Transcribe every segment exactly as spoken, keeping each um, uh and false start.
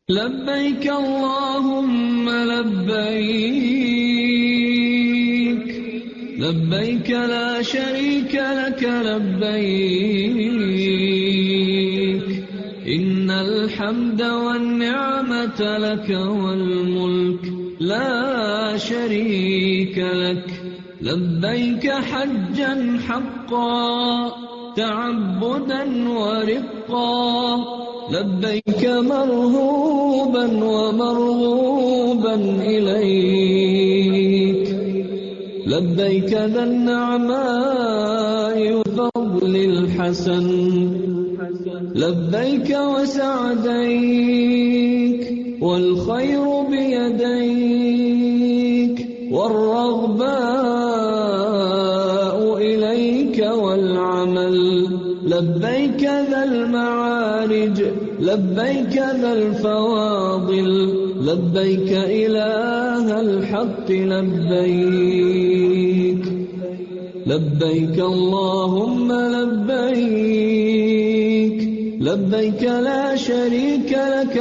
لبيك اللهم لبيك لبيك لا شريك لك لبيك إن الحمد والنعمة لك والملك لا شريك لك لبيك حجا حقا تعبدا ورقا لبيك مرهوبا ومرغوبا إليك لبيك ذا النعماء وفضل الحسن لبيك وسعديك والخير بيديك والرغباء إليك والعمل لبيك ذا المعارج لبيك ذا الفواضل لبيك إله الحق لبيك لبيك اللهم لبيك لبيك لا شريك لك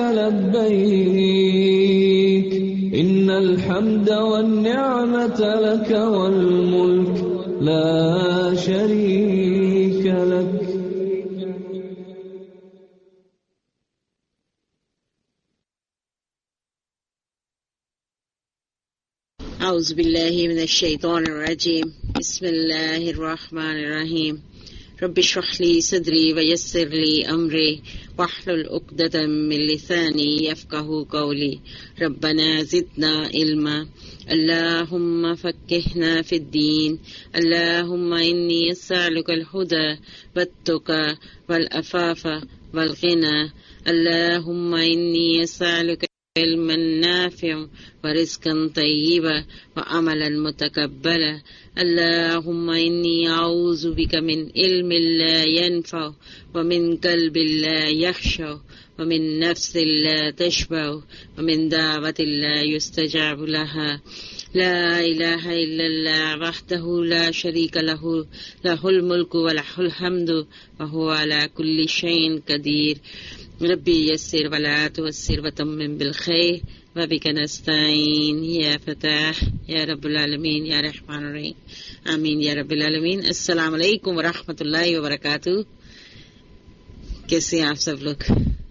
لبيك إن الحمد والنعمة لك والملك لا شريك لك. اعوذ باللہ من الشیطان الرجیم بسم اللہ الرحمن الرحیم رب اشرح لي صدری ويسر لي امری واحلل عقدۃ من لسانی یفقهوا قولی ربنا زدنا علما اللهم فقهنا في الدين اللهم إني أسألك الهدى والتقى والعفاف والغنى اللهم إني أسألك علما نافعا ورزقا طيبا وعملا متقبلا اللهم إني أعوذ بك من علم لا ينفع ومن قلب لا يخشع ومن نفس لا تشبع ومن دعوة لا يستجاب لها لا إله إلا الله وحده لا شريك له له الملك وله الحمد وهو على كل شيء قدير ربي يسر ولا تعسر وتمم بالخير وبك نستعين يا فتاح يا رب العالمين يا رحمن الرحيم آمین یا رب العالمین. السلام علیکم ورحمۃ اللہ وبرکاتہ. کیسے ہیں آپ سب لوگ؟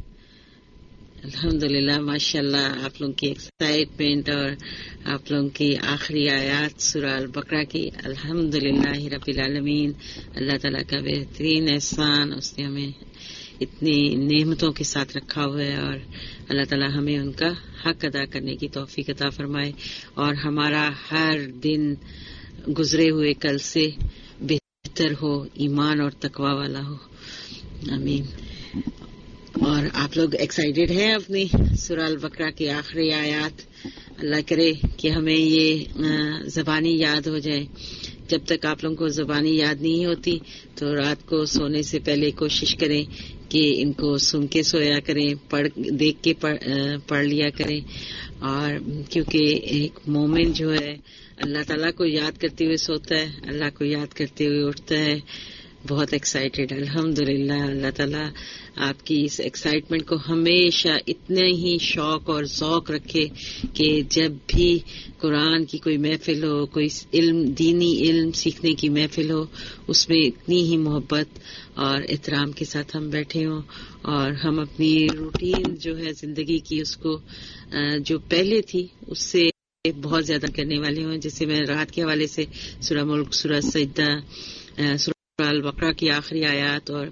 الحمدللہ ماشاء اللہ آپ لوگوں کی ایکسائٹمنٹ اور آپ لوگوں کی آخری آیات سورہ البقرہ کی الحمدللہ رب العالمین. اللہ تعالیٰ کا بہترین احسان، اس نے ہمیں اتنی نعمتوں کے ساتھ رکھا ہوا ہے اور اللہ تعالیٰ ہمیں ان کا حق ادا کرنے کی توفیق عطا فرمائے اور ہمارا ہر دن گزرے ہوئے کل سے بہتر ہو، ایمان اور تقوی والا ہو. آمین. اور آپ لوگ ایکسائٹیڈ ہیں اپنی سورہ البقرہ کی آخری آیات؟ اللہ کرے کہ ہمیں یہ زبانی یاد ہو جائے. جب تک آپ لوگوں کو زبانی یاد نہیں ہوتی تو رات کو سونے سے پہلے کوشش کریں کہ ان کو سن کے سویا کریں، پڑھ دیکھ کے پڑھ, پڑھ لیا کریں. اور کیونکہ ایک مومن جو ہے اللہ تعالیٰ کو یاد کرتے ہوئے سوتا ہے، اللہ کو یاد کرتے ہوئے اٹھتا ہے. بہت ایکسائٹیڈ الحمدللہ. اللہ تعالیٰ آپ کی اس ایکسائٹمنٹ کو ہمیشہ اتنے ہی شوق اور ذوق رکھے کہ جب بھی قرآن کی کوئی محفل ہو، کوئی علم دینی علم سیکھنے کی محفل ہو، اس میں اتنی ہی محبت اور احترام کے ساتھ ہم بیٹھے ہوں اور ہم اپنی روٹین جو ہے زندگی کی اس کو جو پہلے تھی اس سے بہت زیادہ کرنے والے ہوں. جیسے میں رات کے حوالے سے سورہ ملک، سورہ سجدہ، سورہ البقرہ کی آخری آیات اور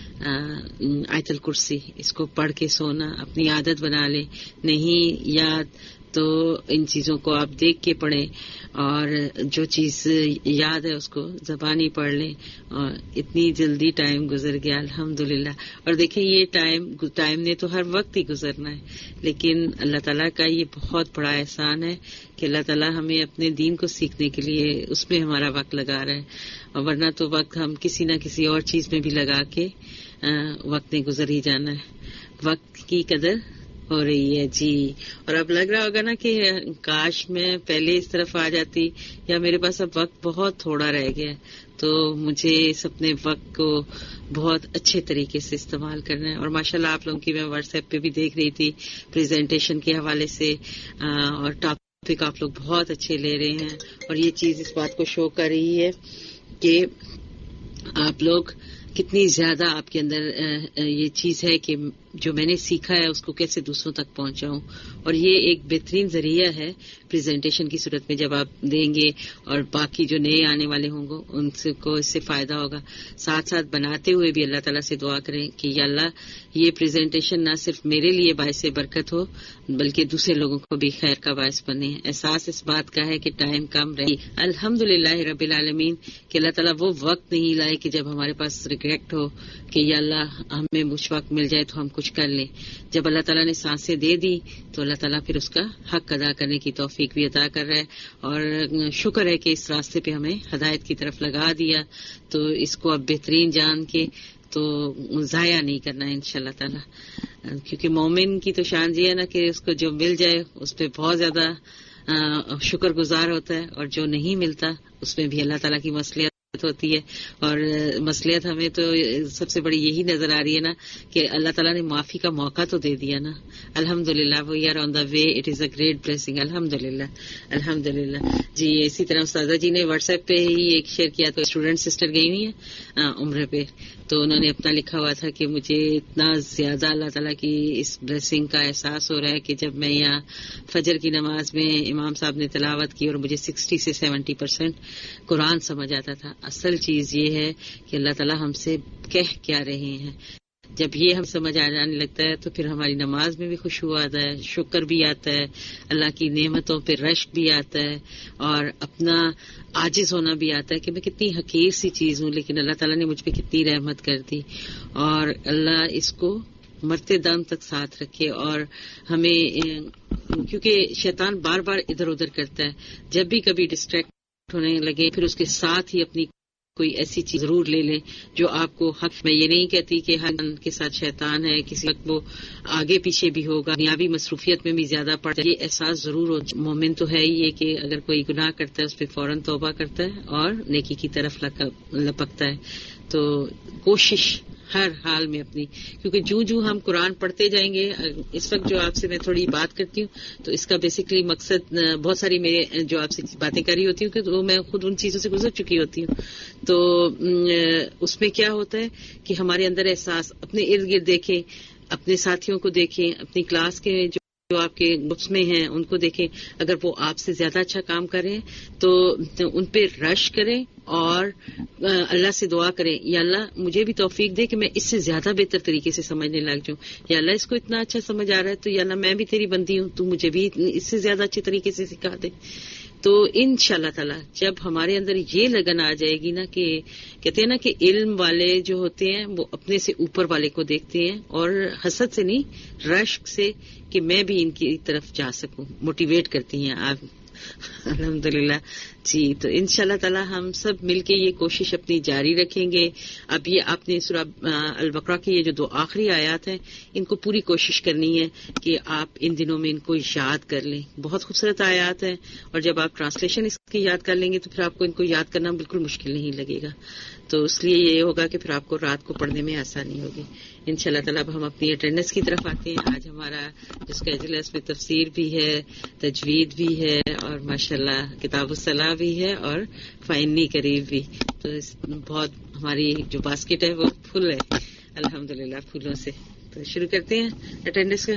آیت الکرسی، اس کو پڑھ کے سونا اپنی عادت بنا لیں. نہیں یاد تو ان چیزوں کو آپ دیکھ کے پڑھیں اور جو چیز یاد ہے اس کو زبانی پڑھ لیں. اور اتنی جلدی ٹائم گزر گیا الحمدللہ. اور دیکھیں یہ ٹائم ٹائم نے تو ہر وقت ہی گزرنا ہے، لیکن اللہ تعالیٰ کا یہ بہت بڑا احسان ہے کہ اللہ تعالیٰ ہمیں اپنے دین کو سیکھنے کے لیے اس میں ہمارا وقت لگا رہا ہے. اور ورنہ تو وقت ہم کسی نہ کسی اور چیز میں بھی لگا کے وقت نے گزر ہی جانا ہے. وقت کی قدر ہو رہی ہے جی. اور اب لگ رہا ہوگا نا کہ کاش میں پہلے اس طرف آ جاتی، یا میرے پاس اب وقت بہت تھوڑا رہ گیا ہے. تو مجھے اس اپنے وقت کو بہت اچھے طریقے سے استعمال کرنا ہے. اور ماشاءاللہ آپ لوگوں کی میں واٹس ایپ پہ بھی دیکھ رہی تھی پریزنٹیشن کے حوالے سے، اور ٹاپک آپ لوگ بہت اچھے لے رہے ہیں، اور یہ چیز اس بات کو شو کر رہی ہے کہ آپ لوگ کتنی زیادہ آپ کے اندر یہ چیز ہے کہ جو میں نے سیکھا ہے اس کو کیسے دوسروں تک پہنچاؤں. اور یہ ایک بہترین ذریعہ ہے پریزنٹیشن کی صورت میں جب آپ دیں گے، اور باقی جو نئے آنے والے ہوں گے ان سے کو اس سے فائدہ ہوگا. ساتھ ساتھ بناتے ہوئے بھی اللہ تعالیٰ سے دعا کریں کہ یا اللہ یہ پریزنٹیشن نہ صرف میرے لیے باعث برکت ہو بلکہ دوسرے لوگوں کو بھی خیر کا باعث بنے. احساس اس بات کا ہے کہ ٹائم کم رہی، الحمدللہ رب العالمین، کہ اللہ تعالیٰ وہ وقت نہیں لائے کہ جب ہمارے پاس ریگریٹ ہو کہ یا اللہ ہمیں کچھ وقت مل جائے تو ہم کچھ کر لیں. جب اللہ تعالیٰ نے سانسیں دے دی تو اللہ تعالیٰ پھر اس کا حق ادا کرنے کی توفیق بھی عطا کر رہا ہے. اور شکر ہے کہ اس راستے پہ ہمیں ہدایت کی طرف لگا دیا، تو اس کو اب بہترین جان کے تو ضائع نہیں کرنا ہے انشاءاللہ تعالیٰ. کیونکہ مومن کی تو شان یہ ہے نا کہ اس کو جو مل جائے اس پہ بہت زیادہ شکر گزار ہوتا ہے، اور جو نہیں ملتا اس میں بھی اللہ تعالیٰ کی مصلحت ہوتی ہے. اور مصلحت ہمیں تو سب سے بڑی یہی نظر آ رہی ہے نا کہ اللہ تعالیٰ نے معافی کا موقع تو دے دیا نا. الحمدللہ we are on the way, it is a great blessing. الحمدللہ الحمدللہ. جی اسی طرح استاذہ جی نے واٹس ایپ پہ ہی ایک شیئر کیا، تو اسٹوڈنٹ سسٹر گئی ہوئی ہیں عمرے پہ، تو انہوں نے اپنا لکھا ہوا تھا کہ مجھے اتنا زیادہ اللہ تعالیٰ کی اس بلیسنگ کا احساس ہو رہا ہے کہ جب میں یہاں فجر کی نماز میں امام صاحب نے تلاوت کی اور مجھے سکسٹی سے سیونٹی پرسینٹ قرآن سمجھ آتا تھا. اصل چیز یہ ہے کہ اللہ تعالیٰ ہم سے کہہ کیا رہے ہیں. جب یہ ہم سمجھ آ جانے لگتا ہے تو پھر ہماری نماز میں بھی خشوع آتا ہے، شکر بھی آتا ہے، اللہ کی نعمتوں پہ رشک بھی آتا ہے، اور اپنا عاجز ہونا بھی آتا ہے کہ میں کتنی حقیر سی چیز ہوں لیکن اللہ تعالیٰ نے مجھ پہ کتنی رحمت کر دی. اور اللہ اس کو مرتے دم تک ساتھ رکھے. اور ہمیں کیونکہ شیطان بار بار ادھر ادھر کرتا ہے، جب بھی کبھی ڈسٹریکٹ ہونے لگے پھر اس کے ساتھ ہی اپنی کوئی ایسی چیز ضرور لے لیں جو آپ کو حق. میں یہ نہیں کہتی کہ ہر کے ساتھ شیطان ہے، کسی وقت وہ آگے پیچھے بھی ہوگا، دنیاوی مصروفیت میں بھی زیادہ پڑ جائے. یہ احساس ضرور ہو. مومن تو ہے ہی یہ کہ اگر کوئی گناہ کرتا ہے اس پہ فوراً توبہ کرتا ہے اور نیکی کی طرف لپکتا ہے. تو کوشش ہر حال میں اپنی، کیونکہ جو جو ہم قرآن پڑھتے جائیں گے، اس وقت جو آپ سے میں تھوڑی بات کرتی ہوں تو اس کا بیسیکلی مقصد بہت ساری میرے جو آپ سے باتیں کر رہی ہوتی ہوں کہ وہ میں خود ان چیزوں سے گزر چکی ہوتی ہوں. تو اس میں کیا ہوتا ہے کہ ہمارے اندر احساس، اپنے ارد گرد دیکھیں، اپنے ساتھیوں کو دیکھیں، اپنی کلاس کے جو جو آپ کے گروپس میں ہیں ان کو دیکھیں، اگر وہ آپ سے زیادہ اچھا کام کریں تو ان پہ رش کریں اور اللہ سے دعا کریں، یا اللہ مجھے بھی توفیق دے کہ میں اس سے زیادہ بہتر طریقے سے سمجھنے لگ جاؤں. یا اللہ اس کو اتنا اچھا سمجھ آ رہا ہے تو یا اللہ میں بھی تیری بندی ہوں، تو مجھے بھی اس سے زیادہ اچھے طریقے سے سکھا دے. تو انشاءاللہ تعالی جب ہمارے اندر یہ لگن آ جائے گی نا کہ کہتے ہیں نا کہ علم والے جو ہوتے ہیں وہ اپنے سے اوپر والے کو دیکھتے ہیں، اور حسد سے نہیں، رشک سے کہ میں بھی ان کی طرف جا سکوں، موٹیویٹ کرتی ہیں آپ. الحمدللہ. جی تو انشاءاللہ تعالی ہم سب مل کے یہ کوشش اپنی جاری رکھیں گے. اب یہ آپ نے سورہ البقرہ کی یہ جو دو آخری آیات ہیں ان کو پوری کوشش کرنی ہے کہ آپ ان دنوں میں ان کو یاد کر لیں. بہت خوبصورت آیات ہیں، اور جب آپ ٹرانسلیشن اس کی یاد کر لیں گے تو پھر آپ کو ان کو یاد کرنا بالکل مشکل نہیں لگے گا. تو اس لیے یہ ہوگا کہ پھر آپ کو رات کو پڑھنے میں آسانی ہوگی انشاءاللہ تعالیٰ. اب ہم اپنی اٹینڈنس کی طرف آتے ہیں. آج ہمارا جو اسکیجول ہے اس میں تفسیر بھی ہے، تجوید بھی ہے، اور ماشاءاللہ کتاب الصلاح بھی ہے، اور فائنلی قریب بھی. تو بہت ہماری جو باسکٹ ہے وہ فل ہے الحمدللہ پھولوں سے. تو شروع کرتے ہیں اٹینڈنس کا.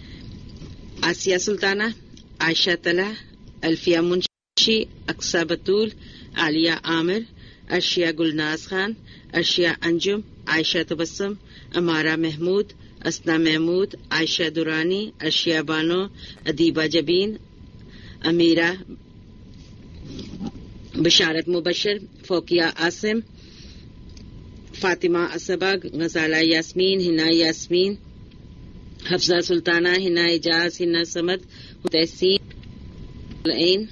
آسیہ سلطانہ، عائشہ طلح، الفیہ منشی، اقصی بطول، عالیہ عامر، ارشیا گلناز خان، ارشیا انجم، عائشہ تبسم، امارہ محمود، اسنا محمود، عائشہ دورانی، ارشیا بانو، ادیبہ جبین، امیرہ بشارت مبشر، فوقیہ عاصم، فاطمہ اسبا، غزالہ یاسمین، ہنا یاسمین، حفظہ سلطانہ، ہنا اجاز، ہنا سمد، تحسین العین،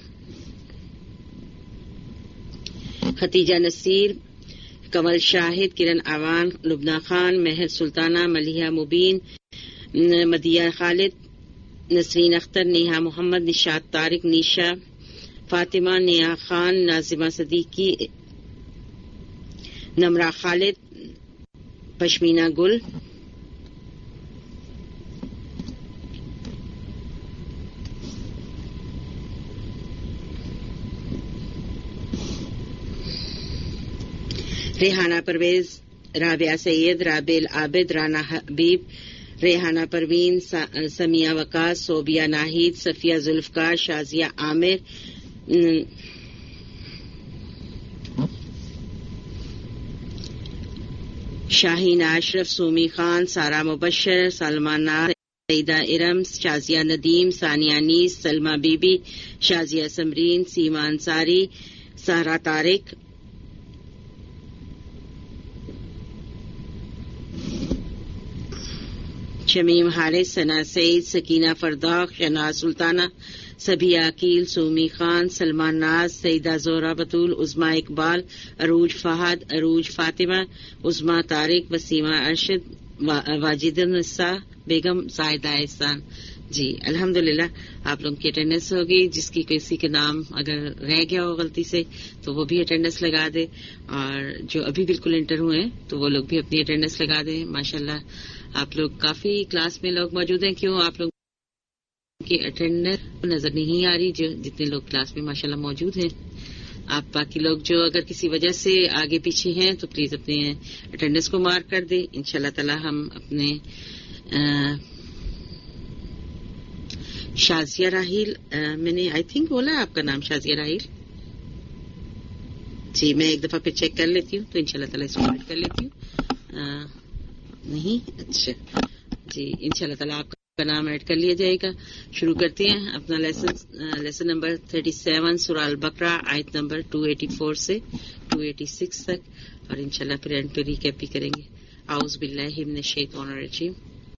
ختیجہ نصیر، کنول شاہد، کرن آوان، لبنہ خان، مہر سلطانہ، ملیحہ مبین، مدیہ خالد، نسرین اختر، نیہا محمد، نشاط طارق، نیشا، فاطمہ، نیہا خان، ناظمہ صدیقی، نمرہ خالد پشمینہ گل، ریحانہ پرویز، رابعہ سید، رابع عابد، رانا حبیب، ریحانہ پروین، سمیہ وقاص، صوبیہ ناہید، صفیہ ذوالفقار، شازیہ عامر، شاہین اشرف، سومی خان، سارہ مبشر، سلمان ناز، سعیدہ ارم، شازیہ ندیم، ثانیہ نیس، سلمہ بی بی، شازیہ سمرین، سیما انصاری، سہرا طارق، شمیم حارث، ثنا سعید، سکینہ فرداق، شناز سلطانہ، سبیہ عقیل، سومی خان، سلمان ناز، سیدہ زہرا بطول، عظمیٰ اقبال، عروج فہد، عروج فاطمہ، عظمیٰ طارق، وسیمہ ارشد، واجد النساء بیگم، زاہدہ احسان. جی الحمدللہ آپ لوگوں کی اٹینڈنس ہوگی. جس کی کسی کے نام اگر رہ گیا ہو غلطی سے تو وہ بھی اٹینڈنس لگا دے، اور جو ابھی بالکل انٹر ہوئے ہیں تو وہ لوگ بھی اپنی اٹینڈنس لگا دیں. ماشاءاللہ آپ لوگ کافی کلاس میں لوگ موجود ہیں. کیوں آپ لوگ کی اٹینڈنس نظر نہیں آ رہی؟ جو جتنے لوگ کلاس میں ماشاءاللہ موجود ہیں. آپ باقی لوگ جو اگر کسی وجہ سے آگے پیچھے ہیں تو پلیز اپنے اٹینڈنس کو مارک کر دیں. انشاءاللہ تعالی ہم اپنے شازیہ راحیل، میں نے آئی تھنک بولا ہے آپ کا نام شازیہ راحیل. جی میں ایک دفعہ پھر چیک کر لیتی ہوں تو انشاءاللہ تعالی اس کو ایڈ کر لیتی ہوں. نہیں اچھا جی انشاءاللہ تعالی آپ کا نام ایڈ کر لیا جائے گا. شروع کرتے ہیں اپنا lesson lesson number thirty seven سورہ البقرہ آیت نمبر ٹو ایٹی فور سے ٹو ایٹی سکس تک، اور انشاءاللہ پھر اینڈ پہ ریکیپ بھی کریں گے. اعوذ باللہ من الشیطان الرجیم.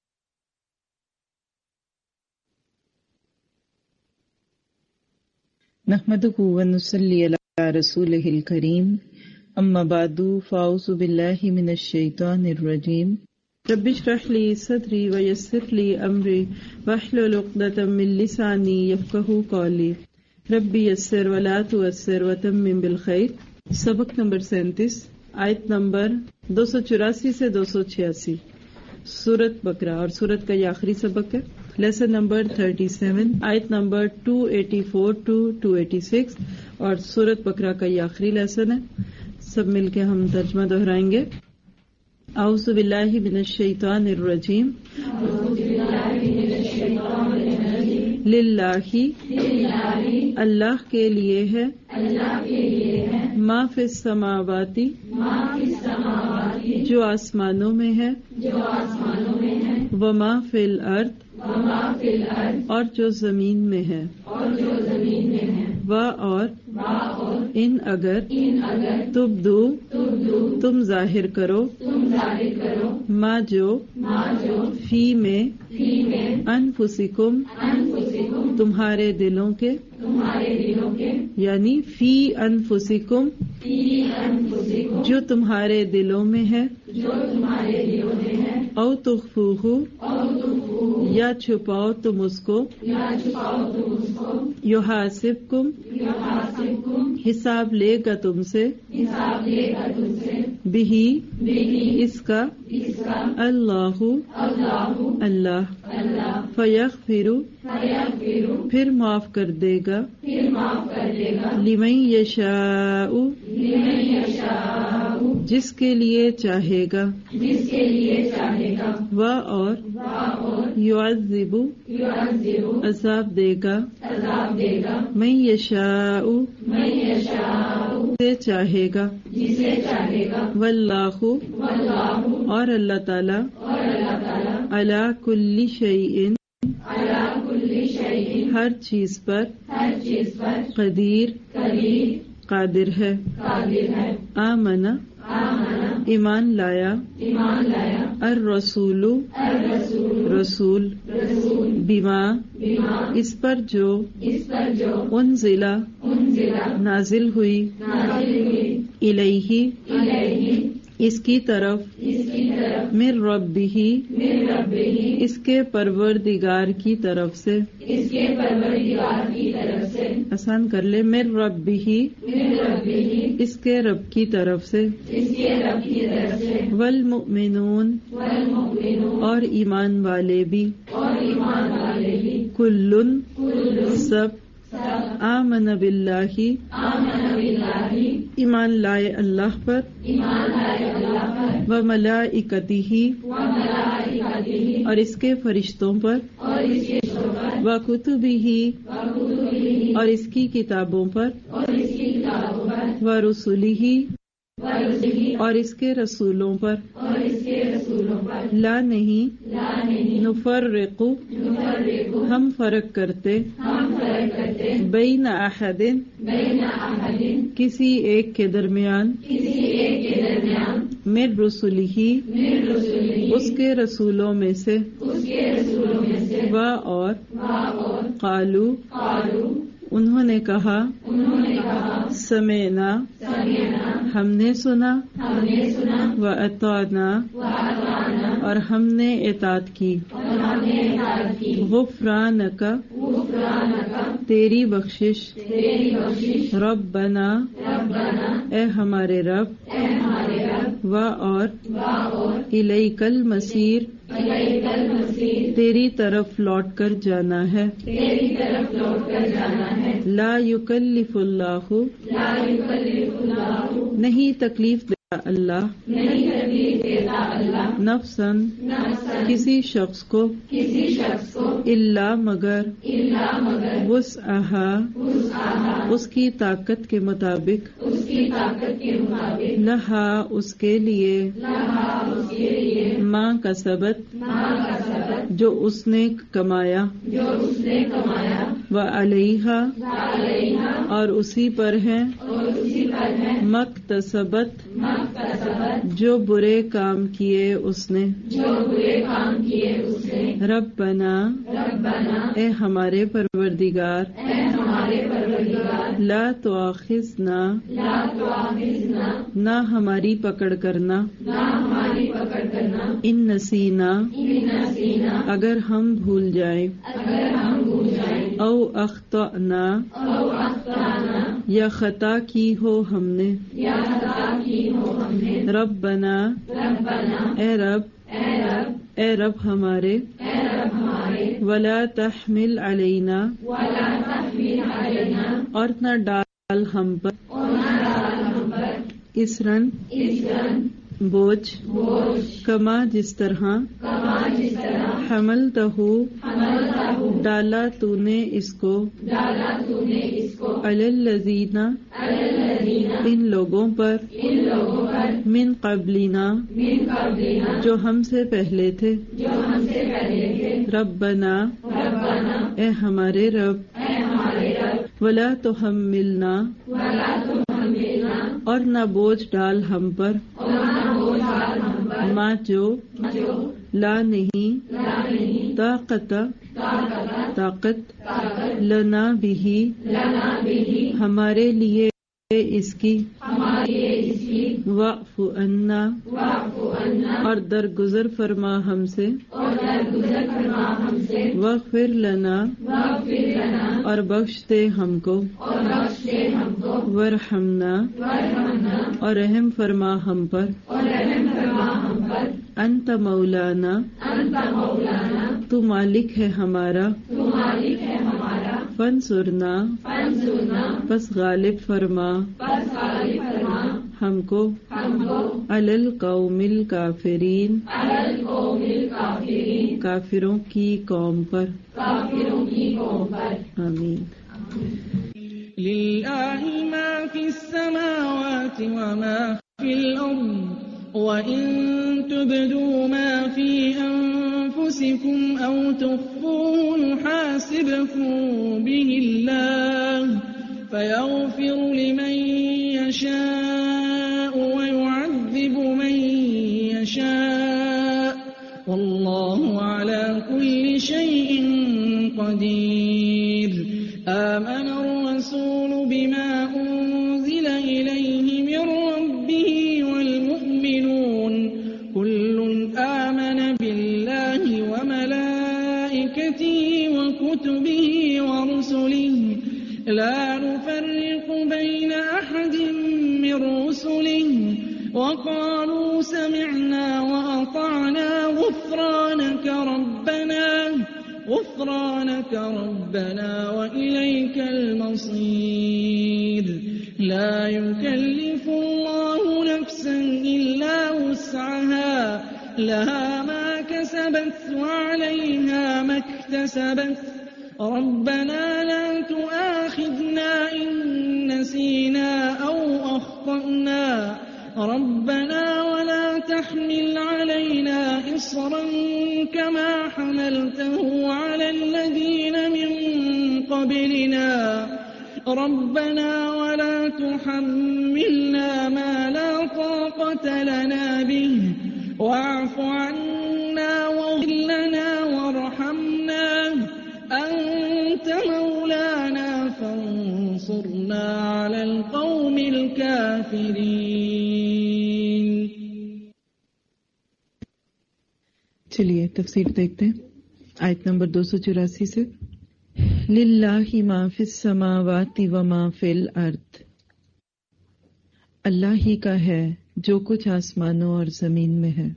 نحمده ونصلي على رسوله الكريم، اما بعد فاعوذ بالله من الشيطان الرجيم. رب اشرح لي صدري ويسر لي امري واحلل عقدة من لساني يفقهوا قولي رب يسر ولا تعسر وتمم بالخير. سبق نمبر سینتیس، آیت نمبر دو سو چوراسی سے دو سو چھیاسی، سورت بقرہ، اور سورت کا یہ آخری سبق ہے. لیسن نمبر تھرٹی سیون، آیت number two eighty four to two eighty six, اور سورت بقرہ کا یہ آخری لیسن ہے. سب مل کے ہم ترجمہ دہرائیں گے. اعوذ باللہ من الشیطان الرجیم. للہ، اللہ کے لیے ہے، ما فی السماوات، جو آسمانوں میں ہے، وما فی الارض، اور جو زمین میں ہے، و اور ان اگر تبدو، تم ظاہر کرو، ما جو فی میں، انفسکم، تمہارے دلوں کے، یعنی فی انفسکم، جو تمہارے دلوں میں ہے، او تخفوہ، یا چھپاؤ تم اس کو، یحاسبکم، حساب لے گا تم سے، بہی، اس کا، اللہ، اللہ، فیغفر، پھر معاف کر دے گا، لمن یشاء، جس کے لیے چاہے گا، و اور یعذب، عذاب دے گا، من یشاء، سے چاہے گا، واللہ، اور اللہ تعالی، علی کل شیء، ہر چیز پر، قدیر، قادر ہے. آمن، ایمان لایا، الرسول، رسول، بما، اس پر جو، انزل، نازل ہوئی، الیہ، اس کی طرف، من ربہ اس کے پروردگار کی طرف سے آسان کر لے من ربہ اس کے رب کی طرف سے والمؤمنون اور ایمان والے بھی کلن سب آمن باللہ ایمان لائے اللہ پر و ملائکتہ اور اس کے فرشتوں پر و کتبہ اور اس کی کتابوں پر و رسلہ اور اس کے رسولوں پر لا نہیں نفرق ہم فرق کرتے بین احد کسی ایک کے درمیان من رسلہ اس کے رسولوں میں سے و اور قالو انہوں نے کہا سمعنا ہم نے سنا و اطعنا اور ہم نے اطاعت کی غفرانک تیری بخشش ربنا اے ہمارے رب و اور الیک المصیر تیری طرف لوٹ کر جانا ہے لا یکلف اللہ نہیں تکلیف دیتا اللہ نفساً کسی شخص کو الا مگر وسعہا اس کی طاقت کے مطابق لہا اس کے لیے ماں کا سبت جو اس نے کمایا وعلیہا اور اسی پر ہے مکتسبت جو برے کام کیے اس نے ربنا اے ہمارے پروردگار لا تؤاخذنا نہ ہماری پکڑ کرنا ان نسینا اگر ہم بھول جائیں او اخطأنا یا خطا کی ہو ہم نے ربنا اے رب اے رب ہمارے ولا تحمل علینا اور نہ ڈال ہم پر اسرن بوجھ کما جس طرح حملتہ ڈالا تو نے اس کو علی الذین ان لوگوں پر من قبلنا جو ہم سے پہلے تھے ربنا اے ہمارے رب ولا تحملنا اور نہ بوجھ ڈال ہم پر ما جو لا نہیں طاقت طاقت لنا بھی ہمارے لیے اس کی واعف عنا اور درگزر فرما ہم سے واغفر لنا اور بخش دے ہم کو ورحمنا اور رحم فرما ہم پر انت مولانا تو مالک ہے ہمارا فانصرنا پس غالب فرما ہم کو علی القوم الکافرین کافروں کی قوم پر آمین للہ ما فی السماوات وما فی الارض وَإِن تُبْدُوا مَا فِي أَنفُسِكُمْ أَوْ تُخْفُوهُ يُحَاسِبْكُم بِهِ اللَّهُ فَيَغْفِرُ لِمَن يَشَاءُ وَيُعَذِّبُ مَن يَشَاءُ وَاللَّهُ عَلَى كُلِّ شَيْءٍ قَدِيرٌ آمَنَ الرَّسُولُ بِمَا أُنزِلَ إِلَيْهِ مِن رَّبِّهِ كل لا نفرق بين أحد من رسله وقالوا سمعنا وأطعنا غفرانك ربنا غفرانك ربنا وإليك المصير. لا يكلف الله نفسا إلا وسعها لها ما كسبت وعليها ما اكتسبت ربنا لا تؤاخذنا إن نسينا أو أخطأنا ربنا ولا تحمل علينا إصرا كما حملته على الذين من قبلنا ربنا ولا تحملنا ما لا طاقة لنا به واعف عنا واغفر لنا وارحمنا أنت مولانا فانصرنا على القوم الكافرين. چلیے تفسیر دیکھتے ہیں آیت نمبر دو سو چوراسی سے. للہ ما فی السماوات و ما فی الارض، اللہ ہی کا ہے جو کچھ آسمانوں اور زمین میں ہے.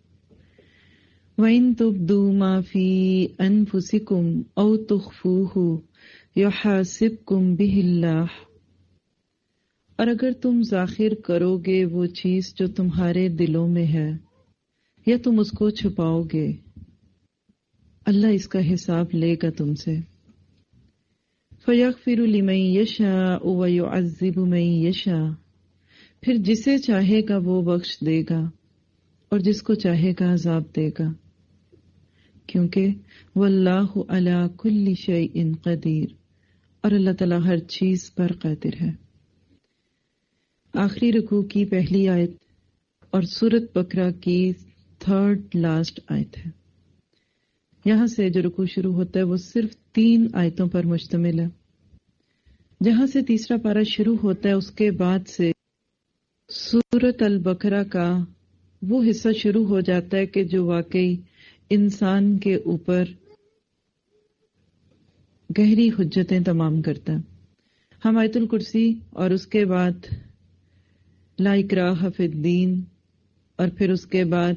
وَإِن تُبْدُوا مَا فِي أَنفُسِكُمْ أَوْ تُخْفُوهُ يُحَاسِبْكُمْ بِهِ اللَّهُ، اور اگر تم ظاہر کرو گے وہ چیز جو تمہارے دلوں میں ہے یا تم اس کو چھپاؤ گے، اللہ اس کا حساب لے گا تم سے. فَيَغْفِرُ لِمَن يَشَاءُ وَيُعَذِّبُ مَن يَشَاءُ، پھر جسے چاہے گا وہ بخش دے گا اور جس کو چاہے گا عذاب دے گا، کیونکہ واللہ علی کل شیء قدیر، اور اللہ تعالیٰ ہر چیز پر قادر ہے. آخری رکوع کی پہلی آیت اور سورۃ بقرہ کی تھرڈ لاسٹ آیت ہے. یہاں سے جو رکوع شروع ہوتا ہے وہ صرف تین آیتوں پر مشتمل ہے. جہاں سے تیسرا پارہ شروع ہوتا ہے اس کے بعد سے سورۃ البقرہ کا وہ حصہ شروع ہو جاتا ہے کہ جو واقعی انسان کے اوپر گہری حجتیں تمام کرتا ہے. ہم آیت الکرسی اور اس کے بعد لا اکراہ فی الدین اور پھر اس کے بعد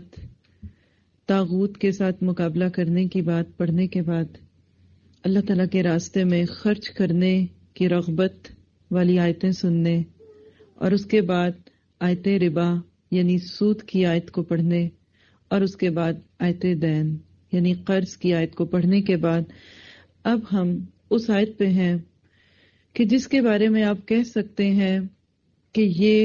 طاغوت کے ساتھ مقابلہ کرنے کی بات پڑھنے کے بعد اللہ تعالیٰ کے راستے میں خرچ کرنے کی رغبت والی آیتیں سننے اور اس کے بعد آیت ربا یعنی سود کی آیت کو پڑھنے اور اس کے بعد آیت دین یعنی قرض کی آیت کو پڑھنے کے بعد اب ہم اس آیت پہ ہیں کہ جس کے بارے میں آپ کہہ سکتے ہیں کہ یہ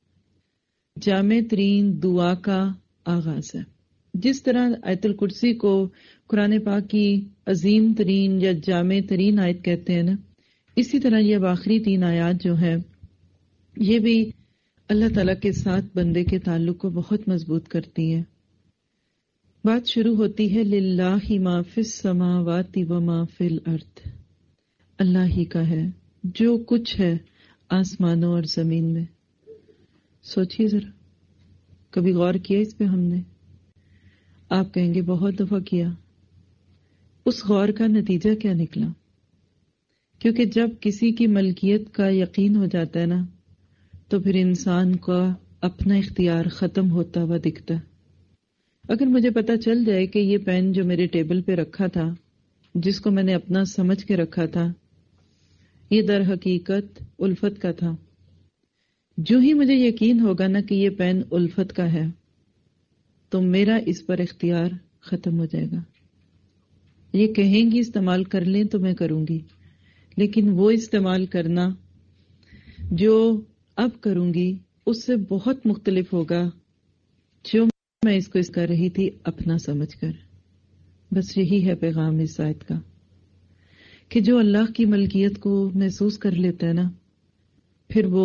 جامع ترین دعا کا آغاز ہے. جس طرح آیت الکرسی کو قرآن پاک کی عظیم ترین یا جامع ترین آیت کہتے ہیں نا، اسی طرح یہ آخری تین آیات جو ہیں یہ بھی اللہ تعالیٰ کے ساتھ بندے کے تعلق کو بہت مضبوط کرتی ہیں. بات شروع ہوتی ہے للہ ما فی السماوات و ما فی الارض، اللہ ہی کا ہے جو کچھ ہے آسمانوں اور زمین میں. سوچئے ذرا، کبھی غور کیا اس پہ ہم نے؟ آپ کہیں گے بہت دفعہ کیا. اس غور کا نتیجہ کیا نکلا؟ کیونکہ جب کسی کی ملکیت کا یقین ہو جاتا ہے نا تو پھر انسان کا اپنا اختیار ختم ہوتا ہوا دکھتا ہے. اگر مجھے پتا چل جائے کہ یہ پین جو میرے ٹیبل پہ رکھا تھا جس کو میں نے اپنا سمجھ کے رکھا تھا یہ در حقیقت الفت کا تھا، جو ہی مجھے یقین ہوگا نا کہ یہ پین الفت کا ہے تو میرا اس پر اختیار ختم ہو جائے گا. یہ کہیں گی استعمال کر لیں تو میں کروں گی، لیکن وہ استعمال کرنا جو اب کروں گی اس سے بہت مختلف ہوگا جو میں اس کو اس کر رہی تھی اپنا سمجھ کر. بس یہی ہے پیغام اس آیت کا کہ جو اللہ کی ملکیت کو محسوس کر لیتا ہے نا پھر وہ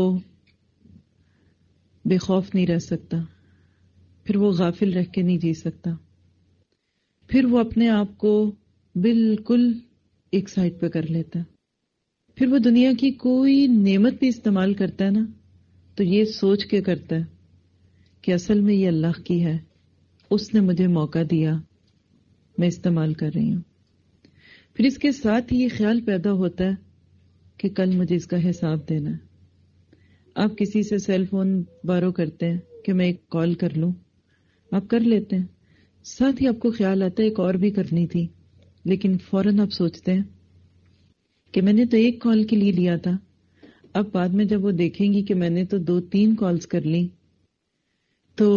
بے خوف نہیں رہ سکتا، پھر وہ غافل رہ کے نہیں جی سکتا، پھر وہ اپنے آپ کو بالکل ایک سائڈ پہ کر لیتا ہے. پھر وہ دنیا کی کوئی نعمت بھی استعمال کرتا ہے نا تو یہ سوچ کے کرتا ہے کہ اصل میں یہ اللہ کی ہے، اس نے مجھے موقع دیا، میں استعمال کر رہی ہوں. پھر اس کے ساتھ ہی یہ خیال پیدا ہوتا ہے کہ کہ کل مجھے اس کا حساب دینا ہے. آپ کسی سے سیل فون بارو کرتے ہیں کہ میں ایک کال کر لوں، آپ کر لیتے ہیں، ساتھ ہی آپ کو خیال آتا ہے ایک اور بھی کرنی تھی، لیکن فوراً آپ سوچتے ہیں کہ میں نے تو ایک کال کے لیے لیا تھا. اب بعد میں جب وہ دیکھیں گی کہ میں نے تو دو تین کالز کر لی تو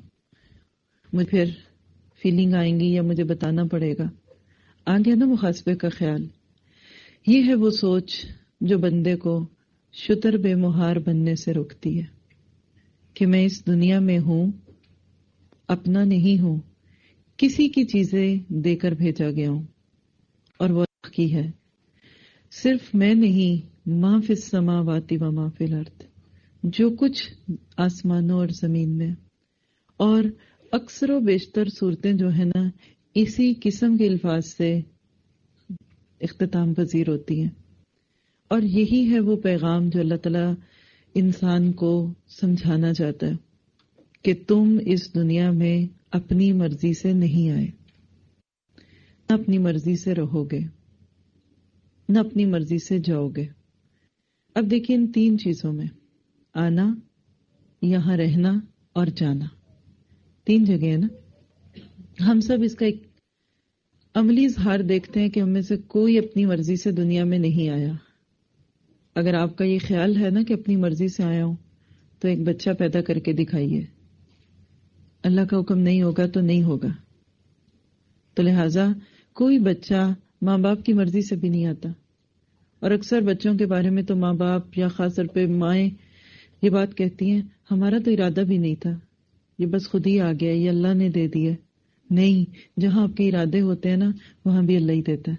مجھے پھر فیلنگ آئیں گی یا مجھے بتانا پڑے گا. آ گیا نا محاسبے کا خیال. یہ ہے وہ سوچ جو بندے کو شتر بے مہار بننے سے روکتی ہے کہ میں اس دنیا میں ہوں، اپنا نہیں ہوں، کسی کی چیزیں دے کر بھیجا گیا ہوں اور وہ اللہ کی ہے. صرف میں نہیں، ما فی السماوات و ما فی الارض، جو کچھ آسمانوں اور زمین میں. اور اکثر و بیشتر صورتیں جو ہے نا اسی قسم کے الفاظ سے اختتام پذیر ہوتی ہیں. اور یہی ہے وہ پیغام جو اللہ تعالیٰ انسان کو سمجھانا چاہتا ہے کہ تم اس دنیا میں اپنی مرضی سے نہیں آئے، نہ اپنی مرضی سے رہو گے، نہ اپنی مرضی سے جاؤ گے. اب دیکھیں ان تین چیزوں میں، آنا، یہاں رہنا اور جانا، تین جگہ ہے نا. ہم سب اس کا ایک عملی اظہار دیکھتے ہیں کہ ہم میں سے کوئی اپنی مرضی سے دنیا میں نہیں آیا. اگر آپ کا یہ خیال ہے نا کہ اپنی مرضی سے آیا ہوں تو ایک بچہ پیدا کر کے دکھائیے. اللہ کا حکم نہیں ہوگا تو نہیں ہوگا. تو لہٰذا کوئی بچہ ماں باپ کی مرضی سے بھی نہیں آتا. اور اکثر بچوں کے بارے میں تو ماں باپ یا خاص طور پہ مائیں یہ بات کہتی ہیں ہمارا تو ارادہ بھی نہیں تھا، یہ بس خود ہی آ گیا، یہ اللہ نے دے دیا. نہیں، جہاں آپ کے ارادے ہوتے ہیں نا وہاں بھی اللہ ہی دیتا ہے.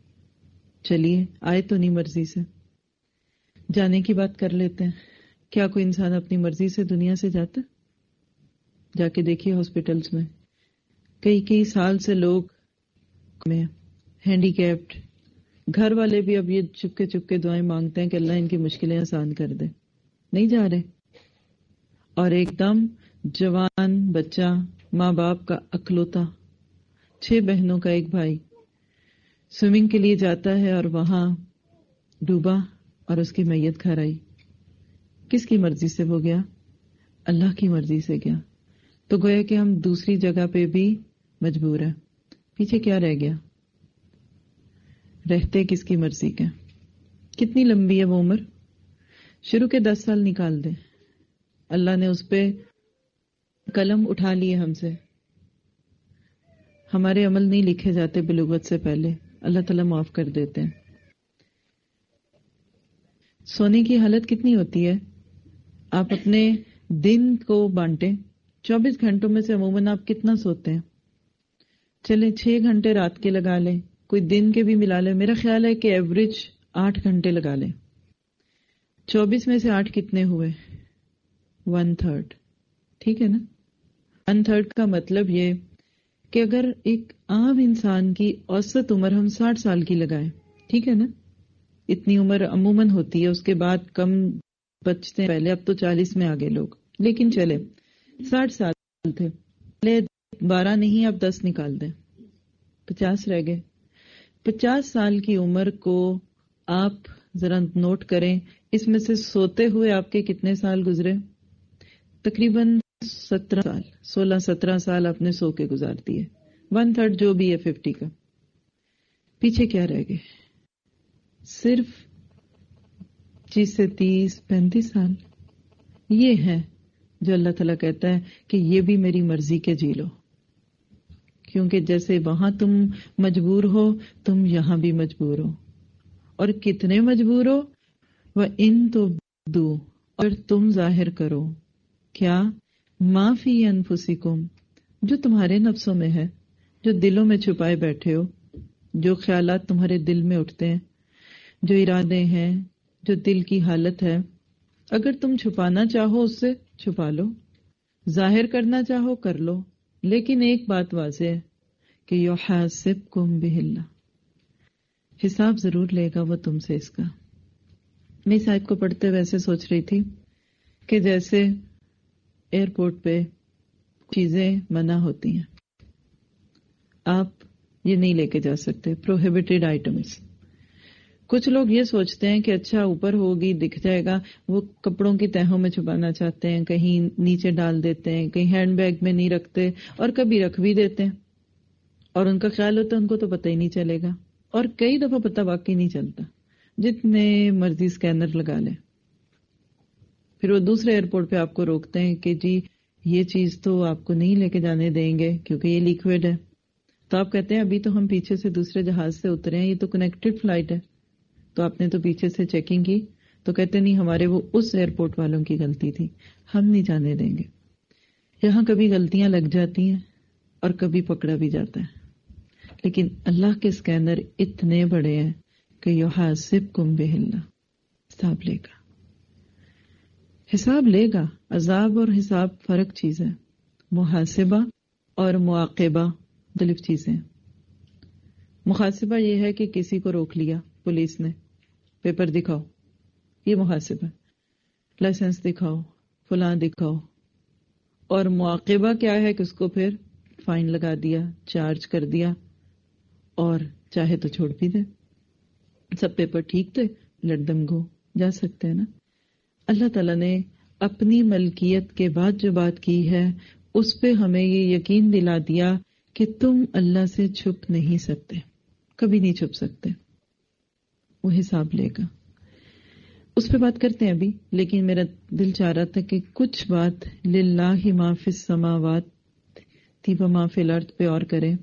چلیے آئے تو نہیں مرضی سے، جانے کی بات کر لیتے ہیں. کیا کوئی انسان اپنی مرضی سے دنیا سے جاتا؟ جا کے دیکھیے ہاسپٹلس میں کئی کئی سال سے لوگ میں ہینڈی کیپڈ، گھر والے بھی اب یہ چپکے چپکے دعائیں مانگتے ہیں کہ اللہ ان کی مشکلیں آسان کر دے، نہیں جا رہے. اور ایک دم جوان بچہ، ماں باپ کا اکلوتا، چھ بہنوں کا ایک بھائی، سوئمنگ کے لیے جاتا ہے اور وہاں ڈوبا اور اس کی میت گھر آئی. کس کی مرضی سے وہ گیا؟ اللہ کی مرضی سے گیا. تو گویا کہ ہم دوسری جگہ پہ بھی مجبور ہیں. پیچھے کیا رہ گیا؟ رہتے کس کی مرضی کے؟ کتنی لمبی ہے وہ عمر؟ شروع کے دس سال نکال دیں، اللہ نے اس پہ قلم اٹھا لیے ہم سے. ہمارے عمل نہیں لکھے جاتے بلوغت سے پہلے، اللہ تعالیٰ معاف کر دیتے ہیں. سونے کی حالت کتنی ہوتی ہے؟ آپ اپنے دن کو بانٹیں، چوبیس گھنٹوں میں سے عموماً آپ کتنا سوتے ہیں؟ چلیں چھ گھنٹے رات کے لگا لیں، کوئی دن کے بھی ملا لیں. میرا خیال ہے کہ ایوریج آٹھ گھنٹے لگا لیں. چوبیس میں سے آٹھ کتنے ہوئے؟ One third. ٹھیک ہے نا؟ ون تھرڈ کا مطلب یہ کہ اگر ایک عام انسان کی اوسط عمر ہم ساٹھ سال کی لگائیں، ٹھیک ہے نا؟ اتنی عمر عموماً ہوتی ہے، اس کے بعد کم بچتے ہیں. پہلے اب تو چالیس میں آگے لوگ، لیکن چلے ساٹھ سال تھے، پہلے بارہ نہیں اب دس نکال دیں، پچاس رہ گئے. پچاس سال کی عمر کو آپ ذرا نوٹ کریں، اس میں سے سوتے ہوئے آپ کے کتنے سال گزرے؟ تقریباً سترہ سال، سولہ سترہ سال آپ نے سو کے گزار دیے. ون تھرڈ جو بھی ہے ففٹی کا. پیچھے کیا رہ گئے؟ صرف پچیس سے تیس پینتیس سال. یہ ہے جو اللہ تعالیٰ کہتا ہے کہ یہ بھی میری مرضی کے جی لو، کیونکہ جیسے وہاں تم مجبور ہو تم یہاں بھی مجبور ہو. اور کتنے مجبور ہو؟ وہ ان تو دو، اور تم ظاہر کرو کیا؟ ما فی انفسکم، جو تمہارے نفسوں میں ہے، جو دلوں میں چھپائے بیٹھے ہو، جو خیالات تمہارے دل میں اٹھتے ہیں، جو ارادے ہیں، جو دل کی حالت ہے. اگر تم چھپانا چاہو اس سے چھپا لو، ظاہر کرنا چاہو کر لو، لیکن ایک بات واضح ہے کہ یحاسبکم بہ اللہ، حساب ضرور لے گا وہ تم سے اس کا. میں اس آیت کو پڑھتے ویسے سوچ رہی تھی کہ جیسے ایئرپورٹ پہ چیزیں منع ہوتی ہیں، آپ یہ نہیں لے کے جا سکتے، پروہیبٹڈ آئٹمس. کچھ لوگ یہ سوچتے ہیں کہ اچھا اوپر ہوگی دکھ جائے گا، وہ کپڑوں کی تہوں میں چھپانا چاہتے ہیں، کہیں نیچے ڈال دیتے ہیں، کہیں ہینڈ بیگ میں نہیں رکھتے، اور کبھی رکھ بھی دیتے ہیں، اور ان کا خیال ہوتا ہے ان کو تو پتہ ہی نہیں چلے گا، اور کئی دفعہ پتہ واقعی نہیں چلتا، جتنے مرضی سکینر لگا لیں۔ پھر وہ دوسرے ایئرپورٹ پہ آپ کو روکتے ہیں کہ جی یہ چیز تو آپ کو نہیں لے کے جانے دیں گے کیونکہ یہ لیکوڈ ہے، تو آپ کہتے ہیں ابھی تو ہم پیچھے سے دوسرے جہاز سے اترے ہیں، یہ تو کنیکٹڈ فلائٹ ہے، تو آپ نے تو پیچھے سے چیکنگ کی، تو کہتے نہیں ہمارے وہ اس ایئرپورٹ والوں کی غلطی تھی، ہم نہیں جانے دیں گے۔ یہاں کبھی غلطیاں لگ جاتی ہیں اور کبھی پکڑا بھی جاتا ہے، لیکن اللہ کے اسکینر اتنے بڑے ہیں کہ یحاسبکم بہ اللہ، حساب لے گا، حساب لے گا۔ عذاب اور حساب فرق چیز ہے، محاسبہ اور معاقبہ مختلف چیزیں۔ محاسبہ یہ ہے کہ کسی کو روک لیا پولیس نے، پیپر دکھاؤ، یہ محاسبہ، لائسنس دکھاؤ، فلاں دکھاؤ، اور معاقبہ کیا ہے کہ اس کو پھر فائن لگا دیا، چارج کر دیا، اور چاہے تو چھوڑ بھی دے، سب پیپر ٹھیک تھے، لیٹ دم گو، جا سکتے ہیں نا۔ اللہ تعالیٰ نے اپنی ملکیت کے بعد جو بات کی ہے اس پہ ہمیں یہ یقین دلا دیا کہ تم اللہ سے چھپ نہیں سکتے، کبھی نہیں چھپ سکتے، وہ حساب لے گا۔ اس پہ بات کرتے ہیں ابھی، لیکن میرا دل چاہ رہا تھا کہ کچھ بات للہ ما فی السماوات تھی و ما فی الارض پہ اور کریں۔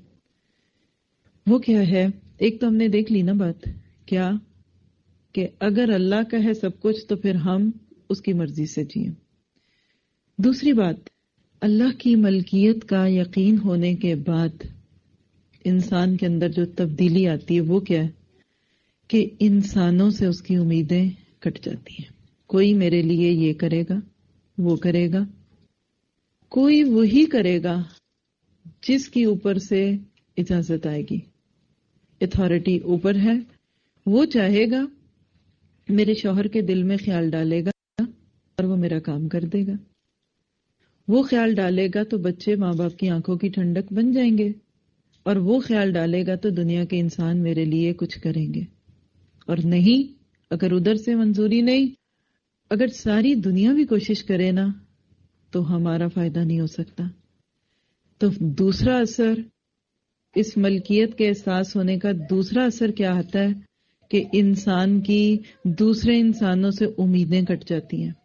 وہ کیا ہے؟ ایک تو ہم نے دیکھ لی نا بات، کیا کہ اگر اللہ کا ہے سب کچھ تو پھر ہم اس کی مرضی سے جئیں۔ دوسری بات، اللہ کی ملکیت کا یقین ہونے کے بعد انسان کے اندر جو تبدیلی آتی ہے وہ کیا ہے کہ انسانوں سے اس کی امیدیں کٹ جاتی ہیں۔ کوئی میرے لیے یہ کرے گا، وہ کرے گا، کوئی وہی کرے گا جس کی اوپر سے اجازت آئے گی، اتھارٹی اوپر ہے، وہ چاہے گا، میرے شوہر کے دل میں خیال ڈالے گا اور وہ میرا کام کر دے گا، وہ خیال ڈالے گا تو بچے ماں باپ کی آنکھوں کی ٹھنڈک بن جائیں گے، اور وہ خیال ڈالے گا تو دنیا کے انسان میرے لیے کچھ کریں گے، اور نہیں اگر ادھر سے منظوری نہیں، اگر ساری دنیا بھی کوشش کرے نا تو ہمارا فائدہ نہیں ہو سکتا۔ تو دوسرا اثر اس ملکیت کے احساس ہونے کا دوسرا اثر کیا آتا ہے کہ انسان کی دوسرے انسانوں سے امیدیں کٹ جاتی ہیں۔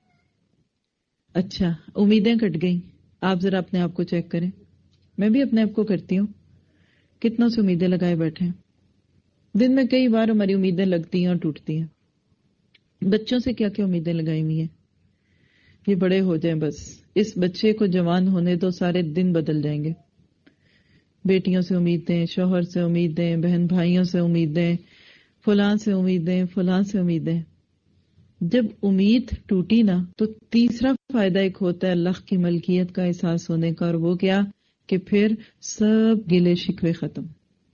اچھا امیدیں کٹ گئیں، آپ ذرا اپنے آپ کو چیک کریں، میں بھی اپنے آپ کو کرتی ہوں، کتنوں سے امیدیں لگائے بیٹھے ہیں۔ دن میں کئی بار ہماری امیدیں لگتی ہیں اور ٹوٹتی ہیں۔ بچوں سے کیا کیا امیدیں لگائی ہوئی ہیں، یہ بڑے ہو جائیں بس، اس بچے کو جوان ہونے تو سارے دن بدل جائیں گے۔ بیٹیوں سے امیدیں، شوہر سے امیدیں، بہن بھائیوں سے امیدیں، فلاں سے امیدیں، فلاں سے امیدیں۔ جب امید ٹوٹی نا تو تیسرا فائدہ ایک ہوتا ہے اللہ کی ملکیت کا احساس ہونے کا، اور وہ کیا کہ پھر سب گلے شکوے ختم۔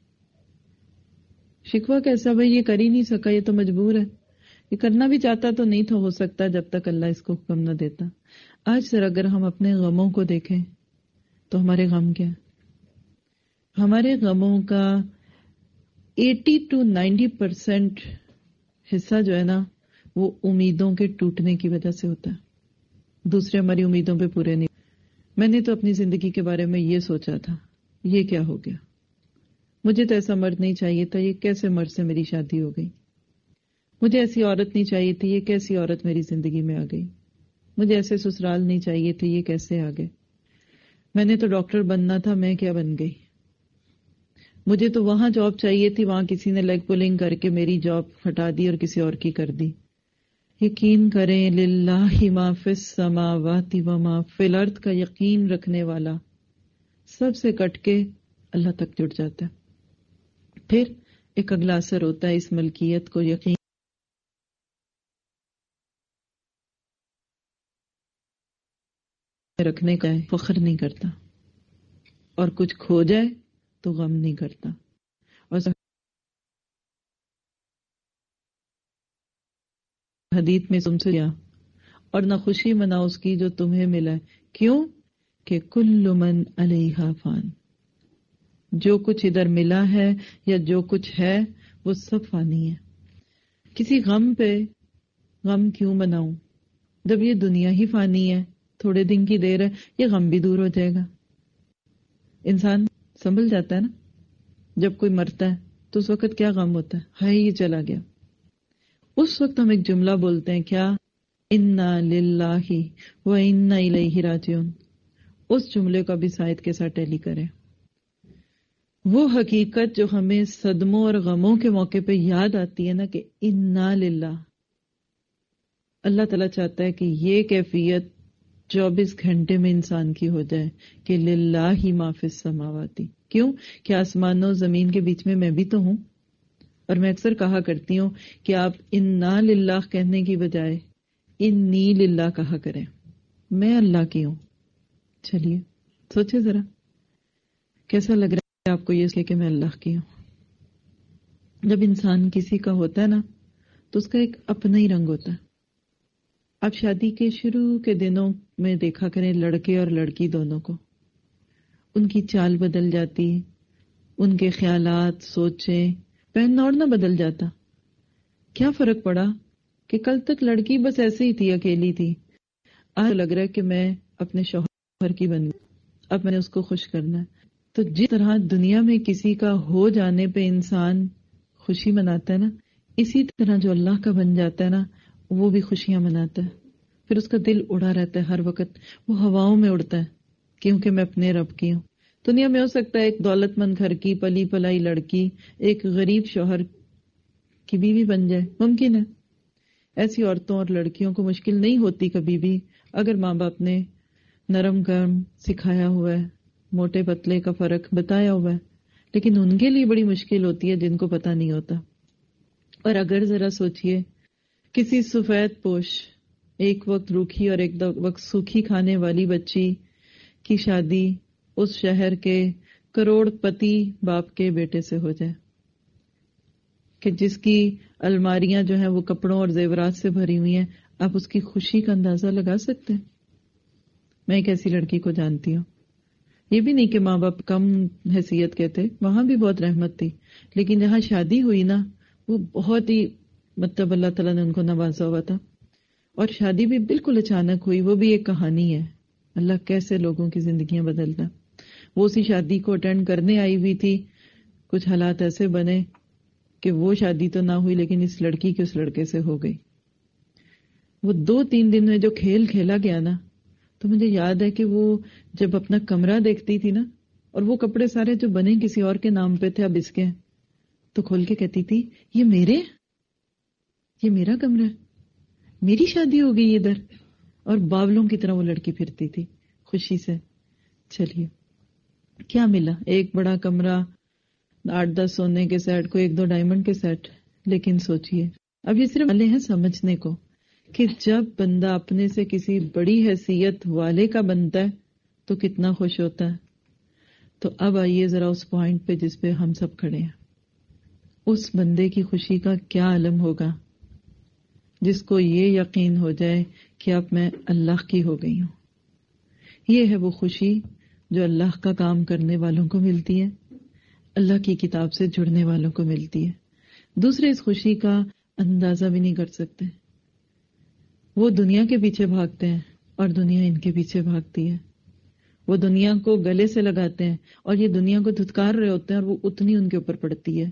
شکوہ کیسا؟ بھائی یہ کر ہی نہیں سکا، یہ تو مجبور ہے، یہ کرنا بھی چاہتا تو نہیں تھا ہو سکتا جب تک اللہ اس کو حکم نہ دیتا۔ آج سر اگر ہم اپنے غموں کو دیکھیں تو ہمارے غم کیا؟ ہمارے غموں کا ایٹی ٹو نائنٹی پرسینٹ حصہ جو ہے نا وہ امیدوں کے ٹوٹنے کی وجہ سے ہوتا ہے، دوسرے ہماری امیدوں پہ پورے نہیں۔ میں نے تو اپنی زندگی کے بارے میں یہ سوچا تھا، یہ کیا ہو گیا، مجھے تو ایسا مرد نہیں چاہیے تھا، یہ کیسے مرد سے میری شادی ہو گئی، مجھے ایسی عورت نہیں چاہیے تھی، یہ کیسی عورت میری زندگی میں آ گئی، مجھے ایسے سسرال نہیں چاہیے تھے، یہ کیسے آ گئے، میں نے تو ڈاکٹر بننا تھا، میں کیا بن گئی، مجھے تو وہاں جاب چاہیے تھی، وہاں کسی نے لیگ پولنگ کر کے میری جاب ہٹا دی اور کسی اور کی کر دی۔ یقین کریں للہ ما فی السماوات و ما فی الارض کا یقین رکھنے والا سب سے کٹ کے اللہ تک جڑ جاتا ہے۔ پھر ایک اگلا اثر ہوتا ہے اس ملکیت کو یقین رکھنے کا ہے، فخر نہیں کرتا، اور کچھ کھو جائے تو غم نہیں کرتا، اور حدیث میں تم سے کیا، اور نہ خوشی مناؤ اس کی جو تمہیں ملا ہے، کیوں کہ کل من علیہا فان، جو کچھ ادھر ملا ہے یا جو کچھ ہے وہ سب فانی ہے۔ کسی غم پہ غم کیوں بناؤں؟ جب یہ دنیا ہی فانی ہے، تھوڑے دن کی دیر ہے، یہ غم بھی دور ہو جائے گا. انسان سنبھل جاتا ہے نا. جب کوئی مرتا ہے تو اس وقت کیا غم ہوتا ہے، ہائے یہ چلا گیا. اس وقت ہم ایک جملہ بولتے ہیں، کیا؟ انا للہ و انا الیہ راجعون. اس جملے کو بھی سائد کے ساتھ ٹیلی کریں. وہ حقیقت جو ہمیں صدموں اور غموں کے موقع پہ یاد آتی ہے نا، کہ انا للہ. اللہ تعالیٰ چاہتا ہے کہ یہ کیفیت چوبیس گھنٹے میں انسان کی ہو جائے کہ للہ ما فی السماوات. کیوں کہ آسمانوں زمین کے بیچ میں میں بھی تو ہوں. اور میں اکثر کہا کرتی ہوں کہ آپ انا للہ کہنے کی بجائے انی للہ کہا کریں، میں اللہ کی ہوں. چلیے سوچے ذرا کیسا لگ رہا ہے آپ کو یہ کہ میں اللہ کی ہوں. جب انسان کسی کا ہوتا ہے نا تو اس کا ایک اپنا ہی رنگ ہوتا ہے. آپ شادی کے شروع کے دنوں میں دیکھا کریں لڑکے اور لڑکی دونوں کو، ان کی چال بدل جاتی، ان کے خیالات، سوچیں، پہننا اوڑھنا بدل جاتا. کیا فرق پڑا کہ کل تک لڑکی بس ایسے ہی تھی، اکیلی تھی. آج لگ رہا ہے کہ میں اپنے شوہر کی بن گئی، اب میں نے اس کو خوش کرنا ہے. تو جس طرح دنیا میں کسی کا ہو جانے پہ انسان خوشی مناتا ہے نا، اسی طرح جو اللہ کا بن جاتا ہے نا وہ بھی خوشیاں مناتا ہے. پھر اس کا دل اڑا رہتا ہے ہر وقت، وہ ہواؤں میں اڑتا ہے کیونکہ میں اپنے رب کی ہوں. دنیا میں ہو سکتا ہے ایک دولت مند گھر کی پلی پلائی لڑکی ایک غریب شوہر کی بیوی بن جائے، ممکن ہے. ایسی عورتوں اور لڑکیوں کو مشکل نہیں ہوتی کبھی بھی اگر ماں باپ نے نرم گرم سکھایا ہوا ہے، موٹے پتلے کا فرق بتایا ہوا ہے. لیکن ان کے لیے بڑی مشکل ہوتی ہے جن کو پتہ نہیں ہوتا. اور اگر ذرا سوچئے کسی سفید پوش ایک وقت روکھی اور ایک وقت سوکھی کھانے والی بچی کی شادی اس شہر کے کروڑ پتی باپ کے بیٹے سے ہو جائے کہ جس کی الماریاں جو ہیں وہ کپڑوں اور زیورات سے بھری ہوئی ہیں، آپ اس کی خوشی کا اندازہ لگا سکتے ہیں؟ میں ایک ایسی لڑکی کو جانتی ہوں. یہ بھی نہیں کہ ماں باپ کم حیثیت کے تھے، وہاں بھی بہت رحمت تھی، لیکن جہاں شادی ہوئی نا وہ بہت ہی مطلب اللہ تعالیٰ نے ان کو نوازا ہوا تھا. اور شادی بھی بالکل اچانک ہوئی، وہ بھی ایک کہانی ہے. اللہ کیسے لوگوں کی زندگیاں بدلتا. وہ اسی شادی کو اٹینڈ کرنے آئی ہوئی تھی، کچھ حالات ایسے بنے کہ وہ شادی تو نہ ہوئی لیکن اس لڑکی کے اس لڑکے سے ہو گئی. وہ دو تین دن میں جو کھیل کھیلا گیا نا، تو مجھے یاد ہے کہ وہ جب اپنا کمرہ دیکھتی تھی نا، اور وہ کپڑے سارے جو بنے کسی اور کے نام پہ تھے اب اس کے، تو کھول کے کہتی تھی یہ میرے، یہ میرا کمرہ ہے، میری شادی ہو گئی ادھر. اور باولوں کی طرح وہ لڑکی پھرتی تھی خوشی سے. چلیے کیا ملا؟ ایک بڑا کمرہ، آٹھ دس سونے کے سیٹ، کو ایک دو ڈائمنڈ کے سیٹ. لیکن سوچئے اب یہ صرف والے ہیں سمجھنے کو کہ جب بندہ اپنے سے کسی بڑی حیثیت والے کا بنتا ہے تو کتنا خوش ہوتا ہے. تو اب آئیے ذرا اس پوائنٹ پہ جس پہ ہم سب کھڑے ہیں. اس بندے کی خوشی کا کیا عالم ہوگا جس کو یہ یقین ہو جائے کہ اب میں اللہ کی ہو گئی ہوں. یہ ہے وہ خوشی جو اللہ کا کام کرنے والوں کو ملتی ہے، اللہ کی کتاب سے جڑنے والوں کو ملتی ہے. دوسرے اس خوشی کا اندازہ بھی نہیں کر سکتے. وہ دنیا کے پیچھے بھاگتے ہیں اور دنیا ان کے پیچھے بھاگتی ہے. وہ دنیا کو گلے سے لگاتے ہیں اور یہ دنیا کو دھتکار رہے ہوتے ہیں اور وہ اتنی ان کے اوپر پڑتی ہے.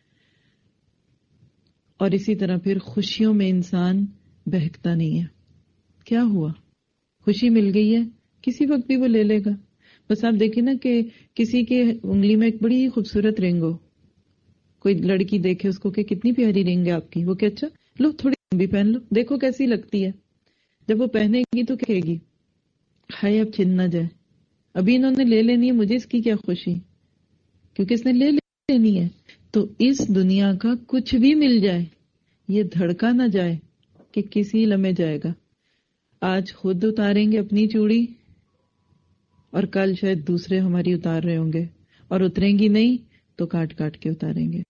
اور اسی طرح پھر خوشیوں میں انسان بہکتا نہیں ہے. کیا ہوا؟ خوشی مل گئی ہے، کسی وقت بھی وہ لے لے گا. بس آپ دیکھیں نا کہ کسی کے انگلی میں ایک بڑی خوبصورت رنگ ہو، کوئی لڑکی دیکھے اس کو کہ کتنی پیاری رنگ ہے آپ کی، وہ کہ اچھا لو تھوڑی بھی پہن لو، دیکھو کیسی لگتی ہے. جب وہ پہنے گی تو کہے گی ہائے اب چھن نہ جائے، ابھی انہوں نے لے لینی ہے، مجھے اس کی کیا خوشی، کیونکہ اس نے لے لینی ہے. تو اس دنیا کا کچھ بھی مل جائے یہ دھڑکا نہ جائے کہ کسی لمحے جائے گا. آج خود اتاریں گے اپنی چوڑی اور کل شاید دوسرے ہماری اتار رہے ہوں گے، اور اتریں گی نہیں تو کاٹ کاٹ کے اتاریں گے.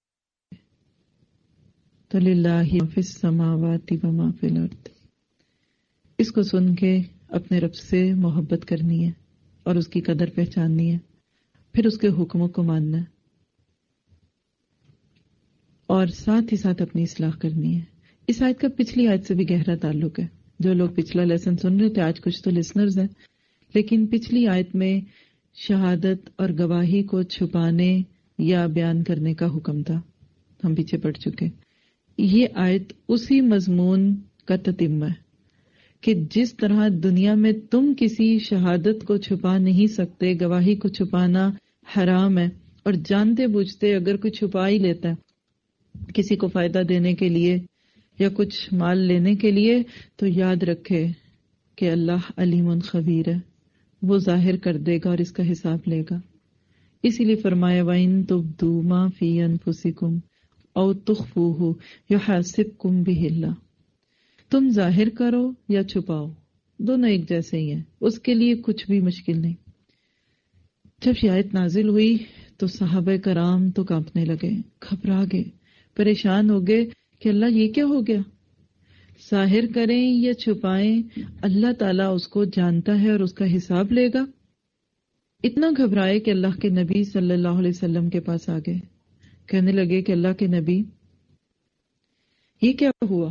تو للہ ما فی السماوات و ما فی الارض. اس کو سن کے اپنے رب سے محبت کرنی ہے اور اس کی قدر پہچاننی ہے، پھر اس کے حکموں کو ماننا ہے اور ساتھ ہی ساتھ اپنی اصلاح کرنی ہے. اس آیت کا پچھلی آیت سے بھی گہرا تعلق ہے. جو لوگ پچھلا لیسن سن رہے تھے، آج کچھ تو لسنرز ہیں، لیکن پچھلی آیت میں شہادت اور گواہی کو چھپانے یا بیان کرنے کا حکم تھا، ہم پیچھے پڑ چکے. یہ آیت اسی مضمون کا تتمہ ہے کہ جس طرح دنیا میں تم کسی شہادت کو چھپا نہیں سکتے، گواہی کو چھپانا حرام ہے، اور جانتے بوجھتے اگر کوئی چھپا ہی لیتا ہے کسی کو فائدہ دینے کے لیے یا کچھ مال لینے کے لیے، تو یاد رکھے کہ اللہ علیم خبیر ہے، وہ ظاہر کر دے گا اور اس کا حساب لے گا. اسی لیے فرمایا وَإِن تُبْدُوا مَا فِي أَنفُسِكُمْ أَوْ تُخْفُوهُ يُحَاسِبْكُم بِهِ اللَّهُ. تم ظاہر کرو یا چھپاؤ، دونوں ایک جیسے ہی ہیں، اس کے لیے کچھ بھی مشکل نہیں. جب یہ آیت نازل ہوئی تو صحابہ کرام تو کانپنے لگے، گھبرا گئے، پریشان ہو گئے کہ اللہ یہ کیا ہو گیا، ظاہر کریں یا چھپائیں اللہ تعالیٰ اس کو جانتا ہے اور اس کا حساب لے گا. اتنا گھبرائے کہ اللہ کے نبی صلی اللہ علیہ وسلم کے پاس آ گئے، کہنے لگے کہ اللہ کے نبی یہ کیا ہوا؟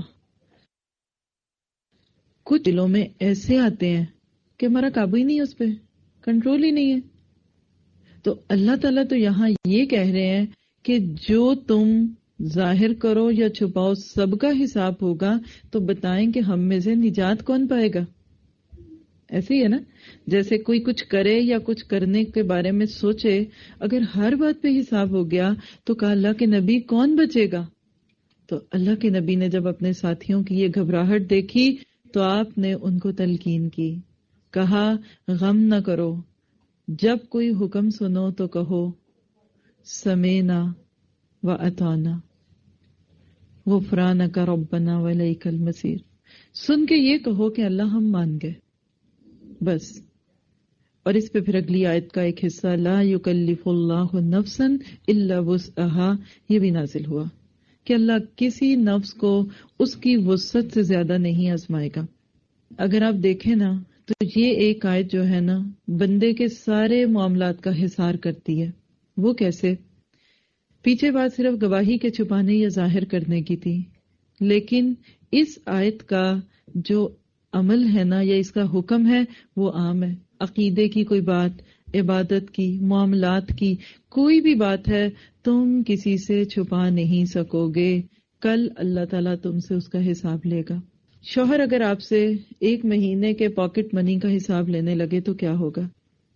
کچھ دلوں میں ایسے آتے ہیں کہ ہمارا قابو ہی نہیں ہے، اس پہ کنٹرول ہی نہیں ہے. تو اللہ تعالیٰ تو یہاں یہ کہہ رہے ہیں کہ جو تم ظاہر کرو یا چھپاؤ سب کا حساب ہوگا. تو بتائیں کہ ہم میں سے نجات کون پائے گا؟ ایسے ہی ہے نا، جیسے کوئی کچھ کرے یا کچھ کرنے کے بارے میں سوچے، اگر ہر بات پہ حساب ہو گیا تو کہا اللہ کے نبی کون بچے گا؟ تو اللہ کے نبی نے جب اپنے ساتھیوں کی یہ گھبراہٹ دیکھی تو آپ نے ان کو تلقین کی، کہا غم نہ کرو، جب کوئی حکم سنو تو کہو سمینا و اطعنا غفرانک ربنا والیک المصیر. سن کے یہ کہو کہ اللہ ہم مان گئے بس. اور اس پہ پھر اگلی آیت کا ایک حصہ لا یکلف اللہ نفسا الا وسعها یہ بھی نازل ہوا کہ اللہ کسی نفس کو اس کی وسعت سے زیادہ نہیں آزمائے گا. اگر آپ دیکھیں نا تو یہ ایک آیت جو ہے نا بندے کے سارے معاملات کا حصار کرتی ہے. وہ کیسے؟ پیچھے بات صرف گواہی کے چھپانے یا ظاہر کرنے کی تھی، لیکن اس آیت کا جو عمل ہے نا یا اس کا حکم ہے وہ عام ہے. عقیدے کی کوئی بات، عبادت کی، معاملات کی کوئی بھی بات ہے تم کسی سے چھپا نہیں سکو گے. کل اللہ تعالیٰ تم سے اس کا حساب لے گا. شوہر اگر آپ سے ایک مہینے کے پاکٹ منی کا حساب لینے لگے تو کیا ہوگا؟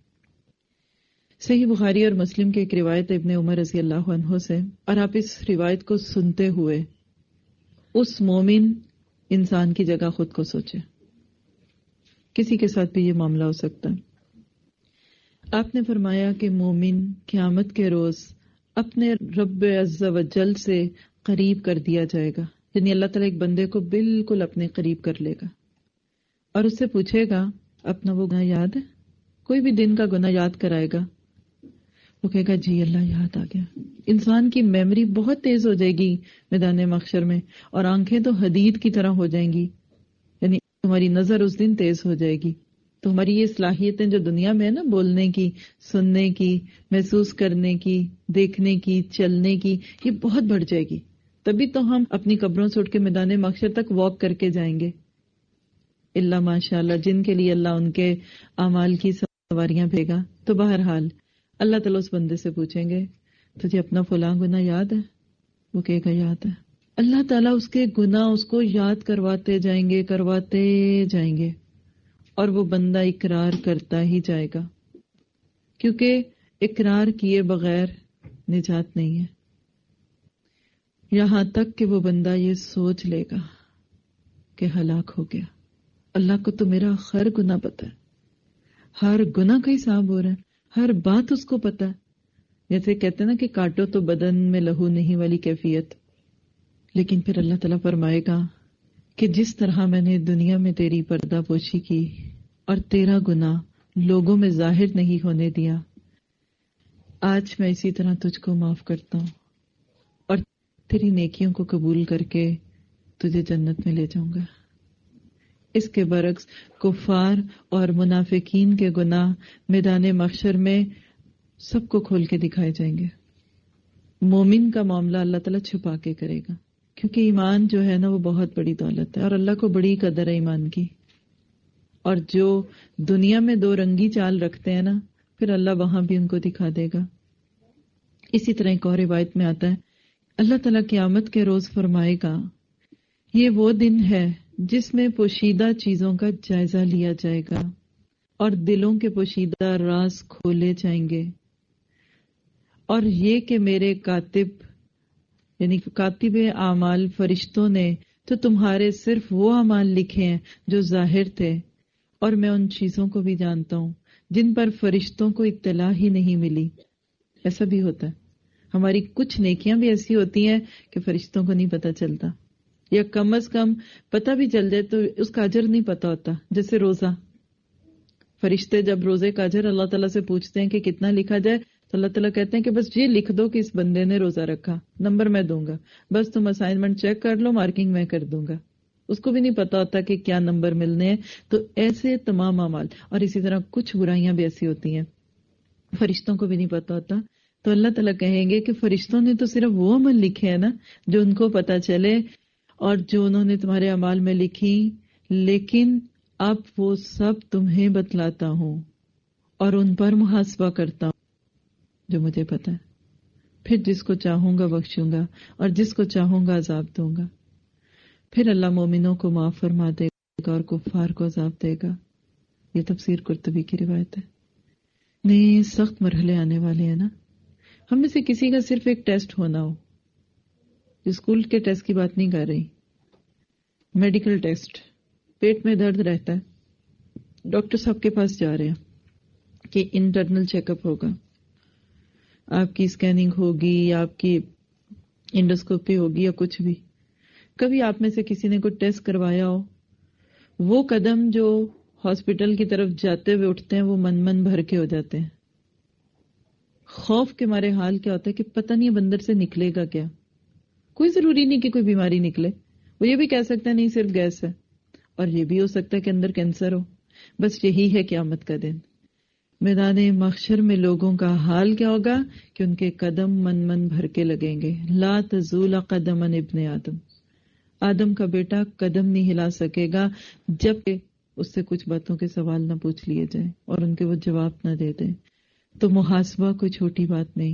صحیح بخاری اور مسلم کے ایک روایت ابن عمر رضی اللہ عنہ سے، اور آپ اس روایت کو سنتے ہوئے اس مومن انسان کی جگہ خود کو سوچے. کسی کے ساتھ بھی یہ معاملہ ہو سکتا ہے. آپ نے فرمایا کہ مومن قیامت کے روز اپنے رب عز و جل سے قریب کر دیا جائے گا، یعنی اللہ تعالیٰ ایک بندے کو بالکل اپنے قریب کر لے گا اور اس سے پوچھے گا اپنا وہ گناہ یاد ہے؟ کوئی بھی دن کا گناہ یاد کرائے گا، وہ کہے گا جی اللہ یاد آ گیا. انسان کی میموری بہت تیز ہو جائے گی میدان محشر میں، اور آنکھیں تو حدید کی طرح ہو جائیں گی، یعنی تمہاری نظر اس دن تیز ہو جائے گی. تو ہماری یہ صلاحیتیں جو دنیا میں ہے نا، بولنے کی، سننے کی، محسوس کرنے کی، دیکھنے کی، چلنے کی، یہ بہت بڑھ جائے گی. تبھی تو ہم اپنی قبروں سے اٹھ کے میدان محشر تک واک کر کے جائیں گے، اللہ ماشاء اللہ جن کے لیے اللہ ان کے اعمال کی سواریاں بھیگا. تو بہرحال اللہ تعالیٰ اس بندے سے پوچھیں گے تجھے اپنا فلاں گناہ یاد ہے؟ وہ کہے گا یاد ہے. اللہ تعالیٰ اس کے گناہ اس کو یاد کرواتے جائیں گے کرواتے جائیں گے اور وہ بندہ اقرار کرتا ہی جائے گا، کیونکہ اقرار کیے بغیر نجات نہیں ہے. یہاں تک کہ وہ بندہ یہ سوچ لے گا کہ ہلاک ہو گیا، اللہ کو تو میرا ہر گناہ پتہ ہے، ہر گناہ کا حساب ہو رہا ہے، ہر بات اس کو پتہ ہے. جیسے کہتے ہیں نا کہ کاٹو تو بدن میں لہو نہیں والی کیفیت. لیکن پھر اللہ تعالیٰ فرمائے گا کہ جس طرح میں نے دنیا میں تیری پردہ پوشی کی اور تیرا گناہ لوگوں میں ظاہر نہیں ہونے دیا، آج میں اسی طرح تجھ کو معاف کرتا ہوں اور تیری نیکیوں کو قبول کر کے تجھے جنت میں لے جاؤں گا. اس کے برعکس کفار اور منافقین کے گناہ میدان محشر میں سب کو کھول کے دکھائے جائیں گے. مومن کا معاملہ اللہ تعالیٰ چھپا کے کرے گا، کیونکہ ایمان جو ہے نا وہ بہت بڑی دولت ہے، اور اللہ کو بڑی قدر ہے ایمان کی. اور جو دنیا میں دو رنگی چال رکھتے ہیں نا، پھر اللہ وہاں بھی ان کو دکھا دے گا. اسی طرح ایک اور روایت میں آتا ہے اللہ تعالیٰ قیامت کے روز فرمائے گا یہ وہ دن ہے جس میں پوشیدہ چیزوں کا جائزہ لیا جائے گا اور دلوں کے پوشیدہ راز کھولے جائیں گے، اور یہ کہ میرے کاتب یعنی کاتب اعمال فرشتوں نے تو تمہارے صرف وہ اعمال لکھے ہیں جو ظاہر تھے، اور میں ان چیزوں کو بھی جانتا ہوں جن پر فرشتوں کو اطلاع ہی نہیں ملی. ایسا بھی ہوتا ہے، ہماری کچھ نیکیاں بھی ایسی ہوتی ہیں کہ فرشتوں کو نہیں پتہ چلتا، یا کم از کم پتہ بھی چل جائے تو اس کا اجر نہیں پتہ ہوتا. جیسے روزہ، فرشتے جب روزے کا اجر اللہ تعالیٰ سے پوچھتے ہیں کہ کتنا لکھا جائے تو اللہ تعالیٰ کہتے ہیں کہ بس یہ لکھ دو کہ اس بندے نے روزہ رکھا، نمبر میں دوں گا، بس تم اسائنمنٹ چیک کر لو، مارکنگ میں کر دوں گا. اس کو بھی نہیں پتا ہوتا کہ کیا نمبر ملنے ہیں. تو ایسے تمام اعمال، اور اسی طرح کچھ برائیاں بھی ایسی ہوتی ہیں فرشتوں کو بھی نہیں پتا ہوتا. تو اللہ تعالیٰ کہیں گے کہ فرشتوں نے تو صرف وہ عمل لکھے ہیں نا جو ان کو پتا چلے اور جو انہوں نے تمہارے اعمال میں لکھی، لیکن اب وہ سب تمہیں بتلاتا ہوں اور ان پر محاسبہ کرتا ہوں جو مجھے پتا ہے. پھر جس کو چاہوں گا بخشوں گا اور جس کو چاہوں گا عذاب دوں گا. پھر اللہ مومنوں کو معاف فرما دے گا اور کفار کو عذاب دے گا. یہ تفسیر قرطبی کی روایت ہے. نئے سخت مرحلے آنے والے ہیں نا. ہم میں سے کسی کا صرف ایک ٹیسٹ ہونا ہو، اسکول کے ٹیسٹ کی بات نہیں کر رہی، میڈیکل ٹیسٹ، پیٹ میں درد رہتا ہے، ڈاکٹر صاحب کے پاس جا رہے ہیں کہ انٹرنل چیک اپ ہوگا، آپ کی اسکیننگ ہوگی یا آپ کی انڈوسکوپی ہوگی یا کچھ بھی. کبھی آپ میں سے کسی نے کوئی ٹیسٹ کروایا ہو، وہ قدم جو ہاسپٹل کی طرف جاتے ہوئے اٹھتے ہیں وہ من من بھر کے ہو جاتے ہیں. خوف کے مارے حال کیا ہوتا ہے کہ پتہ نہیں بندر سے نکلے گا کیا. کوئی ضروری نہیں کہ کوئی بیماری نکلے، وہ یہ بھی کہہ سکتا ہے نہیں صرف گیس ہے، اور یہ بھی ہو سکتا ہے کہ اندر کینسر ہو. بس یہی ہے قیامت کا دن. میدان محشر میں لوگوں کا حال کیا ہوگا کہ ان کے قدم من من بھر کے لگیں گے. لا تزول قدم ابن آدم، آدم کا بیٹا قدم نہیں ہلا سکے گا جب کہ اس سے کچھ باتوں کے سوال نہ پوچھ لیے جائیں اور ان کے وہ جواب نہ دے دیں. تو محاسبہ کوئی چھوٹی بات نہیں.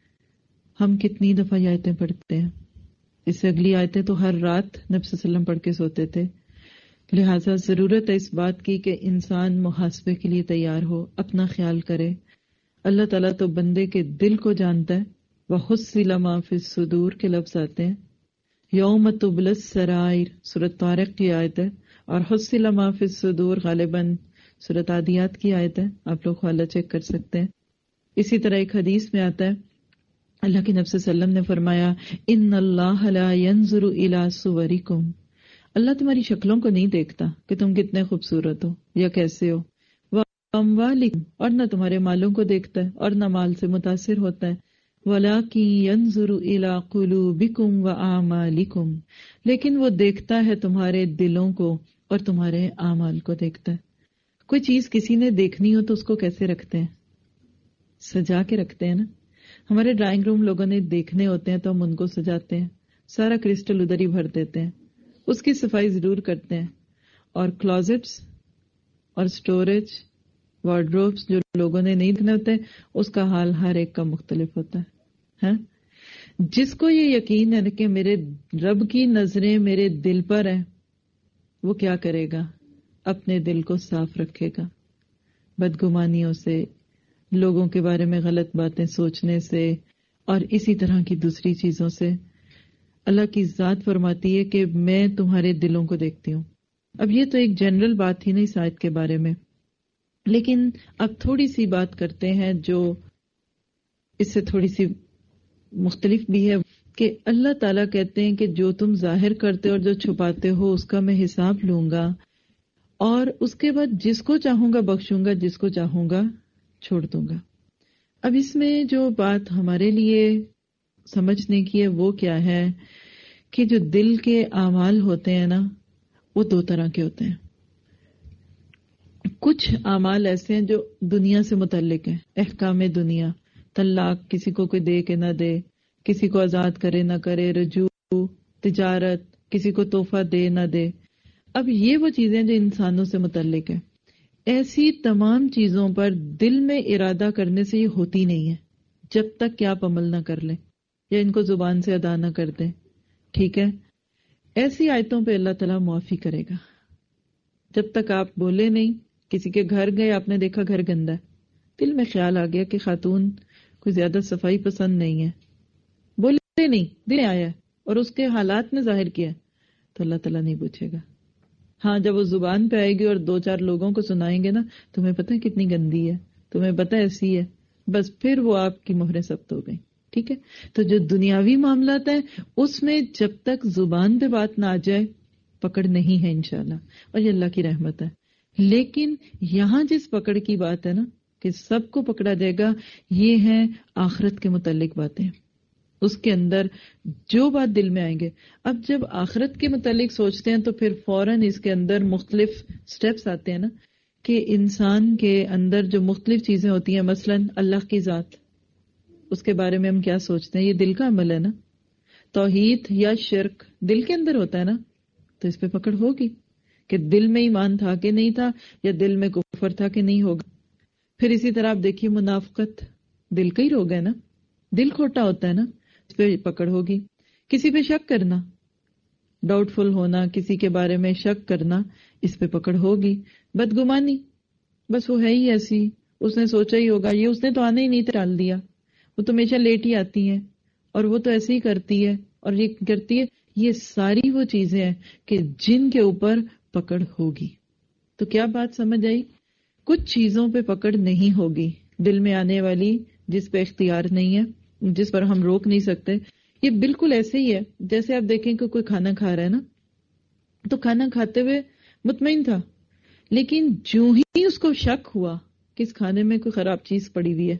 ہم کتنی دفعہ یہ آیتیں پڑھتے ہیں، اس سے اگلی آیتیں تو ہر رات نبی صلی اللہ علیہ وسلم پڑھ کے سوتے تھے. لہٰذا ضرورت ہے اس بات کی کہ انسان محاسبے کے لیے تیار ہو، اپنا خیال کرے. اللہ تعالیٰ تو بندے کے دل کو جانتا ہے. وَحُصِّلَ مَا فِي الصُّدُورِ کے لفظ آتے ہیں. یوم تبلی السرائر سورۃ طارق کی آیت ہے، اور حُصِّلَ مَا فِي الصُّدُورِ غالباً سورۃ عادیات کی آیت ہے. آپ لوگ حوالہ چیک کر سکتے ہیں. اسی طرح ایک حدیث میں آتا ہے اللہ کے نبی صلی اللہ علیہ وسلم نے فرمایا ان اللہ لا ينظر الى صورکم، اللہ تمہاری شکلوں کو نہیں دیکھتا کہ تم کتنے خوبصورت ہو یا کیسے ہو، واموالکم، اور نہ تمہارے مالوں کو دیکھتا ہے اور نہ مال سے متاثر ہوتا ہے، ولکن ينظر الى قلوبکم واعمالکم، لیکن وہ دیکھتا ہے تمہارے دلوں کو اور تمہارے اعمال کو دیکھتا ہے. کوئی چیز کسی نے دیکھنی ہو تو اس کو کیسے رکھتے ہیں؟ سجا کے رکھتے ہیں نا. ہمارے ڈرائنگ روم لوگوں نے دیکھنے ہوتے ہیں تو ہم ان کو سجاتے ہیں، سارا کرسٹل ادھر ہی بھر دیتے ہیں، اس کی صفائی ضرور کرتے ہیں. اور کلازٹس اور سٹوریج وارڈروبس جو لوگوں نے نہیں دیکھنے ہوتے اس کا حال ہر ایک کا مختلف ہوتا ہے. ہاں جس کو یہ یقین ہے کہ میرے رب کی نظریں میرے دل پر ہیں، وہ کیا کرے گا؟ اپنے دل کو صاف رکھے گا بدگمانیوں سے، لوگوں کے بارے میں غلط باتیں سوچنے سے، اور اسی طرح کی دوسری چیزوں سے. اللہ کی ذات فرماتی ہے کہ میں تمہارے دلوں کو دیکھتی ہوں. اب یہ تو ایک جنرل بات تھی نا اس آیت کے بارے میں، لیکن اب تھوڑی سی بات کرتے ہیں جو اس سے تھوڑی سی مختلف بھی ہے کہ اللہ تعالیٰ کہتے ہیں کہ جو تم ظاہر کرتے اور جو چھپاتے ہو اس کا میں حساب لوں گا، اور اس کے بعد جس کو چاہوں گا بخشوں گا، جس کو چاہوں گا چھوڑ دوں گا. اب اس میں جو بات ہمارے لیے سمجھنے کی ہے وہ کیا ہے کہ جو دل کے اعمال ہوتے ہیں نا وہ دو طرح کے ہوتے ہیں. کچھ اعمال ایسے ہیں جو دنیا سے متعلق ہیں، احکام دنیا، طلاق، کسی کو کوئی دے کہ نہ دے، کسی کو آزاد کرے نہ کرے، رجوع، تجارت، کسی کو تحفہ دے نہ دے. اب یہ وہ چیزیں جو انسانوں سے متعلق ہیں، ایسی تمام چیزوں پر دل میں ارادہ کرنے سے یہ ہوتی نہیں ہے جب تک کہ آپ عمل نہ کر لیں یا ان کو زبان سے ادا نہ کر دیں. ٹھیک ہے، ایسی آیتوں پہ اللہ تعالیٰ معافی کرے گا. جب تک آپ بولے نہیں، کسی کے گھر گئے، آپ نے دیکھا گھر گندا ہے، دل میں خیال آ گیا کہ خاتون کوئی زیادہ صفائی پسند نہیں ہے، بولے نہیں، دل میں آیا اور اس کے حالات میں ظاہر کیا، تو اللہ تعالیٰ نہیں پوچھے گا. ہاں جب وہ زبان پہ آئے گی اور دو چار لوگوں کو سنائیں گے نا، تمہیں پتہ ہے کتنی گندی ہے، تمہیں پتہ ایسی ہے، بس پھر وہ آپ کی مہریں ثبت ہو گئی. ٹھیک ہے، تو جو دنیاوی معاملات ہیں اس میں جب تک زبان پہ بات نہ آ جائے پکڑ نہیں ہے انشاءاللہ، اور یہ اللہ کی رحمت ہے. لیکن یہاں جس پکڑ کی بات ہے نا کہ سب کو پکڑا جائے گا، یہ ہیں آخرت کے متعلق باتیں. اس کے اندر جو بات دل میں آئیں گے. اب جب آخرت کے متعلق سوچتے ہیں تو پھر فوراً اس کے اندر مختلف سٹیپس آتے ہیں نا کہ انسان کے اندر جو مختلف چیزیں ہوتی ہیں، مثلاً اللہ کی ذات، اس کے بارے میں ہم کیا سوچتے ہیں، یہ دل کا عمل ہے نا. توحید یا شرک دل کے اندر ہوتا ہے نا، تو اس پہ پکڑ ہوگی کہ دل میں ایمان تھا کہ نہیں تھا، یا دل میں کفر تھا کہ نہیں ہوگا. پھر اسی طرح آپ دیکھیے منافقت دل کا ہی روگ ہے نا، دل کھوٹا ہوتا ہے نا، اس پہ پکڑ ہوگی. کسی پہ شک کرنا، ڈاؤٹ فل ہونا، کسی کے بارے میں شک کرنا، اس پہ پکڑ ہوگی. بدگمانی، بس وہ ہے ہی ایسی، اس نے سوچا ہی ہوگا، یہ اس نے تو آنا ہی نہیں تھا، ٹال دیا، وہ تو ہمیشہ لیٹ ہی آتی ہے اور وہ تو ایسے ہی کرتی ہے اور یہ کرتی ہے. یہ ساری وہ چیزیں ہیں کہ جن کے اوپر پکڑ ہوگی. تو کیا بات سمجھ آئی؟ کچھ چیزوں پہ پکڑ نہیں ہوگی دل میں آنے والی، جس پہ اختیار نہیں ہے، جس پر ہم روک نہیں سکتے. یہ بالکل ایسے ہی ہے جیسے آپ دیکھیں کہ کوئی کھانا کھا رہا ہے نا، تو کھانا کھاتے ہوئے مطمئن تھا، لیکن جو ہی اس کو شک ہوا کہ اس کھانے میں کوئی خراب چیز پڑی ہوئی ہے،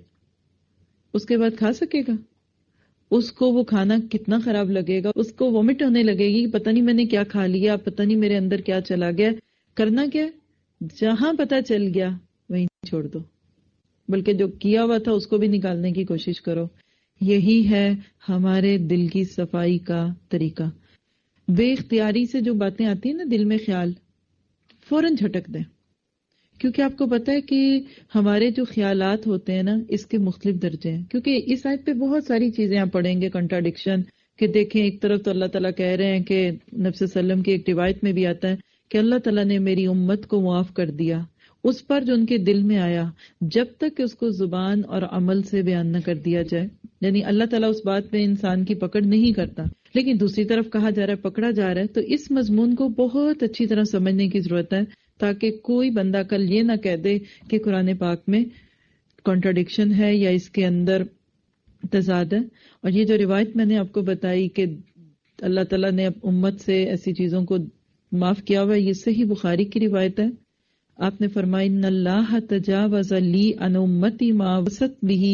اس کے بعد کھا سکے گا؟ اس کو وہ کھانا کتنا خراب لگے گا، اس کو وومٹ ہونے لگے گی، پتہ نہیں میں نے کیا کھا لیا، پتہ نہیں میرے اندر کیا چلا گیا. کرنا کیا؟ جہاں پتہ چل گیا وہیں چھوڑ دو، بلکہ جو کیا ہوا تھا اس کو بھی نکالنے کی کوشش کرو. یہی ہے ہمارے دل کی صفائی کا طریقہ. بے اختیاری سے جو باتیں آتی ہیں نا دل میں، خیال فوراً جھٹک دیں، کیونکہ آپ کو پتہ ہے کہ ہمارے جو خیالات ہوتے ہیں نا اس کے مختلف درجے ہیں. کیونکہ اس آیت پہ بہت ساری چیزیں آپ پڑھیں گے کنٹراڈکشن، کہ دیکھیں ایک طرف تو اللہ تعالیٰ کہہ رہے ہیں کہ نبی صلی اللہ علیہ وسلم کی ایک روایت میں بھی آتا ہے کہ اللہ تعالیٰ نے میری امت کو معاف کر دیا اس پر جو ان کے دل میں آیا، جب تک کہ اس کو زبان اور عمل سے بیان نہ کر دیا جائے. یعنی اللہ تعالیٰ اس بات میں انسان کی پکڑ نہیں کرتا، لیکن دوسری طرف کہا جا رہا ہے پکڑا جا رہا ہے. تو اس مضمون کو بہت اچھی طرح سمجھنے کی ضرورت ہے تاکہ کوئی بندہ کل یہ نہ کہہ دے کہ قرآن پاک میں کنٹراڈکشن ہے یا اس کے اندر تضاد ہے. اور یہ جو روایت میں نے آپ کو بتائی کہ اللہ تعالیٰ نے امت سے ایسی چیزوں کو معاف کیا ہوا ہے، یہ صحیح بخاری کی روایت ہے. آپ نے فرمایا ان اللہ تجاوز لی عن امتی ما وسط به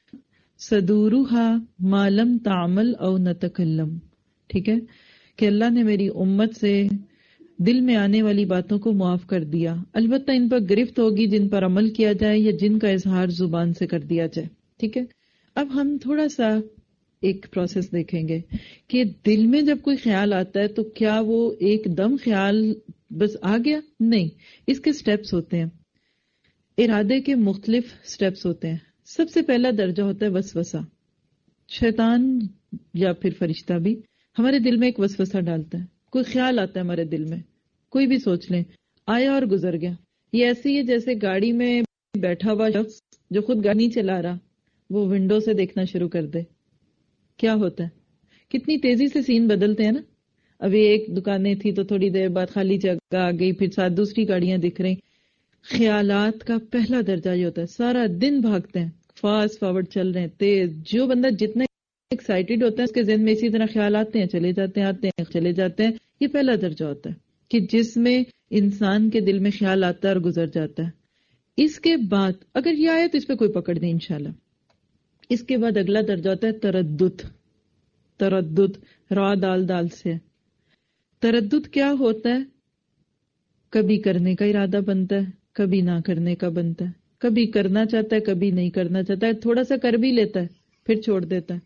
صدورها ما لم تعمل او نتکلم. ٹھیک ہے کہ اللہ نے میری امت سے دل میں آنے والی باتوں کو معاف کر دیا، البتہ ان پر گرفت ہوگی جن پر عمل کیا جائے یا جن کا اظہار زبان سے کر دیا جائے. ٹھیک ہے، اب ہم تھوڑا سا ایک پروسیس دیکھیں گے کہ دل میں جب کوئی خیال آتا ہے تو کیا وہ ایک دم خیال بس آ گیا؟ نہیں، اس کے سٹیپس ہوتے ہیں. ارادے کے مختلف سٹیپس ہوتے ہیں. سب سے پہلا درجہ ہوتا ہے وسوسہ. شیطان یا پھر فرشتہ بھی ہمارے دل میں ایک وسوسہ ڈالتا ہے. کوئی خیال آتا ہے ہمارے دل میں، کوئی بھی سوچ لیں، آیا اور گزر گیا. یہ ایسی ہے جیسے گاڑی میں بیٹھا ہوا شخص جو خود گاڑی نہیں چلا رہا، وہ ونڈو سے دیکھنا شروع کر دے. کیا ہوتا ہے؟ کتنی تیزی سے سین بدلتے ہیں نا. ابھی ایک دکانیں تھی تو تھوڑی دیر بعد خالی جگہ آ گئی، پھر ساتھ دوسری گاڑیاں دکھ رہی. خیالات کا پہلا درجہ یہ ہوتا ہے، سارا دن بھاگتے ہیں، فاسٹ فارورڈ چل رہے ہیں، تیز. جو بندہ جتنا ایکسائٹیڈ ہوتا ہے اس کے ذہن میں اسی طرح خیال آتے ہیں، چلے جاتے ہیں، آتے ہیں، چلے جاتے ہیں. یہ پہلا درجہ ہوتا ہے کہ جس میں انسان کے دل میں خیال آتا ہے اور گزر جاتا ہے. اس کے بعد اگر یہ آئے تو اس پہ کوئی پکڑ نہیں انشاءاللہ. اس کے بعد اگلا درجہ ہوتا ہے تردد. تردد را دال دال سے. تردد کیا ہوتا ہے؟ کبھی کرنے کا ارادہ بنتا ہے، کبھی نہ کرنے کا بنتا ہے، کبھی کرنا چاہتا ہے، کبھی نہیں کرنا چاہتا ہے، تھوڑا سا کر بھی لیتا ہے پھر چھوڑ دیتا ہے،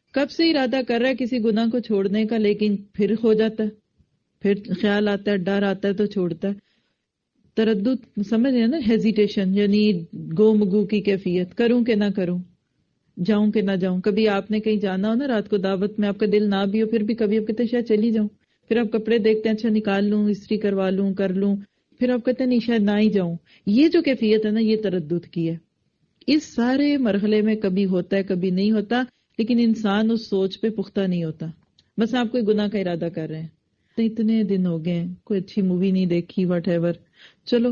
کب سے ارادہ کر رہا ہے کسی گناہ کو چھوڑنے کا، لیکن پھر ہو جاتا ہے، پھر خیال آتا ہے، ڈر آتا ہے تو چھوڑتا ہے. تردد سمجھ رہے ہیں نا، ہیزیٹیشن یعنی گو مگو کی کیفیت، کروں کہ نہ کروں، جاؤں کہ نہ جاؤں. کبھی آپ نے کہیں جانا ہو نا رات کو دعوت میں، آپ کا دل نہ بھی ہو، پھر بھی کبھی آپ کہتے ہیں شاید چلی جاؤں. پھر آپ کپڑے دیکھتے ہیں، اچھا نکال لوں، استری کروا لوں، کر لوں، پھر آپ کہتے ہیں نہیں شاید نہ ہی جاؤں. یہ جو کیفیت ہے نا، یہ تردد کی ہے. اس سارے مرحلے میں کبھی ہوتا ہے کبھی نہیں ہوتا، لیکن انسان اس سوچ پہ پختہ نہیں ہوتا. بس آپ کوئی گناہ کا ارادہ کر رہے ہیں، تو اتنے دن ہو گئے کوئی اچھی مووی نہیں دیکھی، واٹ ایور، چلو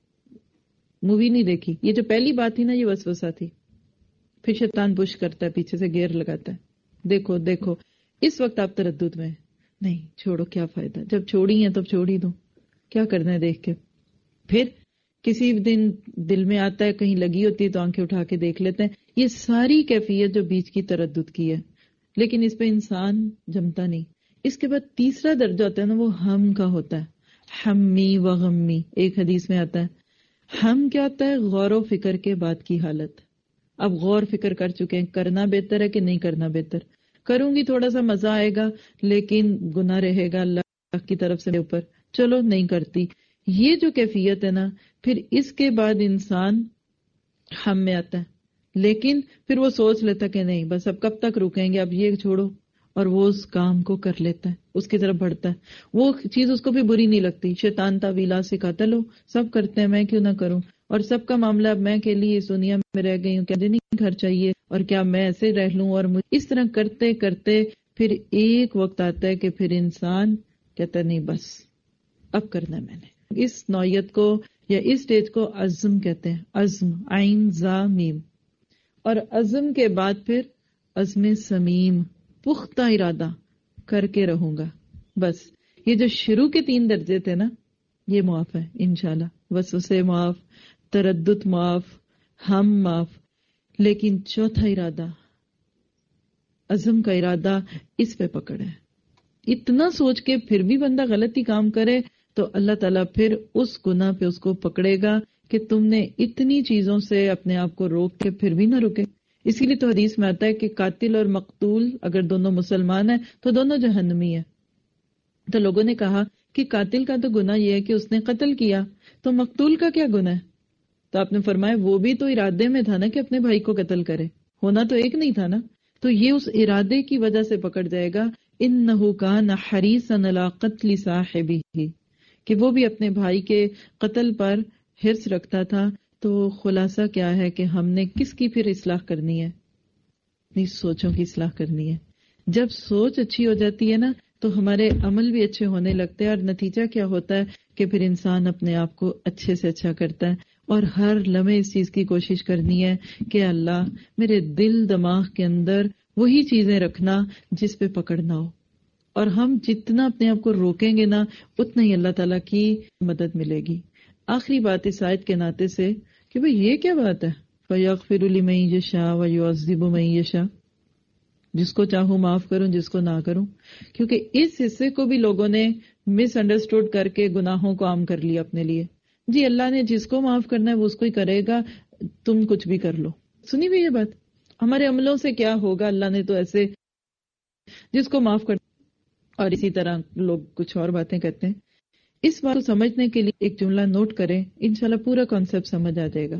مووی نہیں دیکھی. یہ جو پہلی بات تھی نا، یہ وسوسہ تھی. پھر شیطان پش کرتا ہے، پیچھے سے گیئر لگاتا ہے، دیکھو دیکھو. اس وقت آپ تردد میں، نہیں چھوڑو، کیا فائدہ، جب چھوڑی ہیں تب چھوڑ ہی دو، کیا کرنا ہے دیکھ کے. پھر کسی دن دل میں آتا ہے، کہیں لگی ہوتی ہے تو آنکھیں اٹھا کے دیکھ لیتے ہیں. یہ ساری کیفیت جو بیچ کی تردد کی ہے، لیکن اس پہ انسان جمتا نہیں. اس کے بعد تیسرا درجہ ہوتا ہے نا، وہ ہم کا ہوتا ہے، ہمی و غمی. ایک حدیث میں آتا ہے ہم کیا ہوتا ہے، غور و فکر کے بعد کی حالت. اب غور فکر کر چکے ہیں، کرنا بہتر ہے کہ نہیں کرنا بہتر، کروں گی تھوڑا سا مزہ آئے گا لیکن گناہ رہے گا اللہ کی طرف سے اوپر، چلو نہیں کرتی. یہ جو کیفیت ہے نا، پھر اس کے بعد انسان ہم میں آتا ہے، لیکن پھر وہ سوچ لیتا کہ نہیں بس اب کب تک رکیں گے، اب یہ چھوڑو، اور وہ اس کام کو کر لیتا ہے، اس کی طرف بڑھتا ہے. وہ چیز اس کو بھی بری نہیں لگتی. شیطان تعویلات سکھاتا، لو سب کرتے ہیں میں کیوں نہ کروں، اور سب کا معاملہ اب میں کے لیے اس دنیا میں رہ گئی ہوں، کیا نہیں گھر چاہیے، اور کیا میں ایسے رہ لوں، اور مجھے اس طرح کرتے کرتے پھر ایک وقت آتا ہے کہ پھر انسان کہتا ہے نہیں بس اب کرنا ہے میں نے. اس نوعیت کو یا اس سٹیج کو عزم کہتے ہیں، عزم، عین زا میم. اور عزم کے بعد پھر عزم سمیم، پختہ ارادہ کر کے رہوں گا. بس یہ جو شروع کے تین درجے تھے نا، یہ معاف ہے انشاءاللہ. وسوسے معاف، تردد معاف، ہم معاف. لیکن چوتھا ارادہ، عزم کا ارادہ، اس پہ پکڑ ہے. اتنا سوچ کے پھر بھی بندہ غلطی کام کرے تو اللہ تعالیٰ پھر اس گناہ پہ اس کو پکڑے گا کہ تم نے اتنی چیزوں سے اپنے آپ کو روک کے پھر بھی نہ رکے. اسی لیے تو حدیث میں آتا ہے کہ قاتل اور مقتول اگر دونوں مسلمان ہیں تو دونوں جہنمی ہیں. تو لوگوں نے کہا کہ قاتل کا تو گناہ یہ ہے کہ اس نے قتل کیا، تو مقتول کا کیا گناہ ہے؟ تو آپ نے فرمایا وہ بھی تو ارادے میں تھا نا کہ اپنے بھائی کو قتل کرے، ہونا تو ایک نہیں تھا نا. تو یہ اس ارادے کی وجہ سے پکڑ جائے گا. انہ کان حریصا علی قتل صاحبہ، کہ وہ بھی اپنے بھائی کے قتل پر حرص رکھتا تھا. تو خلاصہ کیا ہے کہ ہم نے کس کی پھر اصلاح کرنی ہے؟ اپنی سوچوں کی اصلاح کرنی ہے. جب سوچ اچھی ہو جاتی ہے نا تو ہمارے عمل بھی اچھے ہونے لگتے ہیں، اور نتیجہ کیا ہوتا ہے کہ پھر انسان اپنے آپ کو اچھے سے اچھا کرتا ہے. اور ہر لمحے اس چیز کی کوشش کرنی ہے کہ اللہ میرے دل دماغ کے اندر وہی چیزیں رکھنا جس پہ پکڑنا ہو. اور ہم جتنا اپنے آپ کو روکیں گے نا، اتنا ہی اللہ تعالیٰ کی مدد ملے گی. آخری بات اس آیت کے ناطے سے کہ بھئی یہ کیا بات ہے، فَيَغْفِرُ لِمَن يَشَاءُ وَيُعَذِّبُ مَن يَشَاءُ، جس کو چاہوں معاف کروں، جس کو نہ کروں. کیونکہ اس حصے کو بھی لوگوں نے مس انڈرسٹوڈ کر کے گناہوں کو عام کر لیا اپنے لیے. جی اللہ نے جس کو معاف کرنا ہے وہ اس کو ہی کرے گا، تم کچھ بھی کر لو. سنی بھی یہ بات، ہمارے عملوں سے کیا ہوگا، اللہ نے تو ایسے جس کو معاف کر. اور اسی طرح لوگ کچھ اور باتیں کرتے ہیں. اس بات کو سمجھنے کے لیے ایک جملہ نوٹ کریں، انشاءاللہ پورا کانسیپٹ سمجھ آ جائے گا.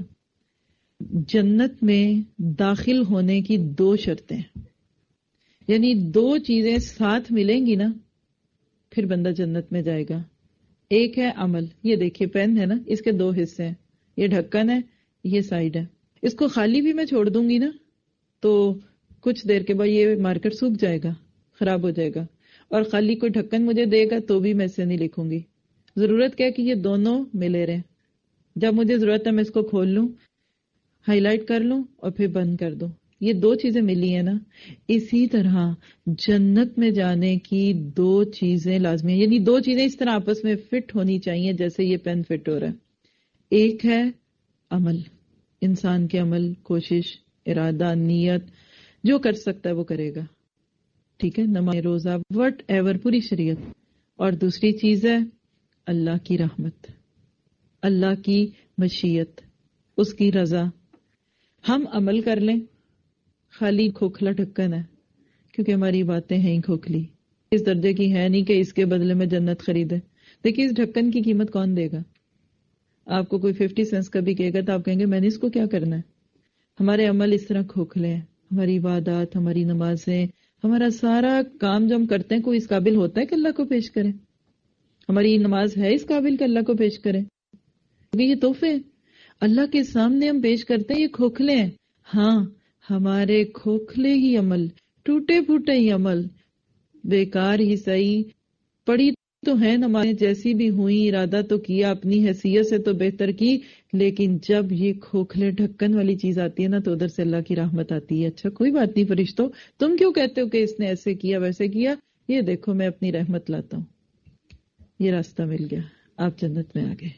جنت میں داخل ہونے کی دو شرطیں، یعنی دو چیزیں ساتھ ملیں گی نا پھر بندہ جنت میں جائے گا. ایک ہے عمل، یہ دیکھیے پین ہے نا، اس کے دو حصے ہیں، یہ ڈھکن ہے، یہ سائیڈ ہے. اس کو خالی بھی میں چھوڑ دوں گی نا تو کچھ دیر کے بعد یہ مارکر سوکھ جائے گا، خراب ہو جائے گا. اور خالی کوئی ڈھکن مجھے دے گا تو بھی میں اسے نہیں لکھوں گی. ضرورت کیا ہے کہ یہ دونوں ملے رہیں. جب مجھے ضرورت ہے میں اس کو کھول لوں، ہائی لائٹ کر لوں اور پھر بند کر دوں. یہ دو چیزیں ملی ہیں نا. اسی طرح جنت میں جانے کی دو چیزیں لازمی ہیں، یعنی دو چیزیں اس طرح آپس میں فٹ ہونی چاہیے جیسے یہ پین فٹ ہو رہا ہے. ایک ہے عمل، انسان کے عمل، کوشش، ارادہ، نیت، جو کر سکتا ہے وہ کرے گا، ٹھیک ہے، نماز، روزہ، وٹ ایور، پوری شریعت. اور دوسری چیز ہے اللہ کی رحمت، اللہ کی مشیت، اس کی رضا. ہم عمل کر لیں، خالی کھوکھلا ڈھکن ہے کیونکہ ہماری باتیں ہیں ہی کھوکھلی، اس درجے کی ہے نہیں کہ اس کے بدلے میں جنت خریدے. دیکھیے اس ڈھکن کی قیمت کون دے گا؟ آپ کو کوئی ففٹی سینس کا بھی کہے گا تو آپ کہیں گے میں نے اس کو کیا کرنا ہے. ہمارے عمل اس طرح کھوکھلے ہیں، ہماری عبادات، ہماری نمازیں، ہمارا سارا کام جو ہم کرتے ہیں کوئی اس قابل ہوتا ہے کہ اللہ کو پیش کرے؟ ہماری نماز ہے اس قابل کہ اللہ کو پیش کرے؟ کیونکہ یہ تحفے اللہ کے سامنے ہم پیش کرتے ہیں، یہ کھوکھلے ہیں. ہاں ہمارے کھوکھلے ہی عمل، ٹوٹے پھوٹے ہی عمل، بیکار ہی صحیح، پڑی تو ہے نمازیں جیسی بھی ہوئی، ارادہ تو کیا، اپنی حیثیت سے تو بہتر کی، لیکن جب یہ کھوکھلے ڈھکن والی چیز آتی ہے نا تو ادھر سے اللہ کی رحمت آتی ہے. اچھا کوئی بات نہیں فرشتوں، تم کیوں کہتے ہو کہ اس نے ایسے کیا ویسے کیا؟ یہ دیکھو میں اپنی رحمت لاتا ہوں. یہ راستہ مل گیا، آپ جنت میں آ گئے.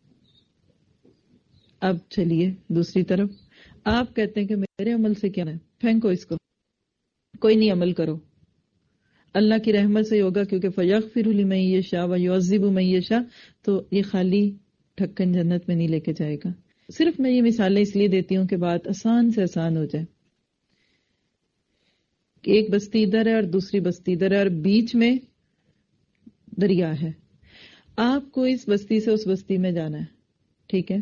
اب چلیے دوسری طرف، آپ کہتے ہیں کہ میرے عمل سے کیا ہے، پھینکو اس کو، کوئی نہیں عمل کرو. اللہ کی رحمت سے ہوگا کیونکہ فَيَغْفِرُ لِمَن يَشَاءُ وَيُعَذِّبُ مَن يَشَاء، تو یہ خالی ڈھکن جنت میں نہیں لے کے جائے گا. صرف میں یہ مثالیں اس لیے دیتی ہوں کہ بات آسان سے آسان ہو جائے. ایک بستی ادھر ہے اور دوسری بستی ادھر ہے اور بیچ میں دریا ہے. آپ کو اس بستی سے اس بستی میں جانا ہے، ٹھیک ہے؟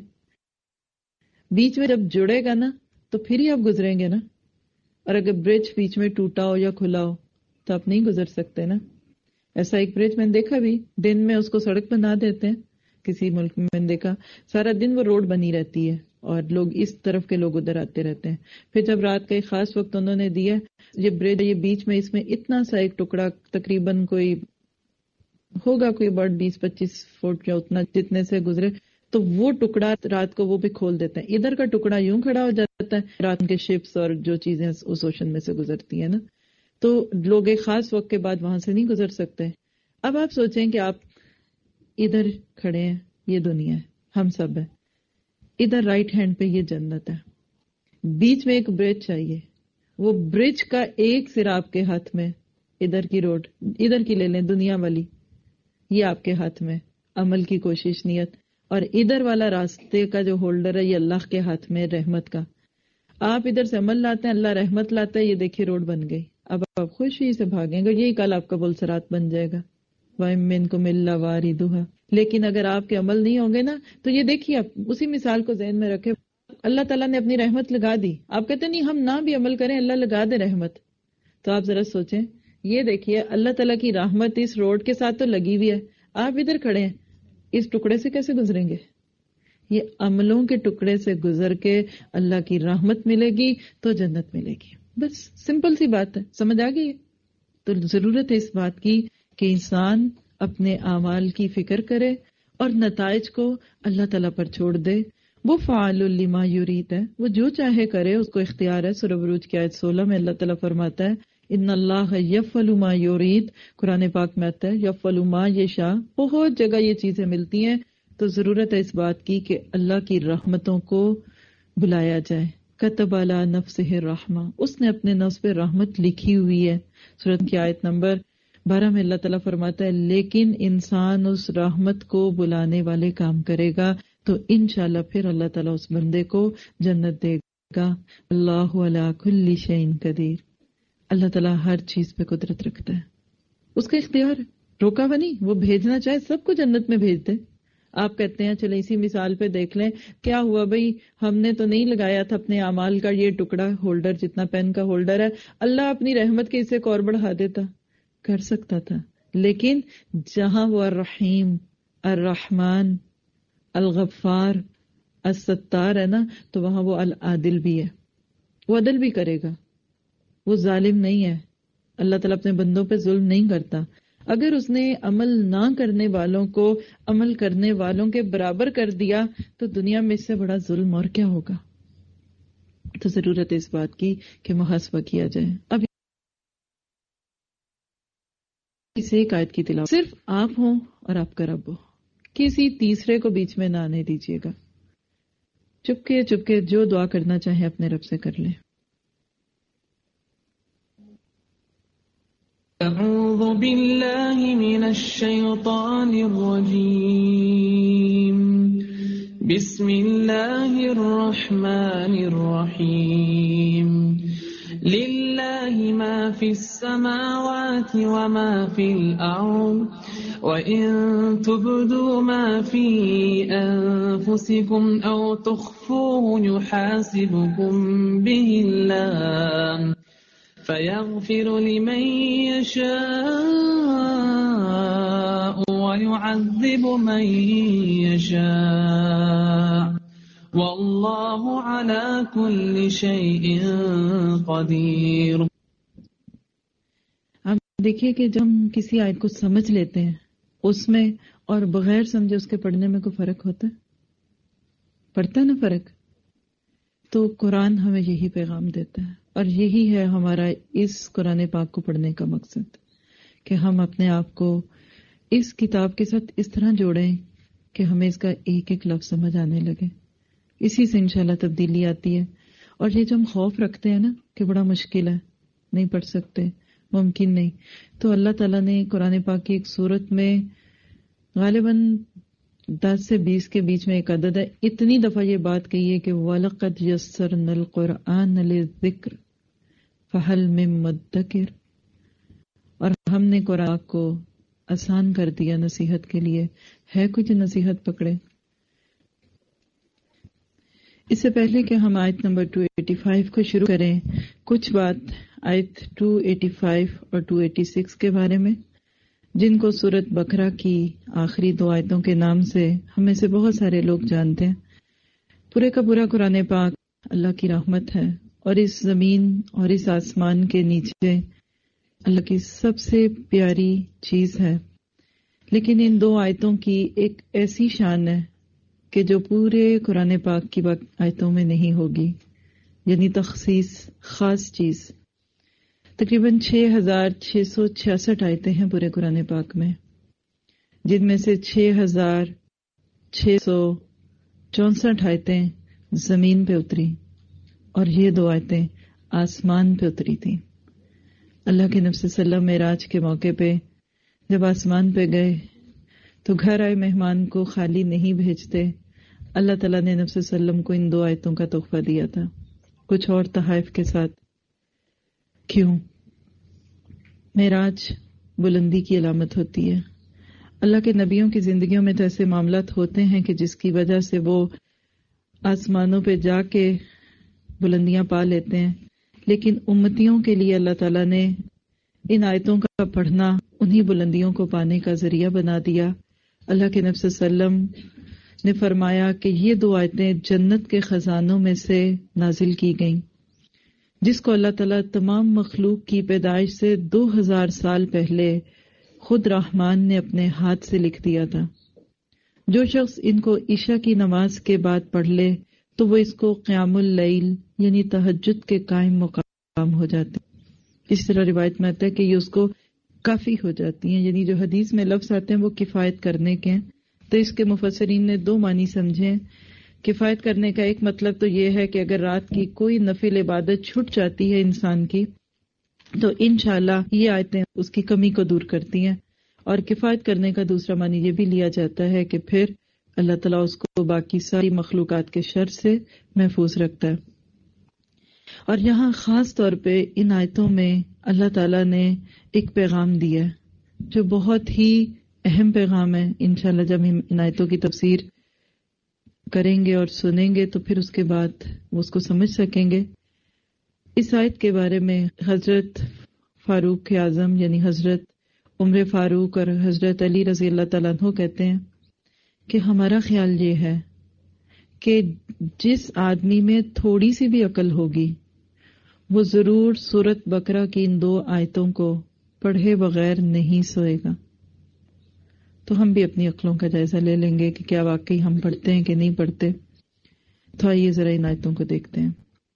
بیچ میں جب جڑے گا نا تو پھر ہی آپ گزریں گے نا. اور اگر برج بیچ میں ٹوٹا ہو یا کھلا ہو تو آپ نہیں گزر سکتے نا. ایسا ایک برج میں نے دیکھا بھی، دن میں اس کو سڑک بنا دیتے ہیں کسی ملک میں، میں نے دیکھا سارا دن وہ روڈ بنی رہتی ہے اور لوگ اس طرف کے لوگ ادھر آتے رہتے ہیں. پھر جب رات کا ایک خاص وقت انہوں نے دیا، یہ برج یہ بیچ میں، اس میں اتنا سا ایک ٹکڑا تقریباً کوئی ہوگا کوئی بڑھ بیس پچیس فٹ یا اتنا جتنے سے گزرے، تو وہ ٹکڑا رات کو وہ بھی کھول دیتے ہیں. ادھر کا ٹکڑا یوں کھڑا ہو جاتا ہے، رات کے شپس اور جو چیزیں اس اوشن میں سے گزرتی ہیں نا، تو لوگ ایک خاص وقت کے بعد وہاں سے نہیں گزر سکتے. اب آپ سوچیں کہ آپ ادھر کھڑے ہیں، یہ دنیا ہے، ہم سب ہیں، ادھر رائٹ ہینڈ پہ یہ جنت ہے، بیچ میں ایک برج چاہیے، وہ برج کا ایک سر آپ کے ہاتھ میں، ادھر کی روڈ ادھر کی لے لیں دنیا والی، یہ آپ کے ہاتھ میں عمل کی کوشش نیت، اور ادھر والا راستے کا جو ہولڈر ہے یہ اللہ کے ہاتھ میں رحمت کا. آپ ادھر سے عمل لاتے ہیں، اللہ رحمت لاتا ہے، یہ دیکھیے روڈ بن گئی. اب آپ خوشی سے بھاگیں گے، یہی کل آپ کا بلسرات بن جائے گا. وَإِن مِّنكُمْ إِلَّا وَارِدُهَا. لیکن اگر آپ کے عمل نہیں ہوں گے نا تو یہ دیکھیے، آپ اسی مثال کو ذہن میں رکھیں، اللہ تعالیٰ نے اپنی رحمت لگا دی. آپ کہتے ہیں نہیں ہم نہ بھی عمل کریں اللہ لگا دے رحمت، تو آپ ذرا سوچیں، یہ دیکھیے اللہ تعالیٰ کی رحمت اس روڈ کے ساتھ تو لگی ہوئی ہے، آپ ادھر کھڑے ہیں، اس ٹکڑے سے کیسے گزریں گے؟ یہ عملوں کے ٹکڑے سے گزر کے اللہ کی رحمت ملے گی تو جنت ملے گی. بس سمپل سی بات ہے، سمجھ آ گئی؟ تو ضرورت ہے اس بات کی کہ انسان اپنے اعمال کی فکر کرے اور نتائج کو اللہ تعالیٰ پر چھوڑ دے. وہ فعال لما یرید ہے، وہ جو چاہے کرے، اس کو اختیار ہے. سورہ بروج کی آیت سولہ میں اللہ تعالیٰ فرماتا ہے ان اللہ یفعل ما یرید، قرآن پاک میں آتا ہے یفعل ما یشاء. بہت جگہ یہ چیزیں ملتی ہیں. تو ضرورت ہے اس بات کی کہ اللہ کی رحمتوں کو بلایا جائے. کتب علی نفسہ الرحمہ، اس نے اپنے نفس پہ رحمت لکھی ہوئی ہے. سورۃ کی آیت نمبر بارہ میں اللہ تعالیٰ فرماتا ہے لیکن انسان اس رحمت کو بلانے والے کام کرے گا تو انشاءاللہ پھر اللہ تعالیٰ اس بندے کو جنت دے گا. اللہ علی کل شیء قدیر. اللہ تعالیٰ ہر چیز پہ قدرت رکھتا ہے، اس کا اختیار، روکا ہوا نہیں. وہ بھیجنا چاہے سب کو جنت میں بھیج دے. آپ کہتے ہیں چلے اسی مثال پہ دیکھ لیں، کیا ہوا بھئی، ہم نے تو نہیں لگایا تھا اپنے اعمال کا یہ ٹکڑا ہولڈر جتنا پین کا ہولڈر ہے، اللہ اپنی رحمت کے اسے کو اور بڑھا دیتا، کر سکتا تھا. لیکن جہاں وہ الرحیم، الرحمن، الغفار، الستار ہے نا، تو وہاں وہ العادل بھی ہے، وہ عدل بھی کرے گا، وہ ظالم نہیں ہے. اللہ تعالیٰ اپنے بندوں پہ ظلم نہیں کرتا. اگر اس نے عمل نہ کرنے والوں کو عمل کرنے والوں کے برابر کر دیا تو دنیا میں اس سے بڑا ظلم اور کیا ہوگا. تو ضرورت ہے اس بات کی کہ محاسبہ کیا جائے. اب اس ایک آیت کی تلاوت صرف آپ ہوں اور آپ کا رب ہو، کسی تیسرے کو بیچ میں نہ آنے دیجیے گا. چپکے چپکے جو دعا کرنا چاہے اپنے رب سے کر لیں. اعوذ باللہ من الشیطان الرجیم، بسم اللہ الرحمن الرحیم. للہ ما في السماوات وما في الأرض وإن تبدوا ما في أنفسكم أو تخفوه يحاسبكم به الله فيغفر لمن يشاء ويعذب من يشاء والله على كل شيء قدیر۔ آپ دیکھیے کہ جب ہم کسی آیت کو سمجھ لیتے ہیں اس میں اور بغیر سمجھے اس کے پڑھنے میں کوئی فرق ہوتا ہے؟ پڑتا ہے نا فرق؟ تو قرآن ہمیں یہی پیغام دیتا ہے، اور یہی ہے ہمارا اس قرآن پاک کو پڑھنے کا مقصد، کہ ہم اپنے آپ کو اس کتاب کے ساتھ اس طرح جوڑیں کہ ہمیں اس کا ایک ایک لفظ سمجھ آنے لگے۔ اسی سے انشاءاللہ تبدیلی آتی ہے۔ اور یہ جو ہم خوف رکھتے ہیں نا کہ بڑا مشکل ہے، نہیں پڑھ سکتے، ممکن نہیں، تو اللہ تعالیٰ نے قرآن پاک کی ایک صورت میں غالباً دس سے بیس کے بیچ میں ایک عدد ہے، اتنی دفعہ یہ بات کہی ہے کہ وَلَقَدْ يَسَّرْنَا الْقُرْآنَ لِلذِّكْرِ فَهَلْ مِن مُدَّكِرٍ، اور ہم نے قرآن کو آسان کر دیا نصیحت کے لیے، ہے کچھ نصیحت پکڑے۔ اس سے پہلے کہ ہم آیت نمبر دو سو پچاسی کو شروع کریں، کچھ بات آیت دو سو پچاسی اور دو سو چھیاسی کے بارے میں، جن کو سورۃ بقرہ کی آخری دو آیتوں کے نام سے ہم میں سے بہت سارے لوگ جانتے ہیں۔ پورے کا پورا قرآن پاک اللہ کی رحمت ہے، اور اس زمین اور اس آسمان کے نیچے اللہ کی سب سے پیاری چیز ہے، لیکن ان دو آیتوں کی ایک ایسی شان ہے کہ جو پورے قرآن پاک کی آیتوں میں نہیں ہوگی، یعنی تخصیص، خاص چیز۔ تقریباً چھ ہزار چھ سو چھیاسٹھ آیتیں ہیں پورے قرآن پاک میں، جن میں سے چھ ہزار چھ سو چونسٹھ آیتیں زمین پہ اتری، اور یہ دو آیتیں آسمان پہ اتری تھیں۔ اللہ کے نبی صلی اللہ علیہ وسلم معراج کے موقع پہ جب آسمان پہ گئے تو گھر آئے مہمان کو خالی نہیں بھیجتے، اللہ تعالیٰ نے نبی صلی اللہ علیہ وسلم کو ان دو آیتوں کا تحفہ دیا تھا، کچھ اور تحائف کے ساتھ۔ کیوں؟ معراج بلندی کی علامت ہوتی ہے۔ اللہ کے نبیوں کی زندگیوں میں تو ایسے معاملات ہوتے ہیں کہ جس کی وجہ سے وہ آسمانوں پہ جا کے بلندیاں پا لیتے ہیں، لیکن امتیوں کے لیے اللہ تعالیٰ نے ان آیتوں کا پڑھنا انہی بلندیوں کو پانے کا ذریعہ بنا دیا۔ اللہ کے نبی صلی اللہ علیہ وسلم نے فرمایا کہ یہ دو آیتیں جنت کے خزانوں میں سے نازل کی گئیں، جس کو اللہ تعالیٰ تمام مخلوق کی پیدائش سے دو ہزار سال پہلے خود رحمان نے اپنے ہاتھ سے لکھ دیا تھا۔ جو شخص ان کو عشاء کی نماز کے بعد پڑھ لے تو وہ اس کو قیام اللیل یعنی تہجد کے قائم مقام ہو جاتے ہیں۔ اس طرح روایت میں آتا ہے کہ یہ اس کو کافی ہو جاتی ہیں، یعنی جو حدیث میں لفظ آتے ہیں وہ کفایت کرنے کے ہیں۔ تو اس کے مفسرین نے دو معنی سمجھے۔ کفایت کرنے کا ایک مطلب تو یہ ہے کہ اگر رات کی کوئی نفل عبادت چھٹ جاتی ہے انسان کی تو انشاءاللہ یہ آیتیں اس کی کمی کو دور کرتی ہیں، اور کفایت کرنے کا دوسرا معنی یہ بھی لیا جاتا ہے کہ پھر اللہ تعالیٰ اس کو باقی ساری مخلوقات کے شر سے محفوظ رکھتا ہے۔ اور یہاں خاص طور پہ ان آیتوں میں اللہ تعالیٰ نے ایک پیغام دیا ہے جو بہت ہی اہم پیغام ہے۔ انشاءاللہ جب ہم ان آیتوں کی تفسیر کریں گے اور سنیں گے تو پھر اس کے بعد وہ اس کو سمجھ سکیں گے۔ اس آیت کے بارے میں حضرت فاروق اعظم یعنی حضرت عمر فاروق اور حضرت علی رضی اللہ تعالیٰ عنہ کہتے ہیں کہ ہمارا خیال یہ ہے کہ جس آدمی میں تھوڑی سی بھی عقل ہوگی وہ ضرور سورۃ بقرہ کی ان دو آیتوں کو پڑھے بغیر نہیں سوئے گا۔ تو ہم بھی اپنی عقلوں کا جائزہ لے لیں گے کہ کیا واقعی ہم پڑھتے ہیں کہ نہیں پڑھتے۔ تو آئیے ذرا ان آیتوں کو دیکھتے ہیں۔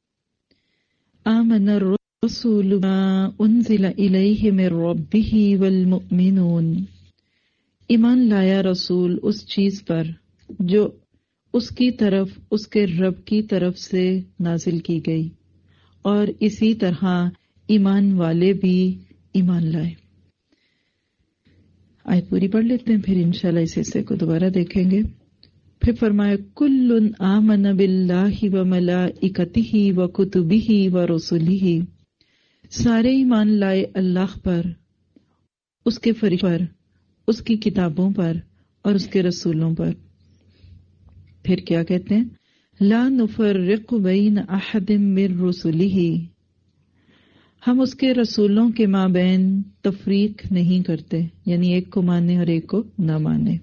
آمن الرسول ما انزل الیہ من ربہ والمؤمنون، ایمان لایا رسول اس چیز پر جو اس کی طرف اس کے رب کی طرف سے نازل کی گئی، اور اسی طرح ایمان والے بھی ایمان لائے۔ آیت پوری پڑھ لیتے ہیں، پھر انشاءاللہ اس حصے کو دوبارہ دیکھیں گے۔ پھر فرمایا کل آمن باللہ وملائکتہ وکتبہ ورسلہ، سارے ایمان لائے اللہ پر، اس کے فرشتوں پر، اس کی کتابوں پر اور اس کے رسولوں پر۔ پھر کیا کہتے ہیں؟ لا نفرق بین احد من رسلہ، ہم اس کے رسولوں کے مابین تفریق نہیں کرتے، یعنی ایک کو مانے اور ایک کو نہ مانے۔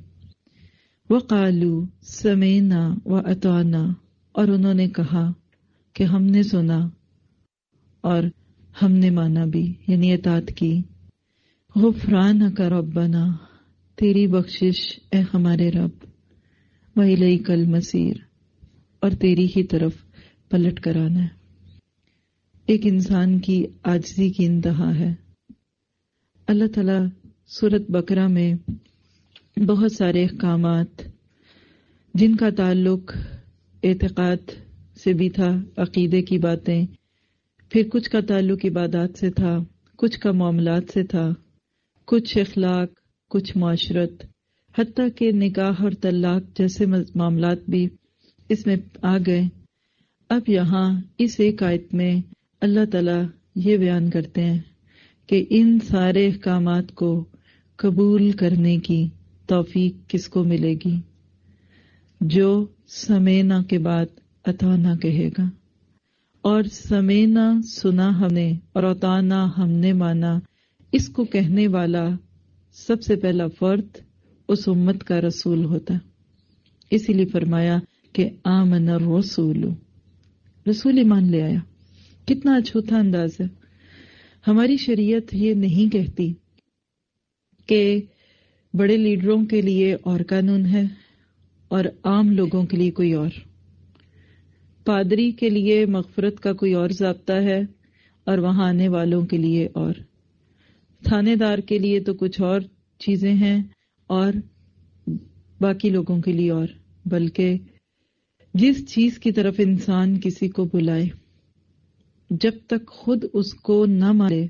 وقالوا سمعنا واطعنا، اور انہوں نے کہا کہ ہم نے سنا اور ہم نے مانا بھی، یعنی اطاعت کی۔ غفرانک ربنا، تیری بخشش اے ہمارے رب، وإلیک المصیر، اور تیری ہی طرف پلٹ کر آنا ہے۔ ایک انسان کی عاجزی کی انتہا ہے۔ اللہ تعالیٰ سورۃ بقرہ میں بہت سارے احکامات جن کا تعلق اعتقاد سے بھی تھا، عقیدے کی باتیں، پھر کچھ کا تعلق عبادات سے تھا، کچھ کا معاملات سے تھا، کچھ اخلاق، کچھ معاشرت، حتیٰ کہ نکاح اور طلاق جیسے معاملات بھی اس میں آ گئے۔ اب یہاں اس ایک آیت میں اللہ تعالیٰ یہ بیان کرتے ہیں کہ ان سارے احکامات کو قبول کرنے کی توفیق کس کو ملے گی؟ جو سمینا کے بعد اطانا کہے گا، اور سمینا سنا ہم نے اور اطانا ہم نے مانا، اس کو کہنے والا سب سے پہلا فرد اس امت کا رسول ہوتا ہے۔ اسی لیے فرمایا کہ آمن الرسول، رسول ایمان لے آیا۔ کتنا اچھوتا انداز ہے۔ ہماری شریعت یہ نہیں کہتی کہ بڑے لیڈروں کے لیے اور قانون ہے اور عام لوگوں کے لیے کوئی اور، پادری کے لیے مغفرت کا کوئی اور ضابطہ ہے اور وہاں آنے والوں کے لیے اور، تھانے دار کے لیے تو کچھ اور چیزیں ہیں اور باقی لوگوں کے لیے اور، بلکہ جس چیز کی طرف انسان کسی کو بلائے جب تک خود اس کو نہ مارے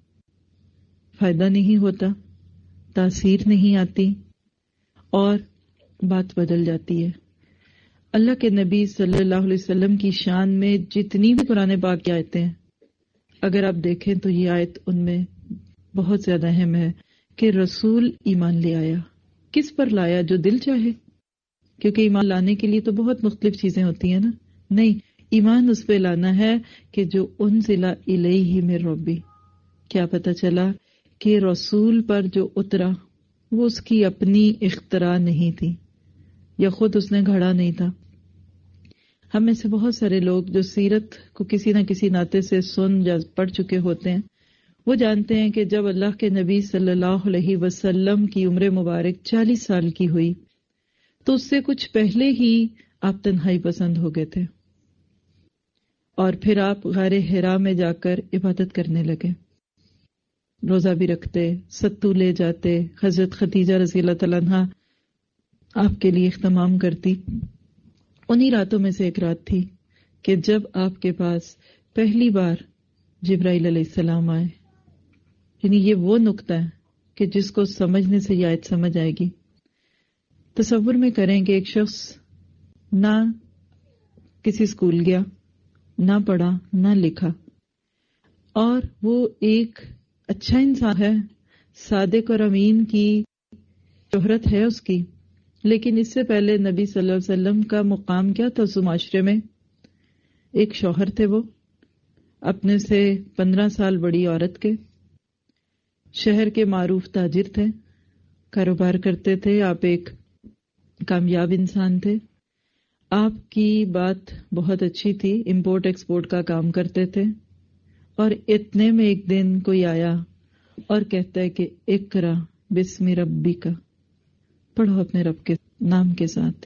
فائدہ نہیں ہوتا، تاثیر نہیں آتی اور بات بدل جاتی ہے۔ اللہ کے نبی صلی اللہ علیہ وسلم کی شان میں جتنی بھی قرآن پاک کی آیتیں ہیں، اگر آپ دیکھیں تو یہ آیت ان میں بہت زیادہ اہم ہے کہ رسول ایمان لے آیا۔ کس پر لایا؟ جو دل چاہے، کیونکہ ایمان لانے کے لیے تو بہت مختلف چیزیں ہوتی ہیں نا، نہیں، ایمان اس پہ لانا ہے کہ جو انزل الیہ من ربی۔ کیا پتہ چلا کہ رسول پر جو اترا وہ اس کی اپنی اختراع نہیں تھی یا خود اس نے گھڑا نہیں تھا۔ ہم میں سے بہت سارے لوگ جو سیرت کو کسی نہ کسی ناطے سے سن یا پڑھ چکے ہوتے ہیں، وہ جانتے ہیں کہ جب اللہ کے نبی صلی اللہ علیہ وسلم کی عمر مبارک چالیس سال کی ہوئی تو اس سے کچھ پہلے ہی آپ تنہائی پسند ہو گئے تھے، اور پھر آپ غار حرا میں جا کر عبادت کرنے لگے، روزہ بھی رکھتے، ستو لے جاتے، حضرت خدیجہ رضی اللہ تعالیٰ عنہا آپ کے لیے اہتمام کرتی۔ انہی راتوں میں سے ایک رات تھی کہ جب آپ کے پاس پہلی بار جبرائیل علیہ السلام آئے۔ یعنی یہ وہ نقطہ ہے کہ جس کو سمجھنے سے یہ آیت سمجھ آئے گی۔ تصور میں کریں کہ ایک شخص نہ کسی اسکول گیا، نہ پڑھا، نہ لکھا، اور وہ ایک اچھا انسان ہے، صادق اور امین کی شہرت ہے اس کی، لیکن اس سے پہلے نبی صلی اللہ علیہ وسلم کا مقام کیا تھا اس معاشرے میں؟ ایک شوہر تھے، وہ اپنے سے پندرہ سال بڑی عورت کے، شہر کے معروف تاجر تھے، کاروبار کرتے تھے، آپ ایک کامیاب انسان تھے، آپ کی بات بہت اچھی تھی، امپورٹ ایکسپورٹ کا کام کرتے تھے، اور اتنے میں ایک دن کوئی آیا اور کہتا ہے کہ اقرا بسم ربک، پڑھو اپنے رب کے نام کے ساتھ۔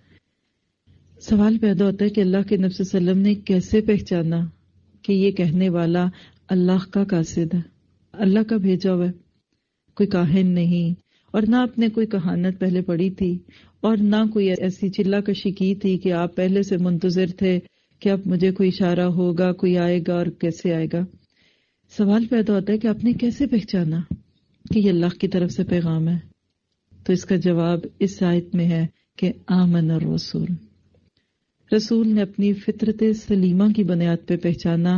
سوال پیدا ہوتا ہے کہ اللہ کے نبی صلی اللہ علیہ وسلم نے کیسے پہچانا کہ یہ کہنے والا اللہ کا قاصد ہے، اللہ کا بھیجا ہوا ہے، کوئی کاہن نہیں، اور نہ آپ نے کوئی کہانت پہلے پڑھی تھی، اور نہ کوئی ایسی چلا کشی کی تھی کہ آپ پہلے سے منتظر تھے کہ اب مجھے کوئی اشارہ ہوگا، کوئی آئے گا اور کیسے آئے گا۔ سوال پیدا ہوتا ہے کہ آپ نے کیسے پہچانا کہ یہ اللہ کی طرف سے پیغام ہے؟ تو اس کا جواب اس آیت میں ہے کہ آمن الرسول، رسول نے اپنی فطرت سلیمہ کی بنیاد پہ پہچانا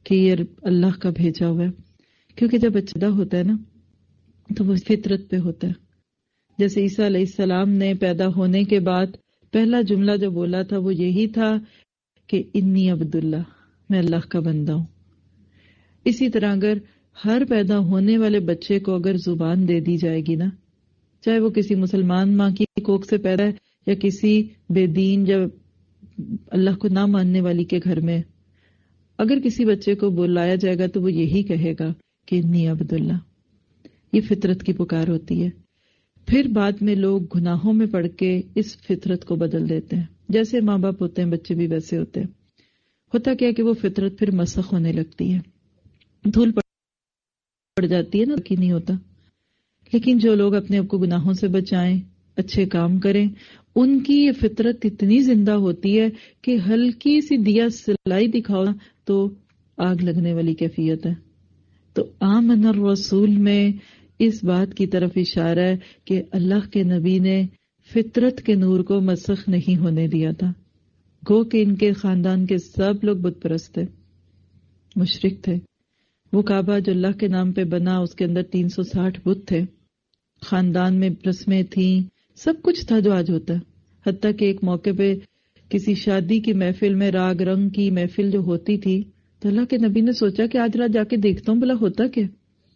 کہ یہ اللہ کا بھیجا ہوا ہے. کیونکہ جب بچہ پیدا ہوتا ہے نا تو وہ فطرت پہ ہوتا ہے. جیسے عیسیٰ علیہ السلام نے پیدا ہونے کے بعد پہلا جملہ جو بولا تھا وہ یہی تھا کہ انی عبداللہ، میں اللہ کا بندہ ہوں. اسی طرح اگر ہر پیدا ہونے والے بچے کو اگر زبان دے دی جائے گی نا، چاہے وہ کسی مسلمان ماں کی کوکھ سے پیدا ہے یا کسی بے دین یا اللہ کو نہ ماننے والی کے گھر میں، اگر کسی بچے کو بلایا جائے گا تو وہ یہی کہے گا کہ انی عبداللہ. یہ فطرت کی پکار ہوتی ہے. پھر بعد میں لوگ گناہوں میں پڑ کے اس فطرت کو بدل دیتے ہیں. جیسے ماں باپ ہوتے ہیں بچے بھی ویسے ہوتے ہیں. ہوتا کیا کہ وہ فطرت پھر مسخ ہونے لگتی ہے، دھول پڑ جاتی ہے نا، کہ نہیں ہوتا. لیکن جو لوگ اپنے آپ کو گناہوں سے بچائیں، اچھے کام کریں، ان کی یہ فطرت اتنی زندہ ہوتی ہے کہ ہلکی سی دیا سلائی دکھاؤ تو آگ لگنے والی کیفیت ہے. تو آمن الرسول میں اس بات کی طرف اشارہ ہے کہ اللہ کے نبی نے فطرت کے نور کو مسخ نہیں ہونے دیا تھا. گو کہ ان کے خاندان کے سب لوگ بت پرست تھے، مشرک تھے. وہ کعبہ جو اللہ کے نام پہ بنا اس کے اندر تین سو ساٹھ بت تھے. خاندان میں رسمیں تھیں، سب کچھ تھا جو آج ہوتا ہے. حتیٰ کہ ایک موقع پہ کسی شادی کی محفل میں راگ رنگ کی محفل جو ہوتی تھی تو اللہ کے نبی نے سوچا کہ آج رات جا کے دیکھتا ہوں بلا ہوتا کیا.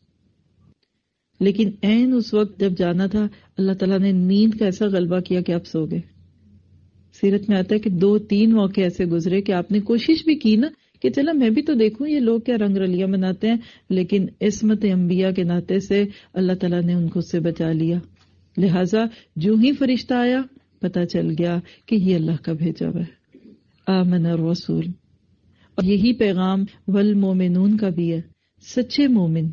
لیکن عین اس وقت جب جانا تھا اللہ تعالیٰ نے نیند کا ایسا غلبہ کیا کہ آپ سو گئے. سیرت میں آتا ہے کہ دو تین موقع ایسے گزرے کہ آپ نے کوشش بھی کی نا کہ چلا میں بھی تو دیکھوں یہ لوگ کیا رنگ رلیاں مناتے ہیں، لیکن عصمت انبیاء کے ناطے سے اللہ تعالیٰ نے ان کو اس سے بچا لیا. لہٰذا جو ہی فرشتہ آیا پتا چل گیا کہ یہ اللہ کا بھیجا ہوا ہے. آمن الرسول. اور یہی پیغام والمومنون کا بھی ہے. سچے مومن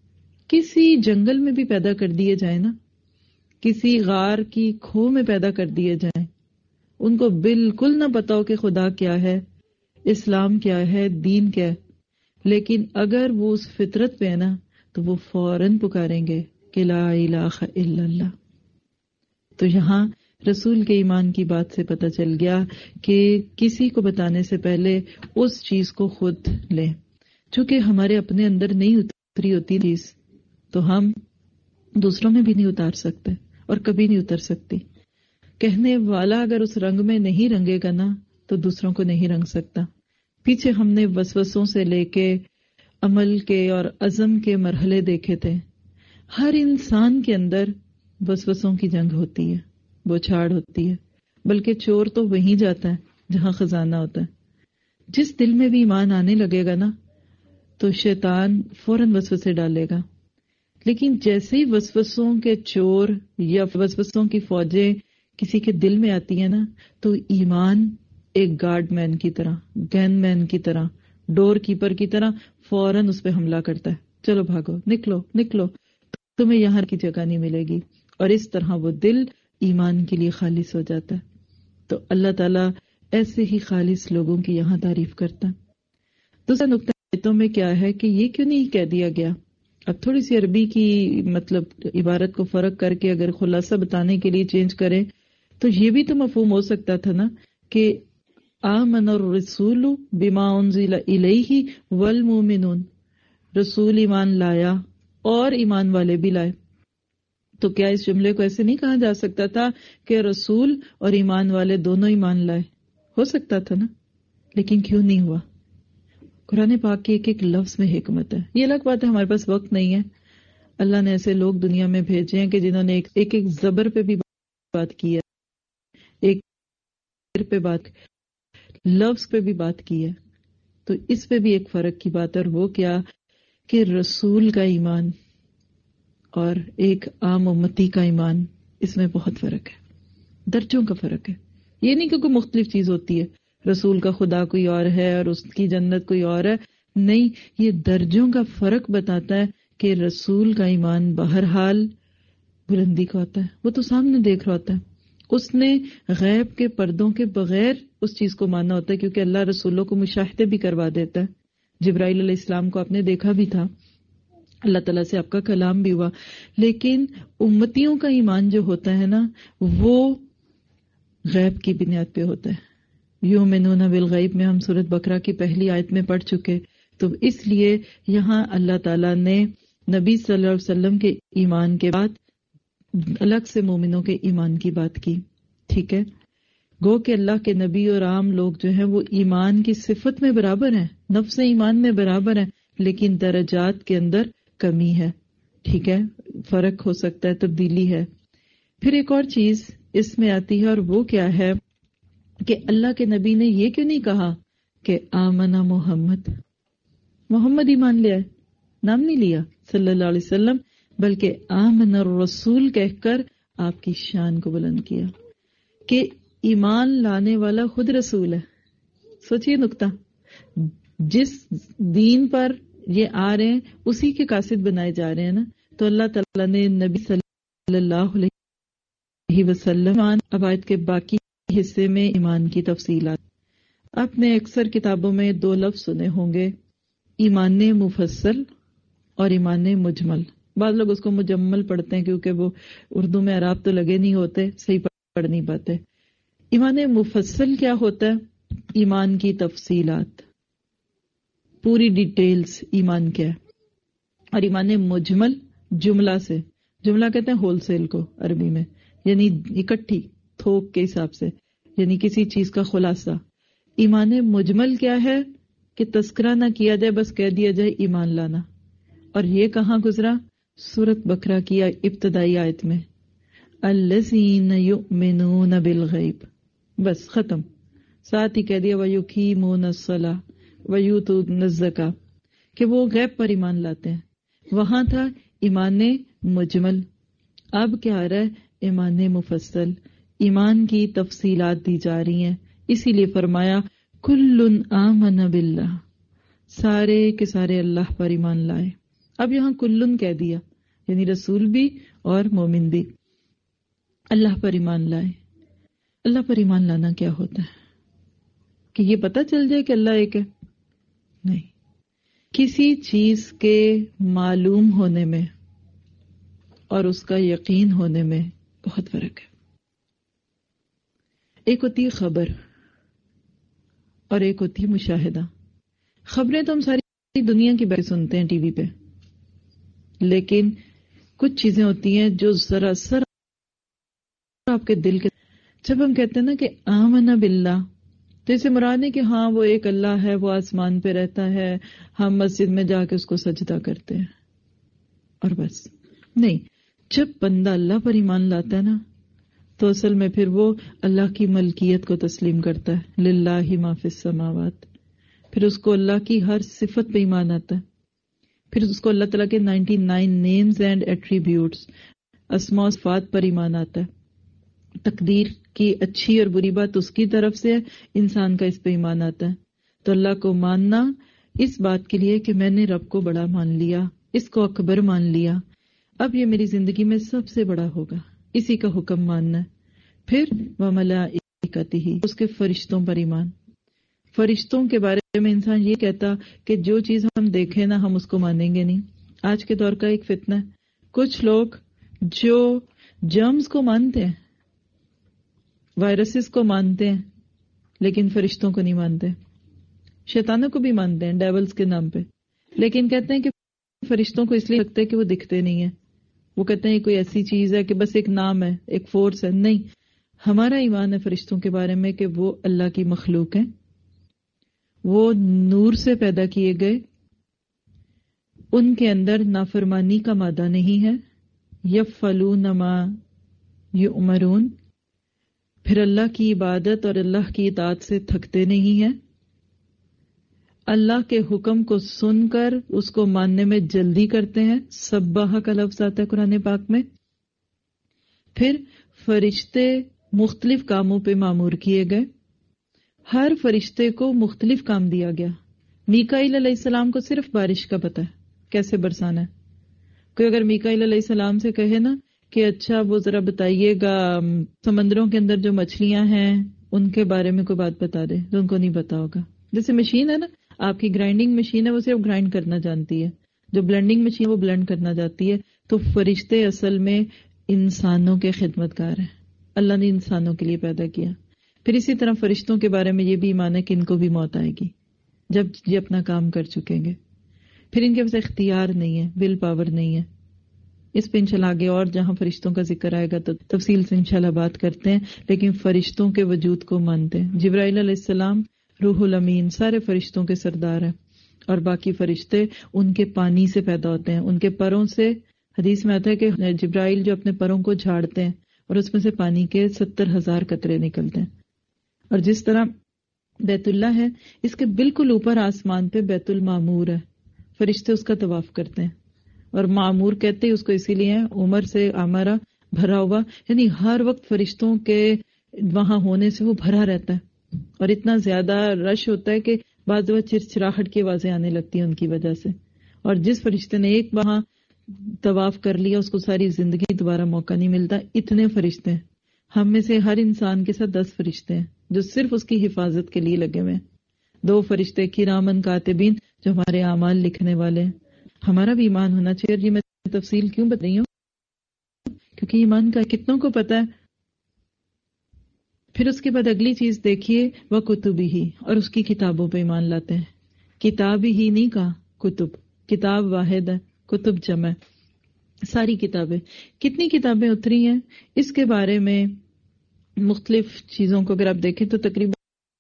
کسی جنگل میں بھی پیدا کر دیے جائیں نا، کسی غار کی کھو میں پیدا کر دیے جائیں، ان کو بالکل نہ پتا ہو کہ خدا کیا ہے، اسلام کیا ہے، دین کیا ہے، لیکن اگر وہ اس فطرت پہ ہے نا تو وہ فوراً پکاریں گے کہ لا الہ الا اللہ. تو یہاں رسول کے ایمان کی بات سے پتہ چل گیا کہ کسی کو بتانے سے پہلے اس چیز کو خود لیں. چونکہ ہمارے اپنے اندر نہیں اتری ہوتی چیز تو ہم دوسروں میں بھی نہیں اتار سکتے اور کبھی نہیں اتر سکتی. کہنے والا اگر اس رنگ میں نہیں رنگے گا نا تو دوسروں کو نہیں رنگ سکتا. پیچھے ہم نے وسوسوں سے لے کے عمل کے اور عزم کے مرحلے دیکھے تھے. ہر انسان کے اندر وسوسوں کی جنگ ہوتی ہے، بوچھاڑ ہوتی ہے. بلکہ چور تو وہیں جاتا ہے جہاں خزانہ ہوتا ہے. جس دل میں بھی ایمان آنے لگے گا نا تو شیطان فوراً وسوسے ڈالے گا. لیکن جیسے ہی وسوسوں کے چور یا وسوسوں کی فوجیں کسی کے دل میں آتی ہیں نا تو ایمان ایک گارڈ مین کی طرح، گن مین کی طرح، ڈور کیپر کی طرح فوراً اس پہ حملہ کرتا ہے. چلو بھاگو، نکلو نکلو، تمہیں یہاں کی جگہ نہیں ملے گی. اور اس طرح وہ دل ایمان کے لیے خالص ہو جاتا ہے. تو اللہ تعالیٰ ایسے ہی خالص لوگوں کی یہاں تعریف کرتا ہے. دوسرا نقطہ آیتوں میں کیا ہے کہ یہ کیوں نہیں کہہ دیا گیا. اب تھوڑی سی عربی کی مطلب عبارت کو فرق کر کے اگر خلاصہ بتانے کے لیے چینج کریں تو یہ بھی تو مفہوم ہو سکتا تھا نا کہ آمن الرسول بما انزل الیہ والمؤمنون، رسول ایمان لایا اور ایمان والے بھی لائے. تو کیا اس جملے کو ایسے نہیں کہا جا سکتا تھا کہ رسول اور ایمان والے دونوں ایمان لائے؟ ہو سکتا تھا نا، لیکن کیوں نہیں ہوا؟ قرآن پاک کے ایک ایک لفظ میں حکمت ہے. یہ الگ بات ہے ہمارے پاس وقت نہیں ہے. اللہ نے ایسے لوگ دنیا میں بھیجے ہیں کہ جنہوں نے ایک ایک, ایک زبر پہ بھی بات کی ہے، ایک پہ بات، لفظ پہ بھی بات کی ہے. تو اس پہ بھی ایک فرق کی بات ہے، اور وہ کیا کہ رسول کا ایمان اور ایک عام امتی کا ایمان، اس میں بہت فرق ہے، درجوں کا فرق ہے. یہ نہیں کہ کوئی مختلف چیز ہوتی ہے، رسول کا خدا کوئی اور ہے اور اس کی جنت کوئی اور ہے. نہیں، یہ درجوں کا فرق بتاتا ہے کہ رسول کا ایمان بہرحال بلندی کا ہوتا ہے. وہ تو سامنے دیکھ رہا ہوتا ہے، اس نے غیب کے پردوں کے بغیر اس چیز کو ماننا ہوتا ہے، کیونکہ اللہ رسولوں کو مشاہدے بھی کروا دیتا ہے. جبرائیل علیہ السلام کو آپ نے دیکھا بھی تھا، اللہ تعالیٰ سے آپ کا کلام بھی ہوا. لیکن امتیوں کا ایمان جو ہوتا ہے نا وہ غیب کی بنیاد پہ ہوتا ہے. یؤمنون بالغیب میں ہم سورۃ بقرہ کی پہلی آیت میں پڑھ چکے تو اس لیے یہاں اللہ تعالیٰ نے نبی صلی اللہ علیہ وسلم کے ایمان کے بعد الگ سے مومنوں کے ایمان کی بات کی. ٹھیک ہے، گو کہ اللہ کے نبی اور عام لوگ جو ہیں وہ ایمان کی صفت میں برابر ہیں، نفس ایمان میں برابر ہیں، لیکن درجات کے اندر کمی ہے. ٹھیک ہے، فرق ہو سکتا ہے، تبدیلی ہے. پھر ایک اور چیز اس میں آتی ہے، اور وہ کیا ہے کہ اللہ کے نبی نے یہ کیوں نہیں کہا کہ آمنا محمد، محمد ایمان لیا ہے، نام نہیں لیا صلی اللہ علیہ وسلم، بلکہ آمن الرسول کہہ کر آپ کی شان کو بلند کیا کہ ایمان لانے والا خود رسول ہے. سوچئے نکتہ، جس دین پر یہ آ رہے ہیں اسی کے قاصد بنائے جا رہے ہیں نا. تو اللہ تعالیٰ نے نبی صلی اللہ علیہ وسلم اب آیت کے باقی حصے میں ایمان کی تفصیلات. آپ نے اکثر کتابوں میں دو لفظ سنے ہوں گے، ایمان مفصل اور ایمان مجمل. بعض لوگ اس کو مجمل پڑھتے ہیں کیونکہ وہ اردو میں اعراب تو لگے نہیں ہوتے، صحیح پڑھ نہیں پاتے. ایمان مفصل کیا ہوتا ہے؟ ایمان کی تفصیلات، پوری ڈیٹیلز ایمان کیا ہے. اور ایمان مجمل جملہ سے، جملہ کہتے ہیں ہول سیل کو عربی میں، یعنی اکٹھی تھوک کے حساب سے، یعنی کسی چیز کا خلاصہ. ایمان مجمل کیا ہے کہ تذکرہ نہ کیا جائے، بس کہہ دیا جائے ایمان لانا. اور یہ کہاں گزرا؟ سورۃ بقرہ کی ابتدائی آیت میں، الذین یؤمنون بالغیب، بس ختم. ساتھ ہی کہہ دیا وَيُقِیمُونَ الصَّلَاةَ وَيُؤْتُونَ الزَّکَاةَ کہ وہ غیب پر ایمان لاتے ہیں. وہاں تھا ایمان مجمل، اب کیا آ رہا ہے؟ ایمان مفصل. ایمان کی تفصیلات دی جا رہی ہیں. اسی لیے فرمایا کل آمن باللہ، سارے کے سارے اللہ پر ایمان لائے. اب یہاں کلن کہہ دیا، یعنی رسول بھی اور مومن بھی اللہ پر ایمان لائے. اللہ پر ایمان لانا کیا ہوتا ہے؟ کہ یہ پتہ چل جائے کہ اللہ ایک ہے؟ نہیں، کسی چیز کے معلوم ہونے میں اور اس کا یقین ہونے میں بہت فرق ہے. ایک ہوتی ہے خبر اور ایک ہوتی ہے مشاہدہ. خبریں تو ہم ساری دنیا کی باتیں سنتے ہیں ٹی وی پہ، لیکن کچھ چیزیں ہوتی ہیں جو ذرا سر آپ کے دل کے، جب ہم کہتے ہیں نا کہ آمنا باللہ، تو اسے مراد ہے کہ ہاں وہ ایک اللہ ہے، وہ آسمان پہ رہتا ہے، ہم مسجد میں جا کے اس کو سجدہ کرتے ہیں اور بس. نہیں، جب بندہ اللہ پر ایمان لاتا ہے نا تو اصل میں پھر وہ اللہ کی ملکیت کو تسلیم کرتا ہے. للہ ما فی السماوات، پھر اس کو اللہ کی ہر صفت پہ ایمان آتا ہے. پھر اس کو اللہ تعالیٰ کے ninety nine names and attributes, اسماء و صفات پر ایمان آتا ہے. تقدیر کی اچھی اور بری بات اس کی طرف سے ہے، انسان کا اس پہ ایمان آتا ہے. تو اللہ کو ماننا اس بات کے لیے کہ میں نے رب کو بڑا مان لیا، اس کو اکبر مان لیا، اب یہ میری زندگی میں سب سے بڑا ہوگا، اسی کا حکم ماننا ہے. پھر وَمَلَائِکَتِهِ، اس کے فرشتوں پر ایمان. فرشتوں کے بارے میں انسان یہ کہتا کہ جو چیز ہم دیکھیں نا ہم اس کو مانیں گے نہیں. آج کے دور کا ایک فتنہ ہے، کچھ لوگ جو جرمز کو مانتے ہیں، وائرسز کو مانتے ہیں، لیکن فرشتوں کو نہیں مانتے. شیطانوں کو بھی مانتے ہیں ڈیولز کے نام پہ، لیکن کہتے ہیں کہ فرشتوں کو اس لیے لگتا ہے کہ وہ دکھتے نہیں ہیں. وہ کہتے ہیں کوئی ایسی چیز ہے کہ بس ایک نام ہے، ایک فورس ہے. نہیں، ہمارا ایمان ہے فرشتوں کے بارے میں کہ وہ اللہ کی مخلوق ہیں، وہ نور سے پیدا کیے گئے، ان کے اندر نافرمانی کا مادہ نہیں ہے. یفعلون ما یؤمرون، پھر اللہ کی عبادت اور اللہ کی اطاعت سے تھکتے نہیں ہیں. اللہ کے حکم کو سن کر اس کو ماننے میں جلدی کرتے ہیں. سبح کا لفظ آتا ہے قرآن پاک میں. پھر فرشتے مختلف کاموں پہ مامور کیے گئے، ہر فرشتے کو مختلف کام دیا گیا. میکائیل علیہ السلام کو صرف بارش کا پتہ ہے، کیسے برسانا ہے. کوئی اگر میکائیل علیہ السلام سے کہے نا کہ اچھا وہ ذرا بتائیے گا سمندروں کے اندر جو مچھلیاں ہیں ان کے بارے میں کوئی بات بتا دے، تو ان کو نہیں پتا ہوگا. جیسے مشین ہے نا، آپ کی گرائنڈنگ مشین ہے، وہ صرف گرائنڈ کرنا جانتی ہے. جو بلینڈنگ مشین وہ بلینڈ کرنا جاتی ہے. تو فرشتے اصل میں انسانوں کے خدمت گار ہیں، اللہ نے انسانوں کے لیے پیدا کیا. پھر اسی طرح فرشتوں کے بارے میں یہ بھی ایمان ہے کہ ان کو بھی موت آئے گی. جب یہ اپنا کام کر چکیں گے. پھر ان کے پاس اختیار نہیں ہے، ول پاور نہیں ہے. اس پہ انشاءاللہ آگے اور جہاں فرشتوں کا ذکر آئے گا تو تفصیل سے انشاءاللہ بات کرتے ہیں. لیکن فرشتوں کے وجود کو مانتے ہیں. جبرائیل علیہ السلام روح الامین سارے فرشتوں کے سردار ہیں، اور باقی فرشتے ان کے پانی سے پیدا ہوتے ہیں. ان کے پروں سے حدیث میں آتا ہے کہ جبرائیل جو اپنے پروں کو جھاڑتے ہیں اور اس میں سے پانی کے ستر ہزار قطرے نکلتے ہیں. اور جس طرح بیت اللہ ہے، اس کے بالکل اوپر آسمان پہ بیت المعمور ہے، فرشتے اس کا طواف کرتے ہیں. اور معمور کہتے ہیں اس کو اسی لیے عمر سے عمرہ بھرا ہوا، یعنی ہر وقت فرشتوں کے وہاں ہونے سے وہ بھرا رہتا ہے، اور اتنا زیادہ رش ہوتا ہے کہ بعض دفعہ چرچراہٹ کی آوازیں آنے لگتی ہیں ان کی وجہ سے. اور جس فرشتے نے ایک وہاں طواف کر لیا اس کو ساری زندگی دوبارہ موقع نہیں ملتا. اتنے فرشتے ہیں. ہم میں سے ہر انسان کے ساتھ دس فرشتے ہیں جو صرف اس کی حفاظت کے لیے لگے ہوئے ہیں. دو فرشتے کرامن کاتبین جو ہمارے اعمال لکھنے والے ہیں. ہمارا بھی ایمان ہونا چاہیے. اور یہ میں تفصیل کیوں بتا رہی ہوں؟ کیونکہ ایمان کا کتنوں کو پتا ہے. پھر اس کے بعد اگلی چیز دیکھیے وہ کتبی ہی، اور اس کی کتابوں پہ ایمان لاتے ہیں. کتاب ہی نہیں کہا، کتب. کتاب واحد ہے، کتب جمع ہے. ساری کتابیں. کتنی کتابیں اتری ہیں اس کے بارے میں مختلف چیزوں کو اگر آپ دیکھیں تو تقریباً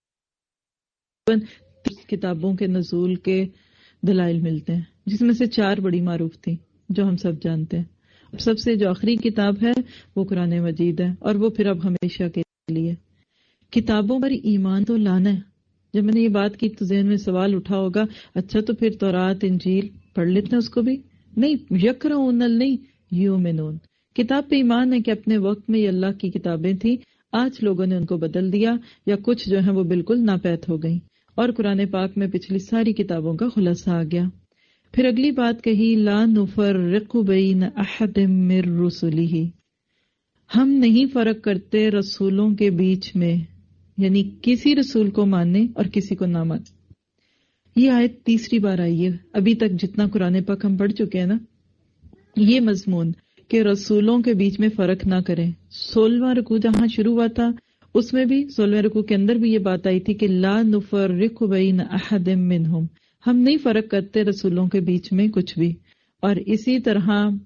کتابوں کے نزول کے دلائل ملتے ہیں، جس میں سے چار بڑی معروف تھیں جو ہم سب جانتے ہیں. سب سے جو آخری کتاب ہے وہ قرآن مجید ہے، اور وہ پھر اب ہمیشہ کے لیے. کتابوں پر ایمان تو لانا ہے. جب میں نے یہ بات کی تو ذہن میں سوال اٹھا ہوگا، اچھا تو پھر تورات انجیل پڑھ لیتے ہیں اس کو بھی؟ نہیں، یقرؤون نہیں یؤمنون. کتاب پہ ایمان ہے کہ اپنے وقت میں یہ اللہ کی کتابیں تھیں، آج لوگوں نے ان کو بدل دیا، یا کچھ جو ہیں وہ بالکل ناپید ہو گئیں، اور قرآن پاک میں پچھلی ساری کتابوں کا خلاصہ آ گیا. پھر اگلی بات کہی لا نفرق بین احد من رسلہ، ہم نہیں فرق کرتے رسولوں کے بیچ میں، یعنی کسی رسول کو ماننے اور کسی کو نہ ماننے. یہ آیت تیسری بار آئی ہے. ابھی تک جتنا قرآن پاک ہم پڑھ چکے ہیں نا، یہ مضمون کہ رسولوں کے بیچ میں فرق نہ کریں. سولہواں رکوع جہاں شروع ہوا تھا اس میں بھی، سولہویں رکوع کے اندر بھی یہ بات آئی تھی کہ لا نفرق بین احد منہم، ہم نہیں فرق کرتے رسولوں کے بیچ میں کچھ بھی. اور اسی طرح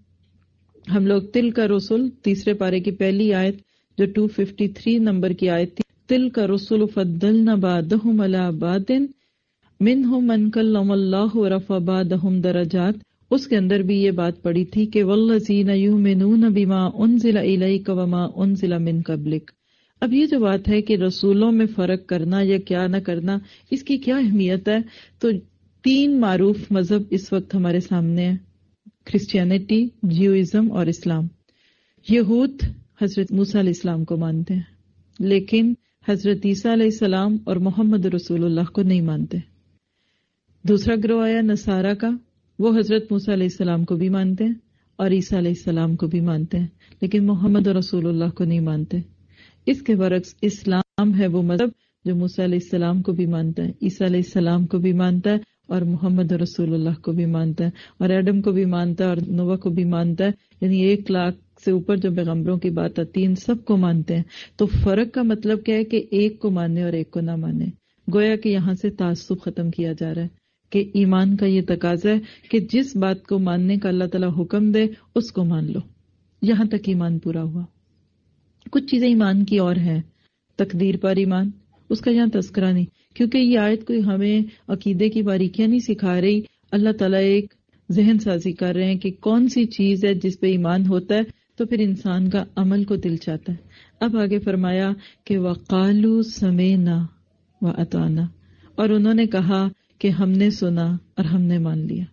ہم لوگ تل کا رسول تیسرے پارے کی پہلی آیت جو دو سو تریپن نمبر کی آیت تھی، تل کا رسول فضلنا بعضهم علی بعض منہم من کلم اللہ ورفع بعضهم درجات، اس کے اندر بھی یہ بات پڑی تھی کہ والذین یؤمنون بما انزل الیک وما انزل من قبلک. اب یہ جو بات ہے کہ رسولوں میں فرق کرنا یا کیا نہ کرنا، اس کی کیا اہمیت ہے؟ تو تین معروف مذہب اس وقت ہمارے سامنے ہیں، کرسچینٹی، جیوئزم اور اسلام. یہود حضرت موسیٰ علیہ السلام کو مانتے ہیں، لیکن حضرت عیسیٰ علیہ السلام اور محمد رسول اللہ کو نہیں مانتے. دوسرا گروہ آیا نصارہ کا، وہ حضرت موسیٰ علیہ السلام کو بھی مانتے ہیں اور عیسیٰ علیہ السلام کو بھی مانتے ہیں، لیکن محمد رسول اللہ کو نہیں مانتے. اس کے برعکس اسلام ہے وہ مذہب جو موسیٰ علیہ السلام کو بھی مانتا ہے، عیسیٰ علیہ السلام کو بھی مانتا ہے، اور محمد رسول اللہ کو بھی مانتا ہے، اور ایڈم کو بھی مانتا ہے، اور نوح کو بھی مانتا ہے. یعنی ایک لاکھ سے اوپر جو پیغمبروں کی بات آتی ہے ان سب کو مانتے ہیں. تو فرق کا مطلب کیا ہے کہ ایک کو ماننے اور ایک کو نہ ماننے. گویا کہ یہاں سے تعصب ختم کیا جا رہا ہے کہ ایمان کا یہ تقاضا ہے کہ جس بات کو ماننے کا اللہ تعالیٰ حکم دے اس کو مان لو. یہاں تک ایمان پورا ہوا. کچھ چیزیں ایمان کی اور ہیں، تقدیر پر ایمان، اس کا یہاں تذکرہ نہیں، کیونکہ یہ آیت کوئی ہمیں عقیدے کی باریکیاں نہیں سکھا رہی. اللہ تعالیٰ ایک ذہن سازی کر رہے ہیں کہ کون سی چیز ہے جس پہ ایمان ہوتا ہے تو پھر انسان کا عمل کو دل چاہتا ہے. اب آگے فرمایا کہ وَقَالُوا سَمِعْنَا وَأَطَعْنَا، اور انہوں نے کہا کہ ہم نے سنا اور ہم نے مان لیا.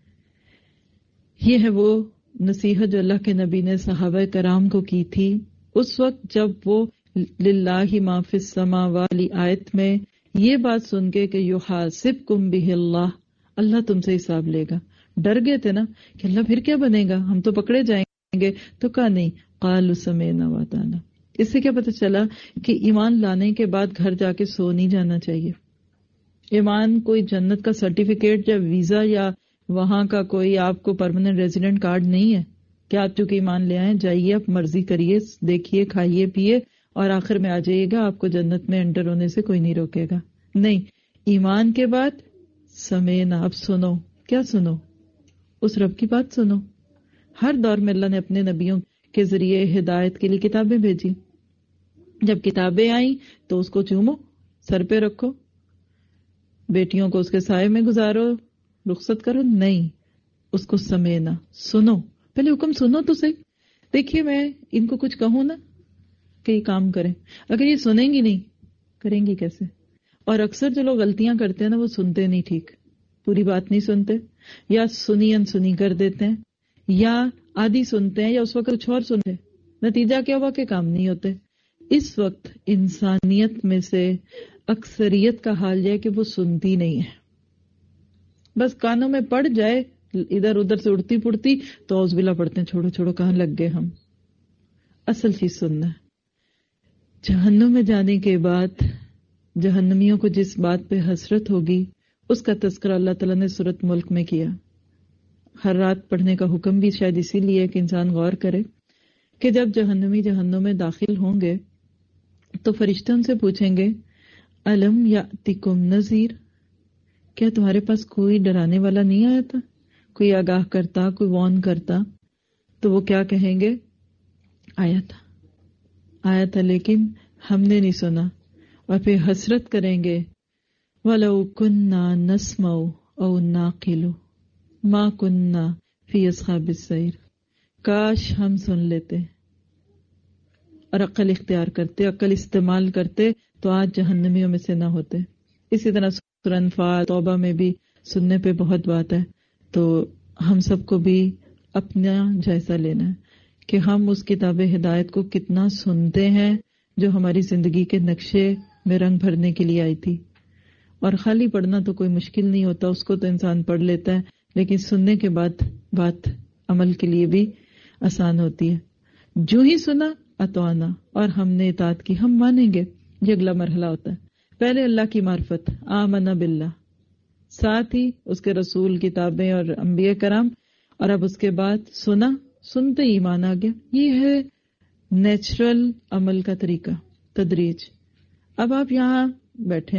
یہ ہے وہ نصیحت جو اللہ کے نبی نے صحابہ کرام کو کی تھی اس وقت جب وہ للہ ما فی السماوات والی آیت میں یہ بات سن کے کہ یحاسبکم بہ اللہ، اللہ تم سے حساب لے گا، ڈر گئے تھے نا کہ اللہ پھر کیا بنے گا، ہم تو پکڑے جائیں گے. تو کہا نہیں، قالوا سمعنا واطعنا. اس سے کیا پتہ چلا کہ ایمان لانے کے بعد گھر جا کے سو نہیں جانا چاہیے. ایمان کوئی جنت کا سرٹیفکیٹ یا ویزا یا وہاں کا کوئی آپ کو پرماننٹ ریزیڈنٹ کارڈ نہیں ہے کہ آپ چونکہ ایمان لے آئیں، جائیے آپ مرضی کریے، دیکھیے، کھائیے پیے اور آخر میں آ جائیے گا، آپ کو جنت میں انٹر ہونے سے کوئی نہیں روکے گا. نہیں، ایمان کے بعد سمینا، اب سنو. کیا سنو؟ اس رب کی بات سنو. ہر دور میں اللہ نے اپنے نبیوں کے ذریعے ہدایت کے لیے کتابیں بھیجی. جب کتابیں آئیں تو اس کو چومو، سر پہ رکھو، بیٹیوں کو اس کے سائے میں گزارو، رخصت کرو. نہیں، اس کو سمینا، سنو. پہلے حکم سنو تو صحیح. دیکھیے میں ان کو کچھ کہوں نا کہ یہ کام کریں، اگر یہ سنیں گی نہیں کریں گی کیسے؟ اور اکثر جو لوگ غلطیاں کرتے ہیں نا وہ سنتے نہیں، ٹھیک پوری بات نہیں سنتے، یا سنی انسنی کر دیتے ہیں، یا آدھی سنتے ہیں، یا اس وقت کچھ اور سنتے. نتیجہ کیا ہوا کہ کام نہیں ہوتے. اس وقت انسانیت میں سے اکثریت کا حال یہ ہے کہ وہ سنتی نہیں ہے، بس کانوں میں پڑ جائے ادھر ادھر سے اڑتی پڑتی تو اوز بلا پڑتے ہیں، چھوڑو چھوڑو کہاں لگ گئے ہم. اصل چیز سننا ہے. جہنم میں جانے کے بعد جہنمیوں کو جس بات پہ حسرت ہوگی اس کا تذکرہ اللہ تعالیٰ نے سورۃ ملک میں کیا. ہر رات پڑھنے کا حکم بھی شاید اسی لیے کہ انسان غور کرے کہ جب جہنمی جہنم میں داخل ہوں گے تو فرشتے ان سے پوچھیں گے الم یاتکم نذیر، کیا تمہارے پاس کوئی ڈرانے والا نہیں آیا تھا، کوئی آگاہ کرتا، کوئی وارن کرتا؟ تو وہ کیا کہیں گے؟ آیا تھا آیا تھا لیکن ہم نے نہیں سنا. اور پھر حسرت کریں گے وَلَوْ كُنَّا نَسْمَعُ أَوْ نَعْقِلُ مَا كُنَّا فِي أَصْحَابِ السَّعِيرِ. کاش ہم سن لیتے اور عقل اختیار کرتے، عقل استعمال کرتے تو آج جہنمیوں میں سے نہ ہوتے. اسی طرح سورہ انفال، توبہ میں بھی سننے پہ بہت بات ہے. تو ہم سب کو بھی اپنا جائزہ لینا ہے کہ ہم اس کتاب ہدایت کو کتنا سنتے ہیں جو ہماری زندگی کے نقشے میں رنگ بھرنے کے لیے آئی تھی. اور خالی پڑھنا تو کوئی مشکل نہیں ہوتا، اس کو تو انسان پڑھ لیتا ہے، لیکن سننے کے بعد بات عمل کے لیے بھی آسان ہوتی ہے. جو ہی سنا اطعنا، اور ہم نے اطاعت کی، ہم مانیں گے. یہ اگلا مرحلہ ہوتا ہے. پہلے اللہ کی معرفت، آمنا باللہ، ساتھ ہی اس کے رسول، کتابیں اور انبیاء کرام، اور اب اس کے بعد سنا، سنتے ہی ایمان آ گیا. یہ ہے نیچرل عمل کا طریقہ، تدریج. اب آپ یہاں بیٹھے،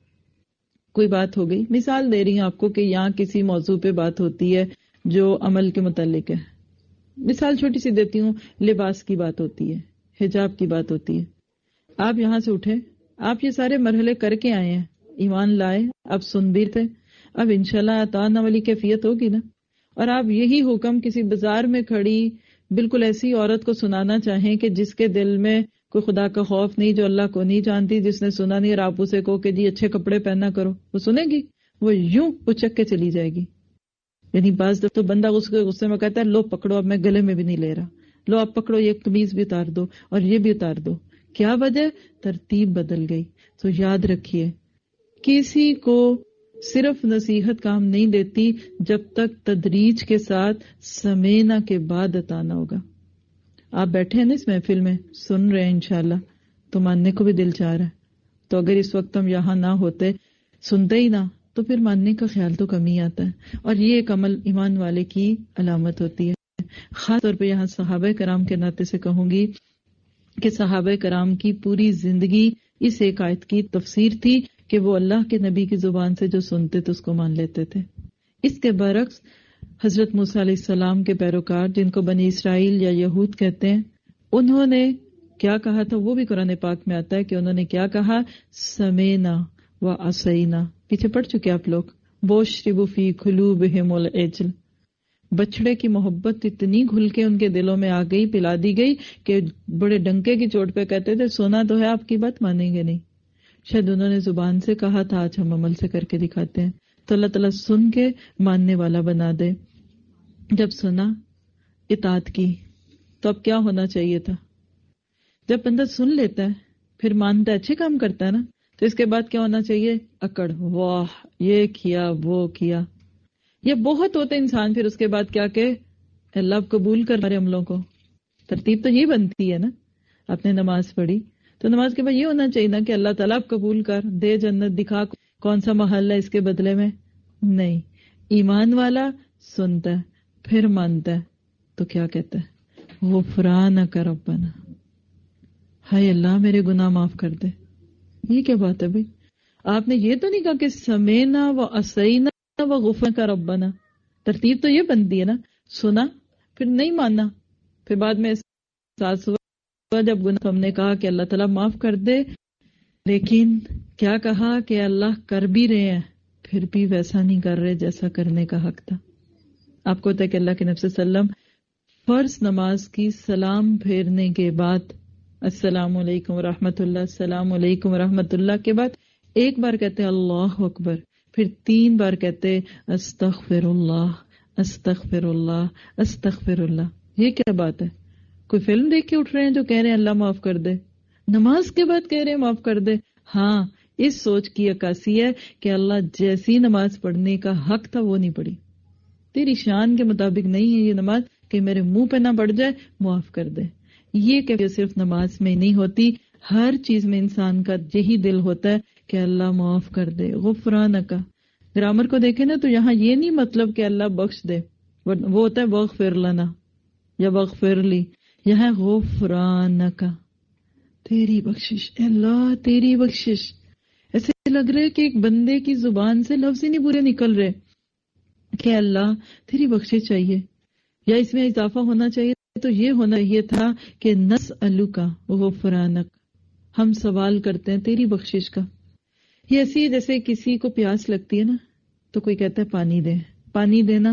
کوئی بات ہو گئی، مثال دے رہی ہوں آپ کو کہ یہاں کسی موضوع پہ بات ہوتی ہے جو عمل کے متعلق ہے. مثال چھوٹی سی دیتی ہوں، لباس کی بات ہوتی ہے، حجاب کی بات ہوتی ہے. آپ یہاں سے اٹھے، آپ یہ سارے مرحلے کر کے آئے ہیں، ایمان لائے، اب سن بھی تھے، اب انشاءاللہ اطاعنا والی کیفیت ہوگی نا. اور آپ یہی حکم کسی بازار میں کھڑی بالکل ایسی عورت کو سنانا چاہیں کہ جس کے دل میں کوئی خدا کا خوف نہیں، جو اللہ کو نہیں جانتی، جس نے سنا نہیں، اور آپ اسے کہو کہ جی اچھے کپڑے پہنا کرو، وہ سنے گی؟ وہ یوں اچک کے چلی جائے گی. یعنی بعض دفعہ تو بندہ اس کے غصے میں کہتا ہے لو پکڑو، اب میں گلے میں بھی نہیں لے رہا، لو اب پکڑو، یہ قمیض بھی اتار دو اور یہ بھی اتار دو. کیا وجہ؟ ترتیب بدل گئی. تو یاد رکھیے کسی کو صرف نصیحت کام نہیں دیتی جب تک تدریج کے ساتھ سمینا کے بعد اطاعنا ہوگا. آپ بیٹھے ہیں نا اس محفل میں، سن رہے ہیں انشاءاللہ، تو ماننے کو بھی دل چاہ رہا ہے. تو اگر اس وقت ہم یہاں نہ ہوتے، سنتے ہی نہ، تو پھر ماننے کا خیال تو کم ہی آتا ہے. اور یہ ایک عمل ایمان والے کی علامت ہوتی ہے. خاص طور پہ یہاں صحابہ کرام کے ناطے سے کہوں گی کہ صحابہ کرام کی پوری زندگی اس ایک آیت کی تفسیر تھی کہ وہ اللہ کے نبی کی زبان سے جو سنتے تھے اس کو مان لیتے تھے. اس کے برعکس حضرت موسیٰ علیہ السلام کے پیروکار، جن کو بنی اسرائیل یا یہود کہتے ہیں، انہوں نے کیا کہا تھا وہ بھی قرآن پاک میں آتا ہے کہ انہوں نے کیا کہا، سمینا و عصینا. پیچھے پڑھ چکے آپ لوگ. وَاشْرِبُوا فِي قُلُوبِهِمُ الْعِجْلَ. بچڑے کی محبت اتنی گھل کے ان کے دلوں میں آ گئی، پلا دی گئی کہ بڑے ڈنکے کی چوٹ پہ کہتے تھے سونا تو ہے، آپ کی بات مانیں گے نہیں. شاید انہوں نے زبان سے کہا تھا، آج ہم عمل سے کر کے دکھاتے ہیں. تو اللہ تعالیٰ سن کے ماننے والا بنا دے. جب سنا، اطاعت کی، تو اب کیا ہونا چاہیے تھا؟ جب بندہ سن لیتا ہے پھر مانتا ہے، اچھے کام کرتا ہے نا، تو اس کے بعد کیا ہونا چاہیے؟ اکڑ، واہ یہ کیا وہ کیا. یہ بہت ہوتے انسان پھر اس کے بعد کیا کہ اللہ قبول کر ہمارے عملوں کو. ترتیب تو یہ بنتی ہے نا. آپ نے نماز پڑھی تو نماز کے بعد یہ ہونا چاہیے نا کہ اللہ تعالیٰ آپ قبول کر دے، جنت دکھا، کون سا محل ہے اس کے بدلے میں. نہیں، ایمان والا سنتا ہے پھر مانتا ہے تو کیا کہتا ہے، غفرانک ربنا، ہائے اللہ میرے گناہ معاف کر دے. یہ کیا بات ہے بھائی؟ آپ نے یہ تو نہیں کہا کہ سمینا و اسینا و غفران کا ربنا. ترتیب تو یہ بنتی ہے نا، سنا پھر نہیں ماننا، پھر بعد میں احساس ہوا جب گناہ ہم نے کہا کہ اللہ تعالیٰ معاف کر دے، لیکن کیا کہا کہ اللہ کر بھی رہے ہیں پھر بھی ویسا نہیں کر رہے جیسا کرنے کا حق تھا. آپ کو پتہ ہے کہ اللہ کے نبی صلی اللہ علیہ وسلم فرض نماز کی سلام پھیرنے کے بعد السلام علیکم ورحمۃ اللہ، السلام علیکم ورحمۃ اللہ کے بعد ایک بار کہتے اللہ اکبر، پھر تین بار کہتے استغفر اللہ استغفر اللہ استغفر اللہ. یہ کیا بات ہے؟ کوئی فلم دیکھ کے اٹھ رہے ہیں جو کہہ رہے ہیں اللہ معاف کر دے، نماز کے بعد کہہ رہے ہیں معاف کر دے؟ ہاں، اس سوچ کی عکاسی ہے کہ اللہ جیسی نماز پڑھنے کا حق تھا وہ نہیں پڑھی. تیری شان کے مطابق نہیں ہے یہ نماز کہ میرے منہ پہ نہ پڑ جائے، معاف کر دے. یہ کہ صرف نماز میں نہیں ہوتی، ہر چیز میں انسان کا یہی دل ہوتا ہے کہ اللہ معاف کر دے. غفرانک، گرامر کو دیکھیں نا تو یہاں یہ نہیں مطلب کہ اللہ بخش دے، وہ ہوتا ہے وغفر لنا یا وغفر لی. یہاں غفرانک، تیری بخشش، اے اللہ تیری بخشش. ایسے لگ رہے کہ ایک بندے کی زبان سے لفظ ہی نہیں پورے نکل رہے کہ اللہ تیری بخشش چاہیے. یا اس میں اضافہ ہونا چاہیے تو یہ ہونا چاہیے تھا کہ نسألک غفرانک، ہم سوال کرتے ہیں تیری بخشش کا. یہ ایسی جیسے کسی کو پیاس لگتی ہے نا تو کوئی کہتا ہے پانی دے، پانی دینا،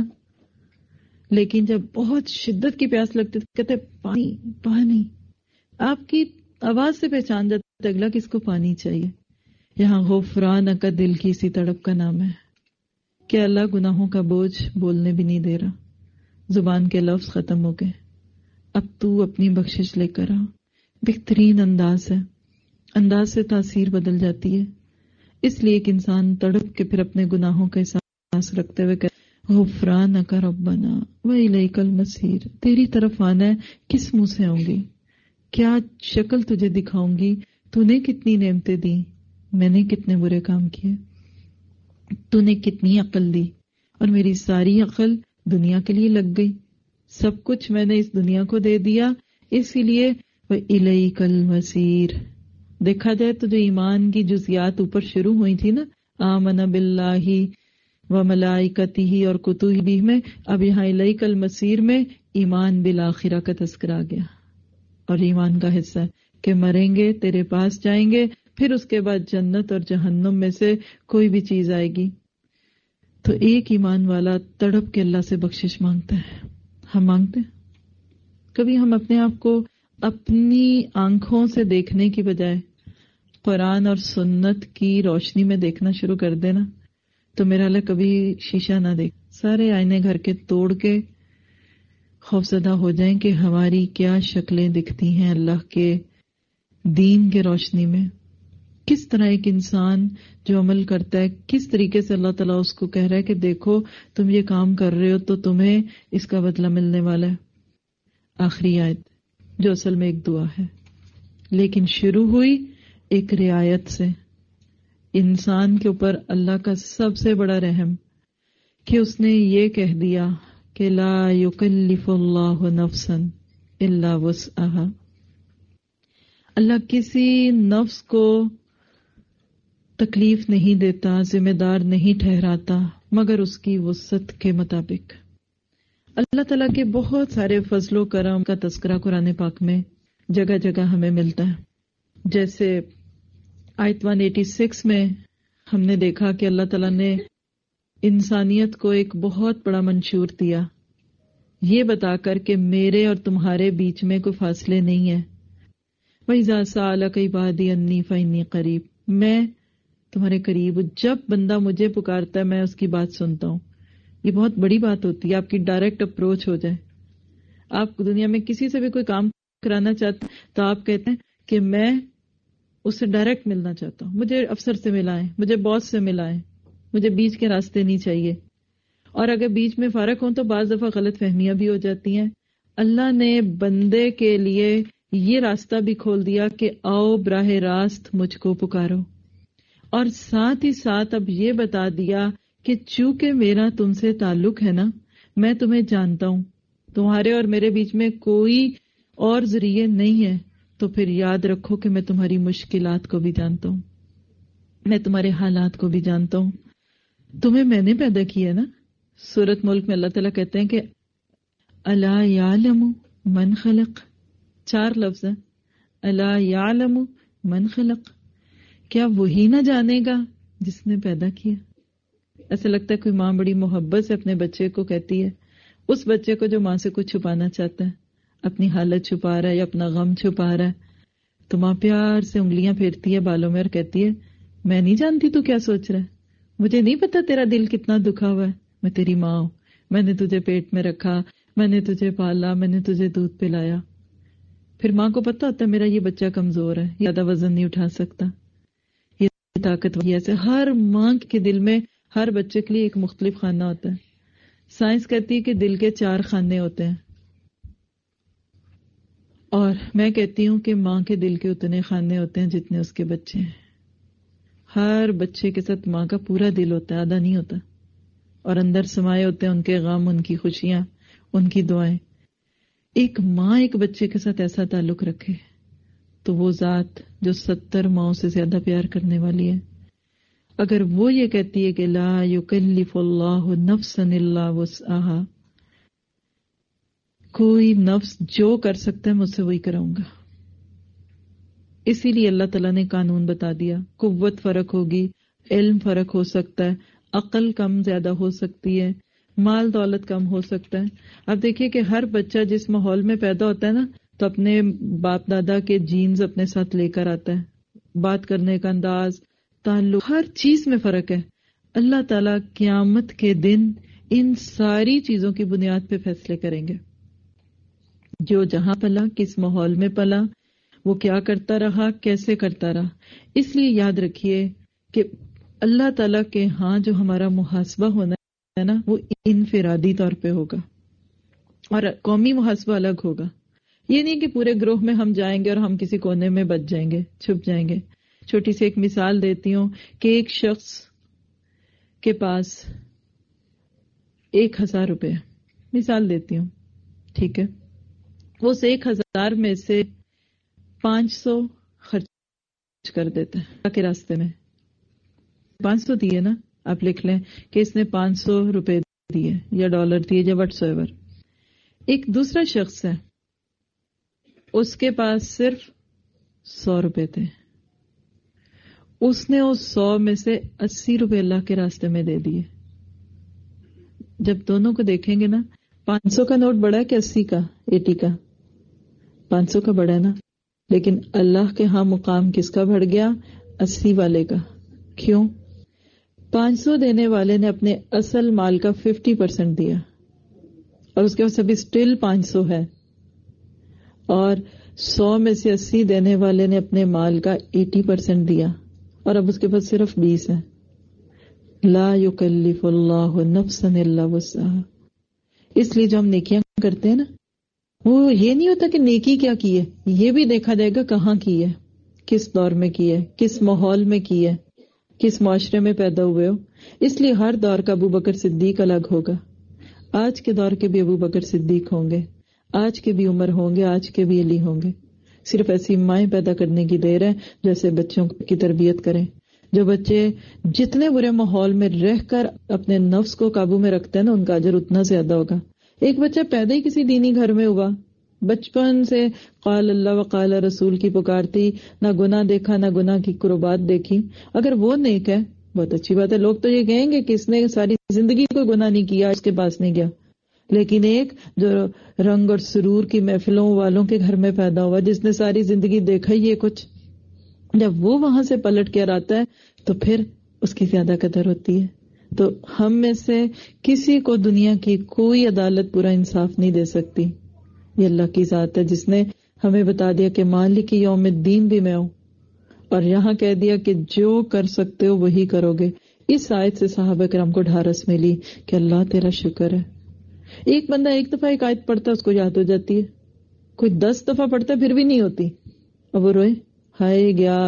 لیکن جب بہت شدت کی پیاس لگتی ہے تو کہتے ہیں پانی پانی. آپ کی آواز سے پہچان جاتا ہے اگلا کس کو پانی چاہیے. یہاں غفرانک دل کی اسی تڑپ کا نام ہے کہ اللہ گناہوں کا بوجھ بولنے بھی نہیں دے رہا، زبان کے لفظ ختم ہو گئے، اب تو اپنی بخشش لے کر آ. بہترین انداز ہے، انداز سے تاثیر بدل جاتی ہے. اس لیے ایک انسان تڑپ کے پھر اپنے گناہوں کا احساس رکھتے ہوئے کہ غفرانک ربنا وإلیک المصیر، تیری طرف آنا ہے، کس منہ سے آؤں گی، کیا شکل تجھے دکھاؤں گی، تو نے کتنی نعمتیں دی، میں نے کتنے برے کام کیے، تو نے کتنی عقل دی اور میری ساری عقل دنیا کے لیے لگ گئی، سب کچھ میں نے اس دنیا کو دے دیا، اسی لیے وإلیک المصیر. دیکھا جائے تو جو ایمان کی جزیات اوپر شروع ہوئی تھی نا، آمن باللہ و ملائکتہ اور کتبہ میں، اب یہاں الیک المصیر میں ایمان بالآخرہ کا تذکرہ آ گیا. اور ایمان کا حصہ ہے کہ مریں گے تیرے پاس جائیں گے، پھر اس کے بعد جنت اور جہنم میں سے کوئی بھی چیز آئے گی. تو ایک ایمان والا تڑپ کے اللہ سے بخشش مانگتا ہے. ہم مانگتے ہیں؟ کبھی ہم اپنے آپ کو اپنی آنکھوں سے دیکھنے کی بجائے قرآن اور سنت کی روشنی میں دیکھنا شروع کر دینا تو میرا اللہ کبھی شیشہ نہ دیکھ، سارے آئینے گھر کے توڑ کے خوفزدہ ہو جائیں کہ ہماری کیا شکلیں دکھتی ہیں اللہ کے دین کے روشنی میں. کس طرح ایک انسان جو عمل کرتا ہے کس طریقے سے اللہ تعالیٰ اس کو کہہ رہا ہے کہ دیکھو تم یہ کام کر رہے ہو تو تمہیں اس کا بدلہ ملنے والا ہے. آخری آیت جو اصل میں ایک دعا ہے لیکن شروع ہوئی ایک رعایت سے. انسان کے اوپر اللہ کا سب سے بڑا رحم کہ اس نے یہ کہہ دیا کہ لا یکلف اللہ نفسا الا وسعها. اللہ کسی نفس کو تکلیف نہیں دیتا، ذمہ دار نہیں ٹھہراتا مگر اس کی وسعت کے مطابق. اللہ تعالیٰ کے بہت سارے فضل و کرم کا تذکرہ قرآن پاک میں جگہ جگہ ہمیں ملتا ہے. جیسے آیت ایک سو اٹھاسی میں ہم نے دیکھا کہ اللہ تعالیٰ نے انسانیت کو ایک بہت بڑا منشور دیا، یہ بتا کر کہ میرے اور تمہارے بیچ میں کوئی فاصلے نہیں ہے. وَإِذَا سَأَلَكَ عِبَادِي أَنِّي فَإِنِّي قَرِيبٌ، میں تمہارے قریب، جب بندہ مجھے پکارتا ہے میں اس کی بات سنتا ہوں. یہ بہت بڑی بات ہوتی ہے، آپ کی ڈائریکٹ اپروچ ہو جائے. آپ دنیا میں کسی سے بھی کوئی کام کرانا چاہتے ہیں تو آپ کہتے ہیں کہ میں اس سے ڈائریکٹ ملنا چاہتا ہوں، مجھے افسر سے ملائیں، مجھے باس سے ملائیں، مجھے بیچ کے راستے نہیں چاہیے. اور اگر بیچ میں فارق ہوں تو بعض دفعہ غلط فہمیاں بھی ہو جاتی ہیں. اللہ نے بندے کے لیے یہ راستہ بھی کھول دیا کہ آؤ براہ راست مجھ کو پکارو، اور ساتھ ہی ساتھ اب یہ بتا دیا کہ چونکہ میرا تم سے تعلق ہے نا، میں تمہیں جانتا ہوں، تمہارے اور میرے بیچ میں کوئی اور ذریعے نہیں ہے، تو پھر یاد رکھو کہ میں تمہاری مشکلات کو بھی جانتا ہوں. میں تمہارے حالات کو بھی جانتا ہوں. تمہیں میں نے پیدا کیا نا. سورۃ ملک میں اللہ تعالیٰ کہتے ہیں کہ الا یعلم من خلق. چار لفظ ہیں. الا یعلم من خلق. کیا وہی نہ جانے گا جس نے پیدا کیا. ایسا لگتا ہے کوئی ماں بڑی محبت سے اپنے بچے کو کہتی ہے, اس بچے کو جو ماں سے کچھ چھپانا چاہتا ہے, اپنی حالت چھپا رہا ہے یا اپنا غم چھپا رہا ہے, تو ماں پیار سے انگلیاں پھیرتی ہے بالوں میں اور کہتی ہے میں نہیں جانتی تو کیا سوچ رہا ہے, مجھے نہیں پتا تیرا دل کتنا دکھا ہوا ہے. میں تیری ماں ہوں, میں نے تجھے پیٹ میں رکھا, میں نے تجھے پالا, میں نے تجھے دودھ پلایا. پھر ماں کو پتا ہوتا ہے میرا یہ بچہ کمزور ہے, زیادہ وزن نہیں اٹھا سکتا, یہ طاقت ایسے. ہر ماں کے دل میں ہر بچے کے لیے ایک مختلف خانہ ہوتا ہے. سائنس کہتی ہے کہ دل کے چار خانے ہوتے ہیں, اور میں کہتی ہوں کہ ماں کے دل کے اتنے خانے ہوتے ہیں جتنے اس کے بچے ہیں. ہر بچے کے ساتھ ماں کا پورا دل ہوتا ہے, آدھا نہیں ہوتا, اور اندر سمائے ہوتے ہیں ان کے غم, ان کی خوشیاں, ان کی دعائیں. ایک ماں ایک بچے کے ساتھ ایسا تعلق رکھے تو وہ ذات جو ستر ماؤں سے زیادہ پیار کرنے والی ہے, اگر وہ یہ کہتی ہے کہ لا یکلف اللہ نفسا الا وسعها, کوئی نفس جو کر سکتا ہے مجھ سے وہی کراؤں گا. اسی لیے اللہ تعالیٰ نے قانون بتا دیا. قوت فرق ہوگی, علم فرق ہو سکتا ہے, عقل کم زیادہ ہو سکتی ہے, مال دولت کم ہو سکتا ہے. اب دیکھیے کہ ہر بچہ جس ماحول میں پیدا ہوتا ہے نا, تو اپنے باپ دادا کے جینز اپنے ساتھ لے کر آتا ہے. بات کرنے کا انداز, تعلق, ہر چیز میں فرق ہے. اللہ تعالیٰ قیامت کے دن ان ساری چیزوں کی بنیاد پہ فیصلے کریں گے. جو جہاں پلا, کس ماحول میں پلا, وہ کیا کرتا رہا, کیسے کرتا رہا. اس لیے یاد رکھیے کہ اللہ تعالیٰ کے ہاں جو ہمارا محاسبہ ہونا ہے نا, وہ انفرادی طور پہ ہوگا, اور قومی محاسبہ الگ ہوگا. یہ نہیں کہ پورے گروہ میں ہم جائیں گے اور ہم کسی کونے میں بچ جائیں گے, چھپ جائیں گے. چھوٹی سی ایک مثال دیتی ہوں کہ ایک شخص کے پاس ایک ہزار روپے, مثال دیتی ہوں, ٹھیک ہے, وہ اس ایک ہزار میں سے پانچ سو خرچ کر دیتا ہے اللہ کے راستے میں. پانچ سو دیے نا, آپ لکھ لیں کہ اس نے پانچ سو روپے دیے یا ڈالر دیے یا وٹس ایور. ایک دوسرا شخص ہے, اس کے پاس صرف سو روپے تھے, اس نے اس سو میں سے اسی روپے اللہ کے راستے میں دے دیے. جب دونوں کو دیکھیں گے نا, پانچ سو کا نوٹ بڑا ہے کہ اسی کا, ایٹی کا, پانچ سو کا بڑا ہے نا, لیکن اللہ کے ہاں مقام کس کا بڑھ گیا, اسی والے کا. کیوں؟ پانچ سو دینے والے نے اپنے اصل مال کا ففٹی پرسینٹ دیا, اور اس کے پاس ابھی اسٹل پانچ سو ہے, اور سو میں سے اسی دینے والے نے اپنے مال کا ایٹی پرسینٹ دیا, اور اب اس کے پاس صرف بیس ہے. لا یکلف اللہ نفسا الا وسعها. اس لیے جو ہم نیکیاں کرتے ہیں نا, وہ یہ نہیں ہوتا کہ نیکی کیا کی ہے, یہ بھی دیکھا جائے گا کہاں کی ہے, کس دور میں کی ہے, کس ماحول میں کی ہے, کس معاشرے میں پیدا ہوئے ہو. اس لیے ہر دور کا ابو بکر صدیق الگ ہوگا. آج کے دور کے بھی ابو بکر صدیق ہوں گے, آج کے بھی عمر ہوں گے, آج کے بھی علی ہوں گے. صرف ایسی مائیں پیدا کرنے کی دیر ہے جو ایسے بچوں کی تربیت کریں. جو بچے جتنے برے ماحول میں رہ کر اپنے نفس کو قابو میں رکھتے ہیں نا, ان کا اجر اتنا زیادہ ہوگا. ایک بچہ پیدا ہی کسی دینی گھر میں ہوا, بچپن سے قال اللہ و قال رسول کی پکارتی, نہ گناہ دیکھا نہ گناہ کی قربات دیکھی, اگر وہ نیک ہے بہت اچھی بات ہے. لوگ تو یہ کہیں گے کہ اس نے ساری زندگی کوئی گناہ نہیں کیا, اس کے پاس نہیں گیا. لیکن ایک جو رنگ اور سرور کی محفلوں والوں کے گھر میں پیدا ہوا, جس نے ساری زندگی دیکھا ہی یہ کچھ, جب وہ وہاں سے پلٹ کر آتا ہے تو پھر اس کی زیادہ قدر ہوتی ہے. تو ہم میں سے کسی کو دنیا کی کوئی عدالت پورا انصاف نہیں دے سکتی. یہ اللہ کی ذات ہے جس نے ہمیں بتا دیا کہ مالک یوم الدین بھی میں ہوں, اور یہاں کہہ دیا کہ جو کر سکتے ہو وہی کرو گے. اس آیت سے صحابہ کرام کو ڈھارس ملی کہ اللہ تیرا شکر ہے. ایک بندہ ایک دفعہ ایک آیت پڑھتا ہے اس کو یاد ہو جاتی ہے, کوئی دس دفعہ پڑھتا ہے پھر بھی نہیں ہوتی, اب وہ روئے ہائے گیا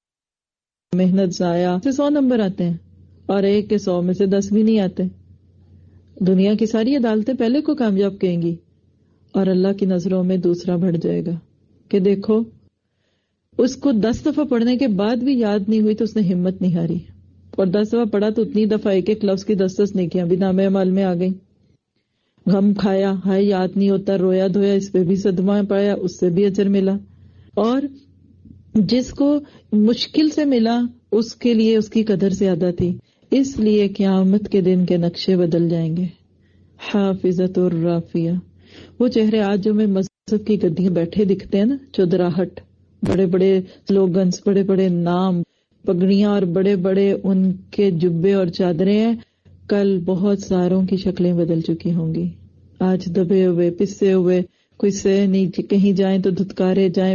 محنت ضائع. سے سو نمبر آتے ہیں اور ایک کے سو میں سے دس بھی نہیں آتے. دنیا کی ساری عدالتیں پہلے کو کامیاب کہیں گی, اور اللہ کی نظروں میں دوسرا بڑھ جائے گا کہ دیکھو اس کو دس دفعہ پڑھنے کے بعد بھی یاد نہیں ہوئی تو اس نے ہمت نہیں ہاری، اور دس دفعہ پڑھا تو اتنی دفعہ ایک ایک لفظ کی دس دس نیکیاں بھی نامے عمل میں آ گئی. غم کھایا، ہائے یاد نہیں ہوتا، رویا دھویا، اس پہ بھی صدمہ پایا، اس سے بھی اجر ملا. اور جس کو مشکل سے ملا اس کے لیے اس کی قدر زیادہ تھی. اس لیے قیامت کے دن کے نقشے بدل جائیں گے. حافظۃ الرافیہ، وہ چہرے آج جو میں مذہب کی گدیاں بیٹھے دکھتے ہیں نا، چودراہٹ، بڑے بڑے سلوگنز، بڑے بڑے نام، پگڑیاں اور بڑے بڑے ان کے جبے اور چادریں ہیں، کل بہت ساروں کی شکلیں بدل چکی ہوں گی. آج دبے ہوئے پسے ہوئے، کوئی سہ نہیں، کہیں جائیں تو دھتکارے جائیں.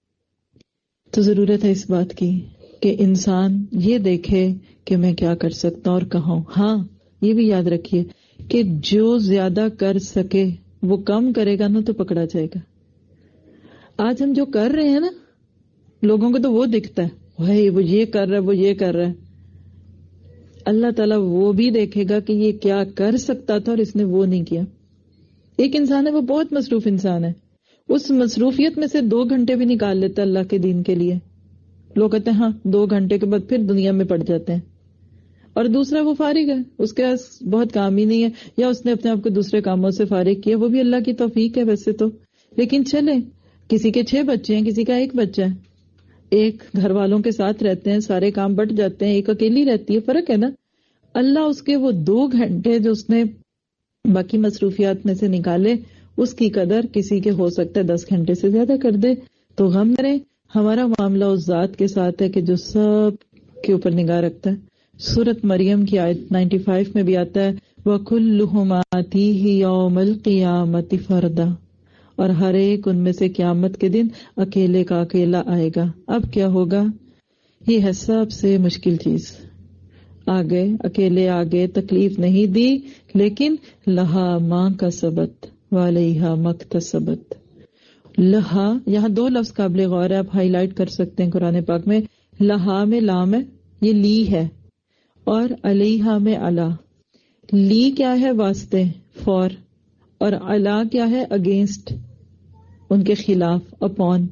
تو ضرورت ہے اس بات کی کہ انسان یہ دیکھے کہ میں کیا کر سکتا ہوں اور کہاں ہوں. ہاں یہ بھی یاد رکھیے کہ جو زیادہ کر سکے وہ کم کرے گا نا تو پکڑا جائے گا. آج ہم جو کر رہے ہیں نا، لوگوں کو تو وہ دکھتا ہے، بھائی وہ یہ کر رہا ہے، وہ یہ کر رہا ہے. اللہ تعالیٰ وہ بھی دیکھے گا کہ یہ کیا کر سکتا تھا اور اس نے وہ نہیں کیا. ایک انسان ہے وہ بہت مصروف انسان ہے، اس مصروفیت میں سے دو گھنٹے بھی نکال لیتا اللہ کے دین کے لیے. لوگ کہتے ہیں ہاں دو گھنٹے کے بعد پھر دنیا میں پڑ جاتے ہیں. اور دوسرا وہ فارغ ہے، اس کے پاس بہت کام ہی نہیں ہے، یا اس نے اپنے آپ کو دوسرے کاموں سے فارغ کیا. وہ بھی اللہ کی توفیق ہے ویسے تو. لیکن چلے، کسی کے چھ بچے ہیں، کسی کا ایک بچہ ہے، ایک گھر والوں کے ساتھ رہتے ہیں، سارے کام بٹ جاتے ہیں، ایک اکیلی رہتی ہے. فرق ہے نا. اللہ اس کے وہ دو گھنٹے جو اس نے باقی مصروفیات میں سے نکالے، اس کی قدر کسی کے ہو سکتا ہے دس گھنٹے سے زیادہ کر دے. تو غم کریں، ہمارا معاملہ اس ذات کے ساتھ ہے کہ جو سب کے اوپر نگاہ رکھتا ہے. سورت مریم کی آیت پچانوے میں بھی آتا ہے وَكُلُّهُمْ آتِيهِ يَوْمَ الْقِيَامَةِ فَرْدًا، اور ہر ایک ان میں سے قیامت کے دن اکیلے کا اکیلا آئے گا. اب کیا ہوگا؟ یہ ہے سب سے مشکل چیز. آگے اکیلے آگے تکلیف نہیں دی، لیکن لہا ماں کا سبت وعلیہا مکتسبت. لہا، یہاں دو لفظ قابل غور ہے، آپ ہائی لائٹ کر سکتے ہیں قرآن پاک میں. لہا میں لام ہے، یہ لی ہے، اور علیہا میں علا. لی کیا ہے؟ واسطے، فور، اور علا کیا ہے؟ اگینسٹ، ان کے خلاف، اپون.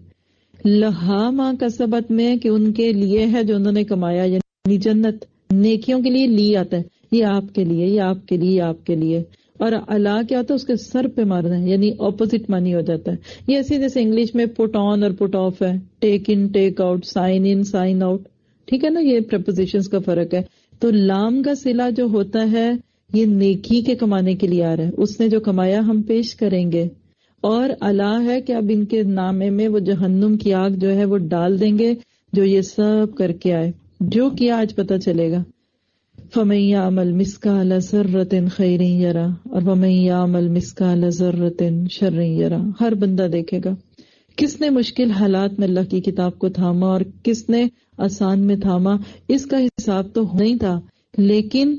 لہا ماں کا سبت میں کہ ان کے لیے ہے جو انہوں نے کمایا، یعنی جنت. نیکیوں کے لیے لی آتا ہے، یہ آپ کے لیے، یہ آپ کے لیے، یہ آپ کے لیے. اور علا کیا ہوتا ہے؟ اس کے سر پہ مارنا ہے، یعنی اپوزٹ مانی ہو جاتا ہے. یہ ایسے جیسے انگلش میں پٹ آن اور پٹ آف ہے، take in take out, sign in sign out. ٹھیک ہے نا، یہ پریپوزیشنز کا فرق ہے. تو لام کا صلہ جو ہوتا ہے یہ نیکی کے کمانے کے لیے آ رہا ہے، اس نے جو کمایا ہم پیش کریں گے. اور علا ہے کہ اب ان کے نامے میں وہ جہنم کی آگ جو ہے وہ ڈال دیں گے جو یہ سب کر کے آئے. جو کیا آج پتہ چلے گا. فَمَن يَعْمَلْ مِثْقَالَ ذَرَّةٍ خَيْرٍ يَرَهُ اور وَمَن يَعْمَلْ مِثْقَالَ ذَرَّةٍ شَرٍّ يَرَهُ. ہر بندہ دیکھے گا کس نے مشکل حالات میں اللہ کی کتاب کو تھاما اور کس نے آسان میں تھاما. اس کا حساب تو نہیں تھا، لیکن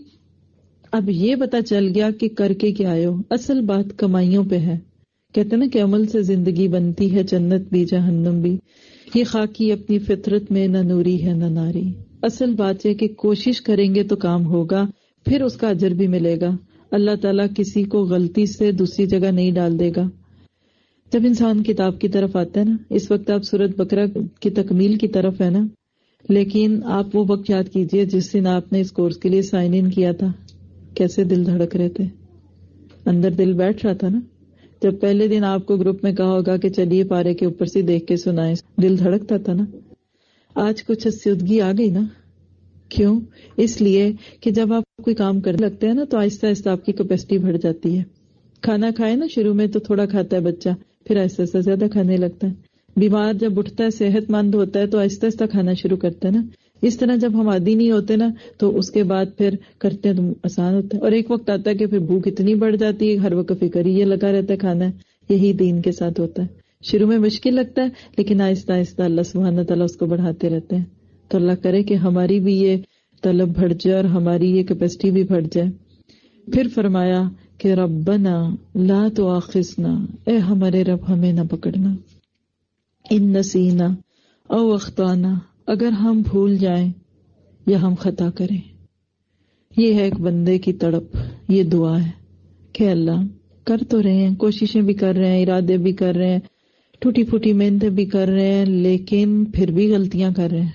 اب یہ پتا چل گیا کہ کر کے کیا آئے ہو. اصل بات کمائیوں پہ ہے. کہتے ہیں نا کہ عمل سے زندگی بنتی ہے، جنت بھی جہنم بھی. یہ خاکی اپنی فطرت میں نہ نوری ہے نہ ناری. اصل بات یہ کہ کوشش کریں گے تو کام ہوگا، پھر اس کا اجر بھی ملے گا. اللہ تعالیٰ کسی کو غلطی سے دوسری جگہ نہیں ڈال دے گا. جب انسان کتاب کی طرف آتا ہے نا، اس وقت آپ سورۃ بقرہ کی تکمیل کی طرف ہے نا، لیکن آپ وہ وقت یاد کیجئے جس دن آپ نے اس کورس کے لیے سائن ان کیا تھا. کیسے دل دھڑک رہے تھے، اندر دل بیٹھ رہا تھا نا. جب پہلے دن آپ کو گروپ میں کہا ہوگا کہ چلیے پارے کے اوپر سے دیکھ کے سنائیں، دل دھڑکتا تھا نا. آج کچھ حسودگی آ گئی نا. کیوں؟ اس لیے کہ جب آپ کوئی کام کرنے لگتے ہیں نا تو آہستہ آہستہ آپ کی کیپیسٹی بڑھ جاتی ہے. کھانا کھائے نا، شروع میں تو تھوڑا کھاتا ہے بچہ، پھر آہستہ آہستہ زیادہ کھانے لگتا ہے. بیمار جب اٹھتا ہے، صحت مند ہوتا ہے تو آہستہ آہستہ کھانا شروع کرتا ہے نا. اس طرح جب ہم عادی نہیں ہوتے نا تو اس کے بعد پھر کرتے ہیں تو آسان ہوتا ہے. اور ایک وقت آتا ہے کہ پھر بھوک اتنی بڑھ جاتی ہے، ہر وقت فکر ہی یہ لگا رہتا ہے کھانا ہے. یہی دین کے ساتھ ہوتا ہے. شروع میں مشکل لگتا ہے، لیکن آہستہ آہستہ اللہ سبحانہ تعالیٰ اس کو بڑھاتے رہتے ہیں. تو اللہ کرے کہ ہماری بھی یہ طلب بڑھ جائے اور ہماری یہ کیپیسٹی بھی بڑھ جائے. پھر فرمایا کہ ربنا لا تؤاخذنا، اے ہمارے رب ہمیں نہ پکڑنا، ان نسینا او اخطانا، اگر ہم بھول جائیں یا ہم خطا کریں. یہ ہے ایک بندے کی تڑپ، یہ دعا ہے کہ اللہ کر تو رہے ہیں، کوششیں بھی کر رہے ہیں، ارادے بھی کر رہے ہیں، ٹوٹی پھوٹی محنتیں بھی کر رہے ہیں لیکن پھر بھی غلطیاں کر رہے ہیں.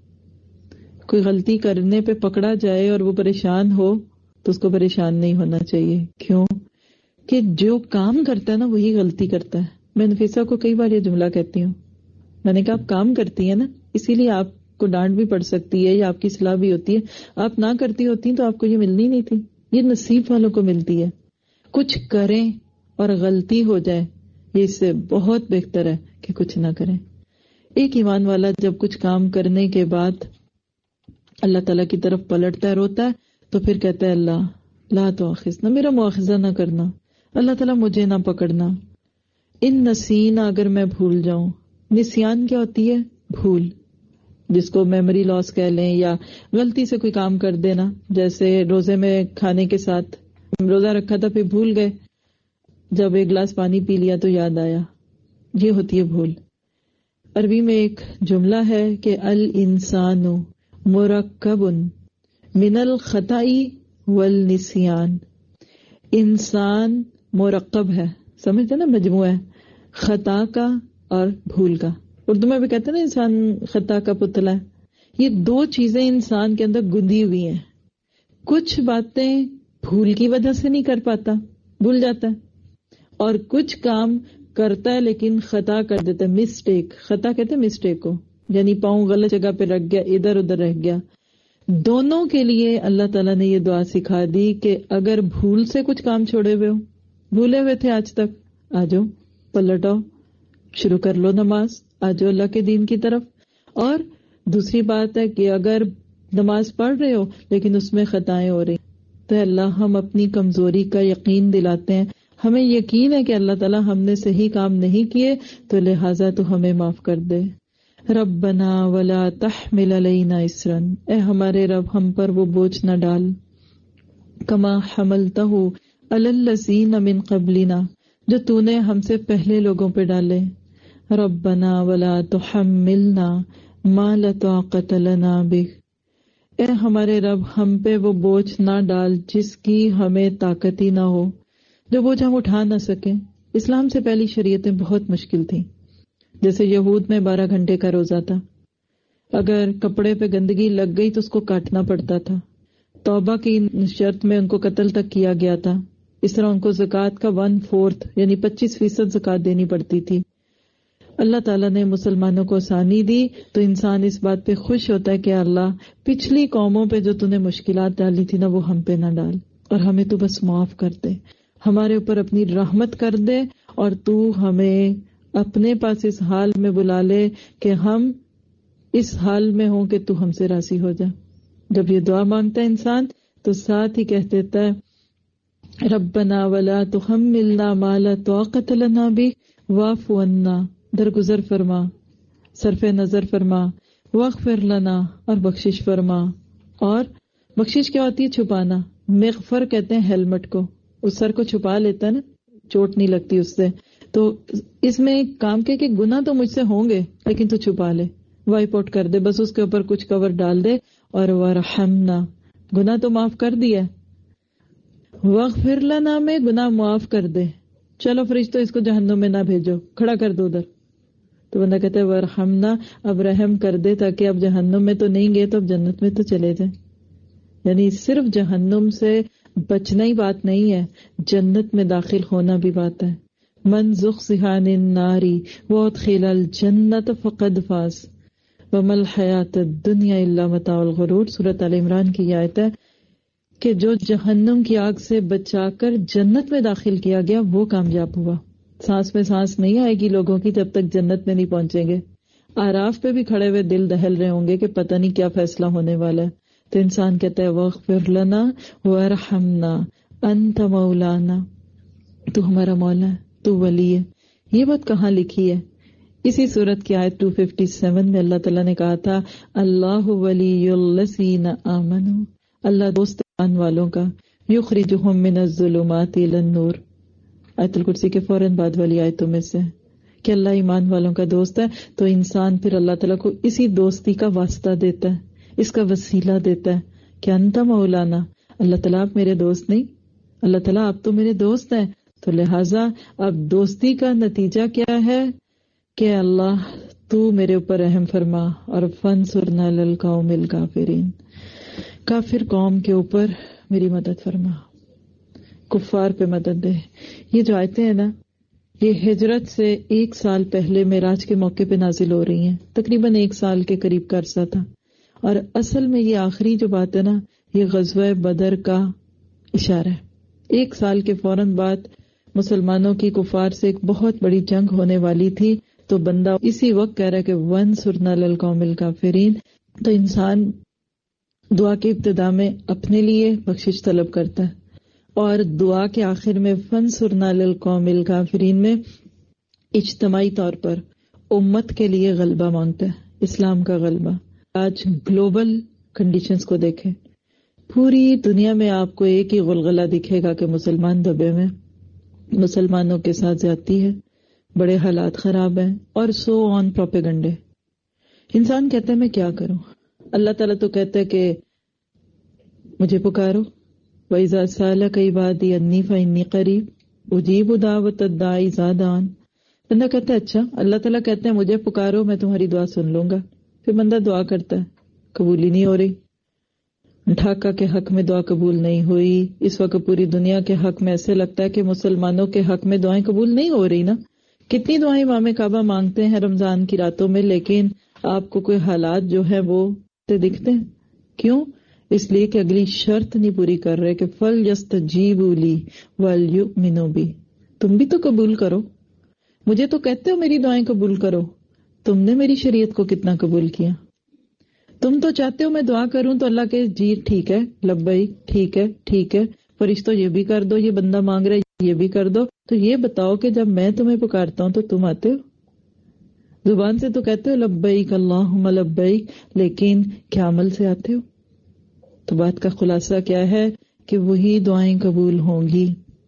کوئی غلطی کرنے پہ پکڑا جائے اور وہ پریشان ہو تو اس کو پریشان نہیں ہونا چاہیے. کیوں کہ جو کام کرتا ہے نا وہی غلطی کرتا ہے. میں نفیسہ کو کئی بار یہ جملہ کہتی ہوں. میں نے کہا آپ کام کرتی ہیں نا, اسی لیے آپ کو ڈانٹ بھی پڑ سکتی ہے یا آپ کی صلاح بھی ہوتی ہے. آپ نہ کرتی ہوتی تو آپ کو یہ ملنی نہیں تھی. یہ نصیب والوں کو ملتی ہے. کچھ کریں اور غلطی ہو جائے یہ اس سے بہت بہتر ہے کہ کچھ نہ کریں. ایک ایمان والا جب کچھ کام کرنے کے بعد اللہ تعالیٰ کی طرف پلٹتا ہے, روتا ہے, تو پھر کہتا ہے اللہ لا تؤاخذنا, میرا مؤاخذہ نہ کرنا, اللہ تعالیٰ مجھے نہ پکڑنا. ان نسینا, اگر میں بھول جاؤں. نسیان کیا ہوتی ہے؟ بھول, جس کو میموری لاس کہہ لیں, یا غلطی سے کوئی کام کر دینا. جیسے روزے میں کھانے کے ساتھ روزہ رکھا تھا پھر بھول گئے, جب ایک گلاس پانی پی لیا تو یاد آیا, یہ ہوتی ہے بھول. عربی میں ایک جملہ ہے کہ الانسان مرکب من الخطائی والنسیان. انسان مرکب ہے, سمجھتے نا, مجموعہ ہے خطا کا اور بھول کا. اردو میں بھی کہتے ہیں نا انسان خطا کا پتلا ہے. یہ دو چیزیں انسان کے اندر گندی ہوئی ہیں. کچھ باتیں بھول کی وجہ سے نہیں کر پاتا, بھول جاتا ہے, اور کچھ کام کرتا ہے لیکن خطا کر دیتا ہے. مسٹیک, خطا کہتے ہیں مسٹیک کو, یعنی پاؤں غلط جگہ پہ رکھ گیا, ادھر ادھر رہ گیا. دونوں کے لیے اللہ تعالیٰ نے یہ دعا سکھا دی کہ اگر بھول سے کچھ کام چھوڑے ہوئے ہو, بھولے ہوئے تھے آج تک, آ جاؤ پلٹ آؤ, شروع کر لو نماز, آ جاؤ اللہ کے دین کی طرف. اور دوسری بات ہے کہ اگر نماز پڑھ رہے ہو لیکن اس میں خطائیں ہو رہی, تو اللہ ہم اپنی کمزوری کا یقین دلاتے ہیں. ہمیں یقین ہے کہ اللہ تعالیٰ ہم نے صحیح کام نہیں کیے تو لہٰذا تو ہمیں معاف کر دے. ربنا ولا تحمل علینا اسرا, اے ہمارے رب ہم پر وہ بوجھ نہ ڈال, کما حملتہ علی الذین من قبلنا, جو تو نے ہم سے پہلے لوگوں پہ ڈالے. ربنا ولا تحملنا ما لا طاقت لنا بہ, اے ہمارے رب ہم پہ وہ بوجھ نہ ڈال جس کی ہمیں طاقت ہی نہ ہو, جو بوجھ ہم اٹھا نہ سکیں. اسلام سے پہلی شریعتیں بہت مشکل تھیں. جیسے یہود میں بارہ گھنٹے کا روزہ تھا, اگر کپڑے پہ گندگی لگ گئی تو اس کو کاٹنا پڑتا تھا. توبہ کی شرط میں ان کو قتل تک کیا گیا تھا. اس طرح ان کو زکوٰۃ کا ون فورتھ یعنی پچیس فیصد زکوٰۃ دینی پڑتی تھی. اللہ تعالیٰ نے مسلمانوں کو آسانی دی تو انسان اس بات پہ خوش ہوتا ہے کہ اللہ پچھلی قوموں پہ جو تو نے مشکلات ڈالی تھی نا وہ ہم پہ نہ ڈال, اور ہمیں تو بس معاف کر دے, ہمارے اوپر اپنی رحمت کر دے, اور تو ہمیں اپنے پاس اس حال میں بلا لے کہ ہم اس حال میں ہوں کہ تو ہم سے راضی ہو جا. جب یہ دعا مانگتا ہے انسان تو ساتھ ہی کہہ دیتا ہے ربنا ولا تحملنا ما لا طاقت لنا بہ واعف عنا, درگزر فرما, صرف نظر فرما, واغفر لنا, اور بخشش فرما. اور بخشش کیا ہوتی ہے؟ چھپانا. مغفر کہتے ہیں ہیلمٹ کو, اس سر کو چھپا لیتا ہے نا, چوٹ نہیں لگتی اس سے. تو اس میں کام کے کہ گناہ تو مجھ سے ہوں گے لیکن تو چھپا لے, وائپ آؤٹ کر دے, بس اس کے اوپر کچھ کور ڈال دے, اور ورحمنا, گناہ تو معاف کر دیا, واغفر لنا میں گناہ معاف کر دے. چلو فرشتو اس کو جہنم میں نہ بھیجو, کھڑا کر دو ادھر. تو بندہ کہتا ہے ورحمنا, اب رحم کر دے تاکہ اب جہنم میں تو نہیں گئے تو اب جنت میں تو چلے جائیں. یعنی صرف جہنم سے بچنا ہی بات نہیں ہے, جنت میں داخل ہونا بھی بات ہے. من زحزح عن النار وادخل الجنت فقد فاز وما الحیات الدنیا الا متاع الغرور. سورۃ آل عمران کی یہ آیت ہے کہ جو جہنم کی آگ سے بچا کر جنت میں داخل کیا گیا وہ کامیاب ہوا. سانس میں سانس نہیں آئے گی لوگوں کی جب تک جنت میں نہیں پہنچیں گے. آراف پہ بھی کھڑے ہوئے دل دہل رہے ہوں گے کہ پتہ نہیں کیا فیصلہ ہونے والا ہے. تو انسان کہتا ہے واغفر لنا وارحمنا انت مولانا, تو ہمارا مولا ہے, تو ولی ہے. یہ بات کہاں لکھی ہے؟ اسی صورت کی آیت دو سو سیون میں اللہ تعالیٰ نے کہا تھا اللہ ولی الذین آمنوا, اللہ دوست ایمان والوں کا, یخرجہم من الظلمات الی النور. آیت الکرسی کے فوراً بعد والی آیتوں میں سے کہ اللہ ایمان والوں کا دوست ہے. تو انسان پھر اللہ تعالیٰ کو اسی دوستی کا واسطہ دیتا ہے, اس کا وسیلہ دیتا ہے کہ انت مولانا, اللہ تعالیٰ آپ میرے دوست نہیں, اللہ تعالیٰ آپ تو میرے دوست ہیں. تو لہٰذا اب دوستی کا نتیجہ کیا ہے کہ اللہ تو میرے اوپر رحم فرما اور فانصرنا علی القوم الکافرین، کافر قوم کے اوپر میری مدد فرما، کفار پہ مدد دے۔ یہ جو آیتیں ہیں نا، یہ ہجرت سے ایک سال پہلے معراج کے موقع پہ نازل ہو رہی ہیں، تقریباً ایک سال کے قریب کا عرصہ تھا، اور اصل میں یہ آخری جو بات ہے نا، یہ غزوہ بدر کا اشارہ ہے۔ ایک سال کے فوراً بعد مسلمانوں کی کفار سے ایک بہت بڑی جنگ ہونے والی تھی، تو بندہ اسی وقت کہہ رہا ہے کہ وَانصُرْنَا عَلَى الْقَوْمِ الْكَافِرِينَ، تو انسان دعا کے ابتدا میں اپنے لیے بخشش طلب کرتا ہے، اور دعا کے آخر میں فَانصُرْنَا عَلَى الْقَوْمِ الْكَافِرِينَ میں اجتماعی طور پر امت کے لیے غلبہ مانگتا ہے، اسلام کا غلبہ۔ آج گلوبل کنڈیشنز کو دیکھیں، پوری دنیا میں آپ کو ایک ہی غلغلہ دکھے گا کہ مسلمان دبے میں، مسلمانوں کے ساتھ زیادتی ہے، بڑے حالات خراب ہیں، اور سو آن پروپیگنڈے۔ انسان کہتا ہے میں کیا کروں؟ اللہ تعالیٰ تو کہتا ہے کہ مجھے پکارو، وَإِذَا سَأَلَكَ عِبَادِي أَنِّي فَإِنِّي قَرِيبٌ أُجِيبُ دَعْوَةَ الدَّاعِ إِذَا دَعَانِ۔ بندہ کہتا ہے اچھا، اللہ تعالیٰ کہتے ہیں مجھے پکارو، میں تمہاری دعا سن لوں گا۔ پھر بندہ دعا کرتا ہے، قبول ہی نہیں ہو رہی۔ ڈھاکہ کے حق میں دعا قبول نہیں ہوئی، اس وقت پوری دنیا کے حق میں ایسے لگتا ہے کہ مسلمانوں کے حق میں دعائیں قبول نہیں ہو رہی نا۔ کتنی دعائیں امام کعبہ مانگتے ہیں رمضان کی راتوں میں، لیکن آپ کو کوئی حالات جو ہے وہ دکھتے ہیں۔ کیوں؟ اس لیے کہ اگلی شرط نہیں پوری کر رہے کہ فَلْيَسْتَجِيبُوا لِي وَلْيُؤْمِنُوا بِي۔ تم بھی تو قبول کرو، مجھے تو کہتے ہو میری دعائیں قبول کرو، تم نے میری شریعت کو کتنا قبول کیا؟ تم تو چاہتے ہو میں دعا کروں تو اللہ کے جی ٹھیک ہے، لبیک، ٹھیک ہے ٹھیک ہے، فرشتوں یہ بھی کر دو، یہ بندہ مانگ رہا ہے یہ بھی کر دو۔ تو یہ بتاؤ کہ جب میں تمہیں پکارتا ہوں تو تم آتے ہو؟ زبان سے تو کہتے ہو لبیک اللہم لبیک، لیکن کیا عمل سے آتے ہو؟ تو بات کا خلاصہ کیا ہے کہ وہی دعائیں قبول ہوں گی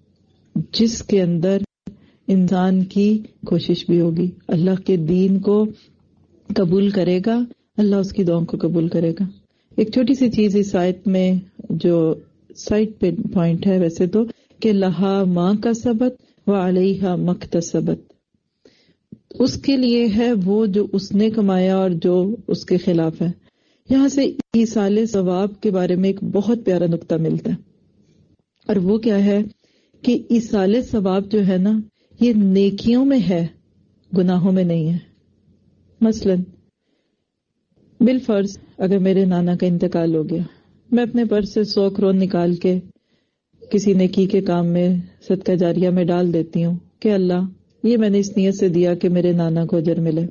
جس کے اندر انسان کی کوشش بھی ہوگی۔ اللہ کے دین کو قبول کرے گا، اللہ اس کی دعاؤں کو قبول کرے گا۔ ایک چھوٹی سی چیز اس آیت میں جو سائٹ پہ پوائنٹ ہے ویسے تو، کہ لہا ما کسبت وعلیہا مکتسبت، اس کے لیے ہے وہ جو اس نے کمایا اور جو اس کے خلاف ہے۔ یہاں سے ایصال ثواب کے بارے میں ایک بہت پیارا نقطہ ملتا ہے، اور وہ کیا ہے کہ ایصال ثواب جو ہے نا، یہ نیکیوں میں ہے، گناہوں میں نہیں ہے۔ مثلا بالفرض اگر میرے نانا کا انتقال ہو گیا، میں اپنے پرس سے سو کروڑ نکال کے کسی نیکی کے کام میں صدقہ جاریہ میں ڈال دیتی ہوں کہ اللہ یہ میں نے اس نیت سے دیا کہ میرے نانا کو اجر ملے۔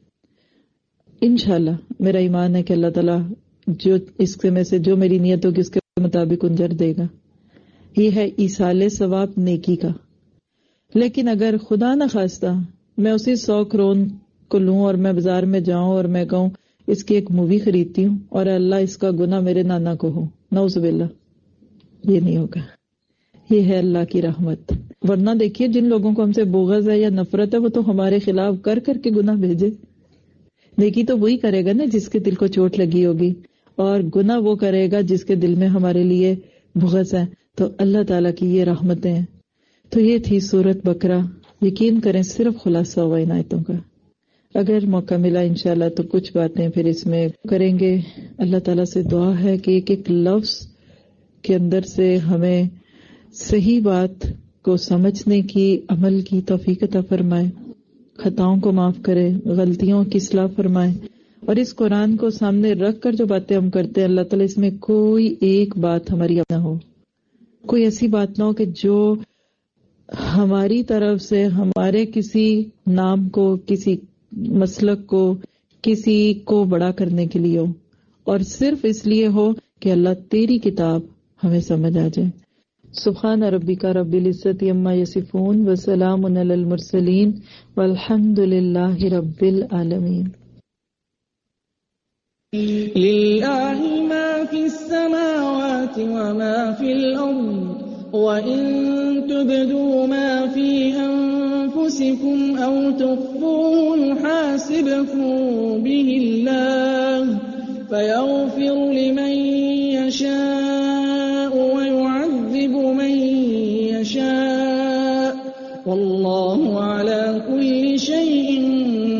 انشاءاللہ میرا ایمان ہے کہ اللہ تعالیٰ جو اس میں سے جو میری نیت ہوگی اس کے مطابق اجر دے گا۔ یہ ہے ایصال ثواب نیکی کا۔ لیکن اگر خدا نہ خواستہ میں اسی سو کروڑ کو لوں اور میں بازار میں جاؤں اور میں کہوں اس کی ایک مووی خریدتی ہوں اور اللہ اس کا گناہ میرے نانا کو ہو، نعوذ باللہ، یہ نہیں ہوگا۔ یہ ہے اللہ کی رحمت۔ ورنہ دیکھیے جن لوگوں کو ہم سے بغض ہے یا نفرت ہے وہ تو ہمارے خلاف کر کر کے گناہ بھیجے۔ نیکی تو وہی کرے گا نا جس کے دل کو چوٹ لگی ہوگی، اور گناہ وہ کرے گا جس کے دل میں ہمارے لیے بغض ہے۔ تو اللہ تعالیٰ کی یہ رحمتیں ہیں۔ تو یہ تھی سورۃ بقرہ۔ یقین کریں صرف خلاصہ ہوا ان آیتوں کا۔ اگر موقع ملا انشاءاللہ تو کچھ باتیں پھر اس میں کریں گے۔ اللہ تعالیٰ سے دعا ہے کہ ایک ایک لفظ کے اندر سے ہمیں صحیح بات کو سمجھنے کی، عمل کی توفیق عطا فرمائے، خطاؤں کو معاف کرے، غلطیوں کی اصلاح فرمائے، اور اس قرآن کو سامنے رکھ کر جو باتیں ہم کرتے ہیں اللہ تعالیٰ اس میں کوئی ایک بات ہماری نہ ہو، کوئی ایسی بات نہ ہو کہ جو ہماری طرف سے ہمارے کسی نام کو، کسی مسلک کو، کسی کو بڑا کرنے کے لیے ہو، اور صرف اس لیے ہو کہ اللہ تیری کتاب ہمیں سمجھ آ جائے۔ سبحان ربک رب العزت عما یصفون وسلام علی المرسلین والحمد للہ رب العالمین۔ للہ ما فی السماوات وما فی الارض وَإِن تُبْدُوا مَا فِي أَنفُسِكُمْ أَوْ تُخْفُوهُ يُحَاسِبْكُم بِهِ اللَّهُ فَيَغْفِرُ لِمَن يَشَاءُ وَيُعَذِّبُ مَن يَشَاءُ وَاللَّهُ عَلَى كُلِّ شَيْءٍ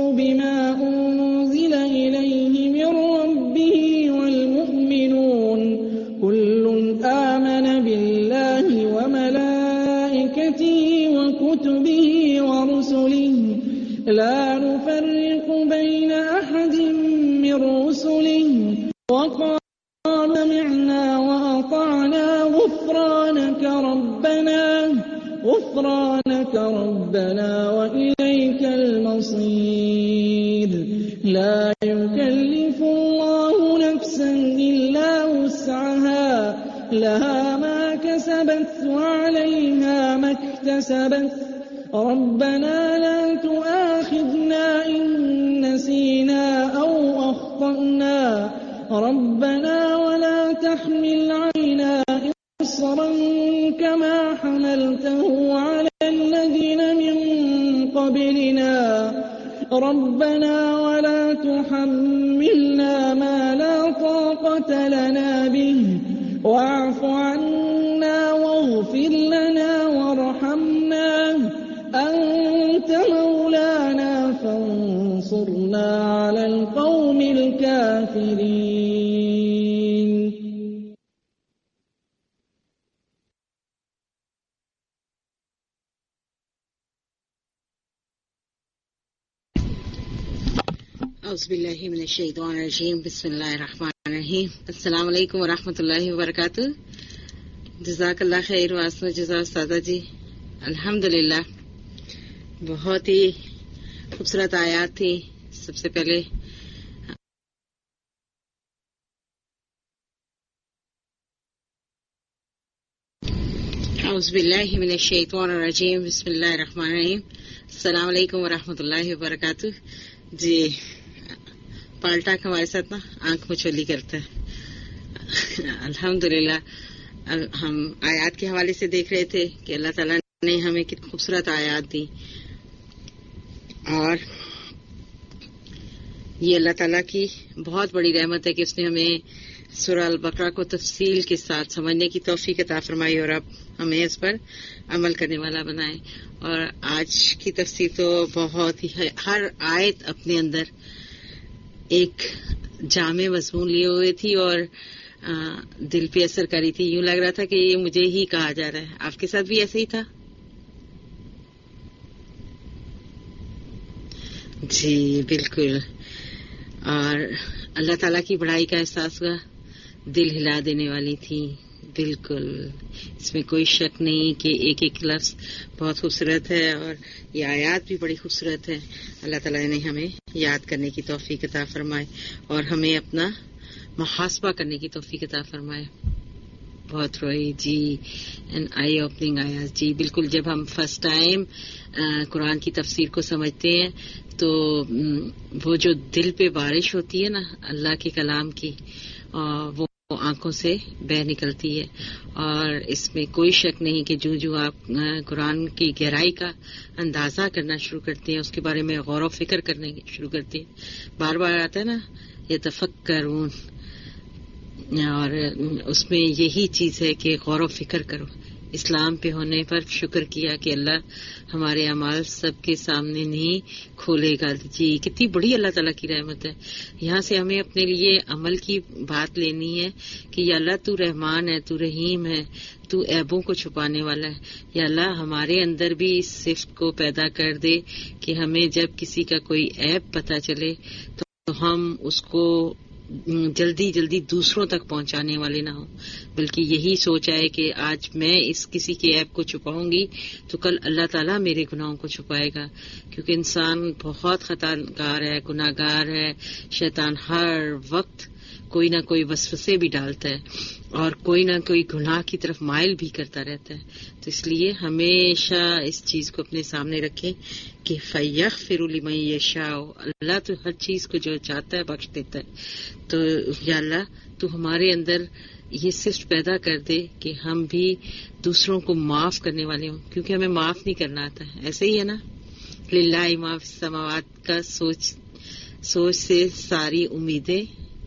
بما أنزل إليه من ربه والمؤمنون كل آمن بالله وملائكته وكتبه ورسله لا نفرق بين أحد من رسله وقالوا سمعنا وأطعنا غفرانك ربنا غفرانك ربنا وإليك المصير لا يكلف الله نفسا إلا وسعها لها ما كسبت وعليها ما اكتسبت ربنا لا تؤاخذنا إن نسينا أو أخطأنا ربنا ولا تحمل علينا إصرا كما حملته على الذين من قبلنا ربنا ولا تحملنا ما لا طاقة لنا به واعف عنا واغفر لنا وارحمنا أنت مولانا فانصرنا على القوم الكافرين. اعوذ باللہ من الشیطان الرجیم بسم اللہ الرحمن الرحیم. السلام علیکم ورحمۃ اللہ وبرکاتہ. جزاک اللہ خیر واسن جزا استاذہ جی. الحمدللہ بہت ہی خوبصورت آیات تھی. سب سے پہلے اعوذ باللہ من الشیطان الرجیم بسم اللہ الرحمن الرحیم. السلام علیکم ورحمۃ اللہ وبرکاتہ. جی پالٹا ہمارے ساتھ نا آنکھ مچولی کرتا ہے. الحمدللہ ہم آیات کے حوالے سے دیکھ رہے تھے کہ اللہ تعالیٰ نے ہمیں کتنی خوبصورت آیات دی اور یہ اللہ تعالیٰ کی بہت بڑی رحمت ہے کہ اس نے ہمیں سورہ البقرہ کو تفصیل کے ساتھ سمجھنے کی توفیق عطا فرمائی اور اب ہمیں اس پر عمل کرنے والا بنائے. اور آج کی تفسیر تو بہت ہی ہر آیت اپنے اندر ایک جامع مضمون لیے ہوئے تھی اور دل پہ اثر کری تھی. یوں لگ رہا تھا کہ یہ مجھے ہی کہا جا رہا ہے. آپ کے ساتھ بھی ایسے ہی تھا؟ جی بالکل. اور اللہ تعالیٰ کی بڑائی کا احساس ہوا. دل ہلا دینے والی تھی. بالکل اس میں کوئی شک نہیں کہ ایک ایک لفظ بہت خوبصورت ہے اور یہ آیات بھی بڑی خوبصورت ہے. اللہ تعالیٰ نے ہمیں یاد کرنے کی توفیق عطا فرمائے اور ہمیں اپنا محاسبہ کرنے کی توفیق عطا فرمائے. بہت روئی جی اینڈ آئی اوپننگ آیات. جی بالکل جب ہم فرسٹ ٹائم قرآن کی تفسیر کو سمجھتے ہیں تو وہ جو دل پہ بارش ہوتی ہے نا اللہ کے کلام کی وہ آنکھوں سے بہ نکلتی ہے. اور اس میں کوئی شک نہیں کہ جو جو آپ قرآن کی گہرائی کا اندازہ کرنا شروع کرتے ہیں اس کے بارے میں غور و فکر کرنے شروع کرتے ہیں. بار بار آتا ہے نا یتفکرون اور اس میں یہی چیز ہے کہ غور و فکر کرو. اسلام پہ ہونے پر شکر کیا کہ اللہ ہمارے اعمال سب کے سامنے نہیں کھولے گا. جی کتنی بڑی اللہ تعالیٰ کی رحمت ہے. یہاں سے ہمیں اپنے لیے عمل کی بات لینی ہے کہ یا اللہ تو رحمان ہے, تو رحیم ہے, تو عیبوں کو چھپانے والا ہے. یا اللہ ہمارے اندر بھی اس صفت کو پیدا کر دے کہ ہمیں جب کسی کا کوئی عیب پتہ چلے تو ہم اس کو جلدی جلدی دوسروں تک پہنچانے والے نہ ہوں, بلکہ یہی سوچ آئے کہ آج میں اس کسی کے عیب کو چھپاؤں گی تو کل اللہ تعالیٰ میرے گناہوں کو چھپائے گا. کیونکہ انسان بہت خطا کار ہے, گناہ گار ہے. شیطان ہر وقت کوئی نہ کوئی وسوسے بھی ڈالتا ہے اور کوئی نہ کوئی گناہ کی طرف مائل بھی کرتا رہتا ہے. تو اس لیے ہمیشہ اس چیز کو اپنے سامنے رکھیں کہ فَيَغْفِرُ لِمَن يَشَاءُ. اللہ تو ہر چیز کو جو چاہتا ہے بخش دیتا ہے. تو یا اللہ تو ہمارے اندر یہ صفت پیدا کر دے کہ ہم بھی دوسروں کو معاف کرنے والے ہوں, کیونکہ ہمیں معاف نہیں کرنا آتا ہے. ایسے ہی ہے نا, للہ ما فی السماوات کا سوچ سوچ سے ساری امیدیں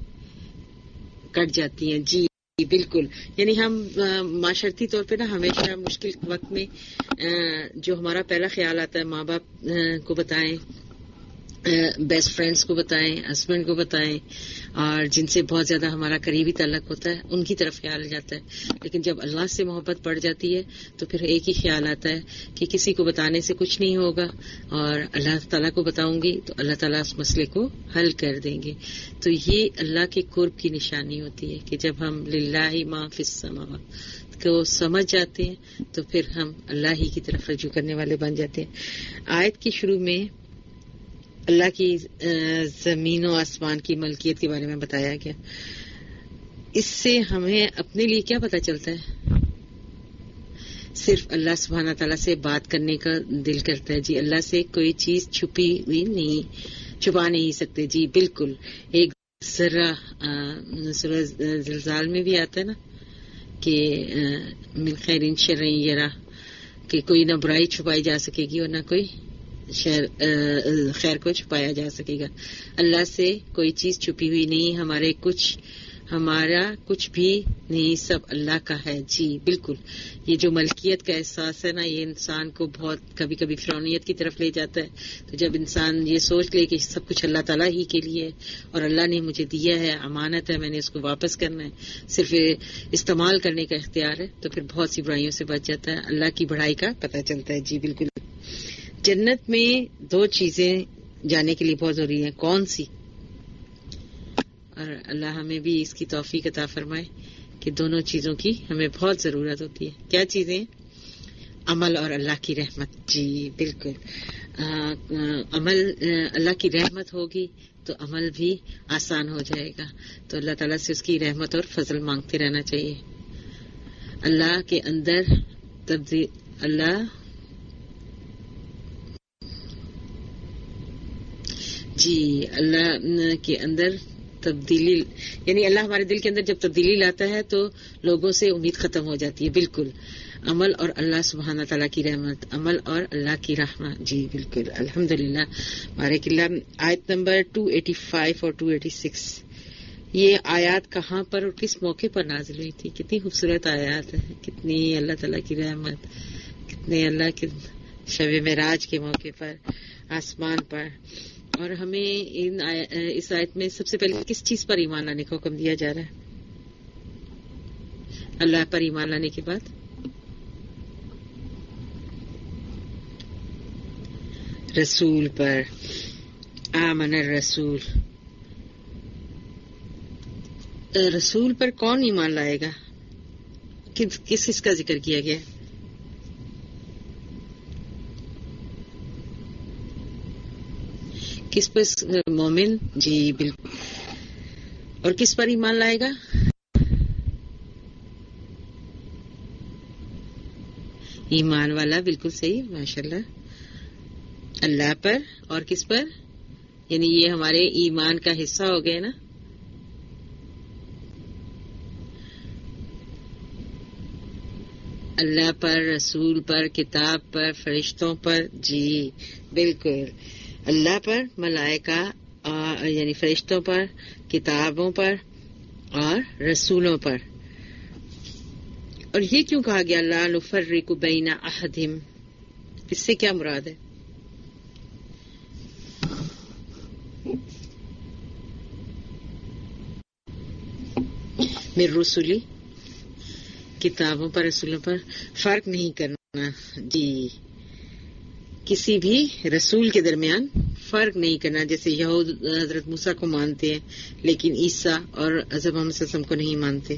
کٹ جاتی ہیں. جی بالکل. یعنی ہم معاشرتی طور پہ نا ہمیشہ مشکل وقت میں جو ہمارا پہلا خیال آتا ہے ماں باپ کو بتائیں بیسٹ فرینڈس کو بتائیں، ہسبینڈ کو بتائیں، اور جن سے بہت زیادہ ہمارا قریبی تعلق ہوتا ہے ان کی طرف خیال جاتا ہے. لیکن جب اللہ سے محبت بڑھ جاتی ہے تو پھر ایک ہی خیال آتا ہے کہ کسی کو بتانے سے کچھ نہیں ہوگا، اور اللہ تعالیٰ کو بتاؤں گی تو اللہ تعالیٰ اس مسئلے کو حل کر دیں گے. تو یہ اللہ کے قرب کی نشانی ہوتی ہے کہ جب ہم للہ ما فی السماوات کو سمجھ جاتے ہیں تو پھر ہم اللہ ہی کی طرف رجوع کرنے والے بن جاتے ہیں. آیت کے شروع میں اللہ کی زمین و آسمان کی ملکیت کے بارے میں بتایا گیا. اس سے ہمیں اپنے لیے کیا پتہ چلتا ہے؟ صرف اللہ سبحانہ تعالیٰ سے بات کرنے کا دل کرتا ہے. جی اللہ سے کوئی چیز چھپی ہوئی نہیں، چھپا نہیں سکتے. جی بالکل. ایک ذرا سورہ زلزال میں بھی آتا ہے نا کہ من خیر شر یرا، کہ کوئی نہ برائی چھپائی جا سکے گی اور نہ کوئی خیر کو چھپایا جا سکے گا. اللہ سے کوئی چیز چھپی ہوئی نہیں، ہمارے کچھ ہمارا کچھ بھی نہیں، سب اللہ کا ہے. جی بالکل. یہ جو ملکیت کا احساس ہے نا، یہ انسان کو بہت کبھی کبھی فرعونیت کی طرف لے جاتا ہے. تو جب انسان یہ سوچ لے کہ سب کچھ اللہ تعالیٰ ہی کے لیے ہے اور اللہ نے مجھے دیا ہے، امانت ہے، میں نے اس کو واپس کرنا ہے، صرف استعمال کرنے کا اختیار ہے، تو پھر بہت سی برائیوں سے بچ جاتا ہے. اللہ کی بڑائی کا پتہ چلتا ہے. جی بالکل. جنت میں دو چیزیں جانے کے لیے بہت ضروری ہیں. کون سی؟ اور اللہ ہمیں بھی اس کی توفیق عطا فرمائے کہ دونوں چیزوں کی ہمیں بہت ضرورت ہوتی ہے. کیا چیزیں؟ عمل اور اللہ کی رحمت. جی بالکل. عمل، اللہ کی رحمت ہوگی تو عمل بھی آسان ہو جائے گا. تو اللہ تعالیٰ سے اس کی رحمت اور فضل مانگتے رہنا چاہیے. اللہ کے اندر تبدیل اللہ جی اللہ کے اندر تبدیلی، یعنی اللہ ہمارے دل کے اندر جب تبدیلی لاتا ہے تو لوگوں سے امید ختم ہو جاتی ہے. بالکل. عمل اور اللہ سبحانہ تعالیٰ کی رحمت، عمل اور اللہ کی رحمت. جی بالکل. الحمدللہ. بارک اللہ. آیت نمبر دو سو پچاسی اور دو سو چھیاسی، یہ آیات کہاں پر اور کس موقع پر نازل ہوئی تھی؟ کتنی خوبصورت آیات ہیں، کتنی اللہ تعالیٰ کی رحمت، کتنے اللہ کے شب معراج کے موقع پر آسمان پر. اور ہمیں ان اس آیت میں سب سے پہلے کس چیز پر ایمان لانے کا حکم دیا جا رہا ہے؟ اللہ پر ایمان لانے کے بعد رسول پر. آمن الرسول. رسول پر کون ایمان لائے گا؟ کس کس کا ذکر کیا گیا؟ کس پر؟ مومن. جی بالکل. اور کس پر ایمان لائے گا؟ ایمان والا. بالکل صحیح. ماشاءاللہ. اللہ پر. اور کس پر؟ یعنی یہ ہمارے ایمان کا حصہ ہو گئے نا. اللہ پر، رسول پر، کتاب پر، فرشتوں پر. جی بالکل. اللہ پر، ملائکہ یعنی فرشتوں پر، کتابوں پر اور رسولوں پر. اور یہ کیوں کہا گیا لا نفرق بین احدہم؟ اس سے کیا مراد ہے؟ میرے رسولی، کتابوں پر، رسولوں پر فرق نہیں کرنا. جی کسی بھی رسول کے درمیان فرق نہیں کرنا. جیسے یہود حضرت موسیٰ کو مانتے ہیں لیکن عیسیٰ اور حضرت محمد صلی اللہ علیہ وسلم کو نہیں مانتے.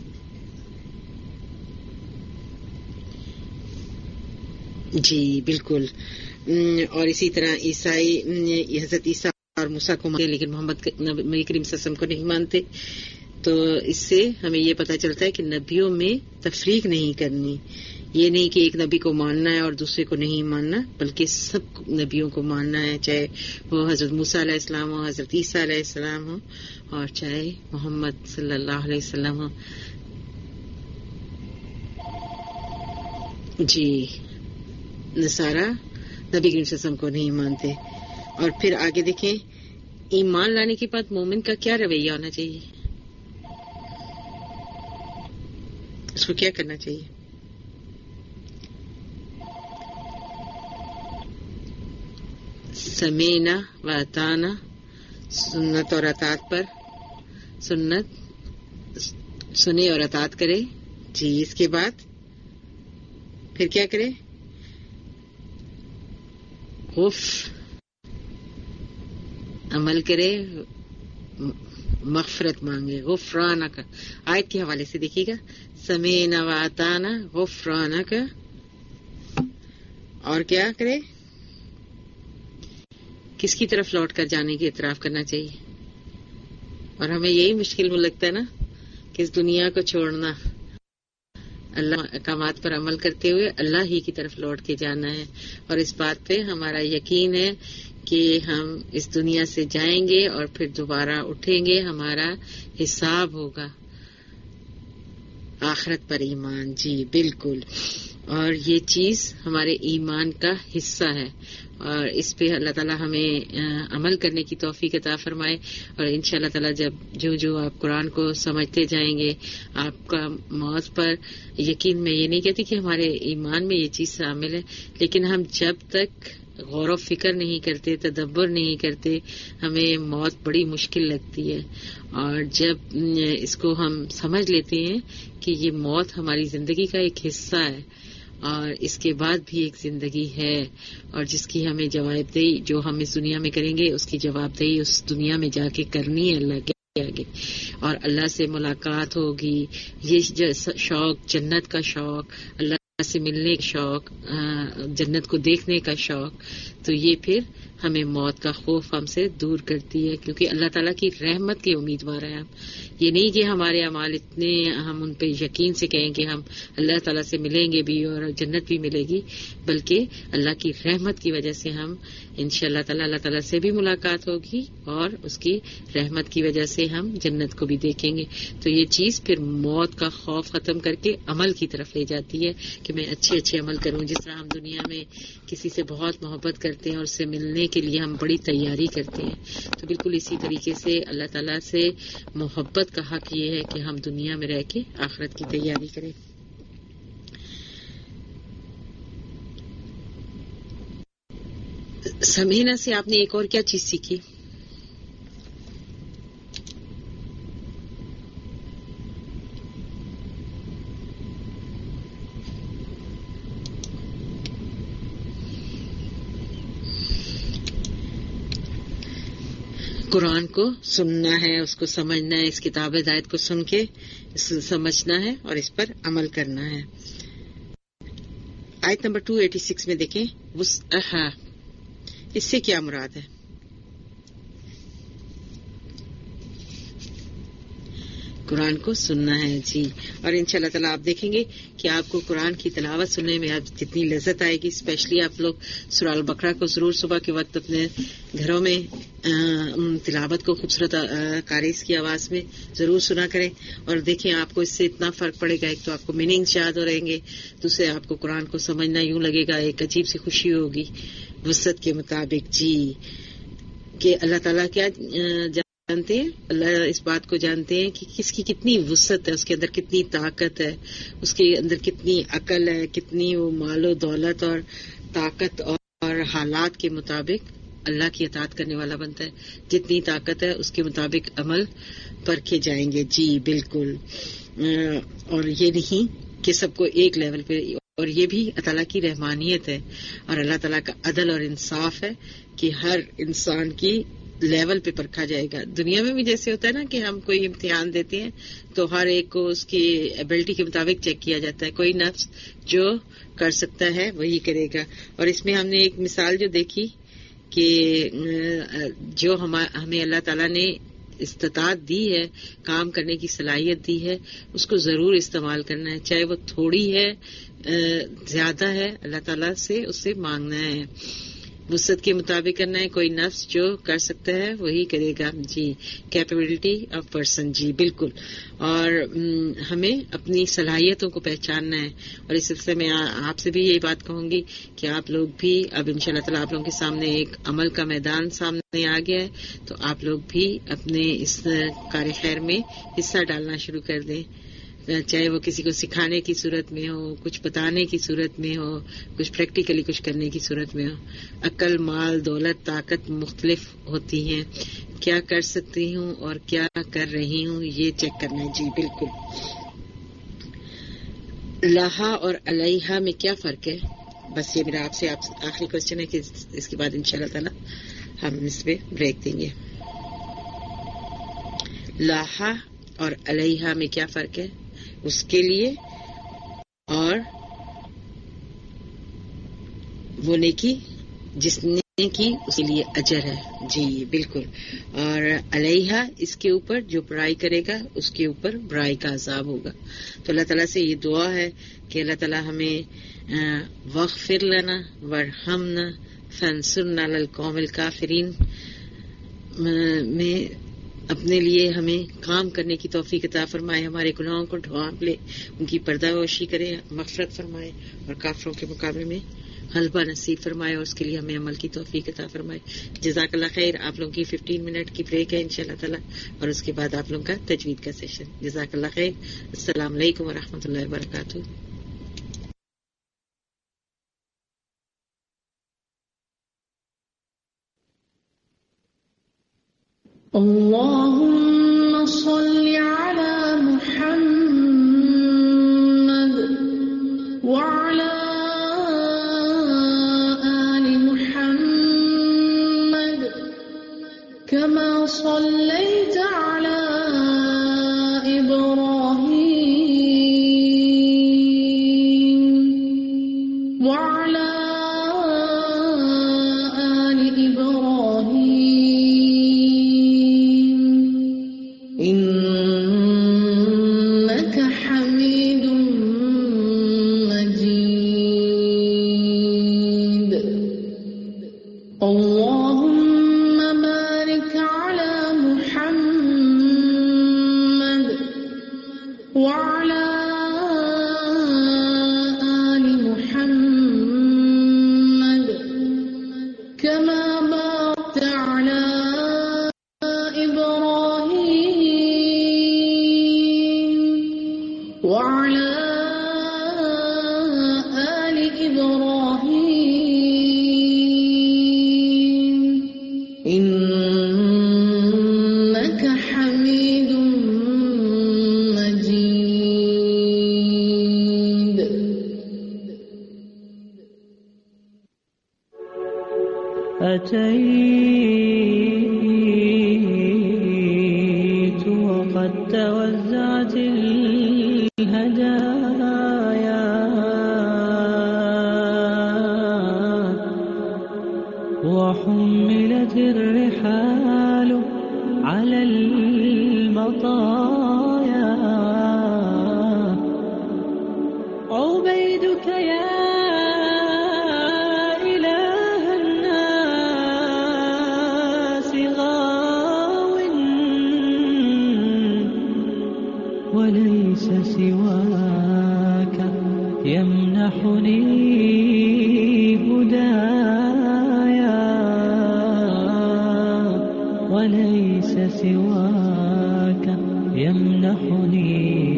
جی بالکل. اور اسی طرح عیسائی حضرت عیسیٰ اور موسیٰ کو مانتے لیکن محمد نبی کریم صلی اللہ علیہ وسلم کو نہیں مانتے. تو اس سے ہمیں یہ پتہ چلتا ہے کہ نبیوں میں تفریق نہیں کرنی. یہ نہیں کہ ایک نبی کو ماننا ہے اور دوسرے کو نہیں ماننا، بلکہ سب نبیوں کو ماننا ہے، چاہے وہ حضرت موسیٰ علیہ السلام ہو، حضرت عیسیٰ علیہ السلام ہو، اور چاہے محمد صلی اللہ علیہ وسلم ہو. جی نصارہ نبی کریم صلی اللہ علیہ وسلم کو نہیں مانتے. اور پھر آگے دیکھیں، ایمان لانے کے بعد مومن کا کیا رویہ ہونا چاہیے؟ اس کو کیا کرنا چاہیے؟ समीना व अताना, सुन्नत और अतात पर, सुन्नत सुने और अतात करे जी। इसके बाद फिर क्या करे? गुफ अमल करे, मगफरत मांगे, गुफराना का। आयत के हवाले से देखिएगा, समीना व अताना गुफराना का। और क्या करे? किसकी तरफ लौट कर जाने की इतराफ करना चाहिए। और हमें यही मुश्किल लगता है ना कि इस दुनिया को छोड़ना, अल्लाह अहकामात पर अमल करते हुए अल्लाह ही की तरफ लौट के जाना है। और इस बात पे हमारा यकीन है कि हम इस दुनिया से जाएंगे और फिर दोबारा उठेंगे, हमारा हिसाब होगा। आखिरत पर ईमान, जी बिल्कुल। और ये चीज हमारे ईमान का हिस्सा है और इस पे अल्लाह ताला हमें अमल करने की तौफीक अता फरमाए। और इंशाअल्लाह ताला जब जो जो आप कुरान को समझते जाएंगे, आपका मौत पर यकीन, मैं ये नहीं कहती कि हमारे ईमान में ये चीज शामिल है, लेकिन हम जब तक गौर फिक्र नहीं करते, तदब्बर नहीं करते, हमें मौत बड़ी मुश्किल लगती है। और जब इसको हम समझ लेते हैं कि ये मौत हमारी जिंदगी का एक हिस्सा है और इसके बाद भी एक जिंदगी है और जिसकी हमें जवाबदेही, जो हम इस दुनिया में करेंगे उसकी जवाबदेही उस दुनिया में जाके करनी है अल्लाह के आगे। और अल्लाह से मुलाकात होगी, ये शौक, जन्नत का शौक, अल्लाह से मिलने का शौक, जन्नत को देखने का शौक, तो ये फिर हमें मौत का खौफ हमसे दूर करती है, क्योंकि अल्लाह ताला की रहमत के उम्मीदवार हैं हम। ये नहीं कि हमारे अमाल इतने, हम उन पे यकीन से कहें कि हम अल्लाह ताला से मिलेंगे भी और जन्नत भी मिलेगी, बल्कि अल्लाह की रहमत की वजह से हम इंशाअल्लाह ताला अल्लाह ताला से भी मुलाकात होगी और उसकी रहमत की वजह से हम जन्नत को भी देखेंगे। तो ये चीज फिर मौत का खौफ खत्म करके अमल की तरफ ले जाती है कि मैं अच्छे अच्छे अमल करूं। जिस तरह हम दुनिया में किसी से बहुत मोहब्बत करते हैं और उससे मिलने के लिए हम बड़ी तैयारी करते हैं, तो बिल्कुल इसी तरीके से अल्लाह ताला से मोहब्बत का हक ये है कि हम दुनिया में रह के आखिरत की तैयारी करें। समीना से आपने एक और क्या चीज सीखी? कुरान को सुनना है, उसको समझना है, इस किताब हिदायत को सुन के समझना है और इस पर अमल करना है। आयत नंबर दो सौ छियासी में देखें, वुस्अहा, इससे क्या मुराद है? कुरान को सुनना है जी। और इंशाअल्लाह ताला आप देखेंगे कि आपको कुरान की तिलावत सुनने में आज जितनी लज्जत आएगी, स्पेशली आप लोग सूरह अल बकरा को जरूर सुबह के वक्त अपने घरों में तिलावत को खूबसूरत कारिस की आवाज में जरूर सुना करें और देखें आपको इससे इतना फर्क पड़ेगा। एक तो आपको मीनिंग्स याद हो रहेंगे, दूसरे आपको कुरान को समझना यूं लगेगा एक अजीब सी खुशी होगी वसत के मुताबिक जी, कि अल्लाह ताला क्या जानते हैं, अल्लाह इस बात को जानते हैं कि किसकी कितनी वसत है, उसके अंदर कितनी ताकत है, उसके अंदर कितनी अकल है, कितनी वो मालो दौलत और ताकत और हालात के मुताबिक अल्लाह की इताअत करने वाला बनता है। जितनी ताकत है उसके मुताबिक अमल परखे जाएंगे जी बिल्कुल। और ये नहीं कि सबको एक लेवल पे, और ये भी अल्लाह ताला की रहमानियत है और अल्लाह ताला का अदल और इंसाफ है कि हर इंसान की लेवल पे परखा जाएगा। दुनिया में भी जैसे होता है ना कि हम कोई इम्तिहान देते हैं तो हर एक को उसकी एबिलिटी के मुताबिक चेक किया जाता है, कोई नफ्स जो कर सकता है वही करेगा। और इसमें हमने एक मिसाल जो देखी कि जो हम हमें अल्लाह ताला ने इस्तिताअत दी है, काम करने की सलाहियत दी है, उसको जरूर इस्तेमाल करना है, चाहे वो थोड़ी है ज्यादा है, अल्लाह ताला से उससे मांगना है, वुसअत के मुताबिक करना है। कोई नफ्स जो कर सकता है वही करेगा जी, कैपेबिलिटी ऑफ पर्सन जी बिल्कुल। और हमें अपनी सलाहियतों को पहचानना है। और इस सिलसिले में आपसे भी यही बात कहूंगी कि आप लोग भी अब इंशाअल्लाह ताला आप लोगों के सामने एक अमल का मैदान सामने आ गया है, तो आप लोग भी अपने इस कार्य खैर में हिस्सा डालना शुरू कर दें। चाहे वो किसी को सिखाने की सूरत में हो, कुछ बताने की सूरत में हो, कुछ प्रैक्टिकली कुछ करने की सूरत में हो। अक्ल, माल, दौलत, ताकत मुख्तलिफ होती हैं। क्या कर सकती हूँ और क्या कर रही हूँ ये चेक करना है। जी बिल्कुल। लाहा और अलैहा में क्या फर्क है? बस ये मेरा आपसे आप आखिरी क्वेश्चन है कि इसके बाद इंशाल्लाह ताला हम इस पे ब्रेक देंगे। लाहा और अलैहा में क्या फर्क है उसके लिए, और वो नेकी जिसने की उसके लिए अजर है। जी बिल्कुल। और अलैहा इसके ऊपर जो बुराई करेगा उसके ऊपर बुराई का अजाब होगा। तो अल्लाह ताला से ये दुआ है कि अल्लाह ताला हमें वग़फ़िर लना वरहमना फंसुरना अलल कौमिल काफिरीन में अपने लिए हमें काम करने की तौफीक अता फरमाए, हमारे गुनाहों को ढांप ले, उनकी पर्दापोशी करे, मग़फ़िरत फरमाए और काफिरों के मुकाबले में गलबा नसीब फरमाए और उसके लिए हमें अमल की तौफीक अता फरमाए। जज़ाकल्लाह खैर। आप लोगों की पंद्रह मिनट की ब्रेक है इंशाल्लाह ताला और उसके बाद आप लोगों का तजवीद का सेशन। जज़ाकल्लाह खैर। अस्सलाम वालेकुम व रहमतुल्लाहि व बरकातुहू। اللهم صل على محمد وعلى آل محمد كما صليت على إبراهيم وعلى آل إبراهيم إنك حميد مجيد. اللهم بارك على محمد وعلى آل محمد كما باركت على إبراهيم وعلى آل إبراهيم إنك حميد مجيد. أتيت وقد توزعت الهدايا وحملت الرحال على المطايا عبيدك يا إله الناس غاو وليس سواك يمنحني هدايا وليس سواك يمنحني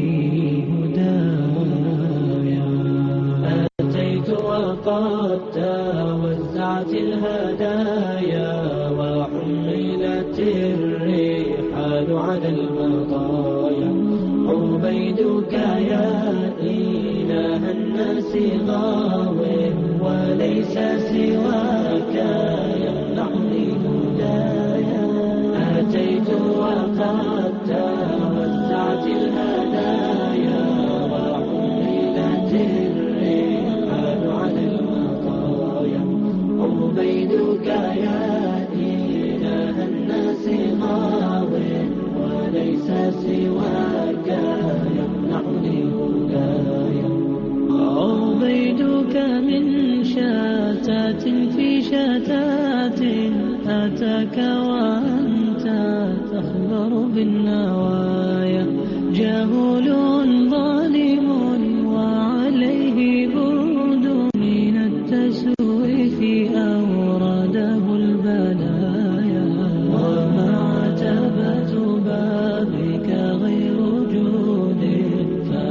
هدايا. أتيت وقد توزعت الهدايا وحملت الرحال على المطايا عبيدك يا إله الناس غاو وليس سواك يمنحني هدايا. أتيت وقد توزعت الهدايا وحملت الرحال على المطايا عبيدك يا إله الناس غاو وليس سواك يمنحني هدايا. عبيدك من شتات في شتات أتاك وأنت تخبر بالنوايا جهول ظالم وعليه برد من التسويف أورده البلايا وما عتبة بابك غير جود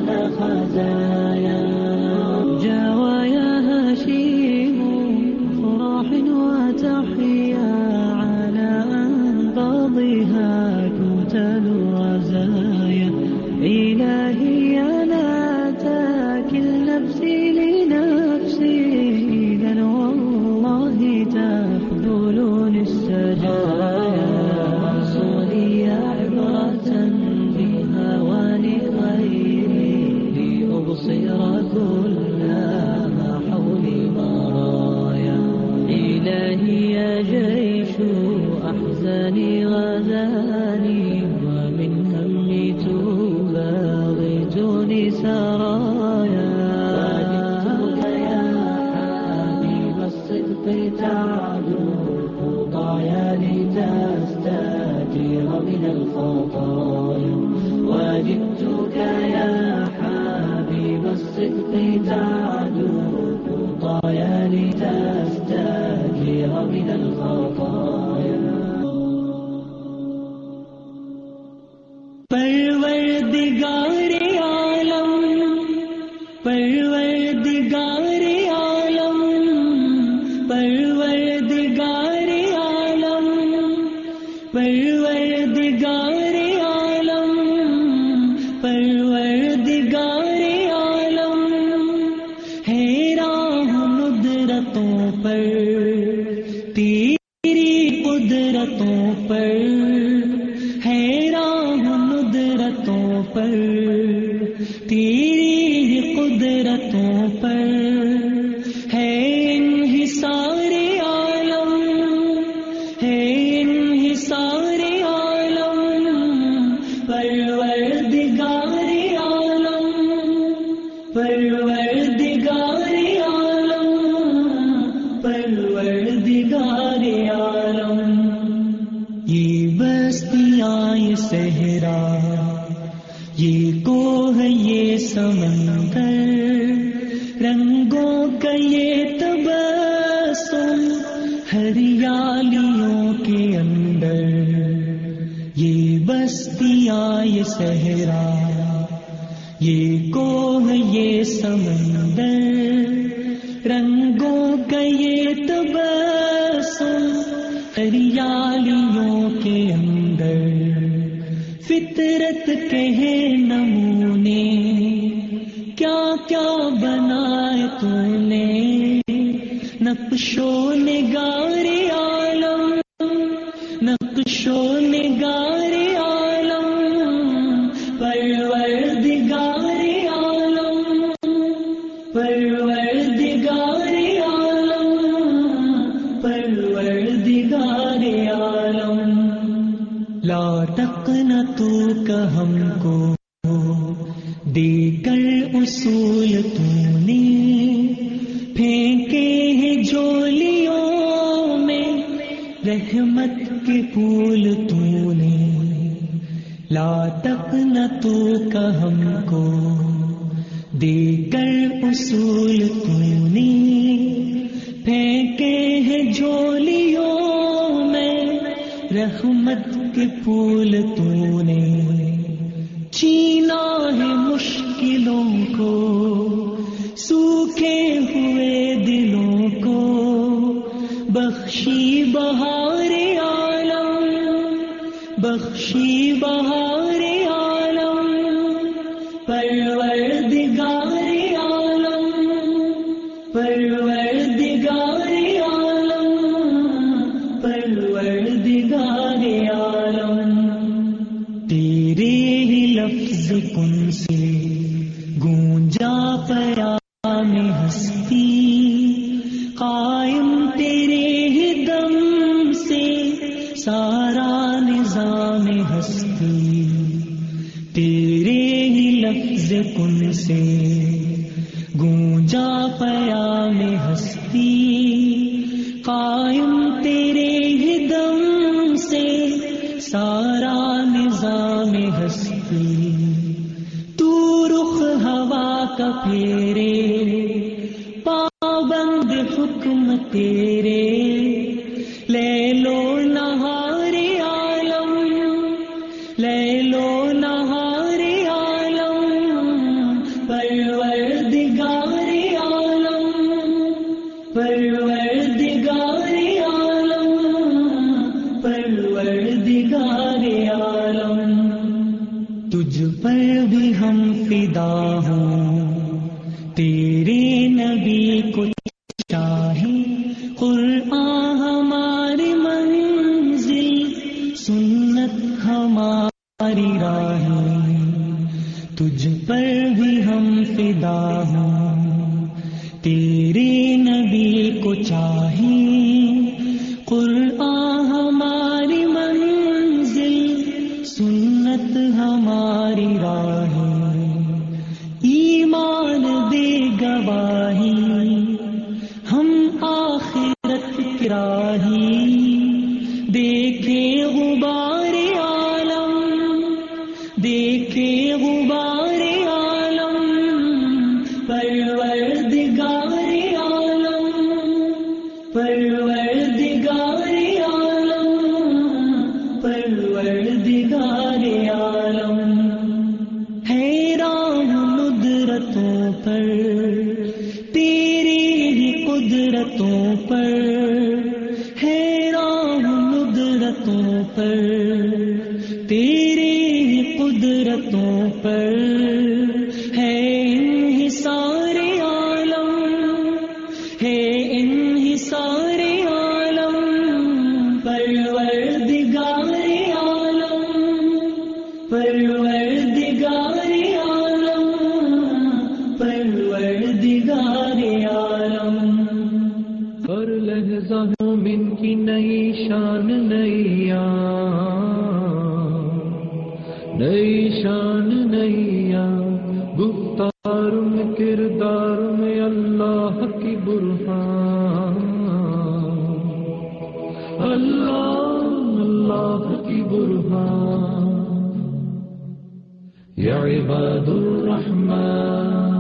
خزايا جوايا هشيم فرح وتحيا على أنباضها كتل رزايا إلهي لا تاكل نفسي لنفسي إذا والله تخذلني السجايا وانصري عبرة بهوان غيري لأبصر كل ما حولي برايا إلهي يا جيش أحزاني غزاني ومن همي تباغتني سرايا وجدتك يا حبيب الصدق تعدو خطايا لتستجير من الخطايا وجدتك يا حبيب الصدق تعدو خطايا لتستجير من الخطايا پروردگار عالم پروردگار عالم پروردگار عالم پروردگار عالم پروردگار عالم ہے راہ ندرتوں پر تیری قدرتوں پر ہے راہ ندرتوں پر تیری قدرتوں پر ہے انحصار عالم ہے انحصار عالم پروردگار عالم پروردگار عالم پروردگار عالم یہ بستیاں یہ صحرا یہ کوہ یہ سمندر رنگوں کا یہ تبسم ہریالیوں کے اندر یہ بستیاں یہ صحرا یہ کوہ یہ سمندر رنگوں کا یہ تبسم ہریالیوں کے اندر فطرت کے ہیں نمونے کیا کیا بنائے تو نے نقش و نگار عالم نقش و نگار عالم پروردگار عالم پروردگار عالم پروردگار عالم لا تقنطوا کا ہم کو دے کر اصول تو نے پھینکے ہیں جولیوں میں رحمت کے پھول تو نے لا تقنطوا کا ہم کو دے کر اصول تو نے پھینکے ہیں جولیوں میں رحمت کے پھول تو نے چھینا ہے مشکلوں کو سوکھے ہوئے دلوں کو بخشی بہار عالم بخشی بہار عالم پروردگار عالم پروردگار عالم پروردگار عالم تیرے ہی لفظ کن سے گونجا پیام ہستی قائم تیرے ہی دم سے سارا نظام ہستی تیرے ہی لفظ کن سے گونجا پیام ہستی قائم تیرے ہی دم سے سارا نظام ہستی تو رخ ہوا کا پھیرے پابند حکم تیرے لیلو نہار عالم لیلو نہار عالم فدا ہوں تیرے نبی کو چاہے قرآن ہماری منزل سنت ہماری راہ تجھ پر بھی ہم فدا ہوں تیرے نبی کو چاہے قرآن ہماری منزل سنت ہماری راہ ایمان دے گواہی ہم آخرت کی راہی دیکھے غبار عالم دیکھے غبار عالم پروردگار عالم پروردگار عالم پروردگار عالم حیران ندرتوں پر تیری ہی قدرتوں پر حیران ندرتوں پر تیری ہی قدرتوں پر ہے انحصار عالم ہے انحصار عالم پروردگار عالم پروردگار عالم پروردگار عالم ہر لحظہ مومن کی نئی شان نیا نئی شان نیا گفتار میں کردار میں اللہ کی برہان اللہ اللہ کی برہان یا عباد الرحمن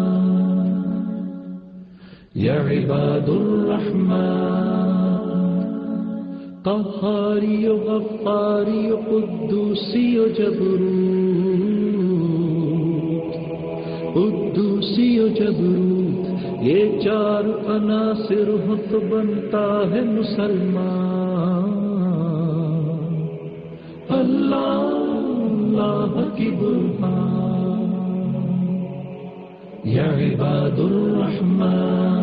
یا عباد الرحمن قہاری و غفاری و قدوسی و جبروت قدوسی و جبروت یہ چار عناصر ہو تو بنتا ہے مسلمان اللہ اللہ کی برہان یا عباد الرحمن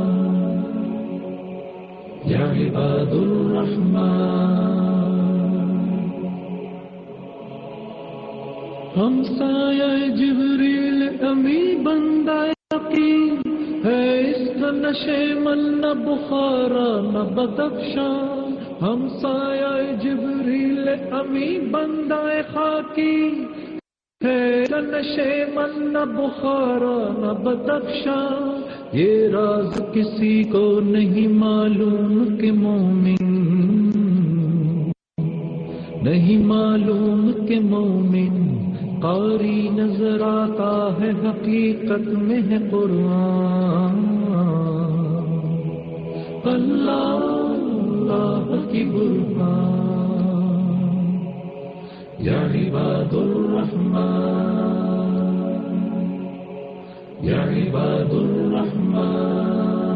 یا عباد الرحمن ہم سایہ جبریل امی بندہ یقین ہے اس کا نشے من نہ بخارا نہ بدخشاں ہم سایہ جبریل امی بندہ خاکی ہے کا نشے من نہ بخارا نہ بدخشاں یہ راز کسی کو نہیں معلوم کہ مومن نہیں معلوم کہ مومن قاری نظر آتا ہے حقیقت میں ہے قرآن اللہ اللہ کی برہان یا عباد الرحمن یا عباد الرحمن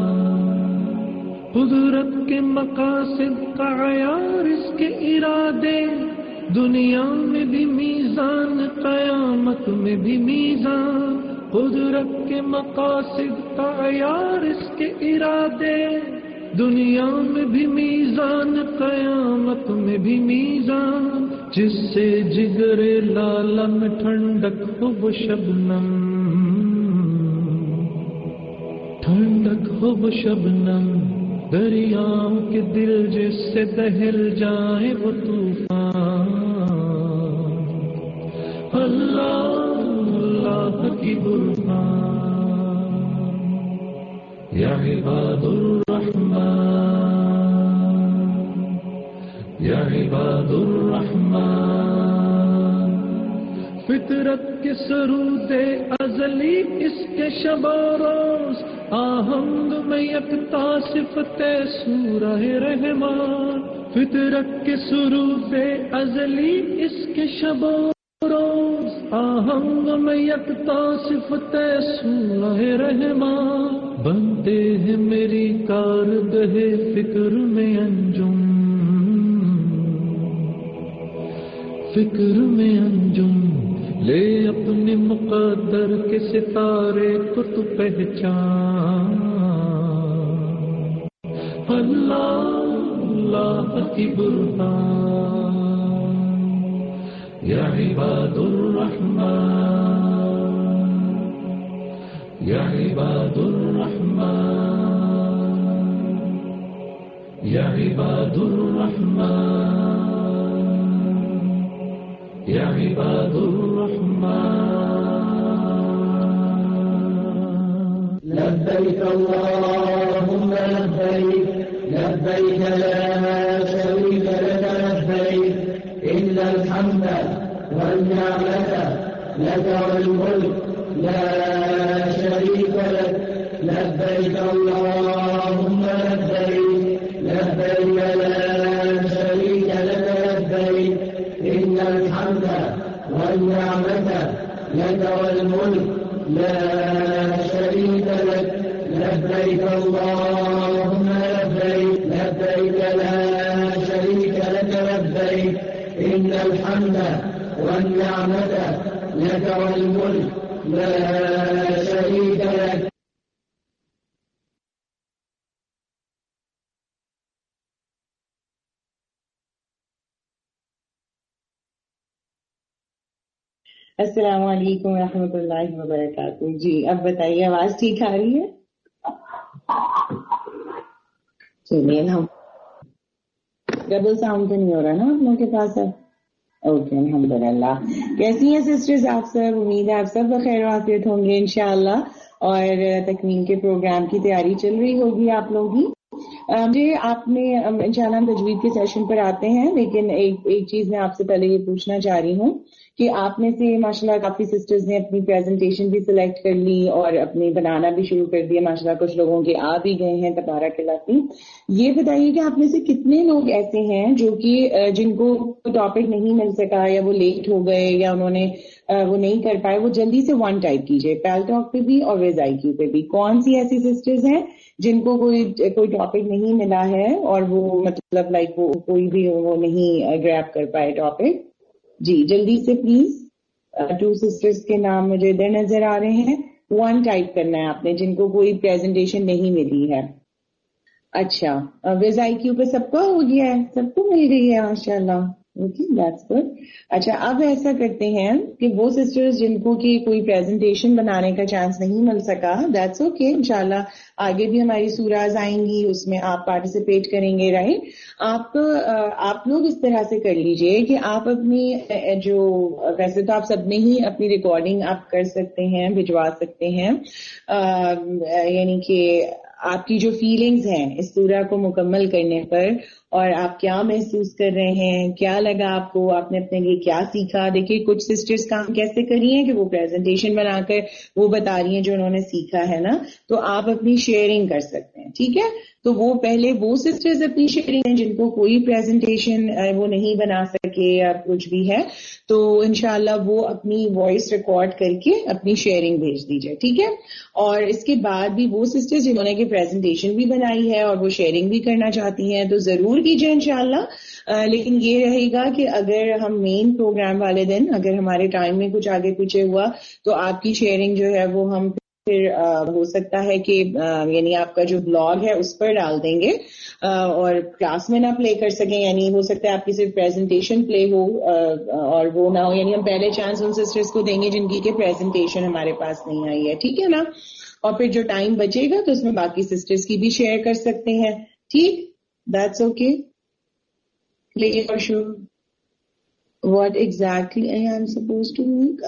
قدرت کے مقاصد کا عیار اس کے ارادے دنیا میں بھی میزان قیامت میں بھی میزان قدرت کے مقاصد کا عیار اس کے ارادے دنیا میں بھی میزان قیامت میں بھی میزان جس سے جگر لالا میں ٹھنڈک ہو وہ شبنم ٹھنڈک ہو وہ شبنم دریاؤں کے دل جس سے دہل جائے وہ طوفان اللہ اللہ کی برہان یا عباد الرحمن یا عباد الرحمن فطرت کے سرود ازلی اس کے شب و روز آہنگ میں یکتا صفت سورہ رحمان فطرت کے سرود ازلی اس کے شب و روز آہنگ میں یکتا صفت سورہ رحمان بنتے ہیں میری کارگہ فکر میں انجم فکر میں انجم لے اپنے مقدر کے ستارے کو تو پہچان. اللہ اللہ کی برہان یا عباد الرحمن یا عباد الرحمن یا عباد الرحمن یا عباد الرحمن. لبیک اللہم لبیک لبیک لا شریک لک لبیک ان الحمد والنعمة لك والملك لا شريك لك لبيك اللهم لبيك لبيك لا شريك لك لبيك إن الحمد والنعمة لك والملك لا شريك لك لبيك اللهم لبيك لبيك لا شريك لك لبيك إن الحمد والنعمة لك والملك لا شريك لك. السلام علیکم ورحمۃ اللہ وبرکاتہ. جی اب بتائیے آواز ٹھیک آ رہی ہے؟ چلیے ہم ڈبل ساؤنڈ تو نہیں ہو رہا نا آپ لوگوں کے پاس اب؟ اوکے الحمد للہ. کیسی ہیں سسٹرز آپ سب؟ امید ہے آپ سب بخیر و عافیت ہوں گے انشاءاللہ. اور تکمیل کے پروگرام کی تیاری چل رہی ہوگی آپ لوگوں کی. مجھے آپ نے انشاءاللہ ہم تجوید کے سیشن پر آتے ہیں، لیکن ایک ایک چیز میں آپ سے پہلے یہ پوچھنا چاہ رہی ہوں کہ آپ میں سے ماشاءاللہ کافی سسٹرز نے اپنی پریزنٹیشن بھی سلیکٹ کر لی اور اپنے بنانا بھی شروع کر دیا. ماشاءاللہ کچھ لوگوں کے آ بھی گئے ہیں تبارک اللہ کی. یہ بتائیے کہ آپ میں سے کتنے لوگ ایسے ہیں جو کہ جن کو ٹاپک نہیں مل سکا یا وہ لیٹ ہو گئے یا انہوں نے وہ نہیں کر پائے، وہ جلدی سے ون ٹائپ کیجئے، پیل ٹاک پہ بھی اور ویز آئی کیو پہ بھی. کون سی ایسی سسٹرز ہیں جن کو کوئی کوئی ٹاپک نہیں ملا ہے اور وہ مطلب لائک وہ کوئی بھی وہ نہیں گریب کر پائے ٹاپک؟ جی جلدی سے پلیز. ٹو سسٹرز کے نام مجھے ادھر نظر آ رہے ہیں. ون ٹائپ کرنا ہے آپ نے جن کو کوئی پریزنٹیشن نہیں ملی ہے. اچھا ویز آئی کیو پہ سب کا ہو گیا ہے، سب کو مل گئی ہے ماشاء اللہ. Okay that's good. اچھا اب ایسا کرتے ہیں کہ وہ سسٹرز جن کو کہ کوئی پریزنٹیشن بنانے کا چانس نہیں مل سکا، دیٹس اوکے. انشاءاللہ آگے بھی ہماری سوراز آئیں گی، اس میں آپ پارٹیسپیٹ کریں گے. رائٹ. آپ آپ لوگ اس طرح سے کر لیجئے کہ آپ اپنی جو ویسے تو آپ سب نے ہی اپنی ریکارڈنگ آپ کر سکتے ہیں، بھجوا سکتے ہیں، یعنی کہ آپ کی جو فیلنگز ہیں اس سورہ کو مکمل کرنے پر اور آپ کیا محسوس کر رہے ہیں، کیا لگا آپ کو، آپ نے اپنے لیے کیا سیکھا. دیکھیے کچھ سسٹرز کام کیسے کری ہیں کہ وہ پریزنٹیشن بنا کر وہ بتا رہی ہیں جو انہوں نے سیکھا ہے نا، تو آپ اپنی شیئرنگ کر سکتے ہیں. ٹھیک ہے. تو وہ پہلے وہ سسٹرز اپنی شیئرنگ ہیں جن کو کوئی پریزنٹیشن وہ نہیں بنا سکے یا کچھ بھی ہے، تو انشاءاللہ وہ اپنی وائس ریکارڈ کر کے اپنی شیئرنگ بھیج دیجیے. ٹھیک ہے. اور اس کے بعد بھی وہ سسٹرز جنہوں نے کہ پریزنٹیشن بھی بنائی ہے اور وہ شیئرنگ بھی کرنا چاہتی ہیں تو ضرور کیجیے انشاءاللہ. لیکن یہ رہے گا کہ اگر ہم مین پروگرام والے دن اگر ہمارے ٹائم میں کچھ آگے پیچھے ہوا تو آپ کی شیئرنگ جو ہے وہ ہم پھر ہو سکتا ہے کہ یعنی آپ کا جو بلاگ ہے اس پر ڈال دیں گے اور کلاس میں نہ پلے کر سکیں. یعنی ہو سکتا ہے آپ کی صرف پریزنٹیشن پلے ہو اور وہ نہ ہو. یعنی ہم پہلے چانس ان سسٹرز کو دیں گے جن کی کہ پریزنٹیشن ہمارے پاس نہیں آئی ہے. ٹھیک ہے نا. اور پھر جو ٹائم بچے گا تو اس میں باقی سسٹرز کی بھی شیئر کر سکتے ہیں. ٹھیک. That's okay. What exactly I am supposed to make?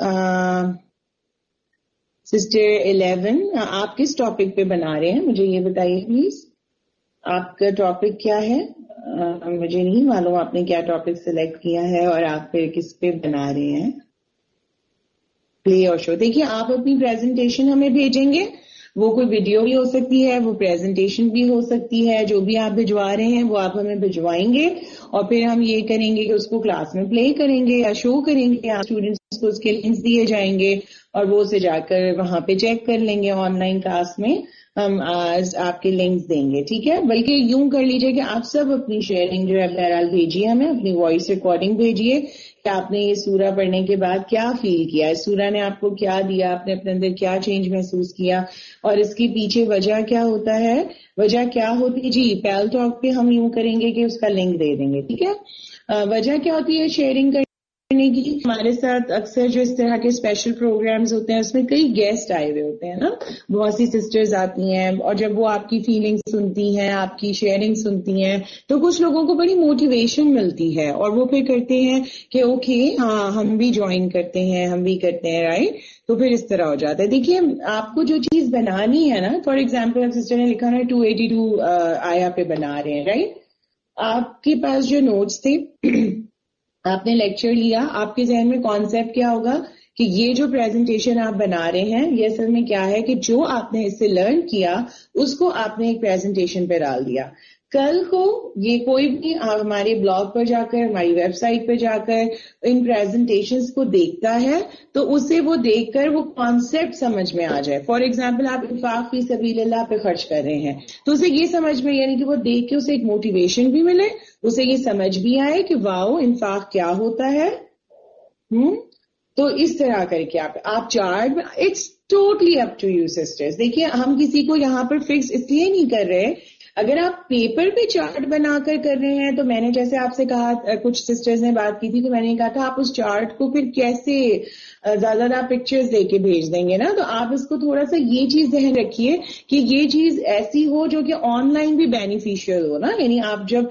Sister eleven آپ کس ٹاپک پہ بنا رہے ہیں مجھے یہ بتائیے پلیز. آپ کا ٹاپک کیا ہے؟ مجھے نہیں معلوم آپ نے کیا ٹاپک سلیکٹ کیا ہے اور آپ پھر کس پہ بنا رہے ہیں. پلے اور شو. دیکھیے آپ اپنی پریزنٹیشن ہمیں بھیجیں گے، وہ کوئی ویڈیو بھی ہو سکتی ہے، وہ پریزنٹیشن بھی ہو سکتی ہے، جو بھی آپ بھجوا رہے ہیں وہ آپ ہمیں بھجوائیں گے اور پھر ہم یہ کریں گے کہ اس کو کلاس میں پلے کریں گے یا شو کریں گے. آپ اسٹوڈینٹس کو اس کے لنکس دیے جائیں گے اور وہ اسے جا کر وہاں پہ چیک کر لیں گے. آن لائن کلاس میں ہم آج آپ کے لنکس دیں گے. ٹھیک ہے. بلکہ یوں کر لیجئے کہ آپ سب اپنی شیئرنگ جو ہے بہرحال بھیجیے، ہمیں اپنی وائس ریکارڈنگ بھیجیے. کہ آپ نے یہ سورہ پڑھنے کے بعد کیا فیل کیا, اس سورہ نے آپ کو کیا دیا, آپ نے اپنے اندر کیا چینج محسوس کیا, اور اس کے پیچھے وجہ کیا ہوتا ہے, وجہ کیا ہوتی. جی پیل ٹاک پہ ہم یوں کریں گے کہ اس کا لنک دے دیں گے, ٹھیک ہے. وجہ کیا ہوتی ہے شیئرنگ کرنے کی. ہمارے ساتھ اکثر جو اس طرح کے اسپیشل پروگرامز ہوتے ہیں اس میں کئی گیسٹ آئے ہوئے ہوتے ہیں نا, بہت سی سسٹرز آتی ہیں, اور جب وہ آپ کی فیلنگ سنتی ہیں, آپ کی شیئرنگ سنتی ہیں, تو کچھ لوگوں کو بڑی موٹیویشن ملتی ہے, اور وہ پھر کرتے ہیں کہ اوکے ہاں ہم بھی جوائن کرتے ہیں, ہم بھی کرتے ہیں, رائٹ. تو پھر اس طرح ہو جاتا ہے. دیکھیے آپ کو جو چیز بنانی ہے نا, فار ایگزامپل سسٹر نے لکھا ہے ٹو ایٹی ٹو آیا پہ بنا رہے ہیں, رائٹ. آپ کے پاس جو نوٹس تھے, آپ نے لیکچر لیا, آپ کے ذہن میں کانسیپٹ کیا ہوگا کہ یہ جو پریزنٹیشن آپ بنا رہے ہیں یہ اصل میں کیا ہے کہ جو آپ نے اس سے لرن کیا اس کو آپ نے ایک پریزنٹیشن پہ ڈال دیا. کل کو یہ کوئی بھی ہمارے بلاگ پر جا کر, ہماری ویب سائٹ پہ جا کر ان پریزنٹیشنز کو دیکھتا ہے تو اسے وہ دیکھ کر وہ کانسیپٹ سمجھ میں آ جائے. فار ایگزامپل آپ انفاق فی سبیل اللہ پہ خرچ کر رہے ہیں تو اسے یہ سمجھ میں, یعنی کہ وہ دیکھ کے اسے ایک موٹیویشن بھی ملے, اسے یہ سمجھ بھی آئے کہ واؤ انفاق کیا ہوتا ہے. ہم تو اس طرح کر کے آپ آپ chart, it's totally up to you sisters. دیکھیے ہم کسی کو یہاں پر فکس اس لیے نہیں کر رہے, اگر آپ پیپر پہ چارٹ بنا کر کر رہے ہیں تو میں نے جیسے آپ سے کہا, کچھ سسٹرز نے بات کی تھی تو میں نے کہا تھا آپ اس چارٹ کو پھر کیسے زیادہ زیادہ پکچرز دے کے بھیج دیں گے نا, تو آپ اس کو تھوڑا سا یہ چیز ذہن رکھیے کہ یہ چیز ایسی ہو جو کہ آن لائن بھی بینیفیشیل ہو نا, یعنی آپ جب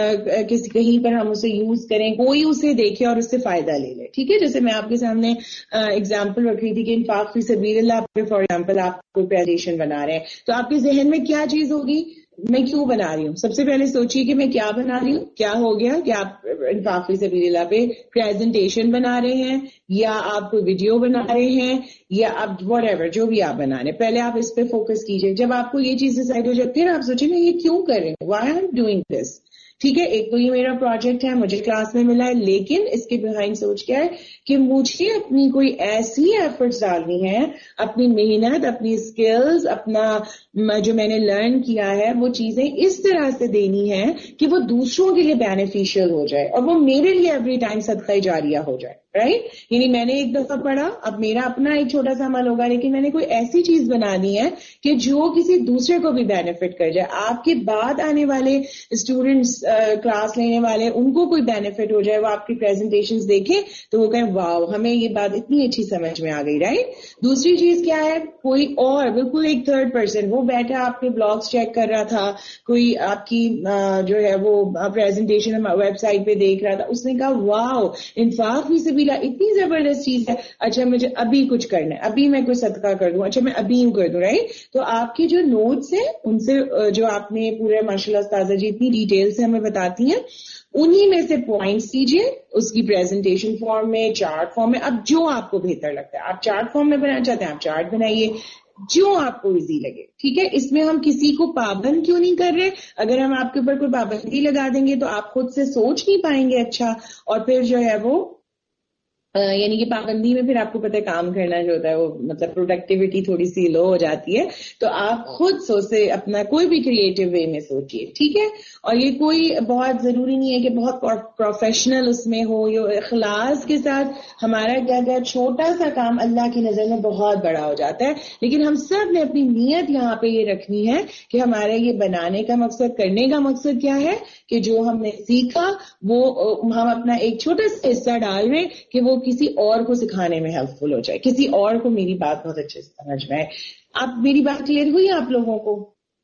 کسی کہیں پر ہم اسے یوز کریں کوئی اسے دیکھے اور اس سے فائدہ لے لے, ٹھیک ہے. جیسے میں آپ کے سامنے اگزامپل رکھ رہی تھی کہ انفاق فی سبیل اللہ پہ فار ایگزامپل آپ کوئی پریزنٹیشن بنا رہے ہیں تو آپ کے ذہن میں کیا چیز ہوگی, میں کیوں بنا رہی ہوں. سب سے پہلے سوچیے کہ میں کیا بنا رہی ہوں, کیا ہو گیا کہ آپ انفاق فی سبیل اللہ پہ پریزنٹیشن بنا رہے ہیں, یا آپ کوئی ویڈیو بنا رہے ہیں, یا آپ واٹ ایور جو بھی آپ بنا رہے ہیں, پہلے آپ اس پہ فوکس کیجئے. جب آپ کو یہ چیز ڈیسائیڈ ہو جائے پھر آپ سوچیں میں یہ کیوں کر رہی ہوں, why I am doing this. ٹھیک ہے, ایک تو یہ میرا پروجیکٹ ہے, مجھے کلاس میں ملا ہے, لیکن اس کے بہائنڈ سوچ کیا ہے کہ مجھے اپنی کوئی ایسی ایفرٹس ڈالنی ہے, اپنی محنت, اپنی اسکلز, اپنا جو میں نے لرن کیا ہے وہ چیزیں اس طرح سے دینی ہے کہ وہ دوسروں کے لیے بینیفیشیل ہو جائے اور وہ میرے لیے ایوری ٹائم صدقہ جاریہ ہو جائے, رائٹ. یعنی میں نے ایک دفعہ پڑھا, اب میرا اپنا ایک چھوٹا سا عمل ہوگا, لیکن میں نے کوئی ایسی چیز بنانی ہے کہ جو کسی دوسرے کو بھی بینیفٹ کر جائے, آپ کے بعد آنے والے اسٹوڈینٹس کلاس لینے والے ان کو کوئی بینیفٹ ہو جائے, وہ آپ کی پریزنٹیشنز دیکھیں تو وہ کہیں واو ہمیں یہ بات اتنی اچھی سمجھ میں آ گئی, رائٹ. دوسری چیز کیا ہے, کوئی اور بالکل ایک تھرڈ پرسن وہ بیٹھا آپ کے بلاگس چیک کر رہا تھا, کوئی آپ کی جو ہے وہ پریزنٹیشن ویب سائٹ پہ دیکھ رہا تھا, اس نے کہا واو انفاق بھی سے اتنی زبردست چیز ہے, اچھا مجھے ابھی کچھ کرنا ہے, ابھی میں کوئی صدقہ کر دوں, اچھا میں ابھی یوں کر دوں, رائٹ. تو آپ کے جو نوٹس ہیں ان سے جو آپ نے پورے ماشاء اللہ استاذہ جی اتنی ڈیٹیل سے ہمیں بتاتی ہیں, انہی میں سے پوائنٹس لیجیے اس کی پریزنٹیشن فارم میں, چارٹ فارم میں, اب جو آپ کو بہتر لگتا ہے. آپ چارٹ فارم میں بنانا چاہتے ہیں آپ چارٹ بنائیے, جو آپ کو ایزی لگے, ٹھیک ہے. اس میں ہم کسی کو پابند کیوں نہیں کر رہے, اگر ہم آپ کے اوپر کوئی پابندی لگا دیں گے تو آپ خود سے سوچ نہیں پائیں گے اچھا, اور پھر جو ہے وہ یعنی کہ پابندی میں پھر آپ کو پتہ ہے کام کرنا جو ہوتا ہے وہ مطلب پروڈکٹیوٹی تھوڑی سی لو ہو جاتی ہے. تو آپ خود سوچے, اپنا کوئی بھی کریٹو وے میں سوچیے, ٹھیک ہے. اور یہ کوئی بہت ضروری نہیں ہے کہ بہت پروفیشنل اس میں ہو, یہ اخلاص کے ساتھ ہمارا کیا کیا چھوٹا سا کام اللہ کی نظر میں بہت بڑا ہو جاتا ہے. لیکن ہم سب نے اپنی نیت یہاں پہ یہ رکھنی ہے کہ ہمارا یہ بنانے کا مقصد, کرنے کا مقصد کیا ہے کہ جو ہم نے سیکھا وہ ہم اپنا ایک چھوٹا سا حصہ ڈال رہے کہ وہ کسی اور کو سکھانے میں ہیلپ فل ہو جائے, کسی اور کو میری بات بہت اچھے سے سمجھ میں آئے. آپ میری بات کلیئر ہوئی آپ لوگوں کو؟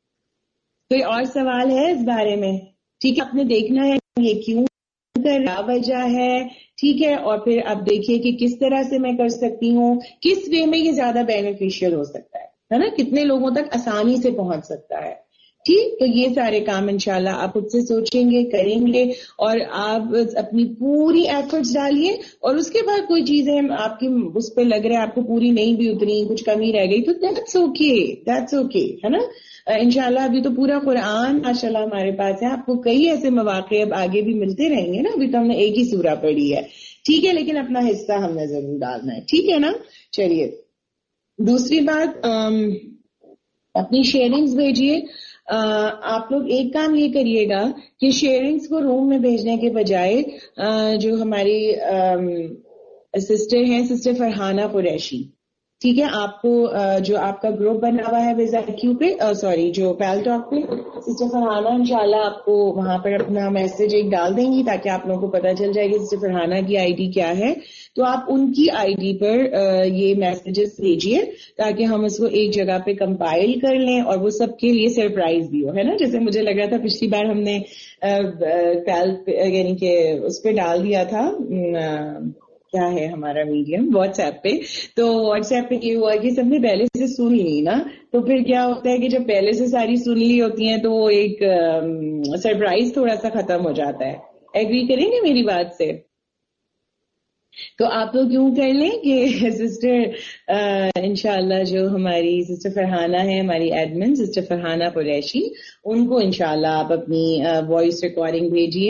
کوئی اور سوال ہے اس بارے میں؟ ٹھیک ہے, آپ نے دیکھنا ہے یہ کیوں کر, کیا وجہ ہے, ٹھیک ہے. اور پھر آپ دیکھیے کہ کس طرح سے میں کر سکتی ہوں, کس وے میں یہ زیادہ بینیفیشیل ہو سکتا ہے نا, کتنے لوگوں تک آسانی سے پہنچ سکتا ہے. ٹھیک, تو یہ سارے کام انشاءاللہ آپ خود سے سوچیں گے, کریں گے, اور آپ اپنی پوری ایفرٹس ڈالیے. اور اس کے بعد کوئی چیزیں آپ کی اس پہ لگ رہا ہے آپ کو پوری نہیں بھی اتری, کچھ کمی رہ گئی, تو دیٹس اوکے, دیٹس اوکے, ہے نا. انشاءاللہ ابھی تو پورا قرآن ماشاءاللہ ہمارے پاس ہے, آپ کو کئی ایسے مواقع اب آگے بھی ملتے رہیں گے نا. ابھی تو ہم نے ایک ہی سورہ پڑھی ہے, ٹھیک ہے, لیکن اپنا حصہ ہم نے ضرور ڈالنا ہے, ٹھیک ہے نا. چلیے دوسری بات, اپنی شیئرنگز بھیجیے. آپ لوگ ایک کام یہ کریے گا کہ شیئرنگز کو روم میں بھیجنے کے بجائے جو ہماری سسٹر ہیں سسٹر فرحانہ قریشی، ٹھیک ہے، آپ کو جو آپ کا گروپ بنا ہوا ہے ویزاکیو پہ سوری جو پیل ٹاک پہ، سسٹر فرحانہ انشاءاللہ آپ کو وہاں پر اپنا میسج ایک ڈال دیں گی تاکہ آپ لوگوں کو پتہ چل جائے گی سسٹر فرحانہ کی آئی ڈی کیا ہے. تو آپ ان کی آئی ڈی پر یہ میسیجز بھیجیے تاکہ ہم اس کو ایک جگہ پہ کمپائل کر لیں اور وہ سب کے لیے سرپرائز بھی ہو، ہے نا. جیسے مجھے لگ رہا تھا پچھلی بار ہم نے پیل یعنی کہ اس پہ ڈال دیا تھا کیا ہے ہمارا میڈیم واٹس ایپ پہ، تو واٹس ایپ پہ یہ ہوا کہ سب نے پہلے سے سن لی نا، تو پھر کیا ہوتا ہے کہ جب پہلے سے ساری سن لی ہوتی ہیں تو وہ ایک سرپرائز تھوڑا سا ختم ہو جاتا ہے. ایگری کریں گے میری بات سے؟ تو آپ لوگ یوں کر لیں کہ سسٹر انشاءاللہ جو ہماری سسٹر فرحانہ ہے، ہماری ایڈمن سسٹر فرحانہ قریشی، ان کو انشاءاللہ آپ اپنی وائس ریکارڈنگ بھیجیے.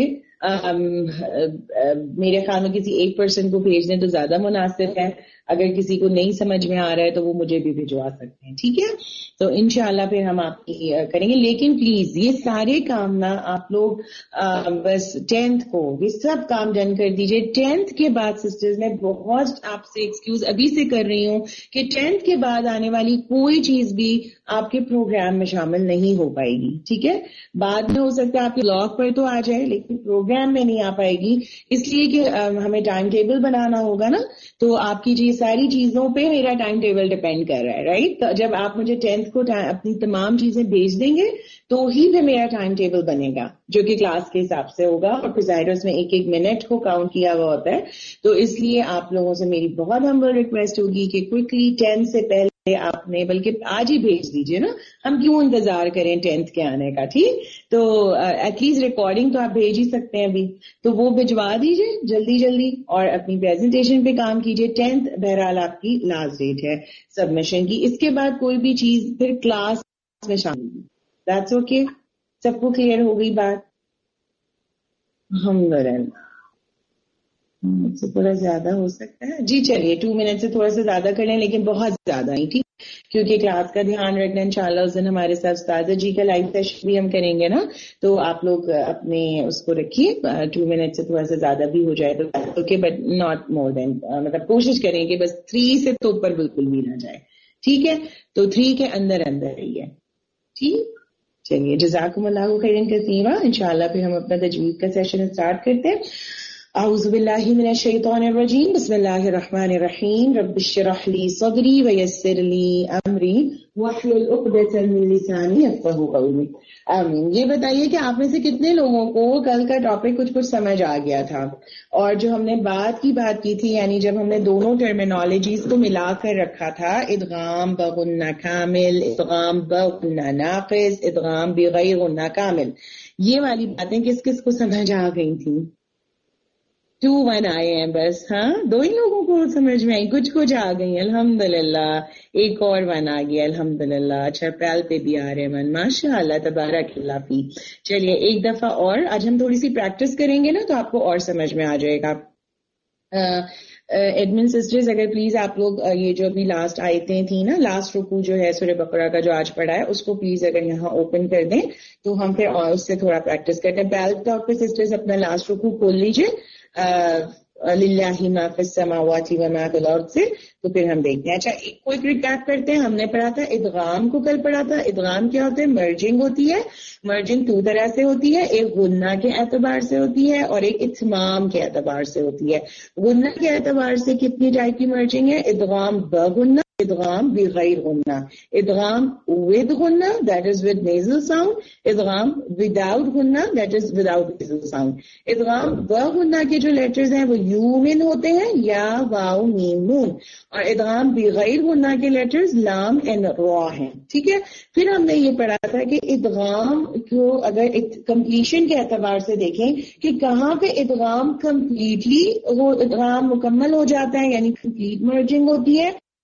میرے خیال میں کسی ایک پرسن کو بھیج دیں تو زیادہ مناسب ہے. اگر کسی کو نہیں سمجھ میں آ رہا ہے تو وہ مجھے بھی بھجوا سکتے ہیں، ٹھیک ہے. تو انشاءاللہ پھر ہم آپ کی کریں گے. لیکن پلیز یہ سارے کام نا آپ لوگ بس ٹینتھ کو یہ سب کام ڈن کر دیجئے. ٹینتھ کے بعد سسٹرز میں بہت آپ سے ایکسکیوز ابھی سے کر رہی ہوں کہ ٹینتھ کے بعد آنے والی کوئی چیز بھی آپ کے پروگرام میں شامل نہیں ہو پائے گی، ٹھیک ہے. بعد میں ہو سکتا ہے آپ کے بلاگ پر تو آ جائے لیکن پروگرام میں نہیں آ پائے گی، اس لیے کہ ہمیں ٹائم ٹیبل بنانا ہوگا نا. تو آپ کی یہ ساری چیزوں پہ میرا ٹائم ٹیبل ڈیپینڈ کر رہا ہے، رائٹ. جب آپ مجھے ٹینتھ کو اپنی تمام چیزیں بھیج دیں گے تو ہی پھر میرا ٹائم ٹیبل بنے گا جو کہ کلاس کے حساب سے ہوگا، اور پھر ظاہر اس میں ایک ایک منٹ کو کاؤنٹ کیا ہوا ہوتا ہے. تو اس لیے آپ لوگوں سے میری بہت ہمبل ریکویسٹ ہوگی کہ کوئکلی ٹینتھ سے پہلے آپ نے بلکہ آج ہی بھیج دیجئے نا، ہم کیوں انتظار کریں ٹینتھ کے آنے کا، ٹھیک. تو ایٹ لیسٹ ریکارڈنگ تو آپ بھیج ہی سکتے ہیں ابھی، تو وہ بھجوا دیجئے جلدی جلدی اور اپنی پریزنٹیشن پہ کام کیجئے. ٹینتھ بہرحال آپ کی لاسٹ ڈیٹ ہے سبمیشن کی. اس کے بعد کوئی بھی چیز پھر کلاس میں شامل. That's okay. سب کو کلیئر ہو گئی بات؟ الحمدللہ. مجھ سے تھوڑا زیادہ ہو سکتا ہے جی. چلیے ٹو منٹ سے تھوڑا سا زیادہ کر لیں لیکن بہت زیادہ نہیں، ٹھیک، کیونکہ کلاس کا دھیان رکھنا. انشاءاللہ اس دن ہمارے ساتھ استاذہ جی کا لائیو سیشن بھی ہم کریں گے نا، تو آپ لوگ اپنے اس کو رکھیے. ٹو منٹ سے تھوڑا سا زیادہ بھی ہو جائے تو okay, but not more than, مطلب کوشش کریں کہ بس تھری سے تو اوپر بالکل بھی نہ جائے، ٹھیک ہے. تو تھری کے اندر اندر رہیے، ٹھیک. چلیے جزاکم اللہ خیرا کثیرا. انشاءاللہ پھر ہم اپنا تجوید کا سیشن اسٹارٹ کرتے ہیں. اعوذ باللہ من الشیطان الرجیم. بسم اللہ الرحمن الرحیم. رب اشرح لی صدری ویسر لی امری واحلل عقدۃ من لسانی یفقہوا قولی. آمین. یہ بتائیے کہ آپ میں سے کتنے لوگوں کو کل کا ٹاپک کچھ کچھ سمجھ آ گیا تھا، اور جو ہم نے بات کی بات کی تھی یعنی جب ہم نے دونوں ٹرمینالوجیز کو ملا کر رکھا تھا، ادغام بغنہ کامل، ادغام بغنہ ناقص، ادغام بغیر غنہ کامل، یہ والی باتیں کس کس کو سمجھ آ گئی تھیں؟ ٹو ون آئے ہیں بس. ہاں دو ہی لوگوں کو سمجھ میں آئی، کچھ کچھ آ گئی الحمدللہ. ایک اور ون آ گیا الحمدللہ. اچھا پیل پہ بھی آ رہے من، ماشاء اللہ تبارک اللہ فی. چلیے ایک دفعہ اور آج ہم تھوڑی سی پریکٹس کریں گے نا تو آپ کو اور سمجھ میں آ جائے گا. ایڈمن سسٹرز اگر پلیز آپ لوگ یہ جو ابھی لاسٹ آیتیں تھیں نا، لاسٹ رکوع جو ہے سورہ بقرہ کا جو آج پڑھا ہے اس کو پلیز اگر یہاں اوپن کر دیں تو ہم پھر اور اس سے تھوڑا پریکٹس کرتے ہیں. پیل ٹاک پہ سسٹرز اپنا لاسٹ رکوع کھول لیجیے للہ ما فی السماوات و ما فی الارض سے، تو پھر ہم دیکھتے ہیں. اچھا ایک کوئی ریکیپ کرتے ہیں. ہم نے پڑھا تھا ادغام کو، کل پڑھا تھا. ادغام کیا ہوتا ہے؟ مرجنگ ہوتی ہے. مرجنگ دو طرح سے ہوتی ہے، ایک غنہ کے اعتبار سے ہوتی ہے اور ایک اتمام کے اعتبار سے ہوتی ہے. غنہ کے اعتبار سے کتنی ٹائپ کی مرجنگ ہے؟ ادغام بغنہ، ادغام بغیر غنہ، ادغام ود غنہ that is with nasal sound, ادغام وداؤٹ غنہ that is without nasal sound. ادغام بغنہ کے جو لیٹرز ہیں وہ یو من ہوتے ہیں، یا واو میم نون، اور ادغام بغیر غنہ کے لیٹرز لام اینڈ را ہیں، ٹھیک ہے. پھر ہم نے یہ پڑھا تھا کہ ادغام کو اگر کمپلیشن کے اعتبار سے دیکھیں کہ کہاں پہ ادغام کمپلیٹلی وہ ادغام مکمل ہو جاتا ہے یعنی کمپلیٹ مرجنگ ہوتی ہے،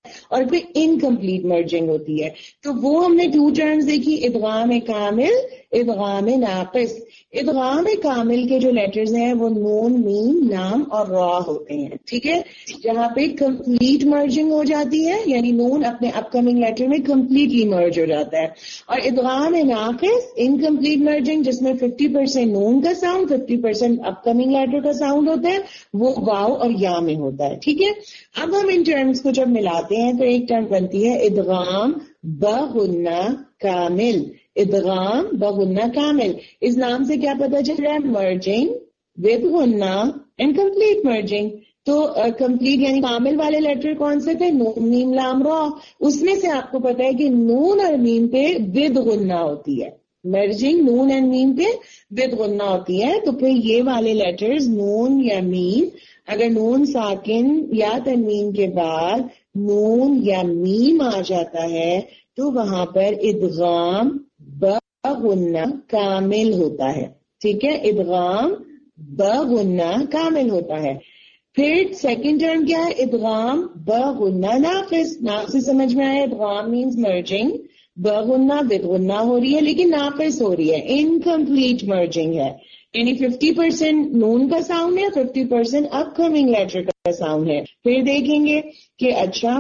اور پھر انکمپلیٹ مرجنگ ہوتی ہے. تو وہ ہم نے ٹو ٹرمز دیکھی, ادغام کامل, ادغام ناقص. ادغام کامل کے جو لیٹرز ہیں وہ نون, میم, لام اور را ہوتے ہیں. ٹھیک ہے, جہاں پہ کمپلیٹ مرجنگ ہو جاتی ہے, یعنی نون اپنے اپ کمنگ لیٹر میں کمپلیٹلی مرج ہو جاتا ہے. اور ادغام ناقص, انکمپلیٹ مرجنگ, جس میں ففٹی پرسینٹ نون کا sound, fifty percent upcoming letter کا ساؤنڈ ہوتا ہے, وہ واو اور یا میں ہوتا ہے. ٹھیک ہے, اب ہم ان ٹرمز کو جب ملاتے ہیں تو ایک ٹرم بنتی ہے ادغام بغنہ کامل. ادغام بغنہ کامل, اس نام سے کیا پتا چل رہا ہے؟ مرجنگ ود غنہ اینڈ کمپلیٹ مرجنگ. تو کمپلیٹ uh, یعنی کامل والے لیٹر کون سے تھے؟ نون, میم, لام, را. اس میں سے آپ کو پتا ہے کہ نون اور میم پہ ود غنہ ہوتی ہے. مرجنگ نون اینڈ میم پہ ود غنہ ہوتی ہے. تو پھر یہ والے لیٹرز نون یا میم, اگر نون ساکن یا تنوین کے بعد نون یا میم آ جاتا ہے تو وہاں پر ادغام بغنہ کامل ہوتا ہے. ٹھیک ہے, ادغام بغنہ کامل ہوتا ہے. پھر سیکنڈ ٹرم کیا ہے؟ ادغام بغنہ ناقص. ناقص سمجھ میں آیا؟ ادغام مینز مرجنگ, بغنہ ود غنہ ہو رہی ہے لیکن ناقص ہو رہی ہے, انکمپلیٹ مرجنگ ہے. یعنی ففٹی پرسینٹ نون کا ساؤنڈ ہے, fifty percent upcoming letter کا ساؤنڈ ہے. پھر دیکھیں گے کہ اچھا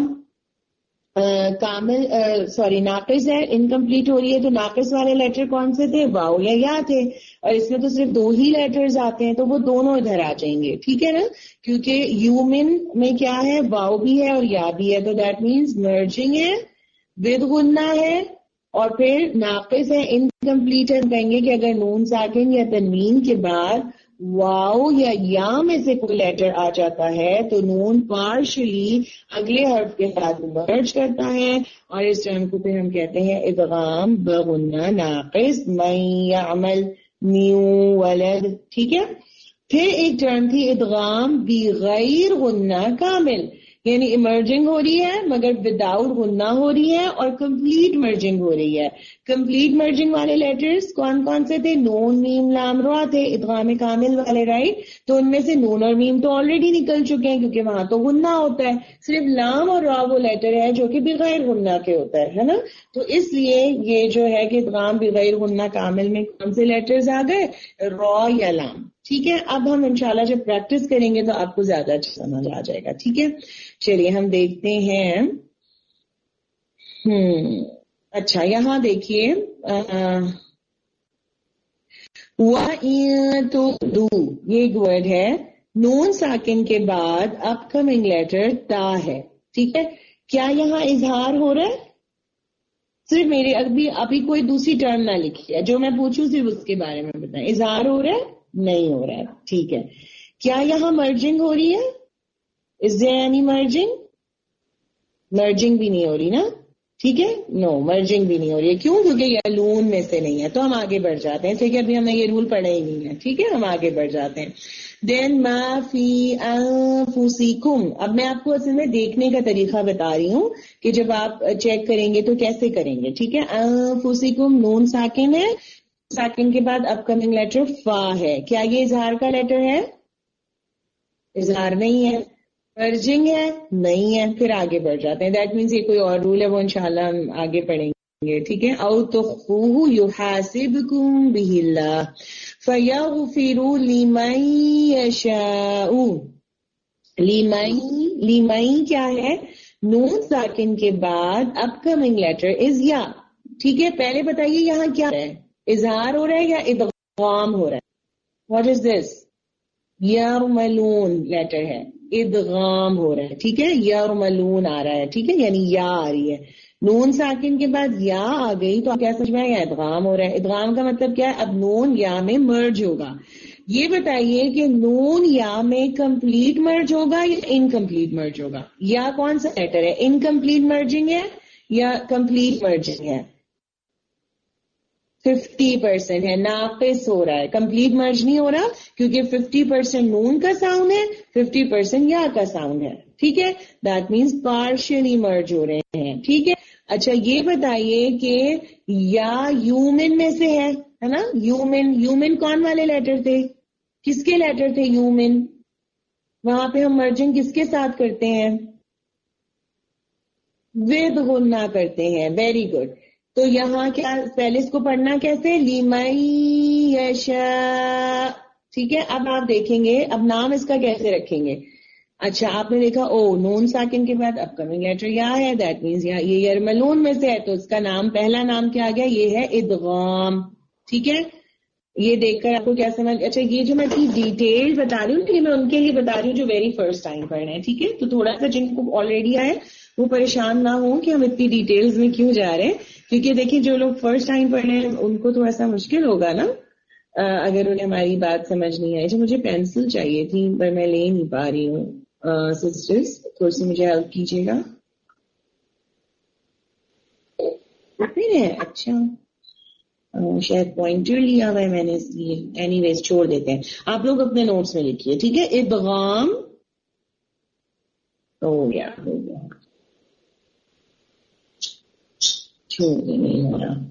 کامل سوری ناقص ہے, انکمپلیٹ ہو رہی ہے, تو ناقص والے لیٹر کون سے تھے؟ واو یا یا تھے, اور اس میں تو صرف دو ہی لیٹرز آتے ہیں, تو وہ دونوں ادھر آ جائیں گے. ٹھیک ہے نا, کیونکہ یومن میں کیا ہے؟ واو بھی ہے اور یا بھی ہے, تو دیٹ مینز مرجنگ ہے, ود غنہ ہے, اور پھر ناقص ہے, انکمپلیٹ ہے. کہیں گے کہ اگر نون ساکن یا تنوین کے بعد واو یا یا میں سے کوئی لیٹر آ جاتا ہے تو نون پارشلی اگلے حرف کے ساتھ مرج کرتا ہے, اور اس ٹرم کو پھر ہم کہتے ہیں ادغام بغنہ ناقص. من یعمل نیو ولد. ٹھیک ہے, پھر ایک ٹرم تھی ادغام بغیر غنہ کامل, یعنی ایمرجنگ ہو رہی ہے مگر وداؤٹ غنہ ہو رہی ہے, اور کمپلیٹ مرجنگ ہو رہی ہے. کمپلیٹ مرجنگ والے لیٹرز کون کون سے تھے؟ نون, میم, لام, را تھے, ادغام کامل والے, رائٹ. تو ان میں سے نون اور میم تو آلریڈی نکل چکے ہیں کیونکہ وہاں تو غنہ ہوتا ہے. صرف لام اور را وہ لیٹر ہے جو کہ بغیر غنہ کے ہوتا ہے, ہے نا. تو اس لیے یہ جو ہے کہ ادغام بغیر غنہ کامل میں کون سے لیٹرز آ گئے؟ را یا لام. ٹھیک ہے, اب ہم انشاءاللہ جب پریکٹس کریں گے تو آپ کو زیادہ اچھا سمجھ آ جائے گا. ٹھیک ہے, چلیے ہم دیکھتے ہیں. ہم اچھا یہاں دیکھیے, وَإِن تُبْدُوا یہ ایک ورڈ ہے, نون ساکن کے بعد اپ کمنگ لیٹر تا ہے. ٹھیک ہے, کیا یہاں اظہار ہو رہا ہے؟ صرف میرے ابھی ابھی کوئی دوسری ٹرم نہ لکھی ہے, جو میں پوچھوں صرف اس کے بارے میں بتائیں. اظہار ہو رہا ہے؟ نہیں ہو رہا ہے. ٹھیک ہے, کیا یہاں مرجنگ ہو رہی ہے؟ Is there any merging? Merging بھی نہیں ہو رہی نا. ٹھیک ہے, نو مرجنگ بھی نہیں ہو رہی ہے. کیوں؟ کیونکہ یہ لون میں سے نہیں ہے. تو ہم آگے بڑھ جاتے ہیں. ٹھیک ہے, ابھی ہم نے یہ رول پڑھا ہی نہیں ہے. ٹھیک ہے, ہم آگے بڑھ جاتے ہیں. دین ما فی انفسکم, اب میں آپ کو اصل میں دیکھنے کا طریقہ بتا رہی ہوں کہ جب آپ چیک کریں گے تو کیسے کریں گے. ٹھیک ہے, انفسکم نون ساکن ہے, ساکن کے بعد اپ کمنگ لیٹر فا ہے. کیا یہ اظہار کا لیٹر ہے؟ اظہار نہیں ہے. مرجنگ ہے؟ نہیں ہے. پھر آگے بڑھ جاتے ہیں. دیٹ مینس یہ کوئی اور رول ہے, وہ انشاءاللہ ہم آگے پڑھیں گے. ٹھیک ہے, او تخفوہ یحاسبکم بہ اللہ فیغفر لمن یشاء. لمن, لمن کیا ہے؟ نون ساکن کے بعد اپ کمنگ لیٹر از یا. ٹھیک ہے, پہلے بتائیے یہاں کیا ہے؟ اظہار ہو رہا ہے یا ادغام ہو رہا ہے؟ What is this? یرملون لیٹر ہے, ادغام ہو رہا ہے. ٹھیک ہے, یرملون آ رہا ہے. ٹھیک ہے, یعنی یا آ رہی ہے. نون ساکن کے بعد یا آ گئی تو کیا سمجھ میں آیا؟ ادغام ہو رہا ہے. ادغام کا مطلب کیا ہے؟ اب نون یا میں مرج ہوگا. یہ بتائیے کہ نون یا میں کمپلیٹ مرج ہوگا یا انکمپلیٹ مرج ہوگا؟ یا کون سا لیٹر ہے؟ انکمپلیٹ مرجنگ ہے یا کمپلیٹ مرجنگ ہے؟ ففٹی پرسینٹ ہے, ناقص ہو رہا ہے. کمپلیٹ مرج نہیں ہو رہا کیونکہ ففٹی پرسینٹ نون کا ساؤنڈ ہے, ففٹی پرسینٹ یا کا ساؤنڈ ہے. ٹھیک ہے, دیٹ مینس پارشلی مرج ہو رہے ہیں. ٹھیک ہے, اچھا یہ بتائیے کہ یا یومن میں سے ہے, ہے نا. یومن, یومن کون والے لیٹر تھے؟ کس کے لیٹر تھے یومن؟ وہاں پہ ہم مرجنگ کس کے ساتھ کرتے ہیں؟ ود غنہ کرتے ہیں. Very good. تو یہاں کیا پہلے اس کو پڑھنا کیسے؟ لیمن یشاء. ٹھیک ہے. اب آپ دیکھیں گے اب نام اس کا کیسے رکھیں گے. اچھا آپ نے دیکھا او نون ساکن کے بعد اپ کمنگ لیٹر یا ہے, دیٹ مینس یہ یرملون میں سے ہے, تو اس کا نام پہلا نام کیا آ گیا؟ یہ ہے ادغام. ٹھیک ہے. یہ دیکھ کر آپ کو کیا سمجھ. اچھا یہ جو میں اتنی ڈیٹیل بتا رہی ہوں یہ میں ان کے لیے بتا رہی ہوں جو ویری فرسٹ ٹائم پڑھ رہے ہیں. ٹھیک ہے. تو تھوڑا سا جن کو آلریڈی آئے وہ پریشان نہ ہوں کہ ہم اتنی ڈیٹیلز میں کیوں جا رہے ہیں, کیونکہ دیکھیں جو لوگ فرسٹ ٹائم پڑھ رہے ہیں ان کو تھوڑا سا مشکل ہوگا نا اگر انہیں ہماری بات سمجھ نہیں آئی. جو مجھے پینسل چاہیے تھی پر میں لے نہیں پا رہی ہوں. سسٹرز تھوڑی سی مجھے ہیلپ کیجیے گا. اچھا شاید پوائنٹر لیا ہوا ہے میں نے اس لیے. اینی ویز چھوڑ دیتے ہیں, آپ لوگ اپنے نوٹس میں لکھیے. ٹھیک ہے. ادغام ہو گیا ہو گیا چھوڑ دیں نہیں ہو رہا.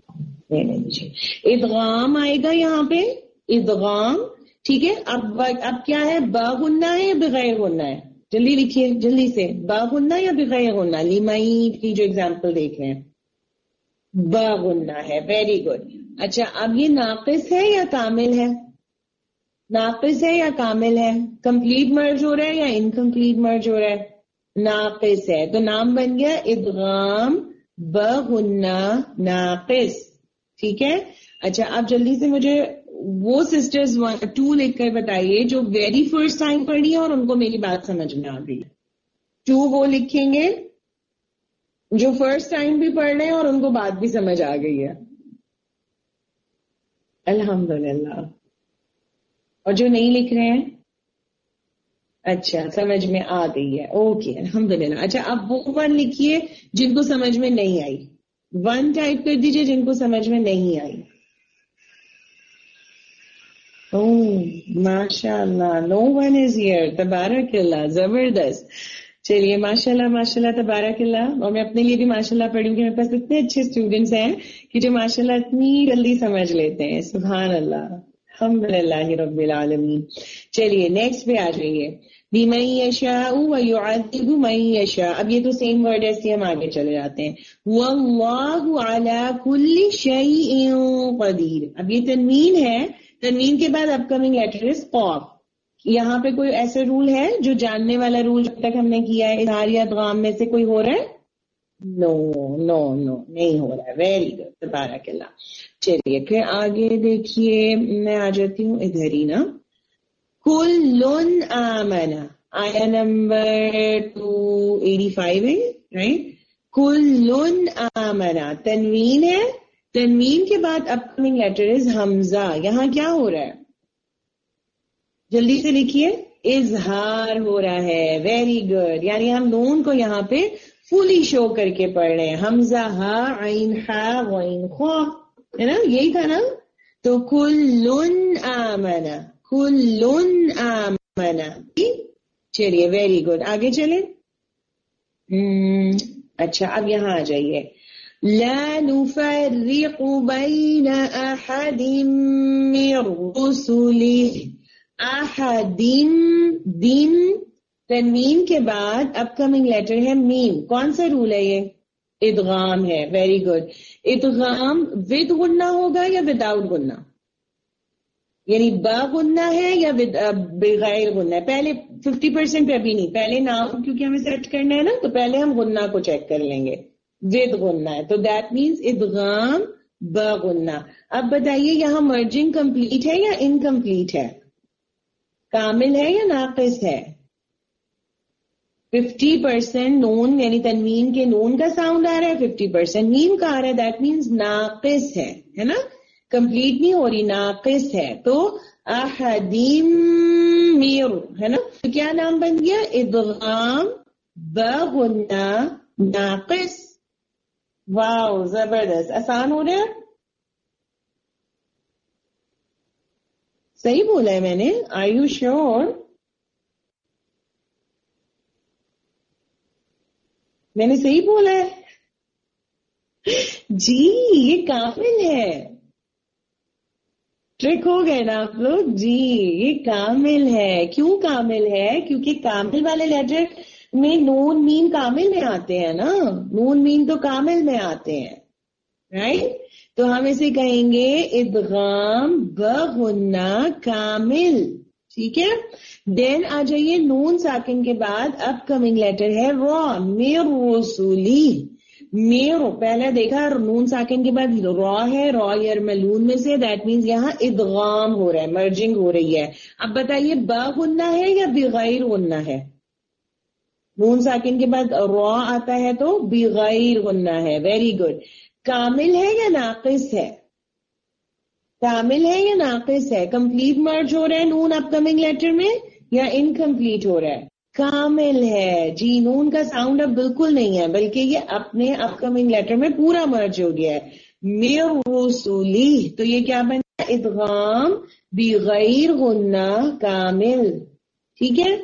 ادغام آئے گا یہاں پہ. ادغام. ٹھیک ہے. اب اب کیا ہے؟ با غنہ ہے یا بغیر غنہ ہے؟ جلدی لکھیے جلدی سے. با غنہ یا بغیر غنہ؟ لیمعین کی جو اگزامپل دیکھ رہے ہیں با غنہ ہے. Very good. اچھا اب یہ ناقص ہے یا کامل ہے؟ ناقص ہے یا کامل ہے؟ کمپلیٹ مرج ہو رہا ہے یا انکمپلیٹ مرج ہو رہا ہے؟ ناقص ہے. تو نام بن گیا ادغام بغنہ ناقص. ٹھیک ہے. اچھا اب جلدی سے مجھے وہ سسٹرز ٹو لکھ کر بتائیے جو ویری فرسٹ ٹائم پڑھی ہے اور ان کو میری بات سمجھ میں آ گئی. ٹو وہ لکھیں گے جو فرسٹ ٹائم بھی پڑھ رہے ہیں اور ان کو بات بھی سمجھ آ گئی ہے. الحمدللہ. اور جو نہیں لکھ رہے ہیں اچھا سمجھ میں آ گئی ہے. اوکے الحمدللہ. اچھا اب وہ ون لکھیے جن کو سمجھ میں نہیں آئی. ون ٹائپ کر دیجئے جن کو سمجھ میں نہیں آئی. ماشاء اللہ نو ون از ہیئر. تبارک اللہ. زبردست. چلیے ماشاء اللہ ماشاء اللہ تبارک اللہ. اور میں اپنے لیے بھی ماشاء اللہ پڑھی ہوں کہ میرے پاس اتنے اچھے اسٹوڈینٹس ہیں کہ جو ماشاء اللہ اتنی جلدی سمجھ لیتے ہیں. سبحان اللہ. الحمدللہ رب العالمین. چلیے نیکسٹ پہ آ جائیے. بِمَن يَشَاءُ وَيُعَذِّبُ مَن يَشَاءُ. اب یہ تو سیم ورڈ ایسے ہم آگے چلے جاتے ہیں. وَاللَّهُ عَلَى كُلِّ شَيْءٍ قَدِيرٌ. اب یہ تنوین ہے. تنوین کے بعد اپ کمنگ لیٹر از قاف. یہاں پہ کوئی ایسا رول ہے جو جاننے والا رول جب تک ہم نے کیا ہے اظہار یا ادغام میں سے کوئی ہو رہا ہے؟ نو نو نو نہیں ہو رہا ہے. ویری گڈ تبارک اللہ. چلیے پھر آگے دیکھیے میں آ جاتی ہوں ادھر ہی نا. کلٌ آمن. آیا نمبر ٹو ایٹی فائیو ہے رائٹ. کلٌ آمن. تنوین ہے. تنوین کے بعد اپ کمنگ لیٹر از حمزہ. یہاں کیا ہو رہا ہے؟ جلدی سے لکھیے. اظہار ہو رہا ہے. Very good. یعنی ہم نون کو یہاں پہ فلی شو کر کے پڑھ رہے ہیں. حمزہ ہا عین ہا غین خا ہے نا, یہی تھا نا. تو کلٌ آمن. کلٌ آمن. چلیے ویری گڈ. آگے چلیں. اچھا اب یہاں آ جائیے. لا نفرق بین احد من رسله. احد دن. تنوین کے بعد اپ کمنگ لیٹر ہے میم. کون سا رول ہے یہ؟ ادغام ہے. Very good. ادغام ود غنہ ہوگا یا وداؤٹ غنہ؟ یعنی با غنہ ہے یا بغیر غنہ ہے؟ پہلے ففٹی پرسینٹ پہ ابھی نہیں, پہلے نام کیونکہ ہمیں سیٹ کرنا ہے نا تو پہلے ہم غنہ کو چیک کر لیں گے. ود غنہ ہے تو دیٹ مینس ادغام با غنہ. اب بتائیے یہاں مرجنگ کمپلیٹ ہے یا انکمپلیٹ ہے؟ کامل ہے یا ناقص ہے؟ ففٹی پرسینٹ نون یعنی تنوین کے نون کا ساؤنڈ آ رہا ہے, ففٹی پرسینٹ میم کا آ رہا ہے. دیٹ مینس ناقص ہے ہے نا, کمپلیٹ نہیں ہو رہی, ناقص ہے. تو احدیم میر ہے نا. تو کیا نام بن گیا؟ ادغام بغنہ ناقص. واو زبردست. آسان ہو رہا ہے. صحیح بولا ہے میں نے؟ Are you sure? میں نے صحیح بولا ہے؟ جی یہ کامل ہے. ٹرک ہو گئے نا آپ لوگ. جی یہ کامل ہے. کیوں کامل ہے؟ کیونکہ کامل والے لیٹر میں نون میم کامل میں آتے ہیں نا, نون میم تو کامل میں آتے ہیں, رائٹ. تو ہم اسے کہیں گے ادغام بغنہ کامل, ٹھیک ہے. دین آ جائیے نون ساکن کے بعد اپ کمنگ لیٹر ہے را, میر رسولی, میرو پہلے دیکھا نون ساکن کے بعد را ہے, را یرملون میں سے, دیٹ مینز یہاں ادغام ہو رہا ہے, مرجنگ ہو رہی ہے. اب بتائیے با غنہ ہے یا بغیر غنہ ہے؟ نون ساکن کے بعد را آتا ہے تو بغیر غنہ ہے. Very good. کامل ہے یا ناقص ہے؟ کامل ہے یا ناقص ہے؟ کمپلیٹ مرج ہو رہا ہے نون اپ کمنگ لیٹر میں یا انکمپلیٹ ہو رہا ہے؟ کامل ہے جی. نون کا ساؤنڈ اب بالکل نہیں ہے, بلکہ یہ اپنے اپ کمنگ لیٹر میں پورا مرج ہو گیا ہے. میر رسولی, تو یہ کیا بن گیا؟ ادغام بغیر غنہ کامل. ٹھیک ہے,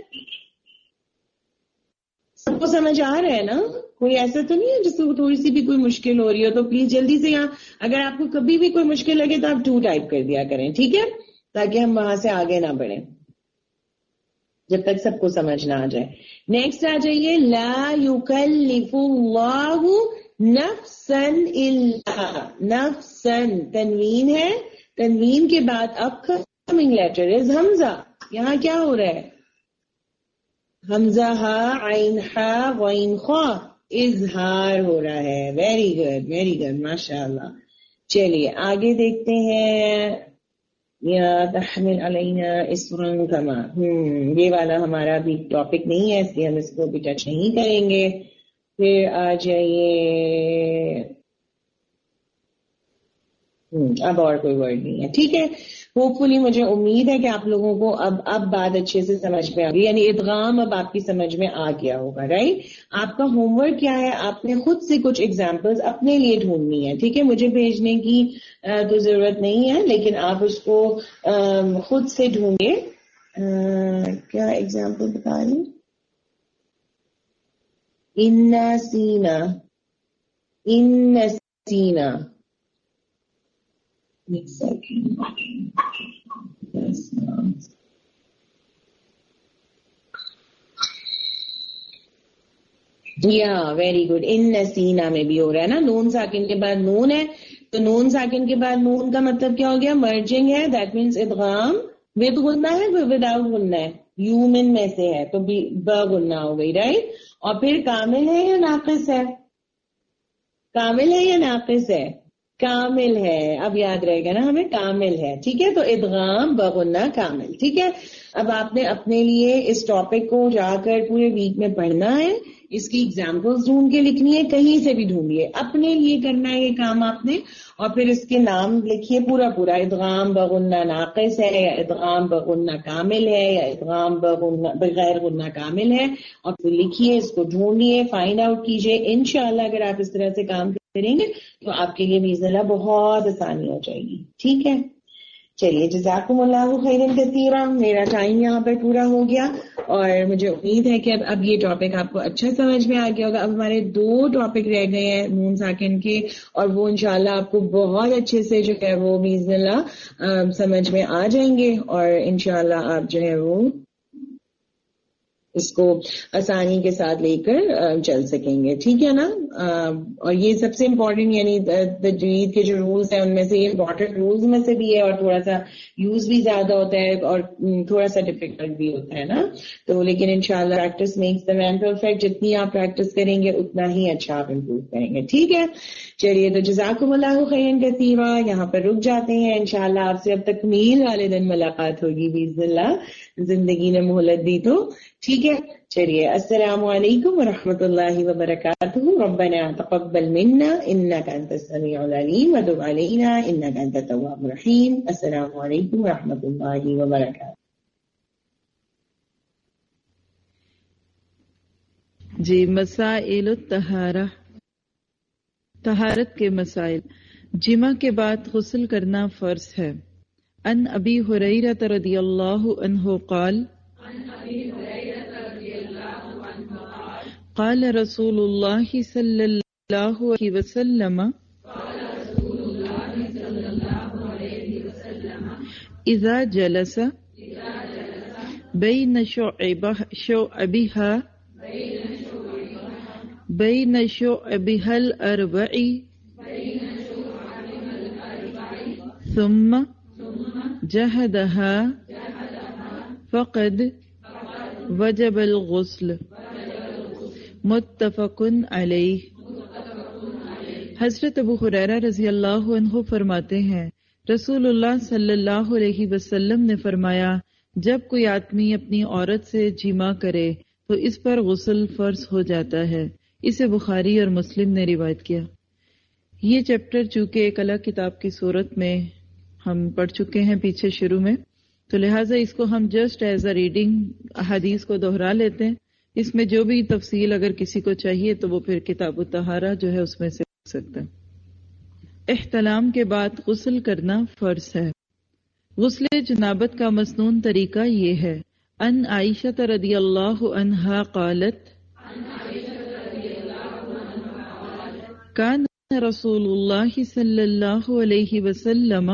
سب کو سمجھ آ رہا ہے نا؟ کوئی ایسا تو نہیں ہے جس کو تھوڑی سی بھی کوئی مشکل ہو رہی ہو؟ تو پلیز جلدی سے یہاں اگر آپ کو کبھی بھی کوئی مشکل لگے تو آپ ٹو ٹائپ کر دیا کریں, ٹھیک ہے, تاکہ ہم وہاں سے آگے نہ بڑھیں جب تک سب کو سمجھ نہ آ جائے. نیکسٹ آ جائیے لا یکلف اللہ نفسا الا نفسا, تنوین ہے, تنوین کے بعد اب کمنگ لیٹر از حمزہ. یہاں کیا ہو رہا ہے؟ حمزہ ہا عین ہا غین خا, اظہار ہو رہا ہے. ویری گڈ ویری گڈ ماشاء اللہ. چلیے آگے دیکھتے ہیں. یا تحمل علینا اسرا کما, ہم یہ والا ہمارا بھی ٹاپک نہیں ہے, اس لیے ہم اس کو بھی ٹچ نہیں کریں گے. پھر آ جائیے, اب اور کوئی ورڈ نہیں ہے, ٹھیک ہے. ہوپ فلی مجھے امید ہے کہ آپ لوگوں کو اب اب بات اچھے سے سمجھ میں آ گئی, یعنی ادغام اب آپ کی سمجھ میں آ گیا ہوگا, رائٹ. آپ کا ہوم ورک کیا ہے؟ آپ نے خود سے کچھ ایگزامپلز اپنے لیے ڈھونڈنی ہے, ٹھیک ہے. مجھے بھیجنے کی تو ضرورت نہیں ہے, لیکن آپ اس کو خود سے ڈھونڈے. کیا ایگزامپل بتا رہی؟ انا سینا, ان سینا, ایک سیکنڈ. یا ویری گڈ. ان نسینا میں بھی ہو رہا ہے نا, نون ساکن کے بعد نون ہے, تو نون ساکن کے بعد نون کا مطلب کیا ہو گیا؟ مرجنگ ہے. دیٹ مینس ادغام ود غنہ ہے, وداؤٹ غنہ ہے, یومن میں سے ہے تو ب غنہ ہو گئی, رائٹ. اور پھر کامل ہے یا ناقص ہے؟ کامل ہے یا ناقص ہے؟ کامل ہے. اب یاد رہے گا نا ہمیں, کامل ہے, ٹھیک ہے. تو ادغام بغنہ کامل, ٹھیک ہے. اب آپ نے اپنے لیے اس ٹاپک کو جا کر پورے ویک میں پڑھنا ہے, اس کی ایگزامپلز ڈھونڈ کے لکھنی ہے, کہیں سے بھی ڈھونڈیے, اپنے لیے کرنا ہے یہ کام آپ نے. اور پھر اس کے نام لکھیے پورا پورا, ادغام بغنہ ناقص ہے, یا ادغام بغنہ کامل ہے, یا ادغام بغنہ بغیر غنہ کامل ہے, اور پھر لکھیے, اس کو ڈھونڈیے, فائنڈ آؤٹ کیجیے. انشاءاللہ اگر آپ اس طرح سے کام کریں گے تو آپ کے لیے باذن اللہ بہت آسانی ہو جائے گی, ٹھیک ہے. چلیے جزاکم اللہ خیرا کثیرا. میرا ٹائم یہاں پر پورا ہو گیا, اور مجھے امید ہے کہ اب اب یہ ٹاپک آپ کو اچھا سمجھ میں آ گیا ہوگا. اب ہمارے دو ٹاپک رہ گئے ہیں نون ساکن کے, اور وہ انشاءاللہ آپ کو بہت اچھے سے جو ہے وہ باذن اللہ سمجھ میں آ جائیں گے, اور انشاءاللہ آپ جو ہے وہ اس کو آسانی کے ساتھ لے کر چل سکیں گے, ٹھیک ہے نا. اور یہ سب سے امپورٹنٹ, یعنی تجوید کے جو رولز ہیں ان میں سے یہ امپورٹنٹ رولز میں سے بھی ہے, اور تھوڑا سا یوز بھی زیادہ ہوتا ہے اور تھوڑا سا ڈیفیکلٹ بھی ہوتا ہے نا. تو لیکن انشاءاللہ practice makes the man perfect. جتنی آپ پریکٹس کریں گے اتنا ہی اچھا آپ امپروو کریں گے, ٹھیک ہے. چلیے تو جزاکم اللہ خیرا کثیرا, یہاں پر رک جاتے ہیں. انشاءاللہ آپ سے اب تکمیل والے دن ملاقات ہوگی باذن اللہ, زندگی نے مہلت دی تو, ٹھیک ہے. چلیے السلام علیکم ورحمۃ اللہ وبرکاتہ. ربنا تقبل منا انك انت السميع العليم وتب علينا انك انت التواب الرحيم. السلام علیکم ورحمۃ اللہ وبرکاتہ. جی, مسائل الطہارہ, طہارت کے مسائل. جمعہ کے بعد غسل کرنا فرض ہے. ان ابی ہریرہ رضی اللہ عنہ قال قال رسول اللہ صلی اللہ علیہ وسلم اذا جلس بین شعبها بین شعبها الاربع ثم جہدها فقد وجب الغسل متفق علیہ۔ حضرت ابو ہریرہ رضی اللہ عنہ فرماتے ہیں رسول اللہ صلی اللہ علیہ وسلم نے فرمایا جب کوئی آدمی اپنی عورت سے جماع کرے تو اس پر غسل فرض ہو جاتا ہے۔ اسے بخاری اور مسلم نے روایت کیا۔ یہ چیپٹر چونکہ ایک الگ کتاب کی صورت میں ہم پڑھ چکے ہیں پیچھے شروع میں، تو لہٰذا اس کو ہم جسٹ ایز اے ریڈنگ احادیث کو دہرا لیتے ہیں۔ اس میں جو بھی تفصیل اگر کسی کو چاہیے تو وہ پھر کتاب الطہارہ جو ہے اس میں سے دیکھ سکتا ہے۔ احتلام کے بعد غسل کرنا فرض ہے۔ غسل جنابت کا مسنون طریقہ یہ ہے۔ ان عائشہ رضی اللہ عنہا قالت کان رسول اللہ صلی اللہ علیہ وسلم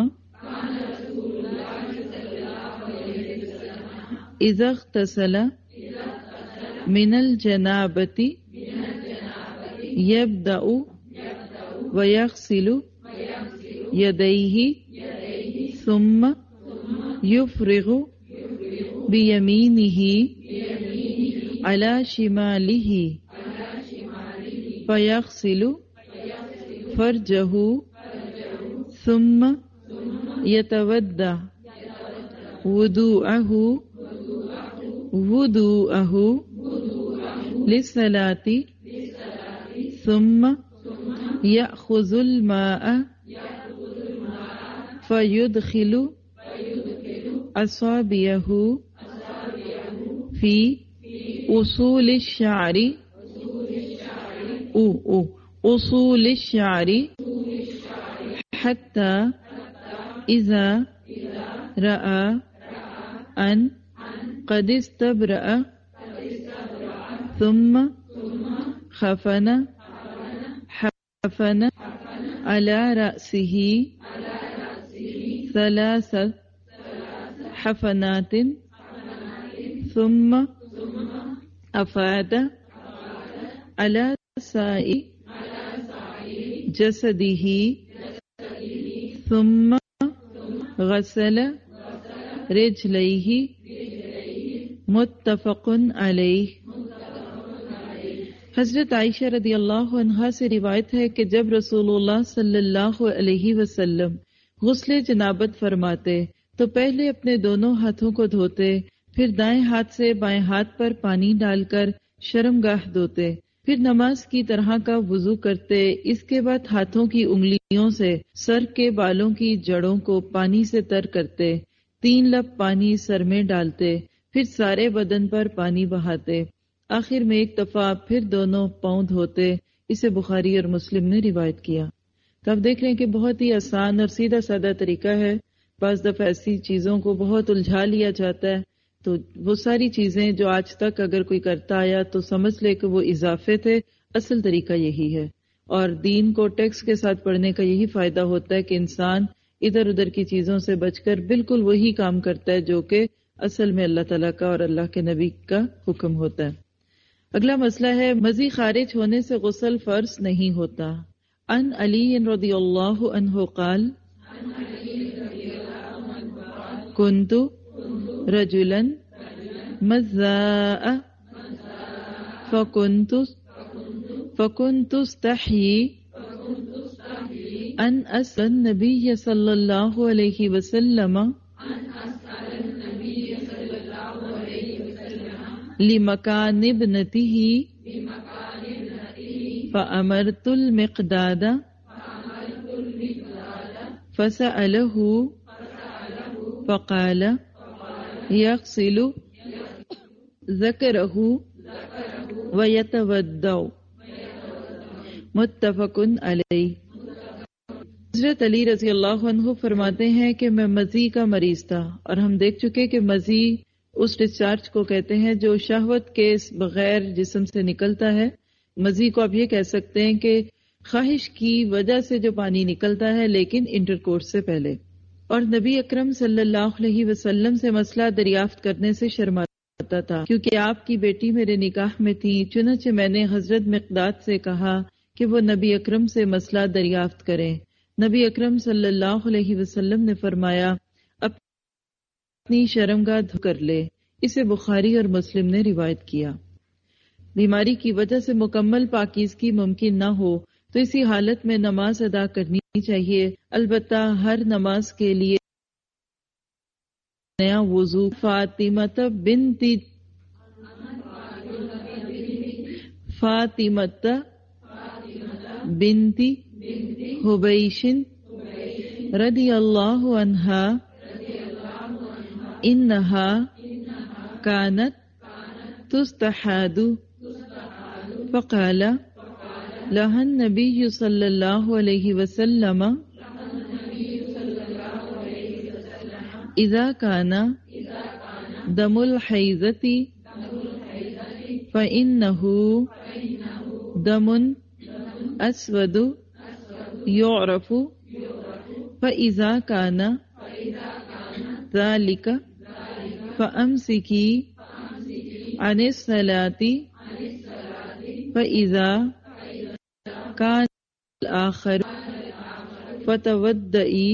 اذا اغتسل من الجنابۃ یبدأ ویغسل یدیہ ثم یفرغ بیمینہ علی شمالہ فیغسل فرجہ ثم یتودع وضوءہ وضوءہ للصلاۃ ثم یأخذ الماء فیدخل اصابعہ فی اصول الشعر او او اصول الشعر حتی اذا رأى ان قد استبرأ ثم خفن حفن على رأسه ثلاث حفنات ثم افاد على سائر جسده ثم غسل رجليه متفق علیہ۔ حضرت عائشہ رضی اللہ عنہا سے روایت ہے کہ جب رسول اللہ صلی اللہ علیہ وسلم غسل جنابت فرماتے تو پہلے اپنے دونوں ہاتھوں کو دھوتے، پھر دائیں ہاتھ سے بائیں ہاتھ پر پانی ڈال کر شرمگاہ دھوتے، پھر نماز کی طرح کا وضو کرتے، اس کے بعد ہاتھوں کی انگلیوں سے سر کے بالوں کی جڑوں کو پانی سے تر کرتے، تین لب پانی سر میں ڈالتے، پھر سارے بدن پر پانی بہاتے، آخر میں ایک دفعہ پھر دونوں پاؤں دھوتے۔ اسے بخاری اور مسلم نے روایت کیا۔ تو آپ دیکھ رہے ہیں کہ بہت ہی آسان اور سیدھا سادہ طریقہ ہے۔ بعض دفعہ ایسی چیزوں کو بہت الجھا لیا جاتا ہے، تو وہ ساری چیزیں جو آج تک اگر کوئی کرتا آیا تو سمجھ لے کہ وہ اضافے تھے، اصل طریقہ یہی ہے۔ اور دین کو ٹیکسٹ کے ساتھ پڑھنے کا یہی فائدہ ہوتا ہے کہ انسان ادھر ادھر کی چیزوں سے بچ کر بالکل وہی کام کرتا ہے جو کہ اصل میں اللہ تعالیٰ کا اور اللہ کے نبی کا حکم ہوتا ہے۔ اگلا مسئلہ ہے مزی خارج ہونے سے غسل فرض نہیں ہوتا۔ ان علی رضی اللہ عنہ قال کنت رجلا مزاء فكنت فكنت استحيي ان اسأل النبي صلى الله عليه وسلم لمكان ابنته فأمرت المقداد فسأله فقال یغسل ذکرہ ویتودع متفق علیہ۔ حضرت علی رضی اللہ عنہ فرماتے ہیں کہ میں مزی کا مریض تھا، اور ہم دیکھ چکے کہ مزی اس ڈسچارج کو کہتے ہیں جو شہوت کے بغیر جسم سے نکلتا ہے۔ مزی کو آپ یہ کہہ سکتے ہیں کہ خواہش کی وجہ سے جو پانی نکلتا ہے لیکن انٹرکورس سے پہلے، اور نبی اکرم صلی اللہ علیہ وسلم سے مسئلہ دریافت کرنے سے شرماتے آتا تھا کیونکہ آپ کی بیٹی میرے نکاح میں تھی، چنانچہ میں نے حضرت مقداد سے کہا کہ وہ نبی اکرم سے مسئلہ دریافت کریں۔ نبی اکرم صلی اللہ علیہ وسلم نے فرمایا اپنی شرمگاہ دھو کر لے۔ اسے بخاری اور مسلم نے روایت کیا۔ بیماری کی وجہ سے مکمل پاکیزگی ممکن نہ ہو تو اسی حالت میں نماز ادا کرنی چاہیے، البتہ ہر نماز کے لیے نیا وضو۔ فاطمہ بنت فاطمہ بنت حبیش رضی اللہ عنہا انہا کانت تستحاد فقال لها النبي صلى الله عليه وسلم إذا كان دم الحيضة فإنه دم أسود يعرف فإذا كان ذلك فأمسكي عن الصلاة فإذا كان الآخر فتودئي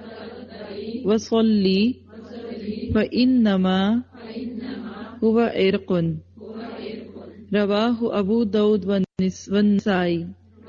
وصلي فإنما هو عرق۔ رواہ ابو داود والنسائی۔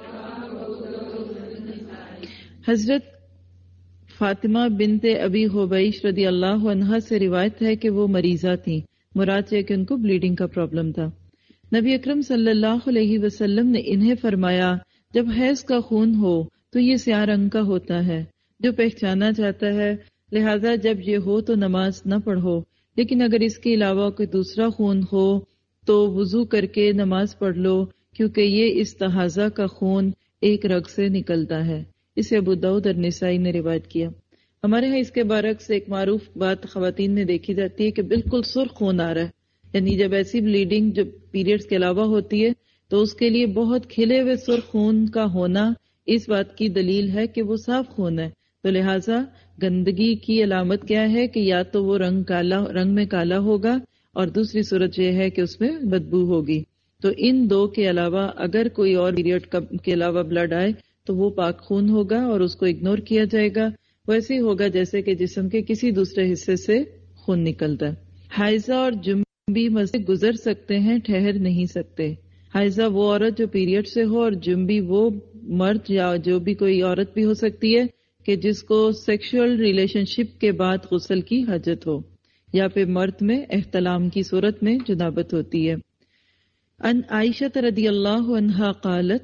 حضرت فاطمہ بنت ابی حبیش رضی اللہ عنہا سے روایت ہے کہ وہ مریضہ تھیں، مراد ہے کہ ان کو بلیڈنگ کا پرابلم تھا۔ نبی اکرم صلی اللہ علیہ وسلم نے انہیں فرمایا جب حیض کا خون ہو تو یہ سیاہ رنگ کا ہوتا ہے جو پہچانا جاتا ہے، لہذا جب یہ ہو تو نماز نہ پڑھو، لیکن اگر اس کے علاوہ کوئی دوسرا خون ہو تو وضو کر کے نماز پڑھ لو، کیونکہ یہ استحاضہ کا خون ایک رگ سے نکلتا ہے۔ اسے ابو داؤد اور نسائی نے روایت کیا۔ ہمارے ہاں اس کے برعکس ایک معروف بات خواتین میں دیکھی جاتی ہے کہ بالکل سرخ خون آ رہا ہے، یعنی جب ایسی بلیڈنگ جو پیریڈز کے علاوہ ہوتی ہے تو اس کے لیے بہت کھلے ہوئے سرخ خون کا ہونا اس بات کی دلیل ہے کہ وہ صاف خون ہے، تو لہٰذا گندگی کی علامت کیا ہے کہ یا تو وہ رنگ کالا رنگ میں کالا ہوگا اور دوسری صورت یہ ہے کہ اس میں بدبو ہوگی۔ تو ان دو کے علاوہ اگر کوئی اور پیریڈ کے علاوہ بلڈ آئے تو وہ پاک خون ہوگا اور اس کو اگنور کیا جائے گا، ویسے ہی ہوگا جیسے کہ جسم کے کسی دوسرے حصے سے خون نکلتا ہے۔ حائضہ اور جنبی مسجد گزر سکتے ہیں، ٹھہر نہیں سکتے۔ حائضہ وہ عورت جو پیریڈ سے ہو اور جنبی وہ مرد یا جو بھی کوئی عورت بھی ہو سکتی ہے کہ جس کو سیکشول ریلیشن شپ کے بعد غسل کی حاجت ہو، یا پھر مرد میں احتلام کی صورت میں جنابت ہوتی ہے۔ ان عائشہ رضی اللہ عنہا قالت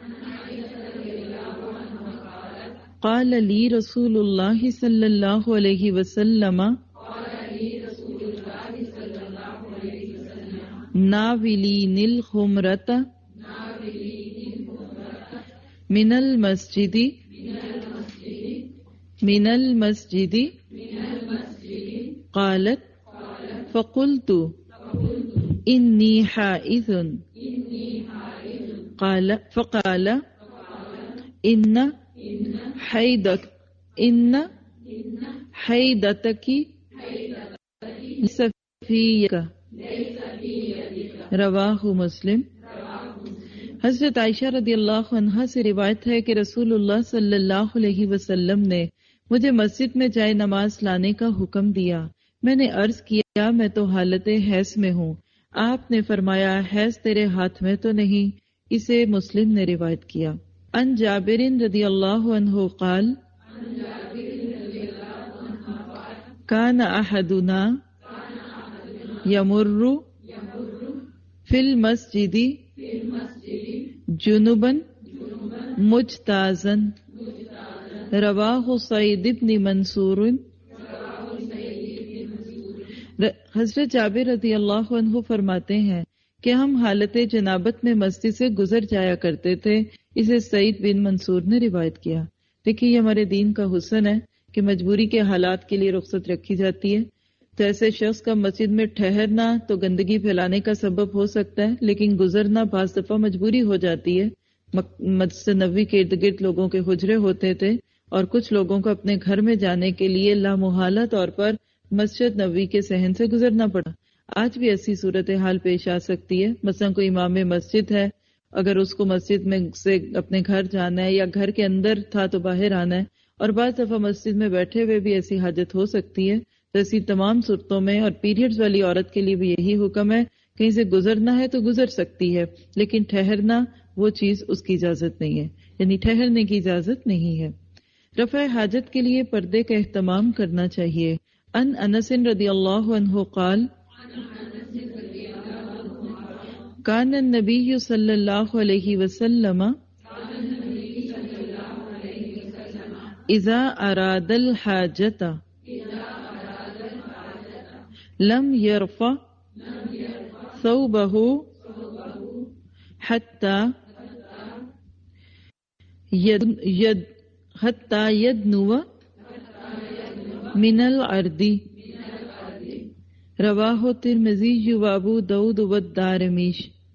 قال لی رسول اللہ صلی اللہ علیہ وسلم ناولین الخمرۃ من المسجد من المسجد قالت فقلت انی حائض قال فقال ان حیدک ان حیدتک لیس فیک رواہ مسلم۔ حضرت عائشہ رضی اللہ عنہا سے روایت ہے کہ رسول اللہ صلی اللہ علیہ وسلم نے مجھے مسجد میں جائے نماز لانے کا حکم دیا۔ میں نے عرض کیا میں تو حالت حیض میں ہوں۔ آپ نے فرمایا حیض تیرے ہاتھ میں تو نہیں۔ اسے مسلم نے روایت کیا۔ ان جابر رضی اللہ عنہ قال کان احدنا یمر فی المسجد جنبا مجتازا رواہ سعید بن منصور۔ حضرت جابر رضی اللہ عنہ فرماتے ہیں کہ ہم حالت جنابت میں مسجد سے گزر جایا کرتے تھے۔ اسے سعید بن منصور نے روایت کیا۔ دیکھیے یہ ہمارے دین کا حسن ہے کہ مجبوری کے حالات کے لیے رخصت رکھی جاتی ہے۔ تو ایسے شخص کا مسجد میں ٹھہرنا تو گندگی پھیلانے کا سبب ہو سکتا ہے، لیکن گزرنا بعض دفعہ مجبوری ہو جاتی ہے۔ مسجد نبوی کے ارد گرد لوگوں کے حجرے ہوتے تھے اور کچھ لوگوں کو اپنے گھر میں جانے کے لیے لامحالہ طور پر مسجد نبوی کے صحن سے گزرنا پڑا۔ آج بھی ایسی صورتحال پیش آ سکتی ہے. مثلا کوئی امام مسجد ہے، اگر اس کو مسجد میں سے اپنے گھر جانا ہے یا گھر کے اندر تھا تو باہر آنا ہے، اور بعض دفعہ مسجد میں بیٹھے ہوئے بھی ایسی حاجت ہو سکتی ہے، تو ایسی تمام صورتوں میں، اور پیریڈز والی عورت کے لیے بھی یہی حکم ہے، کہیں سے گزرنا ہے تو گزر سکتی ہے، لیکن ٹھہرنا وہ چیز اس کی اجازت نہیں ہے، یعنی ٹھہرنے کی اجازت نہیں ہے. رفع حاجت کے لیے پردے کا اہتمام کرنا چاہیے. ان انس رضی اللہ عنہ قال کان النبی صلی اللہ علیہ وسلم اذا اراد الحاجت لم يرفع ثوبه حتى ید ید حتى يدنو من الارض. رواہ ترمذی و ابو داؤد والدارمی.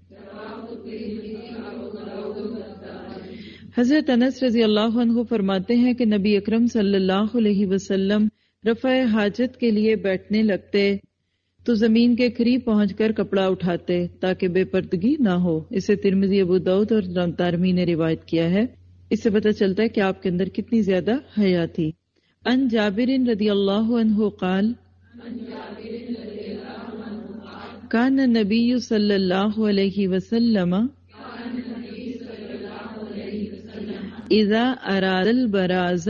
حضرت انس رضی اللہ عنہ فرماتے ہیں کہ نبی اکرم صلی اللہ علیہ وسلم رفع حاجت کے لیے بیٹھنے لگتے تو زمین کے قریب پہنچ کر کپڑا اٹھاتے تاکہ بے پردگی نہ ہو. اسے ترمذی، ابو داؤد اور دارمی نے روایت کیا ہے. اس سے پتہ چلتا ہے کہ آپ کے اندر کتنی زیادہ حیا تھی. ان جابر رضی اللہ عنہ قال کان النبی صلی اللہ علیہ وسلم اذا اراد البراز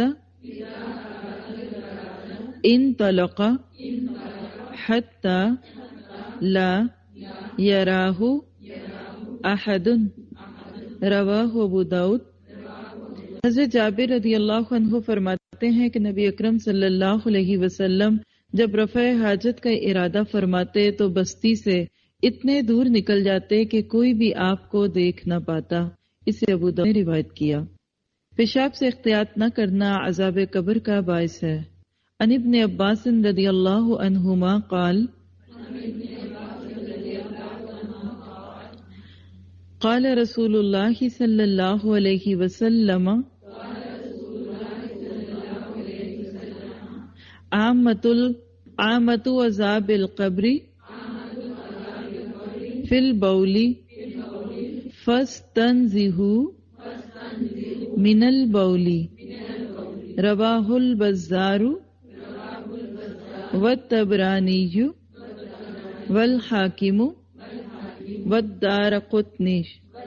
انطلق حتى لا يراه احد. رواہ ابو داؤد. حضرت جابر رضی اللہ عنہ فرماتے ہیں کہ نبی اکرم صلی اللہ علیہ وسلم جب رفع حاجت کا ارادہ فرماتے تو بستی سے اتنے دور نکل جاتے کہ کوئی بھی آپ کو دیکھ نہ پاتا. اسے ابو داؤد نے روایت کیا. پیشاب سے احتیاط نہ کرنا عذاب قبر کا باعث ہے. عن ابن عباس رضی اللہ عنہما قال قال رسول اللہ صلی اللہ علیہ وسلم عامت عامت عذاب القبر فی البول فاستنزہوا من البول. رواہ البزار والطبرانی والحاکم والدارقطنی.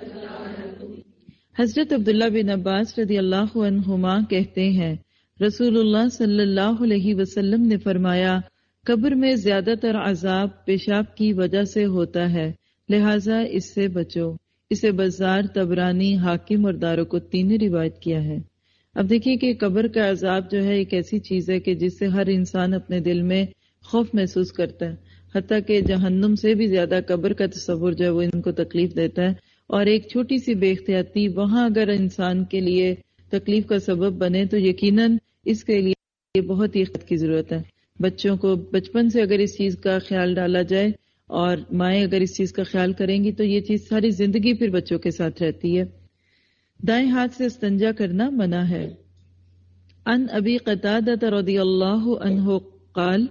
حضرت عبداللہ بن عباس رضی اللہ عنہما کہتے ہیں رسول اللہ صلی اللہ علیہ وسلم نے فرمایا قبر میں زیادہ تر عذاب پیشاب کی وجہ سے ہوتا ہے، لہٰذا اس سے بچو. اسے بزار، طبرانی، حاکم اور دارقطنی نے روایت کیا ہے. اب دیکھیے کہ قبر کا عذاب جو ہے ایک ایسی چیز ہے کہ جس سے ہر انسان اپنے دل میں خوف محسوس کرتا ہے، حتیٰ کہ جہنم سے بھی زیادہ قبر کا تصور جو ہے وہ ان کو تکلیف دیتا ہے. اور ایک چھوٹی سی بے احتیاطی وہاں اگر انسان کے لیے تکلیف کا سبب بنے تو یقیناً اس کے لیے بہت ہی خیال کی ضرورت ہے. بچوں کو بچپن سے اگر اس چیز کا خیال ڈالا جائے اور مائیں اگر اس چیز کا خیال کریں گی تو یہ چیز ساری زندگی پھر بچوں کے ساتھ رہتی ہے. دائیں ہاتھ سے استنجا کرنا منع ہے. ان ابی قتادہ رضی اللہ عنہ قال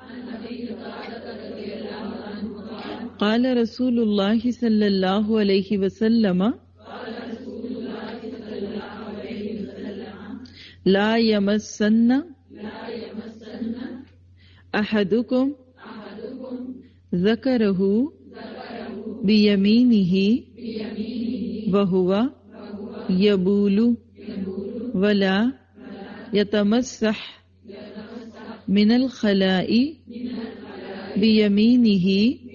قال رسول اللہ صلی اللہ علیہ وسلم لا یمسن احدکم ذکرہ بیمینہ وہو یبول ولا یتمسح من الخلاء بیمینہ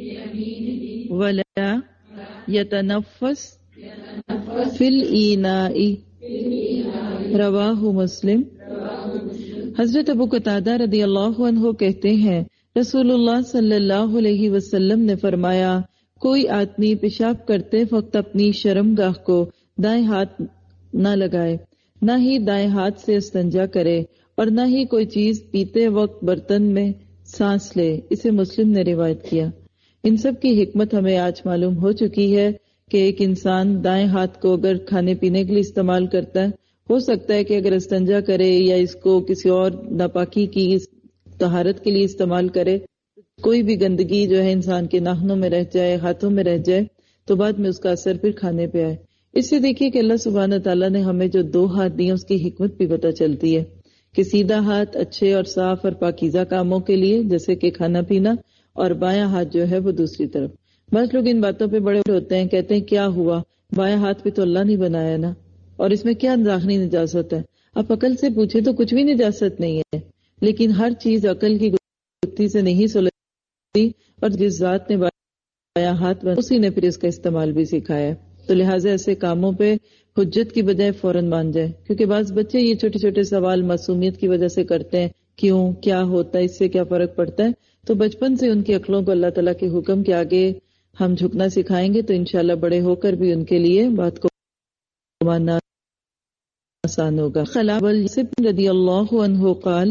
ولا یتنفس فی الاناء. رواہ مسلم. حضرت ابو قتادہ رضی اللہ عنہ کہتے ہیں رسول اللہ صلی اللہ علیہ وسلم نے فرمایا کوئی آدمی پیشاب کرتے وقت اپنی شرمگاہ کو دائیں ہاتھ نہ لگائے، نہ ہی دائیں ہاتھ سے استنجا کرے، اور نہ ہی کوئی چیز پیتے وقت برتن میں سانس لے. اسے مسلم نے روایت کیا. ان سب کی حکمت ہمیں آج معلوم ہو چکی ہے کہ ایک انسان دائیں ہاتھ کو اگر کھانے پینے کے لیے استعمال کرتا ہے، ہو سکتا ہے کہ اگر استنجا کرے یا اس کو کسی اور ناپاکی کی طہارت کے لیے استعمال کرے کوئی بھی گندگی جو ہے انسان کے ناخنوں میں رہ جائے، ہاتھوں میں رہ جائے، تو بعد میں اس کا اثر پھر کھانے پہ آئے۔ اس سے دیکھیے کہ اللہ سبحانہ تعالیٰ نے ہمیں جو دو ہاتھ دیے اس کی حکمت بھی پتہ چلتی ہے کہ سیدھا ہاتھ اچھے اور صاف اور پاکیزہ کاموں کے لیے جیسے کہ کھانا پینا، اور بایاں ہاتھ جو ہے وہ دوسری طرف۔ بعض لوگ ان باتوں پہ بڑے ہوتے ہیں، کہتے ہیں کیا ہوا، بایاں ہاتھ پہ تو اللہ نہیں بنایا نا، اور اس میں کیا ظاہری نجاست ہے۔ آپ عقل سے پوچھیں تو کچھ بھی نجاست نہیں ہے، لیکن ہر چیز عقل کی گتھی سے نہیں سلجھتی، اور جس ذات نے بایاں ہاتھ بنا اسی نے پھر اس کا استعمال بھی سکھایا ہے۔ تو لہٰذا ایسے کاموں پہ حجت کی بجائے فوراً مان جائے، کیونکہ بعض بچے یہ چھوٹے چھوٹے سوال معصومیت کی وجہ سے کرتے ہیں، کیوں، کیا ہوتا ہے، اس سے کیا فرق پڑتا ہے۔ تو بچپن سے ان کی عقلوں کو اللہ تعالیٰ کے حکم کے آگے ہم جھکنا سکھائیں گے تو انشاءاللہ بڑے ہو کر بھی ان کے لیے بات کو ماننا آسان ہوگا۔ خلاب الجسب رضی اللہ عنہ قال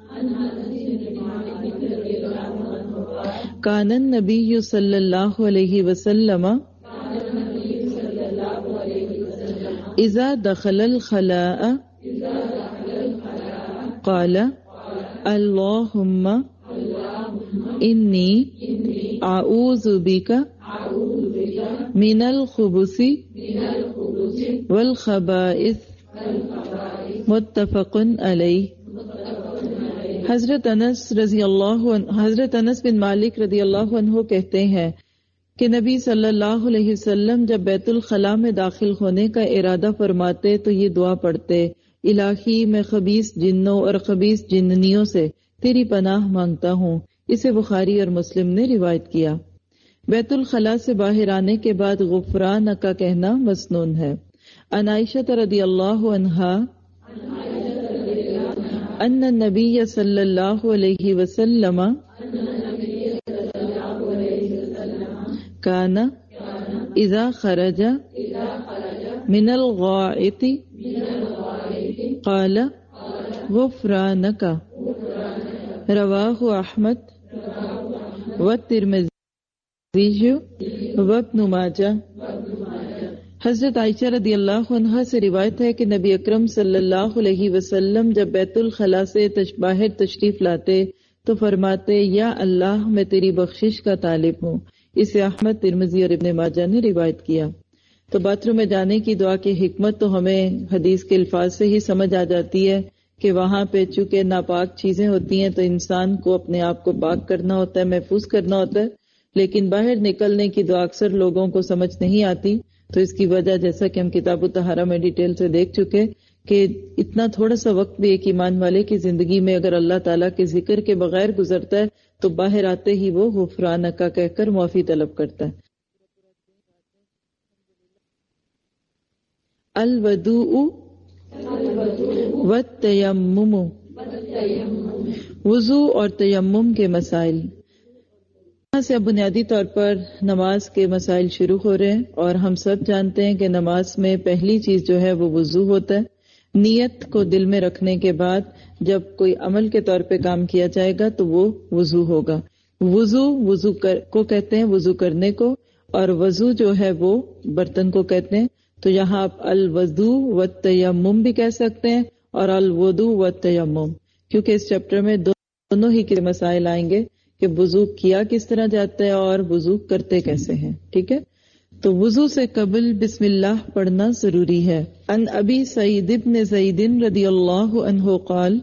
کان النبی صلی اللہ علیہ وسلم اذا دخل الخلاء قال اللہم انی اعوذ بک من الخبث والخبائث متفق علیہ۔ حضرت انس رضی اللہ عنہ حضرت انس بن مالک رضی اللہ عنہ کہتے ہیں کہ نبی صلی اللہ علیہ وسلم جب بیت الخلاء میں داخل ہونے کا ارادہ فرماتے تو یہ دعا پڑھتے، الہی میں خبیث جنوں اور خبیث جننیوں سے تیری پناہ مانگتا ہوں۔ اسے بخاری اور مسلم نے روایت کیا۔ بیت الخلاء سے باہر آنے کے بعد غفران کا کہنا مسنون ہے۔ عن عائشہ رضی اللہ عنہا ان النبی صلی اللہ علیہ وسلم کان اذا خرج من الغائط قال غفرانک، رواہ احمد والترمذی وابن ماجہ۔ حضرت عائشہ رضی اللہ عنہا سے روایت ہے کہ نبی اکرم صلی اللہ علیہ وسلم جب بیت الخلاء سے باہر تشریف لاتے تو فرماتے، یا اللہ میں تیری بخشش کا طالب ہوں۔ اسے احمد، ترمذی اور ابن ماجہ نے روایت کیا۔ تو باتھ روم میں جانے کی دعا کی حکمت تو ہمیں حدیث کے الفاظ سے ہی سمجھ آ جاتی ہے کہ وہاں پہ چونکہ ناپاک چیزیں ہوتی ہیں تو انسان کو اپنے آپ کو پاک کرنا ہوتا ہے، محفوظ کرنا ہوتا ہے، لیکن باہر نکلنے کی دعا اکثر لوگوں کو سمجھ نہیں آتی۔ تو اس کی وجہ جیسا کہ ہم کتاب الطہارہ میں ڈیٹیل سے دیکھ چکے کہ اتنا تھوڑا سا وقت بھی ایک ایمان والے کی زندگی میں اگر اللہ تعالیٰ کے ذکر کے بغیر گزرتا ہے تو باہر آتے ہی وہ غفرانہ کا کہہ کر معافی طلب کرتا ہے۔ الودوء والتیمم، وضو اور تیمم کے مسائل۔ یہاں سے اب بنیادی طور پر نماز کے مسائل شروع ہو رہے ہیں، اور ہم سب جانتے ہیں کہ نماز میں پہلی چیز جو ہے وہ وضو ہوتا ہے۔ نیت کو دل میں رکھنے کے بعد جب کوئی عمل کے طور پہ کام کیا جائے گا تو وہ وضو ہوگا۔ وضو وضو کر کو کہتے ہیں، وضو کرنے کو، اور وضو جو ہے وہ برتن کو کہتے ہیں۔ تو یہاں آپ الوضو والتیمم بھی کہہ سکتے ہیں اور الوضو والتیمم، کیونکہ اس چیپٹر میں دونوں ہی کے مسائل آئیں گے کہ وضو کیا کس طرح جاتا ہے اور وضو کرتے کیسے ہیں، ٹھیک ہے۔ تو وضو سے قبل بسم اللہ پڑھنا ضروری ہے۔ ان ابی سعید بن زید رضی اللہ عنہ قال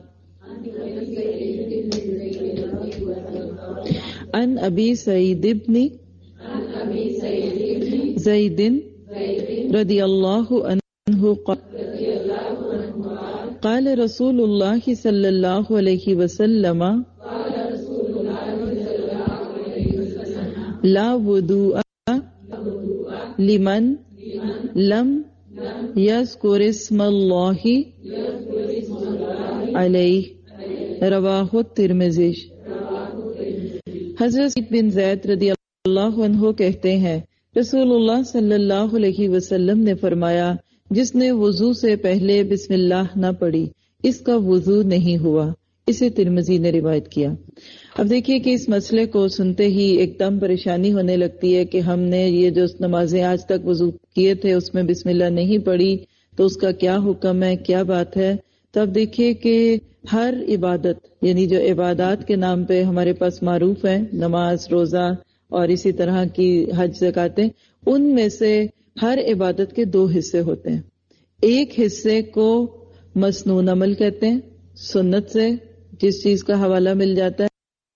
ان ابی سعید بن زید رضی اللہ عنہ قال رسول اللہ صلی اللہ علیہ وسلم لا وضوء لمن لم یذکر اسم اللہ علیہ، رواہ الترمذی۔ حضرت بن زید رضی اللہ عنہ کہتے ہیں رسول اللہ صلی اللہ علیہ وسلم نے فرمایا، جس نے وضو سے پہلے بسم اللہ نہ پڑھی اس کا وضو نہیں ہوا۔ اسے ترمذی نے روایت کیا۔ اب دیکھیے کہ اس مسئلے کو سنتے ہی ایک دم پریشانی ہونے لگتی ہے کہ ہم نے یہ جو نمازیں آج تک وضو کیے تھے اس میں بسم اللہ نہیں پڑھی تو اس کا کیا حکم ہے، کیا بات ہے۔ تو اب دیکھیے کہ ہر عبادت یعنی جو عبادات کے نام پہ ہمارے پاس معروف ہیں، نماز، روزہ اور اسی طرح کی حج زکاتیں، ان میں سے ہر عبادت کے دو حصے ہوتے ہیں. ایک حصے کو مسنون عمل کہتے ہیں، سنت سے جس چیز کا حوالہ مل جاتا ہے.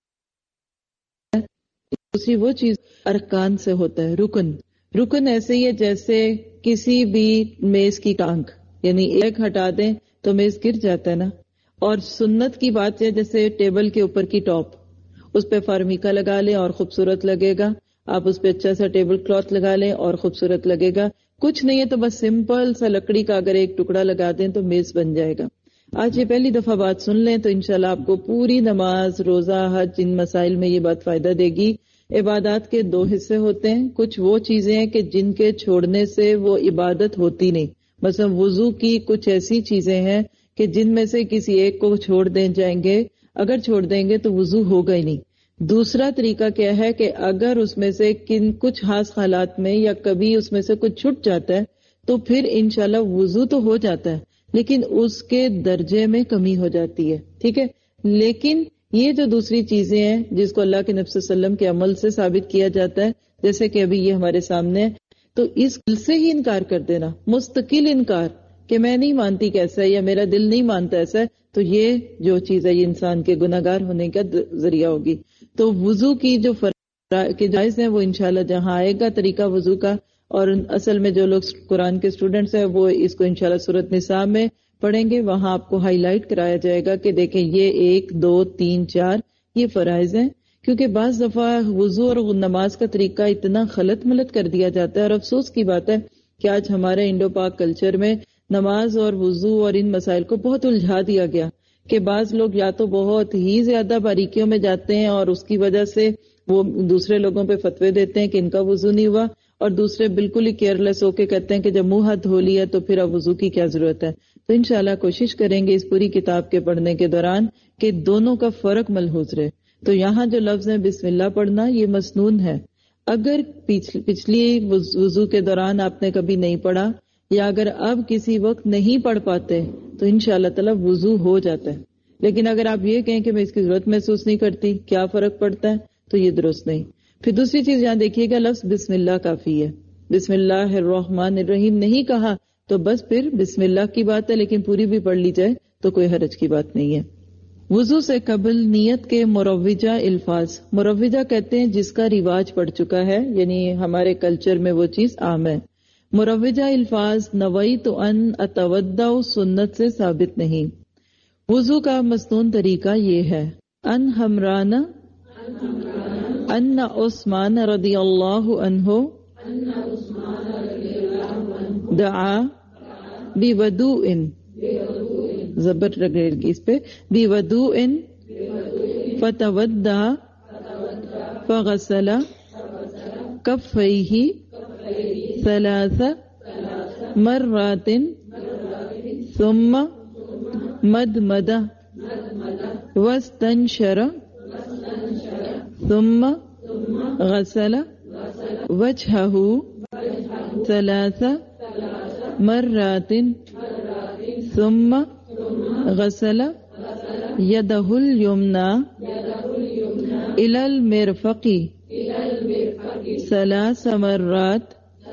دوسری وہ چیز ارکان سے ہوتا ہے، رکن. رکن ایسے ہی ہے جیسے کسی بھی میز کی ٹانک، یعنی ایک ہٹا دیں تو میز گر جاتا ہے نا. اور سنت کی بات ہے جیسے ٹیبل کے اوپر کی ٹاپ، اس پہ فارمیکا لگا لیں اور خوبصورت لگے گا. آپ اس پہ اچھا سا ٹیبل کلاتھ لگا لیں اور خوبصورت لگے گا. کچھ نہیں ہے تو بس سمپل سا لکڑی کا اگر ایک ٹکڑا لگا دیں تو میز بن جائے گا. آج یہ پہلی دفعہ بات سن لیں تو انشاءاللہ آپ کو پوری نماز، روزہ، حج، ان مسائل میں یہ بات فائدہ دے گی. عبادات کے دو حصے ہوتے ہیں. کچھ وہ چیزیں ہیں کہ جن کے چھوڑنے سے وہ عبادت ہوتی نہیں. مثلا وضو کی کچھ ایسی چیزیں ہیں کہ جن میں سے کسی ایک کو چھوڑ دیں جائیں گے، اگر چھوڑ دیں گے تو وضو ہوگا ہی نہیں. دوسرا طریقہ کیا ہے کہ اگر اس میں سے کن کچھ خاص حالات میں یا کبھی اس میں سے کچھ چھٹ جاتا ہے تو پھر انشاءاللہ وضو تو ہو جاتا ہے لیکن اس کے درجے میں کمی ہو جاتی ہے. ٹھیک ہے، لیکن یہ جو دوسری چیزیں ہیں جس کو اللہ کے نبی صلی اللہ علیہ وسلم کے عمل سے ثابت کیا جاتا ہے، جیسے کہ ابھی یہ ہمارے سامنے ہے، تو اس دل سے ہی انکار کر دینا، مستقل انکار کہ میں نہیں مانتی کیسا ہے یا میرا دل نہیں مانتا ایسا ہے، تو یہ جو چیز ہے یہ انسان کے گناہگار ہونے کا ذریعہ ہوگی. تو وضو کی جو فرائض جائز ہیں وہ انشاءاللہ جہاں آئے گا طریقہ وضو کا، اور اصل میں جو لوگ قرآن کے اسٹوڈنٹس ہیں وہ اس کو انشاءاللہ سورۃ نساء میں پڑھیں گے، وہاں آپ کو ہائی لائٹ کرایا جائے گا کہ دیکھیں یہ ایک دو تین چار یہ فرائض ہیں. کیونکہ بعض دفعہ وضو اور نماز کا طریقہ اتنا خلط ملط کر دیا جاتا ہے، اور افسوس کی بات ہے کہ آج ہمارے انڈو پاک کلچر میں نماز اور وضو اور ان مسائل کو بہت الجھا دیا گیا کہ بعض لوگ یا تو بہت ہی زیادہ باریکیوں میں جاتے ہیں اور اس کی وجہ سے وہ دوسرے لوگوں پہ فتوے دیتے ہیں کہ ان کا وضو نہیں ہوا، اور دوسرے بالکل ہی کیئرلیس ہو کے کہتے ہیں کہ جب منہ ہاتھ دھو لیا تو پھر اب وضو کی کیا ضرورت ہے. تو انشاءاللہ کوشش کریں گے اس پوری کتاب کے پڑھنے کے دوران کہ دونوں کا فرق ملحوظ رہے. تو یہاں جو لفظ ہے بسم اللہ پڑھنا یہ مسنون ہے. اگر پچھلی وضو کے دوران آپ نے کبھی نہیں پڑھا یا اگر اب کسی وقت نہیں پڑھ پاتے تو انشاءاللہ تعالی وضو ہو جاتا ہے. لیکن اگر آپ یہ کہیں کہ میں اس کی ضرورت محسوس نہیں کرتی، کیا فرق پڑتا ہے، تو یہ درست نہیں. پھر دوسری چیز یہاں دیکھیے گا، لفظ بسم اللہ کافی ہے. بسم اللہ الرحمن الرحیم نہیں کہا تو بس پھر بسم اللہ کی بات ہے، لیکن پوری بھی پڑھ لی جائے تو کوئی حرج کی بات نہیں ہے. وضو سے قبل نیت کے مروجہ الفاظ، مروجہ کہتے ہیں جس کا رواج پڑ چکا ہے، یعنی ہمارے کلچر میں وہ چیز عام ہے. مروجہ الفاظ نویت ان اتودع سنت سے ثابت نہیں. وضو کا مسنون طریقہ یہ ہے، ان ہمران ان عثمان رضی اللہ عنہ دعا بودوء، زبر رگڑ گی اس پہ، بودوء فتودع فغسل کفیہ ثلاث مرات ثم مدمد واستنشر ثم غسل وجهه ثلاث مرات ثم غسل يده اليمنى إلى المرفق ثلاث مرات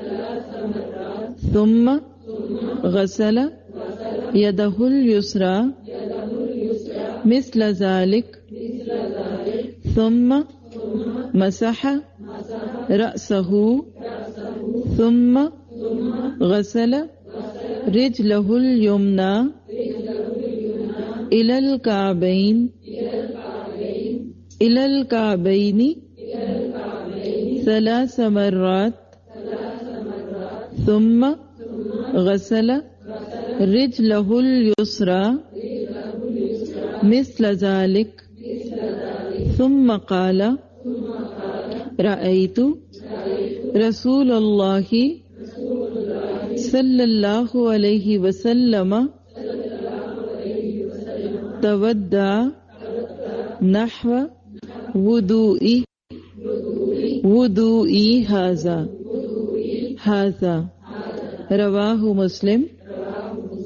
ثم غسل يده اليسرى مثل ذلك ثم مسح رأسه ثم غسل رجله اليمنى إلى الكعبين إلى الكعبين ثلاث مرات ثم غسل رجله اليسرى مثل ذلك ثم قال رأيت رسول الله صلى الله عليه وسلم تودع نحو وضوئي وضوئي هذا هذا رواہ مسلم.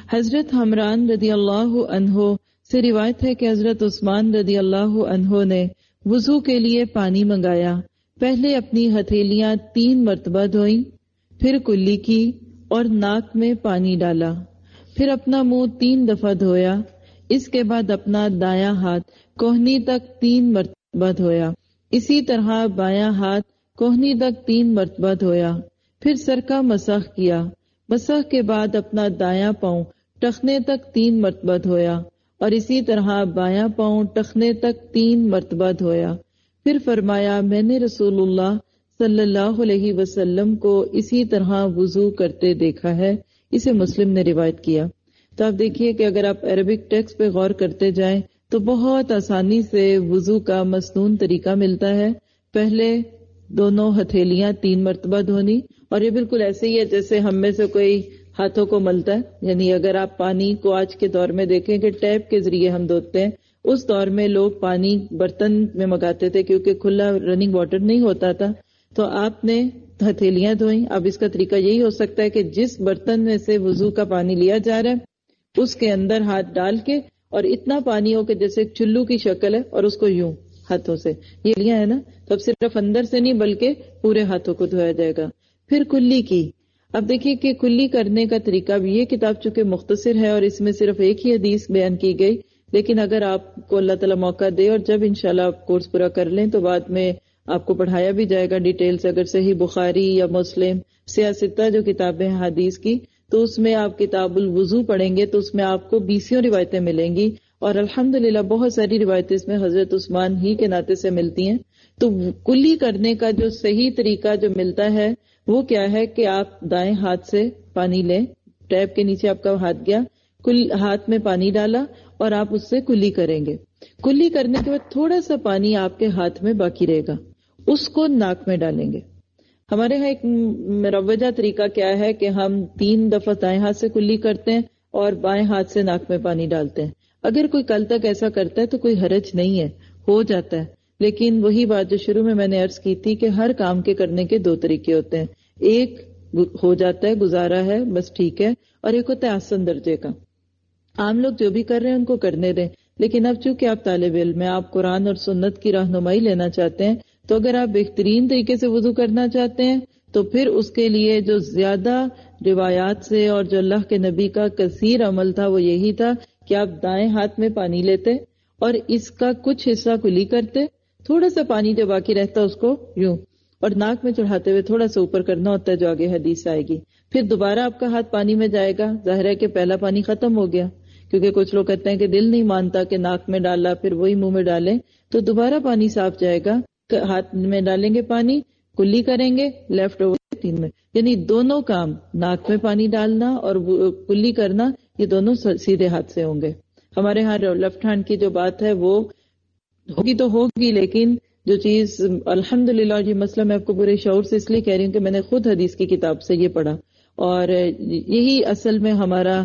حضرت حمران رضی اللہ عنہ سے روایت ہے کہ حضرت عثمان رضی اللہ عنہ نے وضو کے لیے پانی منگایا. پہلے اپنی ہتھیلیاں تین مرتبہ دھوئیں، پھر کلی کی اور ناک میں پانی ڈالا، پھر اپنا منہ تین دفعہ دھویا. اس کے بعد اپنا دایاں ہاتھ کوہنی تک تین مرتبہ دھویا. اسی طرح بایاں ہاتھ کوہنی تک تین مرتبہ دھویا. پھر سر کا مسح کیا. مسح کے بعد اپنا دایاں پاؤں ٹخنے تک تین مرتبہ دھویا اور اسی طرح بایاں پاؤں ٹخنے تک تین مرتبہ دھویا. پھر فرمایا میں نے رسول اللہ صلی اللہ علیہ وسلم کو اسی طرح وضو کرتے دیکھا ہے. اسے مسلم نے روایت کیا. تو آپ دیکھیے کہ اگر آپ عربک ٹیکسٹ پہ غور کرتے جائیں تو بہت آسانی سے وضو کا مسنون طریقہ ملتا ہے. پہلے دونوں ہتھیلیاں تین مرتبہ دھونی، اور یہ بالکل ایسے ہی ہے جیسے ہم میں سے کوئی ہاتھوں کو ملتا ہے. یعنی اگر آپ پانی کو آج کے دور میں دیکھیں کہ ٹیپ کے ذریعے ہم دھوتے ہیں، اس دور میں لوگ پانی برتن میں منگاتے تھے کیونکہ کھلا رننگ واٹر نہیں ہوتا تھا. تو آپ نے ہتھیلیاں دھوئیں. اب اس کا طریقہ یہی ہو سکتا ہے کہ جس برتن میں سے وضو کا پانی لیا جا رہا ہے اس کے اندر ہاتھ ڈال کے اور اتنا پانی ہو کہ جیسے چلو کی شکل ہے اور اس کو یوں ہاتھوں سے یہ لیا ہے نا، تو اب صرف اندر سے نہیں بلکہ پورے ہاتھوں کو دھویا جائے گا. پھر کلی کی. اب دیکھیے کہ کلی کرنے کا طریقہ بھی، یہ کتاب چونکہ مختصر ہے اور اس میں صرف ایک ہی حدیث بیان کی گئی، لیکن اگر آپ کو اللہ تعالیٰ موقع دے اور جب انشاءاللہ آپ کورس پورا کر لیں تو بعد میں آپ کو پڑھایا بھی جائے گا ڈیٹیل سے. اگر صحیح بخاری یا مسلم سیاستہ جو کتابیں ہیں حدیث کی، تو اس میں آپ کتاب الوضو پڑھیں گے تو اس میں آپ کو بیسیوں روایتیں ملیں گی، اور الحمدللہ بہت ساری روایتیں اس میں حضرت عثمان ہی کے ناطے سے ملتی ہیں. تو کلی کرنے کا جو صحیح طریقہ جو ملتا ہے وہ کیا ہے کہ آپ دائیں ہاتھ سے پانی لیں، ٹیپ کے نیچے آپ کا ہاتھ گیا، کل ہاتھ میں پانی ڈالا اور آپ اس سے کلی کریں گے. کلی کرنے کے بعد تھوڑا سا پانی آپ کے ہاتھ میں باقی رہے گا، اس کو ناک میں ڈالیں گے. ہمارے ہاں ایک مروجہ طریقہ کیا ہے کہ ہم تین دفعہ دائیں ہاتھ سے کلی کرتے ہیں اور بائیں ہاتھ سے ناک میں پانی ڈالتے ہیں. اگر کوئی کل تک ایسا کرتا ہے تو کوئی حرج نہیں ہے، ہو جاتا ہے. لیکن وہی بات جو شروع میں میں نے عرض کی تھی کہ ہر کام کے کرنے کے دو طریقے ہوتے ہیں. ایک ہو جاتا ہے، گزارا ہے، بس ٹھیک ہے، اور ایک ہوتا ہے آسن درجے کا. عام لوگ جو بھی کر رہے ہیں ان کو کرنے دیں، لیکن اب چونکہ آپ طالب علم ہیں، آپ قرآن اور سنت کی رہنمائی لینا چاہتے ہیں، تو اگر آپ بہترین طریقے سے وضو کرنا چاہتے ہیں تو پھر اس کے لیے جو زیادہ روایات سے اور جو اللہ کے نبی کا کثیر عمل تھا وہ یہی تھا کہ آپ دائیں ہاتھ میں پانی لیتے اور اس کا کچھ حصہ کلی کرتے، تھوڑا سا پانی جو باقی رہتا اس کو یوں اور ناک میں چڑھاتے ہوئے تھوڑا سا اوپر کرنا ہوتا ہے جو آگے حدیث آئے گی. پھر دوبارہ آپ کا ہاتھ پانی میں جائے گا، ظاہر ہے کہ پہلا پانی ختم ہو گیا، کیونکہ کچھ لوگ کہتے ہیں کہ دل نہیں مانتا کہ ناک میں ڈالا پھر وہی منہ میں ڈالیں، تو دوبارہ پانی صاف جائے گا. ہاتھ میں ڈالیں گے پانی، کلی کریں گے لیفٹ اوور تین میں، یعنی دونوں کام ناک میں پانی ڈالنا اور کلی کرنا یہ دونوں سیدھے ہاتھ سے ہوں گے. ہمارے ہاں لیفٹ ہینڈ کی جو بات ہے وہ ہوگی تو ہوگی، لیکن جو چیز الحمدللہ یہ مسئلہ میں آپ کو برے شعور سے اس لیے کہہ رہی ہوں کہ میں نے خود حدیث کی کتاب سے یہ پڑھا اور یہی اصل میں ہمارا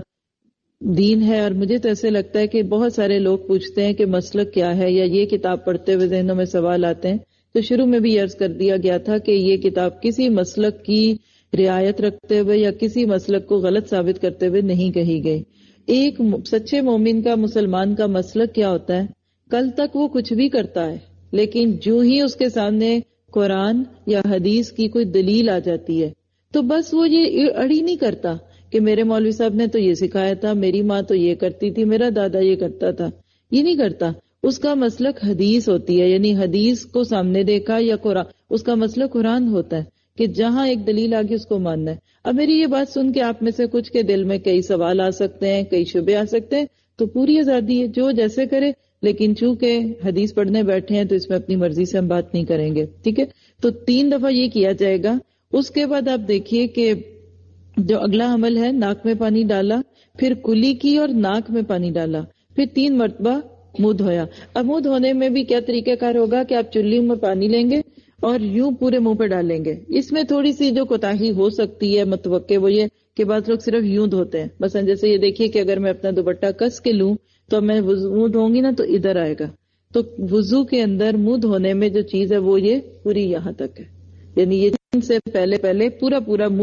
دین ہے. اور مجھے تو ایسے لگتا ہے کہ بہت سارے لوگ پوچھتے ہیں کہ مسلک کیا ہے، یا یہ کتاب پڑھتے ہوئے ذہنوں میں سوال آتے ہیں. تو شروع میں بھی عرض کر دیا گیا تھا کہ یہ کتاب کسی مسلک کی رعایت رکھتے ہوئے یا کسی مسلک کو غلط ثابت کرتے ہوئے نہیں کہی گئی. ایک سچے مومن کا، مسلمان کا مسلک کیا ہوتا ہے؟ کل تک وہ کچھ بھی کرتا ہے، لیکن جو ہی اس کے سامنے قرآن یا حدیث کی کوئی دلیل آ جاتی ہے تو بس وہ یہ اڑی نہیں کرتا کہ میرے مولوی صاحب نے تو یہ سکھایا تھا، میری ماں تو یہ کرتی تھی، میرا دادا یہ کرتا تھا. یہ نہیں کرتا. اس کا مسلک حدیث ہوتی ہے، یعنی حدیث کو سامنے دیکھا یا قرآن. اس کا مسلک قرآن ہوتا ہے کہ جہاں ایک دلیل آگے اس کو ماننا ہے. اب میری یہ بات سن کے آپ میں سے کچھ کے دل میں کئی سوال آ سکتے ہیں، کئی شبے آ سکتے ہیں، تو پوری آزادی ہے، جو جیسے کرے. لیکن چونکہ حدیث پڑھنے بیٹھے ہیں تو اس میں اپنی مرضی سے ہم بات نہیں کریں گے، ٹھیک ہے. تو تین دفعہ یہ کیا جائے گا. اس کے بعد آپ دیکھیے کہ جو اگلا عمل ہے، ناک میں پانی ڈالا، پھر کلی کی اور ناک میں پانی ڈالا، پھر تین مرتبہ منہ دھویا. اب منہ دھونے میں بھی کیا طریقہ کار ہوگا کہ آپ چلی میں پانی لیں گے اور یوں پورے منہ پہ ڈالیں گے. اس میں تھوڑی سی جو کوتاہی ہو سکتی ہے متوقع وہ یہ کہ بعض لوگ صرف یوں دھوتے ہیں. مثلا جیسے یہ دیکھیے کہ اگر میں اپنا دوپٹہ کس کے لوں تو میں منہ دھوؤں گی نا تو ادھر آئے گا. تو وضو کے اندر منہ دھونے میں جو چیز ہے وہ یہ پوری یہاں تک ہے، یعنی یہ سے پہلے پہلے پورا پورا منہ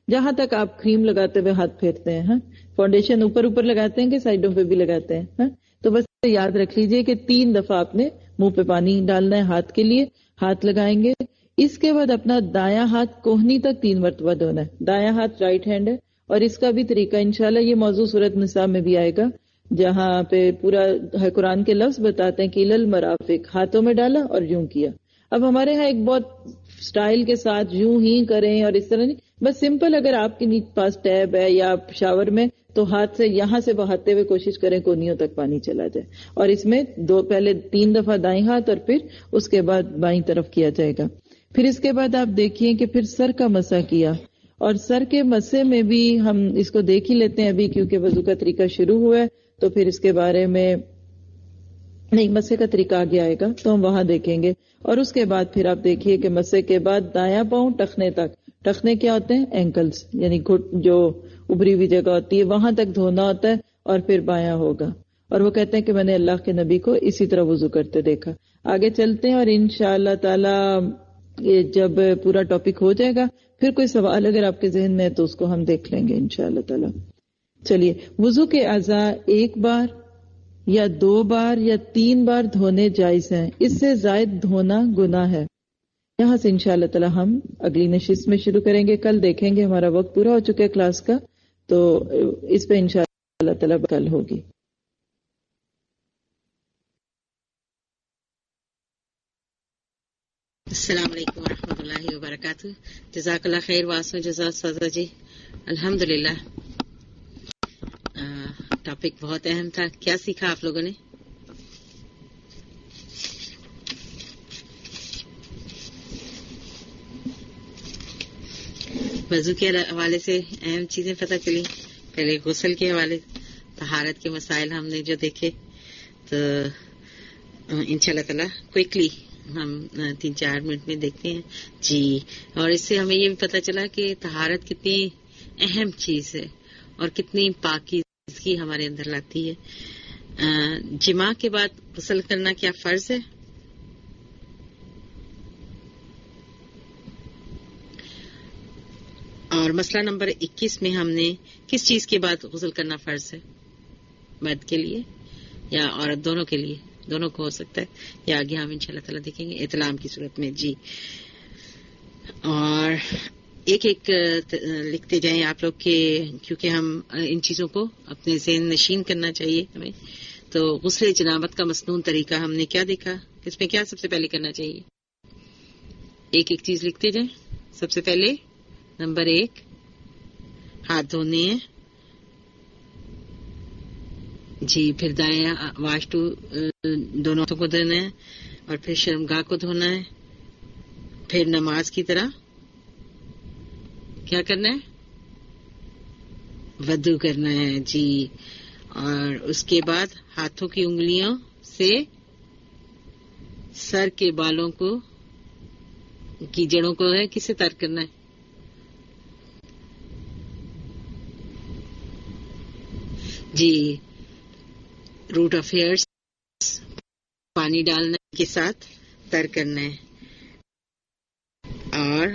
جہاں تک آپ کریم لگاتے ہوئے ہاتھ پھیرتے ہیں. ہاں فاؤنڈیشن اوپر اوپر لگاتے ہیں کہ سائڈوں پہ بھی لگاتے ہیں. ہاں تو بس یاد رکھ لیجئے کہ تین دفعہ آپ نے منہ پہ پانی ڈالنا ہے ہاتھ کے لیے. ہاتھ لگائیں گے, اس کے بعد اپنا دایاں ہاتھ کوہنی تک تین مرتبہ دھونا ہے. دایاں ہاتھ رائٹ ہینڈ ہے, اور اس کا بھی طریقہ انشاءاللہ یہ موضوع سورۃ نساء میں بھی آئے گا, جہاں پہ پورا قرآن کے لفظ بتاتے ہیں کہ الل مرافق, ہاتھوں میں ڈالا اور یوں کیا. اب ہمارے ہاں ایک بہت سٹائل کے ساتھ یوں ہی کریں اور اس طرح نہیں, بس سمپل. اگر آپ کے پاس ٹیب ہے یا شاور میں تو ہاتھ سے یہاں سے بہاتے ہوئے کوشش کریں کونیوں تک پانی چلا جائے, اور اس میں دو پہلے تین دفعہ دائیں ہاتھ اور پھر اس کے بعد بائیں طرف کیا جائے گا. پھر اس کے بعد آپ دیکھیے کہ پھر سر کا مسح کیا, اور سر کے مسح میں بھی ہم اس کو دیکھ ہی لیتے ہیں ابھی کیونکہ وضو کا طریقہ شروع ہوا ہے, تو پھر اس کے بارے میں نہیں, مسح کا طریقہ آگے آئے گا تو ہم وہاں دیکھیں گے. اور اس کے بعد پھر آپ دیکھیے کہ مسح کے بعد دایاں پاؤں ٹخنے تک, ٹخنے کیا ہوتے ہیں اینکلز, یعنی گھٹ جو ابری ہوئی جگہ ہوتی ہے وہاں تک دھونا ہوتا ہے, اور پھر بایاں ہوگا. اور وہ کہتے ہیں کہ میں نے اللہ کے نبی کو اسی طرح وضو کرتے دیکھا. آگے چلتے ہیں, اور انشاءاللہ تعالی جب پورا ٹاپک ہو جائے گا پھر کوئی سوال اگر آپ کے ذہن میں ہے تو اس کو ہم دیکھ لیں گے انشاءاللہ تعالی. چلیے, وضو کے اعضاء ایک بار یا دو بار یا تین بار دھونے جائز ہیں, اس سے زائد دھونا گناہ ہے. یہاں سے انشاءاللہ تعالی ہم اگلی نشست میں شروع کریں گے. کل دیکھیں گے, ہمارا وقت پورا ہو چکا ہے کلاس کا, تو اس پہ انشاءاللہ تعالی کل ہوگی. السلام علیکم ورحمۃ اللہ وبرکاتہ. جزاک اللہ خیر. واسو جزا سازا جی. الحمدللہ ٹاپک بہت اہم تھا. کیا سیکھا آپ لوگوں نے؟ وضو کے حوالے سے اہم چیزیں پتہ چلی. پہلے غسل کے حوالے, طہارت کے مسائل ہم نے جو دیکھے, تو انشاءاللہ تعالی کوئکلی ہم تین چار منٹ میں دیکھتے ہیں جی. اور اس سے ہمیں یہ بھی پتہ چلا کہ طہارت کتنی اہم چیز ہے اور کتنی پاکیزگی ہمارے اندر لاتی ہے. جماع کے بعد غسل کرنا کیا فرض ہے؟ اور مسئلہ نمبر اکیس میں ہم نے کس چیز کے بعد غسل کرنا فرض ہے, مرد کے لیے یا عورت, دونوں کے لیے؟ دونوں کو ہو سکتا ہے, یا آگے ہم انشاءاللہ تعالیٰ دیکھیں گے اطلام کی صورت میں جی. اور ایک ایک لکھتے جائیں آپ لوگ کے, کیونکہ ہم ان چیزوں کو اپنے ذہن نشین کرنا چاہیے ہمیں. تو غسل جنابت کا مسنون طریقہ ہم نے کیا دیکھا, اس میں کیا سب سے پہلے کرنا چاہیے؟ ایک ایک چیز لکھتے جائیں. سب سے پہلے نمبر ایک, ہاتھ دھونے ہیں جی. پھر دائیں واش ٹو, دونوں ہاتھوں کو دھونا ہے, اور پھر شرمگاہ کو دھونا ہے. پھر نماز کی طرح کیا کرنا ہے؟ وضو کرنا ہے جی. اور اس کے بعد ہاتھوں کی انگلیوں سے سر کے بالوں کو کی جڑوں کو ہے کسے تر کرنا ہے؟ جی. روٹ آف ہیئرس پانی ڈالنے کے ساتھ تر کرنا ہے. اور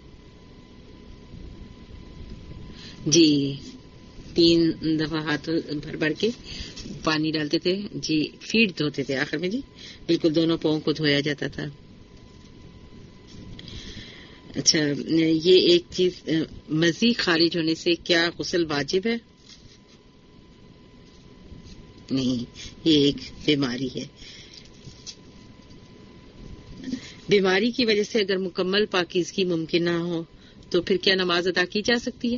جی تین دفعہ ہاتھ بھر بھر کے پانی ڈالتے تھے جی. فیٹ دھوتے تھے آخر میں جی, بالکل دونوں پاؤں کو دھویا جاتا تھا. اچھا, یہ ایک چیز, مزید خارج ہونے سے کیا غسل واجب ہے؟ نہیں, یہ ایک بیماری ہے. بیماری کی وجہ سے اگر مکمل پاکیزگی ممکن نہ ہو تو پھر کیا نماز ادا کی جا سکتی ہے؟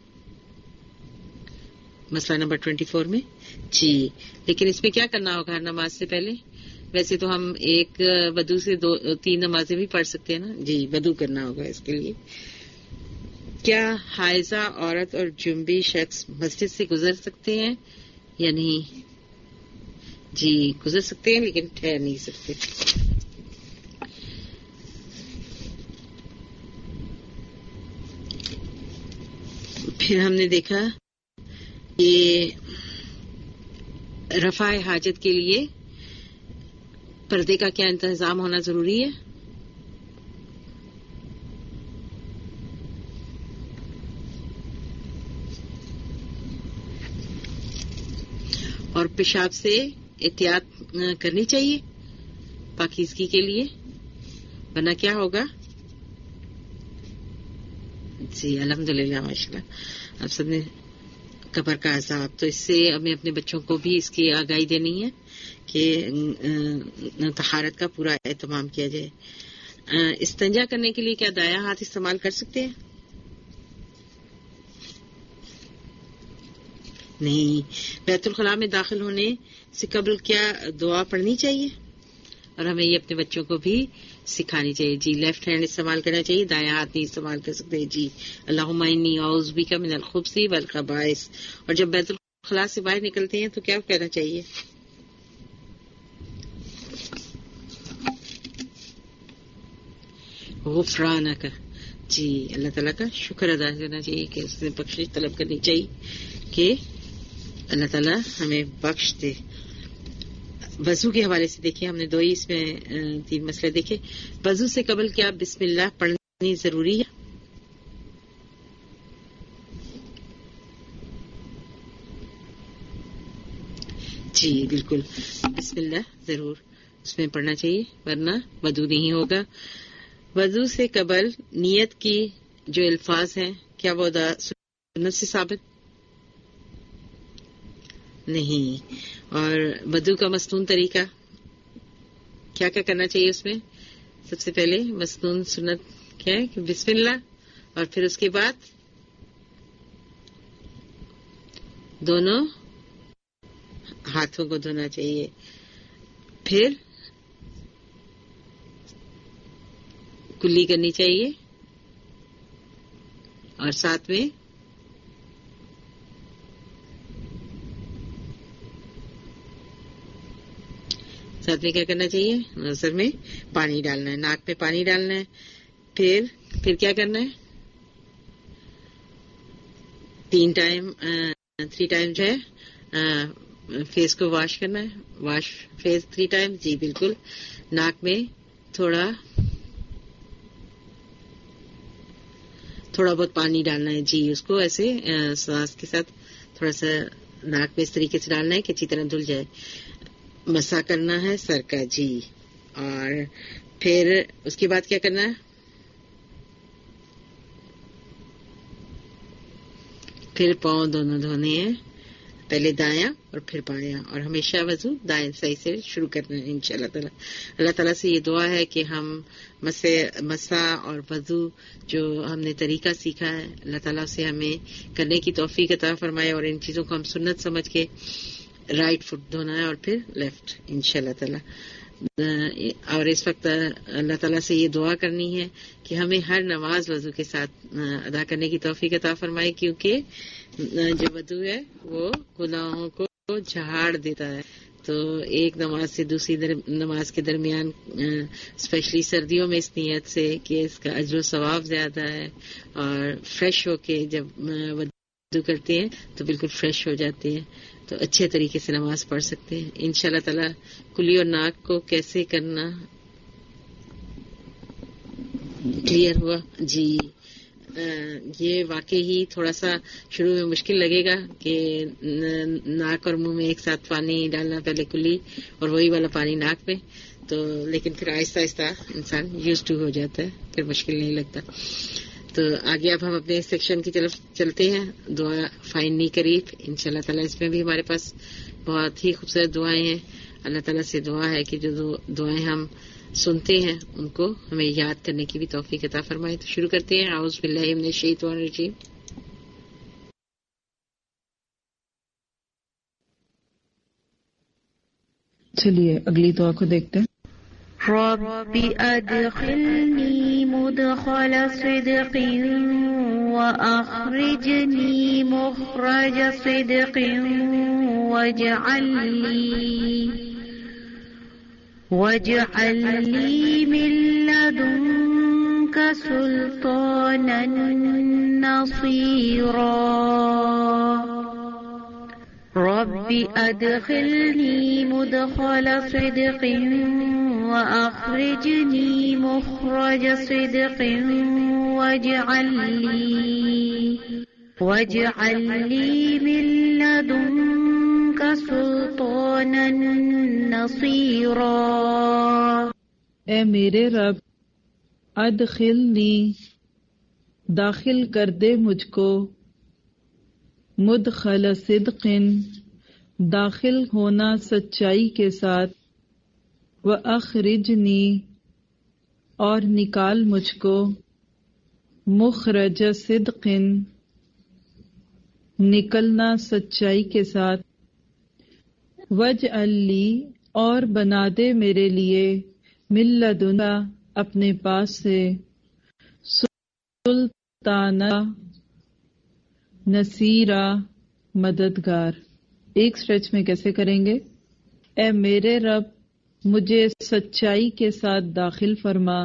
مسئلہ نمبر ٹوینٹی فور میں جی. لیکن اس میں کیا کرنا ہوگا ہر نماز سے پہلے؟ ویسے تو ہم ایک وضو سے دو تین نمازیں بھی پڑھ سکتے ہیں نا جی. وضو کرنا ہوگا اس کے لیے. کیا حائضہ عورت اور جنبی شخص مسجد سے گزر سکتے ہیں یا نہیں؟ جی گزر سکتے ہیں لیکن ٹھہر نہیں سکتے. پھر ہم نے دیکھا کہ رفع حاجت کے لیے پردے کا کیا انتظام ہونا ضروری ہے؟ پیشاب سے احتیاط کرنی چاہیے پاکیزگی کے لیے، ورنہ کیا ہوگا؟ جی الحمدللہ ماشاءاللہ آپ سب نے قبر کا عذاب، تو اس سے ہمیں اپنے بچوں کو بھی اس کی آگاہی دینی ہے کہ طہارت کا پورا اہتمام کیا جائے۔ استنجا کرنے کے لیے کیا دایاں ہاتھ استعمال کر سکتے ہیں؟ نہیں۔ بیت الخلاء میں داخل ہونے سے قبل کیا دعا پڑھنی چاہیے؟ اور ہمیں یہ اپنے بچوں کو بھی سکھانی چاہیے۔ جی لیفٹ ہینڈ استعمال کرنا چاہیے، دایاں ہاتھ نہیں استعمال کر سکتے۔ جی اللہم انی اعوذ بک من الخبث والخبائث۔ اور جب بیت الخلاء سے باہر نکلتے ہیں تو کیا کہنا چاہیے؟ غفرانک۔ جی اللہ تعالیٰ کا شکر ادا کرنا چاہیے کہ اس نے بخشش طلب کرنی چاہیے کہ اللہ تعالیٰ ہمیں بخش دے۔ وضو کے حوالے سے دیکھیں، ہم نے دو ہی اس میں تین مسئلے دیکھے۔ وضو سے قبل کیا بسم اللہ پڑھنی ضروری ہے؟ جی بالکل، بسم اللہ ضرور اس میں پڑھنا چاہیے، ورنہ وضو نہیں ہوگا۔ وضو سے قبل نیت کی جو الفاظ ہیں کیا وہ سنت سے ثابت نہیں؟ اور وضو کا مسنون طریقہ کیا کیا کرنا چاہیے اس میں؟ سب سے پہلے مسنون سنت کیا ہے کہ بسم اللہ، اور پھر اس کے بعد دونوں ہاتھوں کو دھونا چاہیے، پھر کلی کرنی چاہیے، اور ساتھ میں ساتھ میں کیا کرنا چاہیے؟ نظر میں پانی ڈالنا ہے، ناک میں پانی ڈالنا ہے، پھر پھر کیا کرنا ہے؟ تین ٹائم تھری ٹائم جو ہے فیس کو واش کرنا ہے، واش فیس تھری ٹائم۔ جی بالکل، ناک میں تھوڑا تھوڑا بہت پانی ڈالنا ہے، جی اس کو ایسے سانس کے ساتھ تھوڑا سا ناک میں اس طریقے سے ڈالنا ہے کہ اچھی طرح دھل جائے۔ مسا کرنا ہے سر کا، جی، اور پھر اس کے بعد کیا کرنا ہے؟ پھر پاؤں دونوں دھونے ہیں، پہلے دایاں اور پھر بایاں، اور ہمیشہ وضو دائیں صحیح سے شروع کرنا ہے انشاءاللہ تعالی۔ اللہ تعالیٰ سے یہ دعا ہے کہ ہم مسا اور وضو جو ہم نے طریقہ سیکھا ہے اللہ تعالیٰ سے ہمیں کرنے کی توفیق عطا فرمائے، اور ان چیزوں کو ہم سنت سمجھ کے رائٹ فٹ دھونا ہے اور پھر لیفٹ انشاءاللہ تعالی۔ اور اس وقت اللہ تعالیٰ سے یہ دعا کرنی ہے کہ ہمیں ہر نماز وضو کے ساتھ ادا کرنے کی توفیق عطا فرمائے، کیونکہ جو وضو ہے وہ گناہوں کو جھاڑ دیتا ہے۔ تو ایک نماز سے دوسری نماز کے درمیان اسپیشلی سردیوں میں اس نیت سے کہ اس کا اجر و ثواب زیادہ ہے، اور فریش ہو کے جب وضو کرتے ہیں تو بالکل فریش ہو جاتے ہیں، تو اچھے طریقے سے نماز پڑھ سکتے ہیں انشاءاللہ تعالی۔ کلی اور ناک کو کیسے کرنا کلیئر ہوا؟ جی یہ واقعی ہی تھوڑا سا شروع میں مشکل لگے گا کہ ناک اور منہ میں ایک ساتھ پانی ڈالنا، پہلے کلی اور وہی والا پانی ناک میں، تو لیکن پھر آہستہ آہستہ انسان یوز ٹو ہو جاتا ہے، پھر مشکل نہیں لگتا۔ تو آگے اب ہم اپنے سیکشن کی طرف چلتے ہیں، دعا فائنلی قریب انشاءاللہ تعالیٰ۔ اس میں بھی ہمارے پاس بہت ہی خوبصورت دعائیں ہیں، اللہ تعالیٰ سے دعا ہے کہ جو دعائیں ہم سنتے ہیں ان کو ہمیں یاد کرنے کی بھی توفیق عطا فرمائے۔ تو شروع کرتے ہیں، اعوذ باللہ من الشیطان الرجیم۔ چلیے اگلی دعا کو دیکھتے ہیں۔ رب ادخلنی مدخل صدق واخرجنی مخرج صدق واجعل لی واجعل لی من لدنک سلطانا نصیرا۔ رب ادخلنی مدخل صدق وأخرجني مخرج صدق واجعل لي واجعل لي من لدنك سلطانا نصيرا. اے میرے رب، ادخلنی داخل کر دے مجھ کو، مدخل صدق داخل ہونا سچائی کے ساتھ، وَأَخْرِجْنِی اور نکال مجھ کو، مخرج صدق نکلنا سچائی کے ساتھ، وَاجْعَل لِی اور بنا دے میرے لیے، مِن لَدُنکَ اپنے پاس سے، سلطانہ نصیرا مددگار. ایک سٹریچ میں کیسے کریں گے؟ اے میرے رب، مجھے سچائی کے ساتھ داخل فرما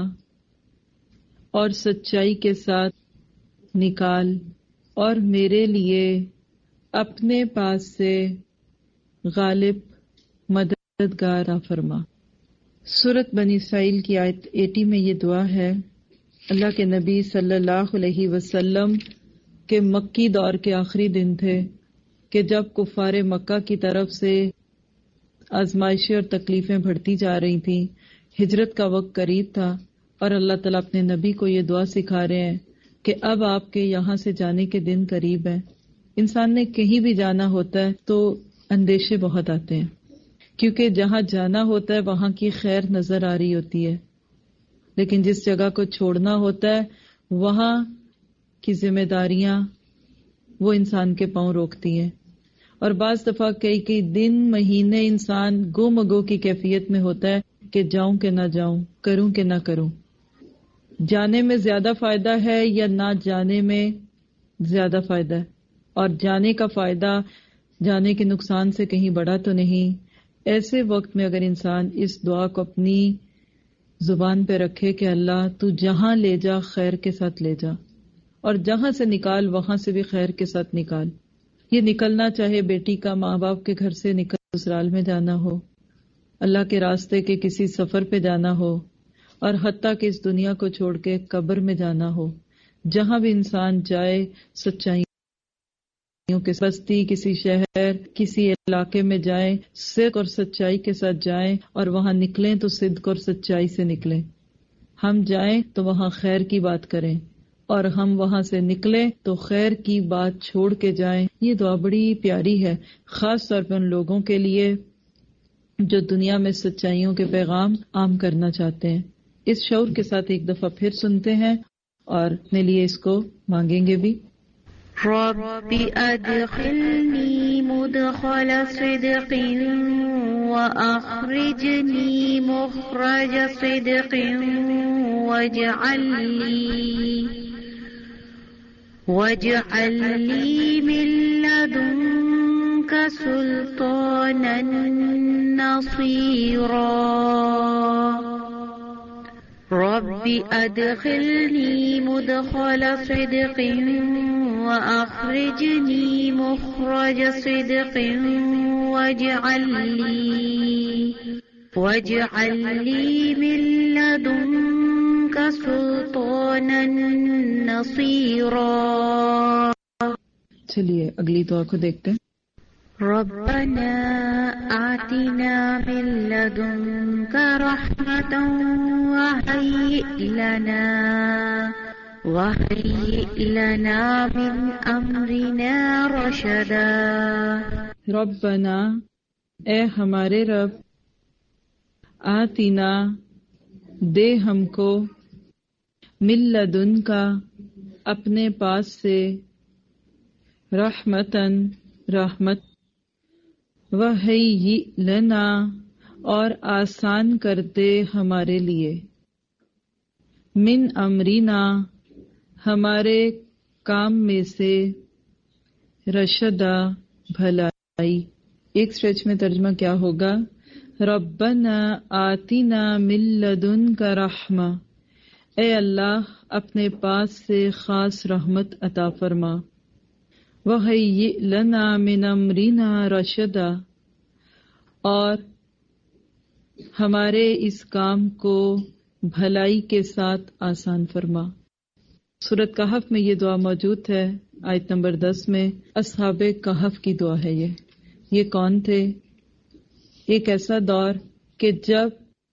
اور سچائی کے ساتھ نکال، اور میرے لیے اپنے پاس سے غالب مددگار فرما. سورۃ بنی اسرائیل کی آیت اسی میں یہ دعا ہے. اللہ کے نبی صلی اللہ علیہ وسلم کے مکی دور کے آخری دن تھے کہ جب کفار مکہ کی طرف سے آزمائشیں اور تکلیفیں بڑھتی جا رہی تھیں. ہجرت کا وقت قریب تھا اور اللہ تعالیٰ اپنے نبی کو یہ دعا سکھا رہے ہیں کہ اب آپ کے یہاں سے جانے کے دن قریب ہیں. انسان نے کہیں بھی جانا ہوتا ہے تو اندیشے بہت آتے ہیں، کیونکہ جہاں جانا ہوتا ہے وہاں کی خیر نظر آ رہی ہوتی ہے، لیکن جس جگہ کو چھوڑنا ہوتا ہے وہاں کی ذمہ داریاں وہ انسان کے پاؤں روکتی ہیں. اور بعض دفعہ کئی کئی دن مہینے انسان گو مگو کی کیفیت میں ہوتا ہے کہ جاؤں کہ نہ جاؤں، کروں کہ نہ کروں. جانے میں زیادہ فائدہ ہے یا نہ جانے میں زیادہ فائدہ ہے؟ اور جانے کا فائدہ جانے کے نقصان سے کہیں بڑا تو نہیں. ایسے وقت میں اگر انسان اس دعا کو اپنی زبان پہ رکھے کہ اللہ تو جہاں لے جا خیر کے ساتھ لے جا، اور جہاں سے نکال وہاں سے بھی خیر کے ساتھ نکال. یہ نکلنا چاہے بیٹی کا ماں باپ کے گھر سے نکل سسرال میں جانا ہو، اللہ کے راستے کے کسی سفر پہ جانا ہو، اور حتیٰ کہ اس دنیا کو چھوڑ کے قبر میں جانا ہو، جہاں بھی انسان جائے سچائیوں کے بستی، کسی شہر، کسی علاقے میں جائیں، صدق اور سچائی کے ساتھ جائیں، اور وہاں نکلیں تو صدق اور سچائی سے نکلیں. ہم جائیں تو وہاں خیر کی بات کریں، اور ہم وہاں سے نکلیں تو خیر کی بات چھوڑ کے جائیں. یہ دعا بڑی پیاری ہے، خاص طور پہ ان لوگوں کے لیے جو دنیا میں سچائیوں کے پیغام عام کرنا چاہتے ہیں. اس شعور کے ساتھ ایک دفعہ پھر سنتے ہیں اور اپنے لیے اس کو مانگیں گے بھی. رب ادخلنی مدخل صدق واخرجنی مخرج صدق واجعل لی واجعل لی من لدنک سلطانا نصیرا. رب ادخلنی مدخل صدق واخرجنی مخرج صدق واجعل لی واجعل لی من لدنک سلطانا نصیرا. چلیے اگلی دعا کو دیکھتے ہیں. ربنا آتنا من لدنك رحمة وهيئ لنا وهيئ لنا من أمرنا رشدا. ربنا اے ہمارے رب، آتنا دے ہم کو، من لدنک اپنے پاس سے، رحمتن رحمت، وہی لنا اور آسان کر دے ہمارے لیے، من امرینا ہمارے کام میں سے، رشدا بھلائی. ایک سٹریچ میں ترجمہ کیا ہوگا؟ ربنا آتنا من لدنک رحمہ، اے اللہ اپنے پاس سے خاص رحمت عطا فرما. وَهَيِّئْ لَنَا مِنْ أَمْرِنَا رَشَدًا اور ہمارے اس کام کو بھلائی کے ساتھ آسان فرما. سورۃ کہف میں یہ دعا موجود ہے، آیت نمبر دس میں. اصحاب کہف کی دعا ہے یہ یہ کون تھے؟ ایک ایسا دور کہ جب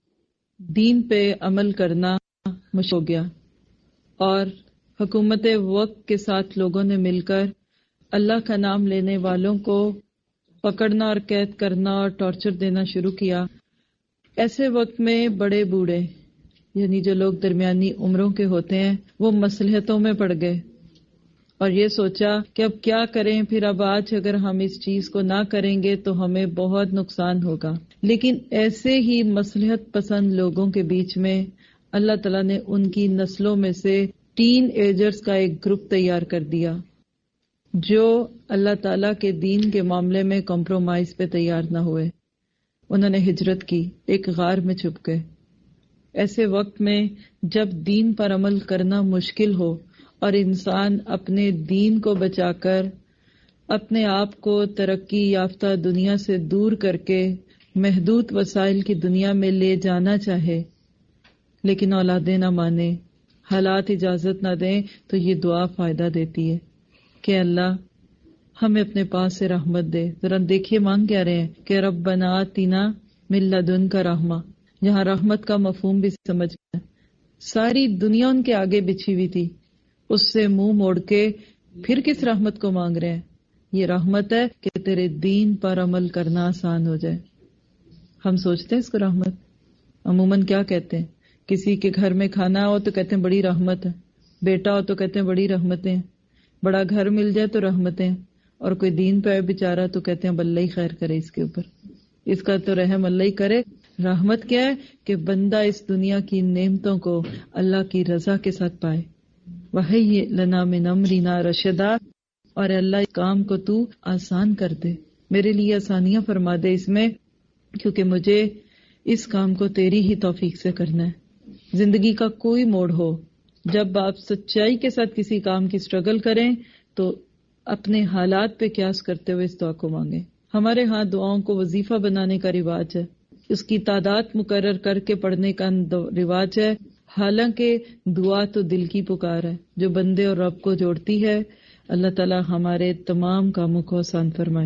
دین پہ عمل کرنا مشکل ہو گیا اور حکومت وقت کے ساتھ لوگوں نے مل کر اللہ کا نام لینے والوں کو پکڑنا اور قید کرنا اور ٹارچر دینا شروع کیا. ایسے وقت میں بڑے بوڑھے یعنی جو لوگ درمیانی عمروں کے ہوتے ہیں وہ مصلحتوں میں پڑ گئے اور یہ سوچا کہ اب کیا کریں، پھر اب آج اگر ہم اس چیز کو نہ کریں گے تو ہمیں بہت نقصان ہوگا. لیکن ایسے ہی مصلحت پسند لوگوں کے بیچ میں اللہ تعالیٰ نے ان کی نسلوں میں سے ٹین ایجرز کا ایک گروپ تیار کر دیا جو اللہ تعالیٰ کے دین کے معاملے میں کمپرومائز پہ تیار نہ ہوئے. انہوں نے ہجرت کی، ایک غار میں چھپ گئے. ایسے وقت میں جب دین پر عمل کرنا مشکل ہو اور انسان اپنے دین کو بچا کر اپنے آپ کو ترقی یافتہ دنیا سے دور کر کے محدود وسائل کی دنیا میں لے جانا چاہے لیکن اولادیں نہ مانے، حالات اجازت نہ دیں، تو یہ دعا فائدہ دیتی ہے کہ اللہ ہمیں اپنے پاس سے رحمت دے. ذرا دیکھیے مانگ کیا رہے ہیں کہ ربنا آتنا من لدنک رحمہ. یہاں رحمت کا مفہوم بھی سمجھ گیا. ساری دنیا ان کے آگے بچھی ہوئی تھی، اس سے منہ موڑ کے پھر کس رحمت کو مانگ رہے ہیں؟ یہ رحمت ہے کہ تیرے دین پر عمل کرنا آسان ہو جائے. ہم سوچتے ہیں اس کو رحمت، عموماً کیا کہتے ہیں؟ کسی کے گھر میں کھانا ہو تو کہتے ہیں بڑی رحمت ہے، بیٹا ہو تو کہتے ہیں بڑی رحمتیں، بڑا گھر مل جائے تو رحمتیں، اور کوئی دین پہ بیچارہ تو کہتے ہیں اللہ ہی خیر کرے اس کے اوپر، اس کا تو رحم اللہ ہی کرے. رحمت کیا ہے کہ بندہ اس دنیا کی نعمتوں کو اللہ کی رضا کے ساتھ پائے. وَهَيِّئْ لَنَا مِنْ أَمْرِنَا رَشَدًا، اور اللہ اس کام کو تو آسان کر دے، میرے لیے آسانیاں فرما دے اس میں، کیونکہ مجھے اس کام کو تیری ہی توفیق سے کرنا ہے. زندگی کا کوئی موڑ ہو، جب آپ سچائی کے ساتھ کسی کام کی سٹرگل کریں تو اپنے حالات پہ قیاس کرتے ہوئے اس دعا کو مانگیں. ہمارے ہاں دعاؤں کو وظیفہ بنانے کا رواج ہے، اس کی تعداد مقرر کر کے پڑھنے کا رواج ہے، حالانکہ دعا تو دل کی پکار ہے جو بندے اور رب کو جوڑتی ہے. اللہ تعالی ہمارے تمام کاموں کو آسان فرمائے.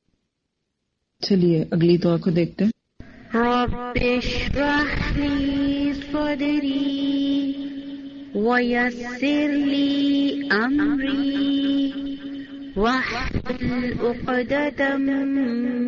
چلیے اگلی دعا کو دیکھتے ہیں. رب اشرح لی صدری ویسر لی امری واحلل عقدۃ من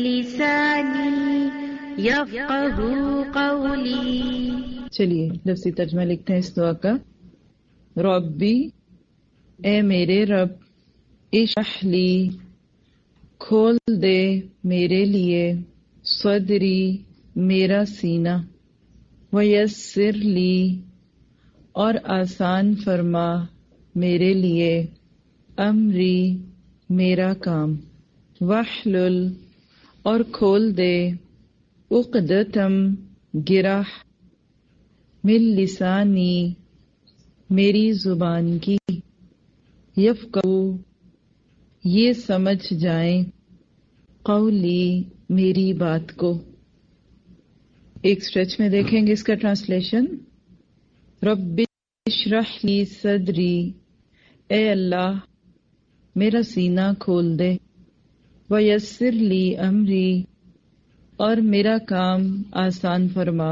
لسانی یفقہوا قولی. چلیے لفظی ترجمہ لکھتے ہیں اس دعا کا. ربی، اے میرے رب، اشرح لی، کھول دے میرے لیے، صدری، میرا سینہ، ویسر لی، اور آسان فرما میرے لیے، امری، میرا کام، واحلل، اور کھول دے، عقدتم، گرہ، من لسانی، میری زبان کی، یفقہوا، یہ سمجھ جائیں، قولی، میری بات کو. ایک سٹریچ میں دیکھیں گے اس کا ٹرانسلیشن. رب اشرح لی صدری، اے اللہ میرا سینہ کھول دے، ویسر لی امری، اور میرا کام آسان فرما،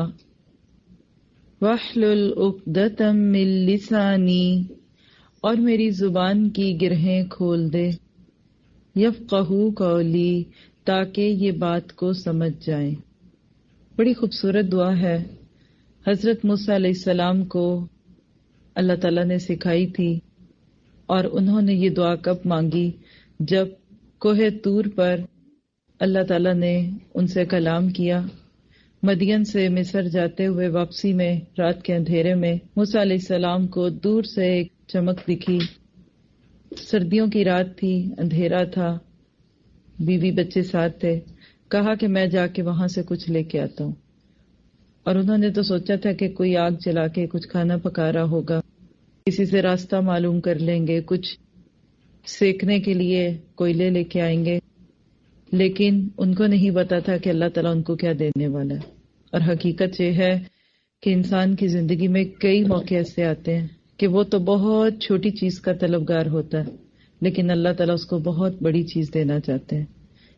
واحلل عقدۃ من لسانی، اور میری زبان کی گرہیں کھول دے، یفقہوا قولی، تاکہ یہ بات کو سمجھ جائیں. بڑی خوبصورت دعا ہے. حضرت موسیٰ علیہ السلام کو اللہ تعالیٰ نے سکھائی تھی اور انہوں نے یہ دعا کب مانگی؟ جب کوہ طور پر اللہ تعالیٰ نے ان سے کلام کیا. مدین سے مصر جاتے ہوئے واپسی میں رات کے اندھیرے میں موسیٰ علیہ السلام کو دور سے ایک چمک دکھی. سردیوں کی رات تھی، اندھیرا تھا، بیوی بچے ساتھ تھے. کہا کہ میں جا کے وہاں سے کچھ لے کے آتا ہوں. اور انہوں نے تو سوچا تھا کہ کوئی آگ جلا کے کچھ کھانا پکا رہا ہوگا، کسی سے راستہ معلوم کر لیں گے، کچھ سیکنے کے لیے کوئلے لے کے آئیں گے. لیکن ان کو نہیں پتا تھا کہ اللہ تعالیٰ ان کو کیا دینے والا ہے. اور حقیقت یہ ہے کہ انسان کی زندگی میں کئی موقع ایسے آتے ہیں کہ وہ تو بہت چھوٹی چیز کا طلبگار ہوتا ہے، لیکن اللہ تعالیٰ اس کو بہت بڑی چیز دینا چاہتے ہیں.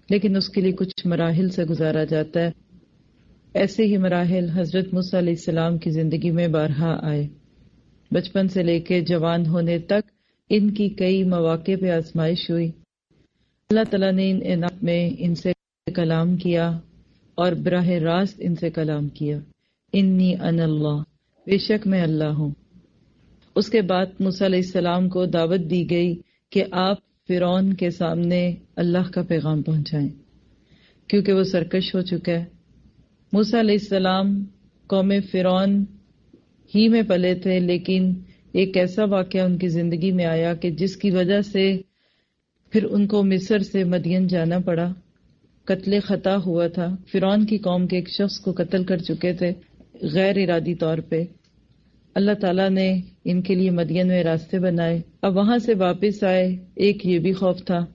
لیکن اس کے لیے کچھ مراحل سے گزارا جاتا ہے. ایسے ہی مراحل حضرت موسیٰ علیہ السلام کی زندگی میں بارہا آئے. بچپن سے لے کے جوان ہونے تک ان کی کئی مواقع پہ آزمائش ہوئی. اللہ تعالیٰ نے ان انعام میں ان سے کلام کیا اور براہ راست ان سے کلام کیا. انی انا اللہ، بے شک میں اللہ ہوں. اس کے بعد موسیٰ علیہ السلام کو دعوت دی گئی کہ آپ فرعون کے سامنے اللہ کا پیغام پہنچائیں، کیونکہ وہ سرکش ہو چکا ہے. موسیٰ علیہ السلام قوم فرعون ہی میں پلے تھے، لیکن ایک ایسا واقعہ ان کی زندگی میں آیا کہ جس کی وجہ سے پھر ان کو مصر سے مدین جانا پڑا. قتل خطا ہوا تھا. فرعون کی قوم کے ایک شخص کو قتل کر چکے تھے غیر ارادی طور پہ. اللہ تعالیٰ نے ان کے لیے مدین میں راستے بنائے. اب وہاں سے واپس آئے، ایک یہ بھی خوف تھا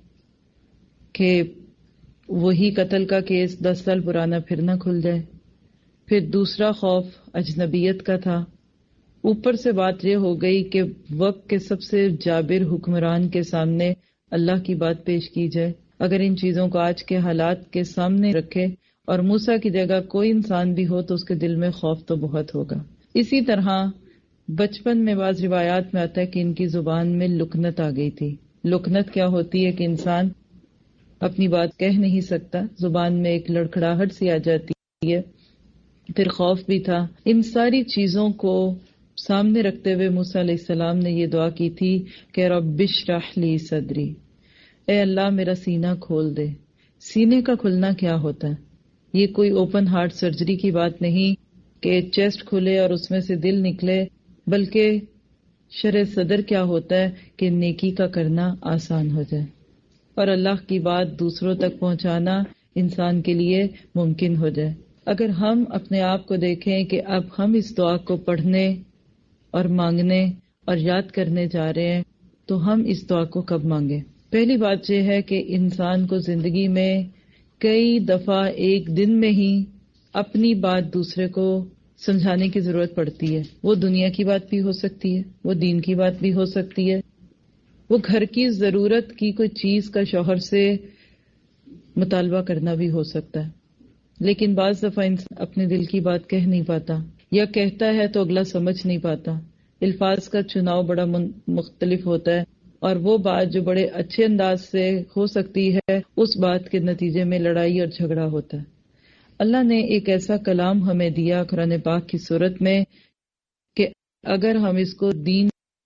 کہ وہی قتل کا کیس دس سال پرانا پھر نہ کھل جائے. پھر دوسرا خوف اجنبیت کا تھا. اوپر سے بات یہ ہو گئی کہ وقت کے سب سے جابر حکمران کے سامنے اللہ کی بات پیش کی جائے. اگر ان چیزوں کو آج کے حالات کے سامنے رکھے اور موسیٰ کی جگہ کوئی انسان بھی ہو تو اس کے دل میں خوف تو بہت ہوگا. اسی طرح بچپن میں بعض روایات میں آتا ہے کہ ان کی زبان میں لکنت آ گئی تھی. لکنت کیا ہوتی ہے کہ انسان اپنی بات کہہ نہیں سکتا، زبان میں ایک لڑکھڑاہٹ سی آ جاتی ہے. پھر خوف بھی تھا. ان ساری چیزوں کو سامنے رکھتے ہوئے موسیٰ علیہ السلام نے یہ دعا کی تھی کہ رب اشرح لی صدری، اے اللہ میرا سینہ کھول دے. سینے کا کھلنا کیا ہوتا ہے؟ یہ کوئی اوپن ہارٹ سرجری کی بات نہیں کہ چیسٹ کھلے اور اس میں سے دل نکلے، بلکہ شرح صدر کیا ہوتا ہے کہ نیکی کا کرنا آسان ہو جائے اور اللہ کی بات دوسروں تک پہنچانا انسان کے لیے ممکن ہو جائے. اگر ہم اپنے آپ کو دیکھیں کہ اب ہم اس دعا کو پڑھنے اور مانگنے اور یاد کرنے جا رہے ہیں تو ہم اس دعا کو کب مانگیں؟ پہلی بات یہ ہے کہ انسان کو زندگی میں کئی دفعہ ایک دن میں ہی اپنی بات دوسرے کو سمجھانے کی ضرورت پڑتی ہے. وہ دنیا کی بات بھی ہو سکتی ہے، وہ دین کی بات بھی ہو سکتی ہے، وہ گھر کی ضرورت کی کوئی چیز کا شوہر سے مطالبہ کرنا بھی ہو سکتا ہے. لیکن بعض دفعہ انسان اپنے دل کی بات کہہ نہیں پاتا، یا کہتا ہے تو اگلا سمجھ نہیں پاتا. الفاظ کا چناؤ بڑا مختلف ہوتا ہے اور وہ بات جو بڑے اچھے انداز سے ہو سکتی ہے اس بات کے نتیجے میں لڑائی اور جھگڑا ہوتا ہے. اللہ نے ایک ایسا کلام ہمیں دیا قرآن پاک کی صورت میں کہ اگر ہم اس کو دین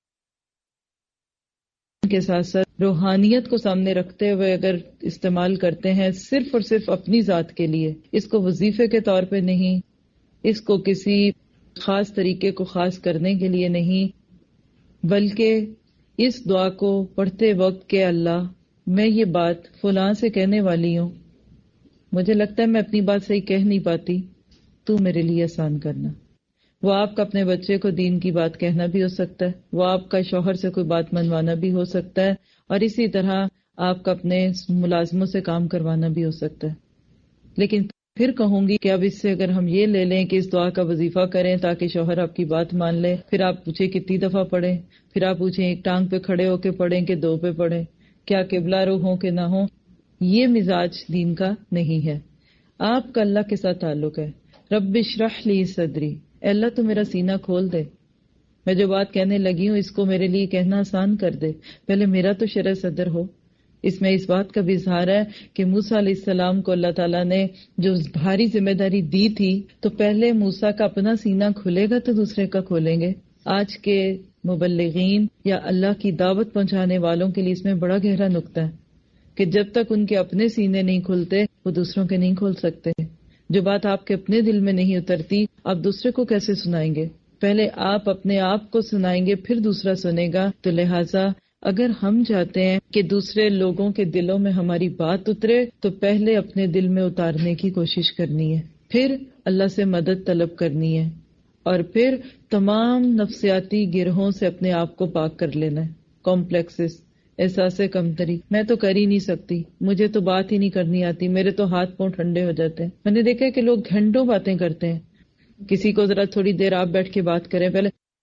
کے ساتھ ساتھ روحانیت کو سامنے رکھتے ہوئے اگر استعمال کرتے ہیں صرف اور صرف اپنی ذات کے لیے، اس کو وظیفے کے طور پہ نہیں، اس کو کسی خاص طریقے کو خاص کرنے کے لیے نہیں، بلکہ اس دعا کو پڑھتے وقت کہ اللہ میں یہ بات فلاں سے کہنے والی ہوں، مجھے لگتا ہے میں اپنی بات صحیح کہہ نہیں پاتی، تو میرے لیے آسان کرنا. وہ آپ کا اپنے بچے کو دین کی بات کہنا بھی ہو سکتا ہے، وہ آپ کا شوہر سے کوئی بات منوانا بھی ہو سکتا ہے، اور اسی طرح آپ کا اپنے ملازموں سے کام کروانا بھی ہو سکتا ہے. لیکن پھر کہوں گی کہ اب اس سے اگر ہم یہ لے لیں کہ اس دعا کا وظیفہ کریں تاکہ شوہر آپ کی بات مان لے، پھر آپ پوچھیں کتنی دفعہ پڑھیں، پھر آپ پوچھیں ایک ٹانگ پہ کھڑے ہو کے پڑھیں کہ دو پہ پڑھیں، کیا قبلہ رو ہوں کہ نہ ہوں، یہ مزاج دین کا نہیں ہے. آپ کا اللہ کے ساتھ تعلق ہے. رب اشرح لی صدری، اے اللہ تو میرا سینہ کھول دے، میں جو بات کہنے لگی ہوں اس کو میرے لیے کہنا آسان کر دے. پہلے میرا تو شرح صدر ہو. اس میں اس بات کا بھی اظہار ہے کہ موسیٰ علیہ السلام کو اللہ تعالیٰ نے جو بھاری ذمہ داری دی تھی تو پہلے موسیٰ کا اپنا سینہ کھلے گا تو دوسرے کا کھولیں گے. آج کے مبلغین یا اللہ کی دعوت پہنچانے والوں کے لیے اس میں بڑا گہرا نقطہ ہے کہ جب تک ان کے اپنے سینے نہیں کھلتے وہ دوسروں کے نہیں کھول سکتے. جو بات آپ کے اپنے دل میں نہیں اترتی آپ دوسرے کو کیسے سنائیں گے؟ پہلے آپ اپنے آپ کو سنائیں گے پھر دوسرا سنے گا. تو لہٰذا اگر ہم چاہتے ہیں کہ دوسرے لوگوں کے دلوں میں ہماری بات اترے تو پہلے اپنے دل میں اتارنے کی کوشش کرنی ہے، پھر اللہ سے مدد طلب کرنی ہے، اور پھر تمام نفسیاتی گرہوں سے اپنے آپ کو پاک کر لینا ہے. کمپلیکسز، احساس کمتری، میں تو کر ہی نہیں سکتی، مجھے تو بات ہی نہیں کرنی آتی، میرے تو ہاتھ پاؤں ٹھنڈے ہو جاتے ہیں. میں نے دیکھا کہ لوگ گھنٹوں باتیں کرتے ہیں. کسی کو ذرا تھوڑی دیر آپ بیٹھ کے بات کریں، پہلے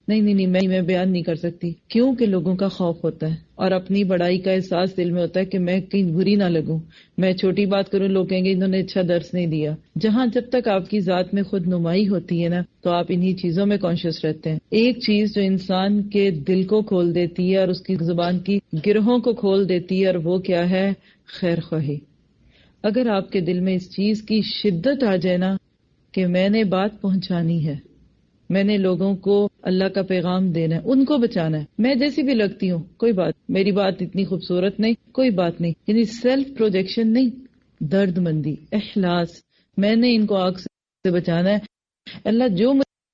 نہیں نہیں نہیں میں میں بیان نہیں کر سکتی. کیوں کہ لوگوں کا خوف ہوتا ہے اور اپنی بڑائی کا احساس دل میں ہوتا ہے کہ میں کہیں بری نہ لگوں. میں چھوٹی بات کروں لوگ کہیں گے انہوں نے اچھا درس نہیں دیا. جہاں جب تک آپ کی ذات میں خود نمائی ہوتی ہے نا تو آپ انہی چیزوں میں کانشیس رہتے ہیں. ایک چیز جو انسان کے دل کو کھول دیتی ہے اور اس کی زبان کی گرہوں کو کھول دیتی ہے اور وہ کیا ہے؟ خیر خواہی. اگر آپ کے دل میں اس چیز کی شدت آ جائے نا کہ میں نے بات پہنچانی ہے، میں نے لوگوں کو اللہ کا پیغام دینا ہے، ان کو بچانا ہے، میں جیسی بھی لگتی ہوں کوئی بات، میری بات اتنی خوبصورت نہیں کوئی بات نہیں، یعنی سیلف پروجیکشن نہیں، درد مندی، اخلاص، میں نے ان کو آگ سے بچانا ہے. اللہ جو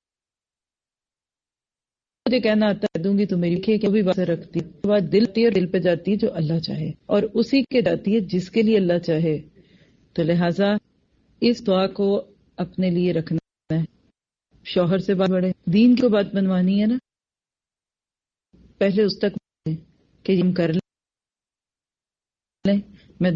مجھے کہنا آتا ہے دوں گی تو میری کہ بھی بات رکھتی ہے، بات دل اور دل پہ جاتی ہے جو اللہ چاہے اور اسی کے جاتی ہے جس کے لیے اللہ چاہے. تو لہٰذا اس دعا کو اپنے لیے رکھنا ہے. شوہر سے بات بڑھے، دین کی بات بنوانی ہے نا، پہلے اس تک کہ ہم کر لیں میں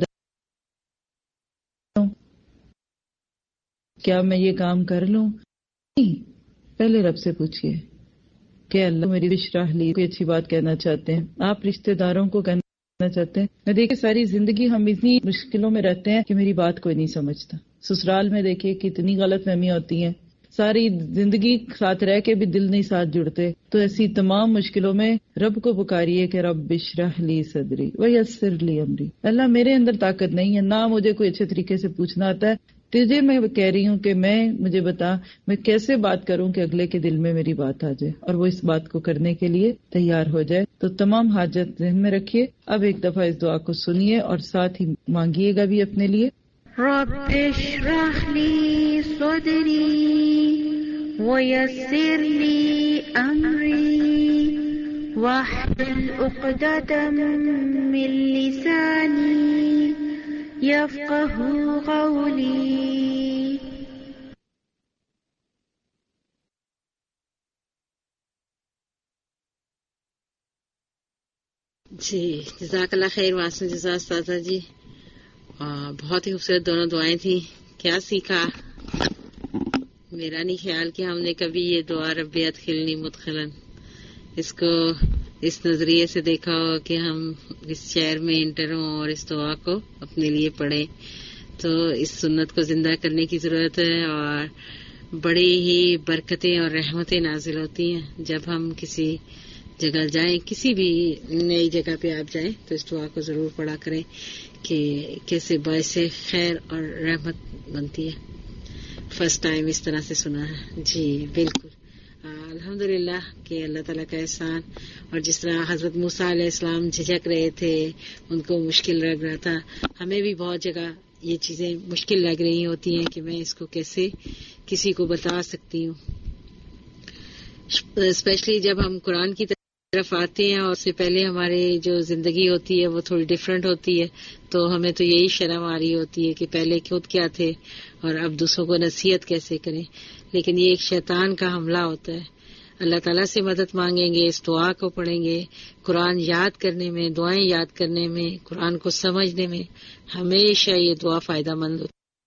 کیا میں یہ کام کر لوں؟ نہیں، پہلے رب سے پوچھئے کہ اللہ میری بشراح لی، کوئی اچھی بات کہنا چاہتے ہیں، آپ رشتہ داروں کو کہنا چاہتے ہیں. میں دیکھیں ساری زندگی ہم اتنی مشکلوں میں رہتے ہیں کہ میری بات کوئی نہیں سمجھتا. سسرال میں دیکھیں کتنی غلط فہمیاں ہوتی ہیں، ساری زندگی ساتھ رہ کے بھی دل نہیں ساتھ جڑتے. تو ایسی تمام مشکلوں میں رب کو پکاریے کہ رب اشرح لی صدری ویسر لی امری. اللہ میرے اندر طاقت نہیں ہے، نہ مجھے کوئی اچھے طریقے سے پوچھنا آتا ہے، تجھے میں کہہ رہی ہوں کہ میں مجھے بتا میں کیسے بات کروں کہ اگلے کے دل میں میری بات آ جائے اور وہ اس بات کو کرنے کے لیے تیار ہو جائے. تو تمام حاجت ذہن میں رکھیے. اب ایک دفعہ اس دعا کو سنیے اور ساتھ ہی مانگیے گا بھی اپنے لیے. رب اشرح لی صدری ویسر لی امری واحلل عقدۃ من لسانی یفقہوا قولی. جی جزاک اللہ خیر واسن جزا استاذہ جی. بہت ہی خوبصورت دونوں دعائیں تھیں. کیا سیکھا؟ میرا نہیں خیال کہ ہم نے کبھی یہ دعا رب ادخلنی مدخلاً اس کو اس نظریے سے دیکھا ہو کہ ہم اس شہر میں انٹر ہوں اور اس دعا کو اپنے لیے پڑھیں. تو اس سنت کو زندہ کرنے کی ضرورت ہے اور بڑی ہی برکتیں اور رحمتیں نازل ہوتی ہیں جب ہم کسی جگہ جائیں، کسی بھی نئی جگہ پہ آپ جائیں تو اس دعا کو ضرور پڑھا کریں کہ کیسے باعث خیر اور رحمت بنتی ہے. فرسٹ ٹائم اس طرح سے سنا ہے. جی بالکل الحمدللہ کہ اللہ تعالیٰ کا احسان. اور جس طرح حضرت موسیٰ علیہ السلام جھجک رہے تھے، ان کو مشکل لگ رہا تھا، ہمیں بھی بہت جگہ یہ چیزیں مشکل لگ رہی ہوتی ہیں کہ میں اس کو کیسے کسی کو بتا سکتی ہوں. اسپیشلی جب ہم قرآن کی طرف آتے ہیں اور اس سے پہلے ہمارے جو زندگی ہوتی ہے وہ تھوڑی ڈفرینٹ ہوتی ہے، تو ہمیں تو یہی شرم آ رہی ہوتی ہے کہ پہلے خود کیا تھے اور اب دوسروں کو نصیحت کیسے کریں. لیکن یہ ایک شیطان کا حملہ ہوتا ہے. اللہ تعالیٰ سے مدد مانگیں گے، اس دعا کو پڑھیں گے، قرآن یاد کرنے میں، دعائیں یاد کرنے میں، قرآن کو سمجھنے میں ہمیشہ یہ دعا فائدہ مند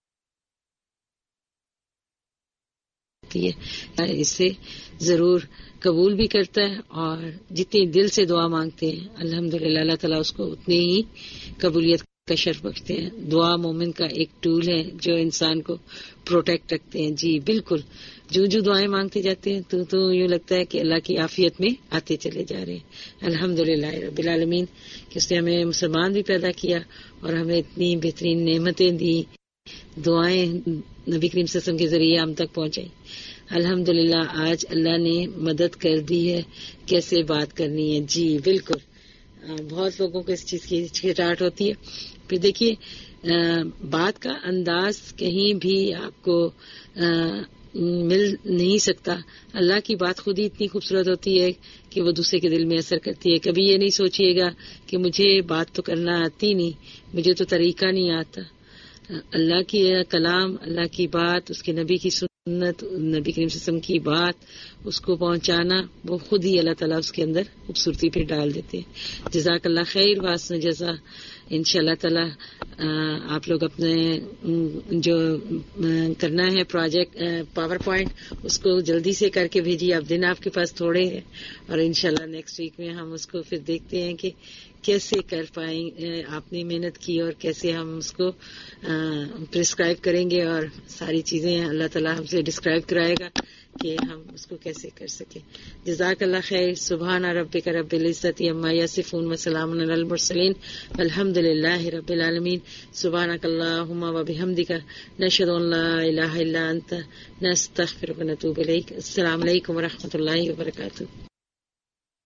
ہوتی ہے. اس سے ضرور قبول بھی کرتا ہے اور جتنی دل سے دعا مانگتے ہیں الحمدللہ اللہ تعالیٰ اس کو اتنی ہی قبولیت کا شرف بخشتے ہیں. دعا مومن کا ایک ٹول ہے جو انسان کو پروٹیکٹ رکھتے ہیں. جی بالکل، جو جو دعائیں مانگتے جاتے ہیں تو تو یوں لگتا ہے کہ اللہ کی عافیت میں آتے چلے جا رہے ہیں. الحمدللہ رب العالمین کہ اس نے ہمیں مسلمان بھی پیدا کیا اور ہمیں اتنی بہترین نعمتیں دی، دعائیں نبی کریم صلی اللہ علیہ وسلم کے ذریعے ہم تک پہنچائی. الحمدللہ آج اللہ نے مدد کر دی ہے کیسے بات کرنی ہے. جی بالکل، بہت لوگوں کو اس چیز کی ہچکچاہٹ ہوتی ہے. پھر دیکھیے بات کا انداز کہیں بھی آپ کو مل نہیں سکتا. اللہ کی بات خود ہی اتنی خوبصورت ہوتی ہے کہ وہ دوسرے کے دل میں اثر کرتی ہے. کبھی یہ نہیں سوچیے گا کہ مجھے بات تو کرنا آتی نہیں، مجھے تو طریقہ نہیں آتا. اللہ کی کلام، اللہ کی بات، اس کے نبی کی سنت، نبی کریم صلی اللہ علیہ وسلم کی بات، اس کو پہنچانا وہ خود ہی اللہ تعالیٰ اس کے اندر خوبصورتی پہ ڈال دیتے ہیں. جزاک اللہ خیر واسن جزا. ان شاء اللہ تعالیٰ آپ لوگ اپنے جو کرنا ہے پروجیکٹ پاور پوائنٹ اس کو جلدی سے کر کے بھیجیے. اب دن آپ کے پاس تھوڑے ہیں اور انشاءاللہ نیکسٹ ویک میں ہم اس کو پھر دیکھتے ہیں کہ کیسے کر پائیں. آپ نے محنت کی اور کیسے ہم اس کو پرسکرائب کریں گے اور ساری چیزیں اللہ تعالیٰ ہم سے ڈسکرائب کرائے گا کہ ہم اس کو کیسے کر سکیں. جزاک اللہ خیر. سبحان ربک رب العزت عما یصفون وسلام علی المرسلین والحمد للہ رب العالمین. سبحانک اللہم وبحمدک نشہد ان لا الہ الا انت نستغفرک ونتوب الیک. السلام علیکم ورحمۃ اللہ وبرکاتہ.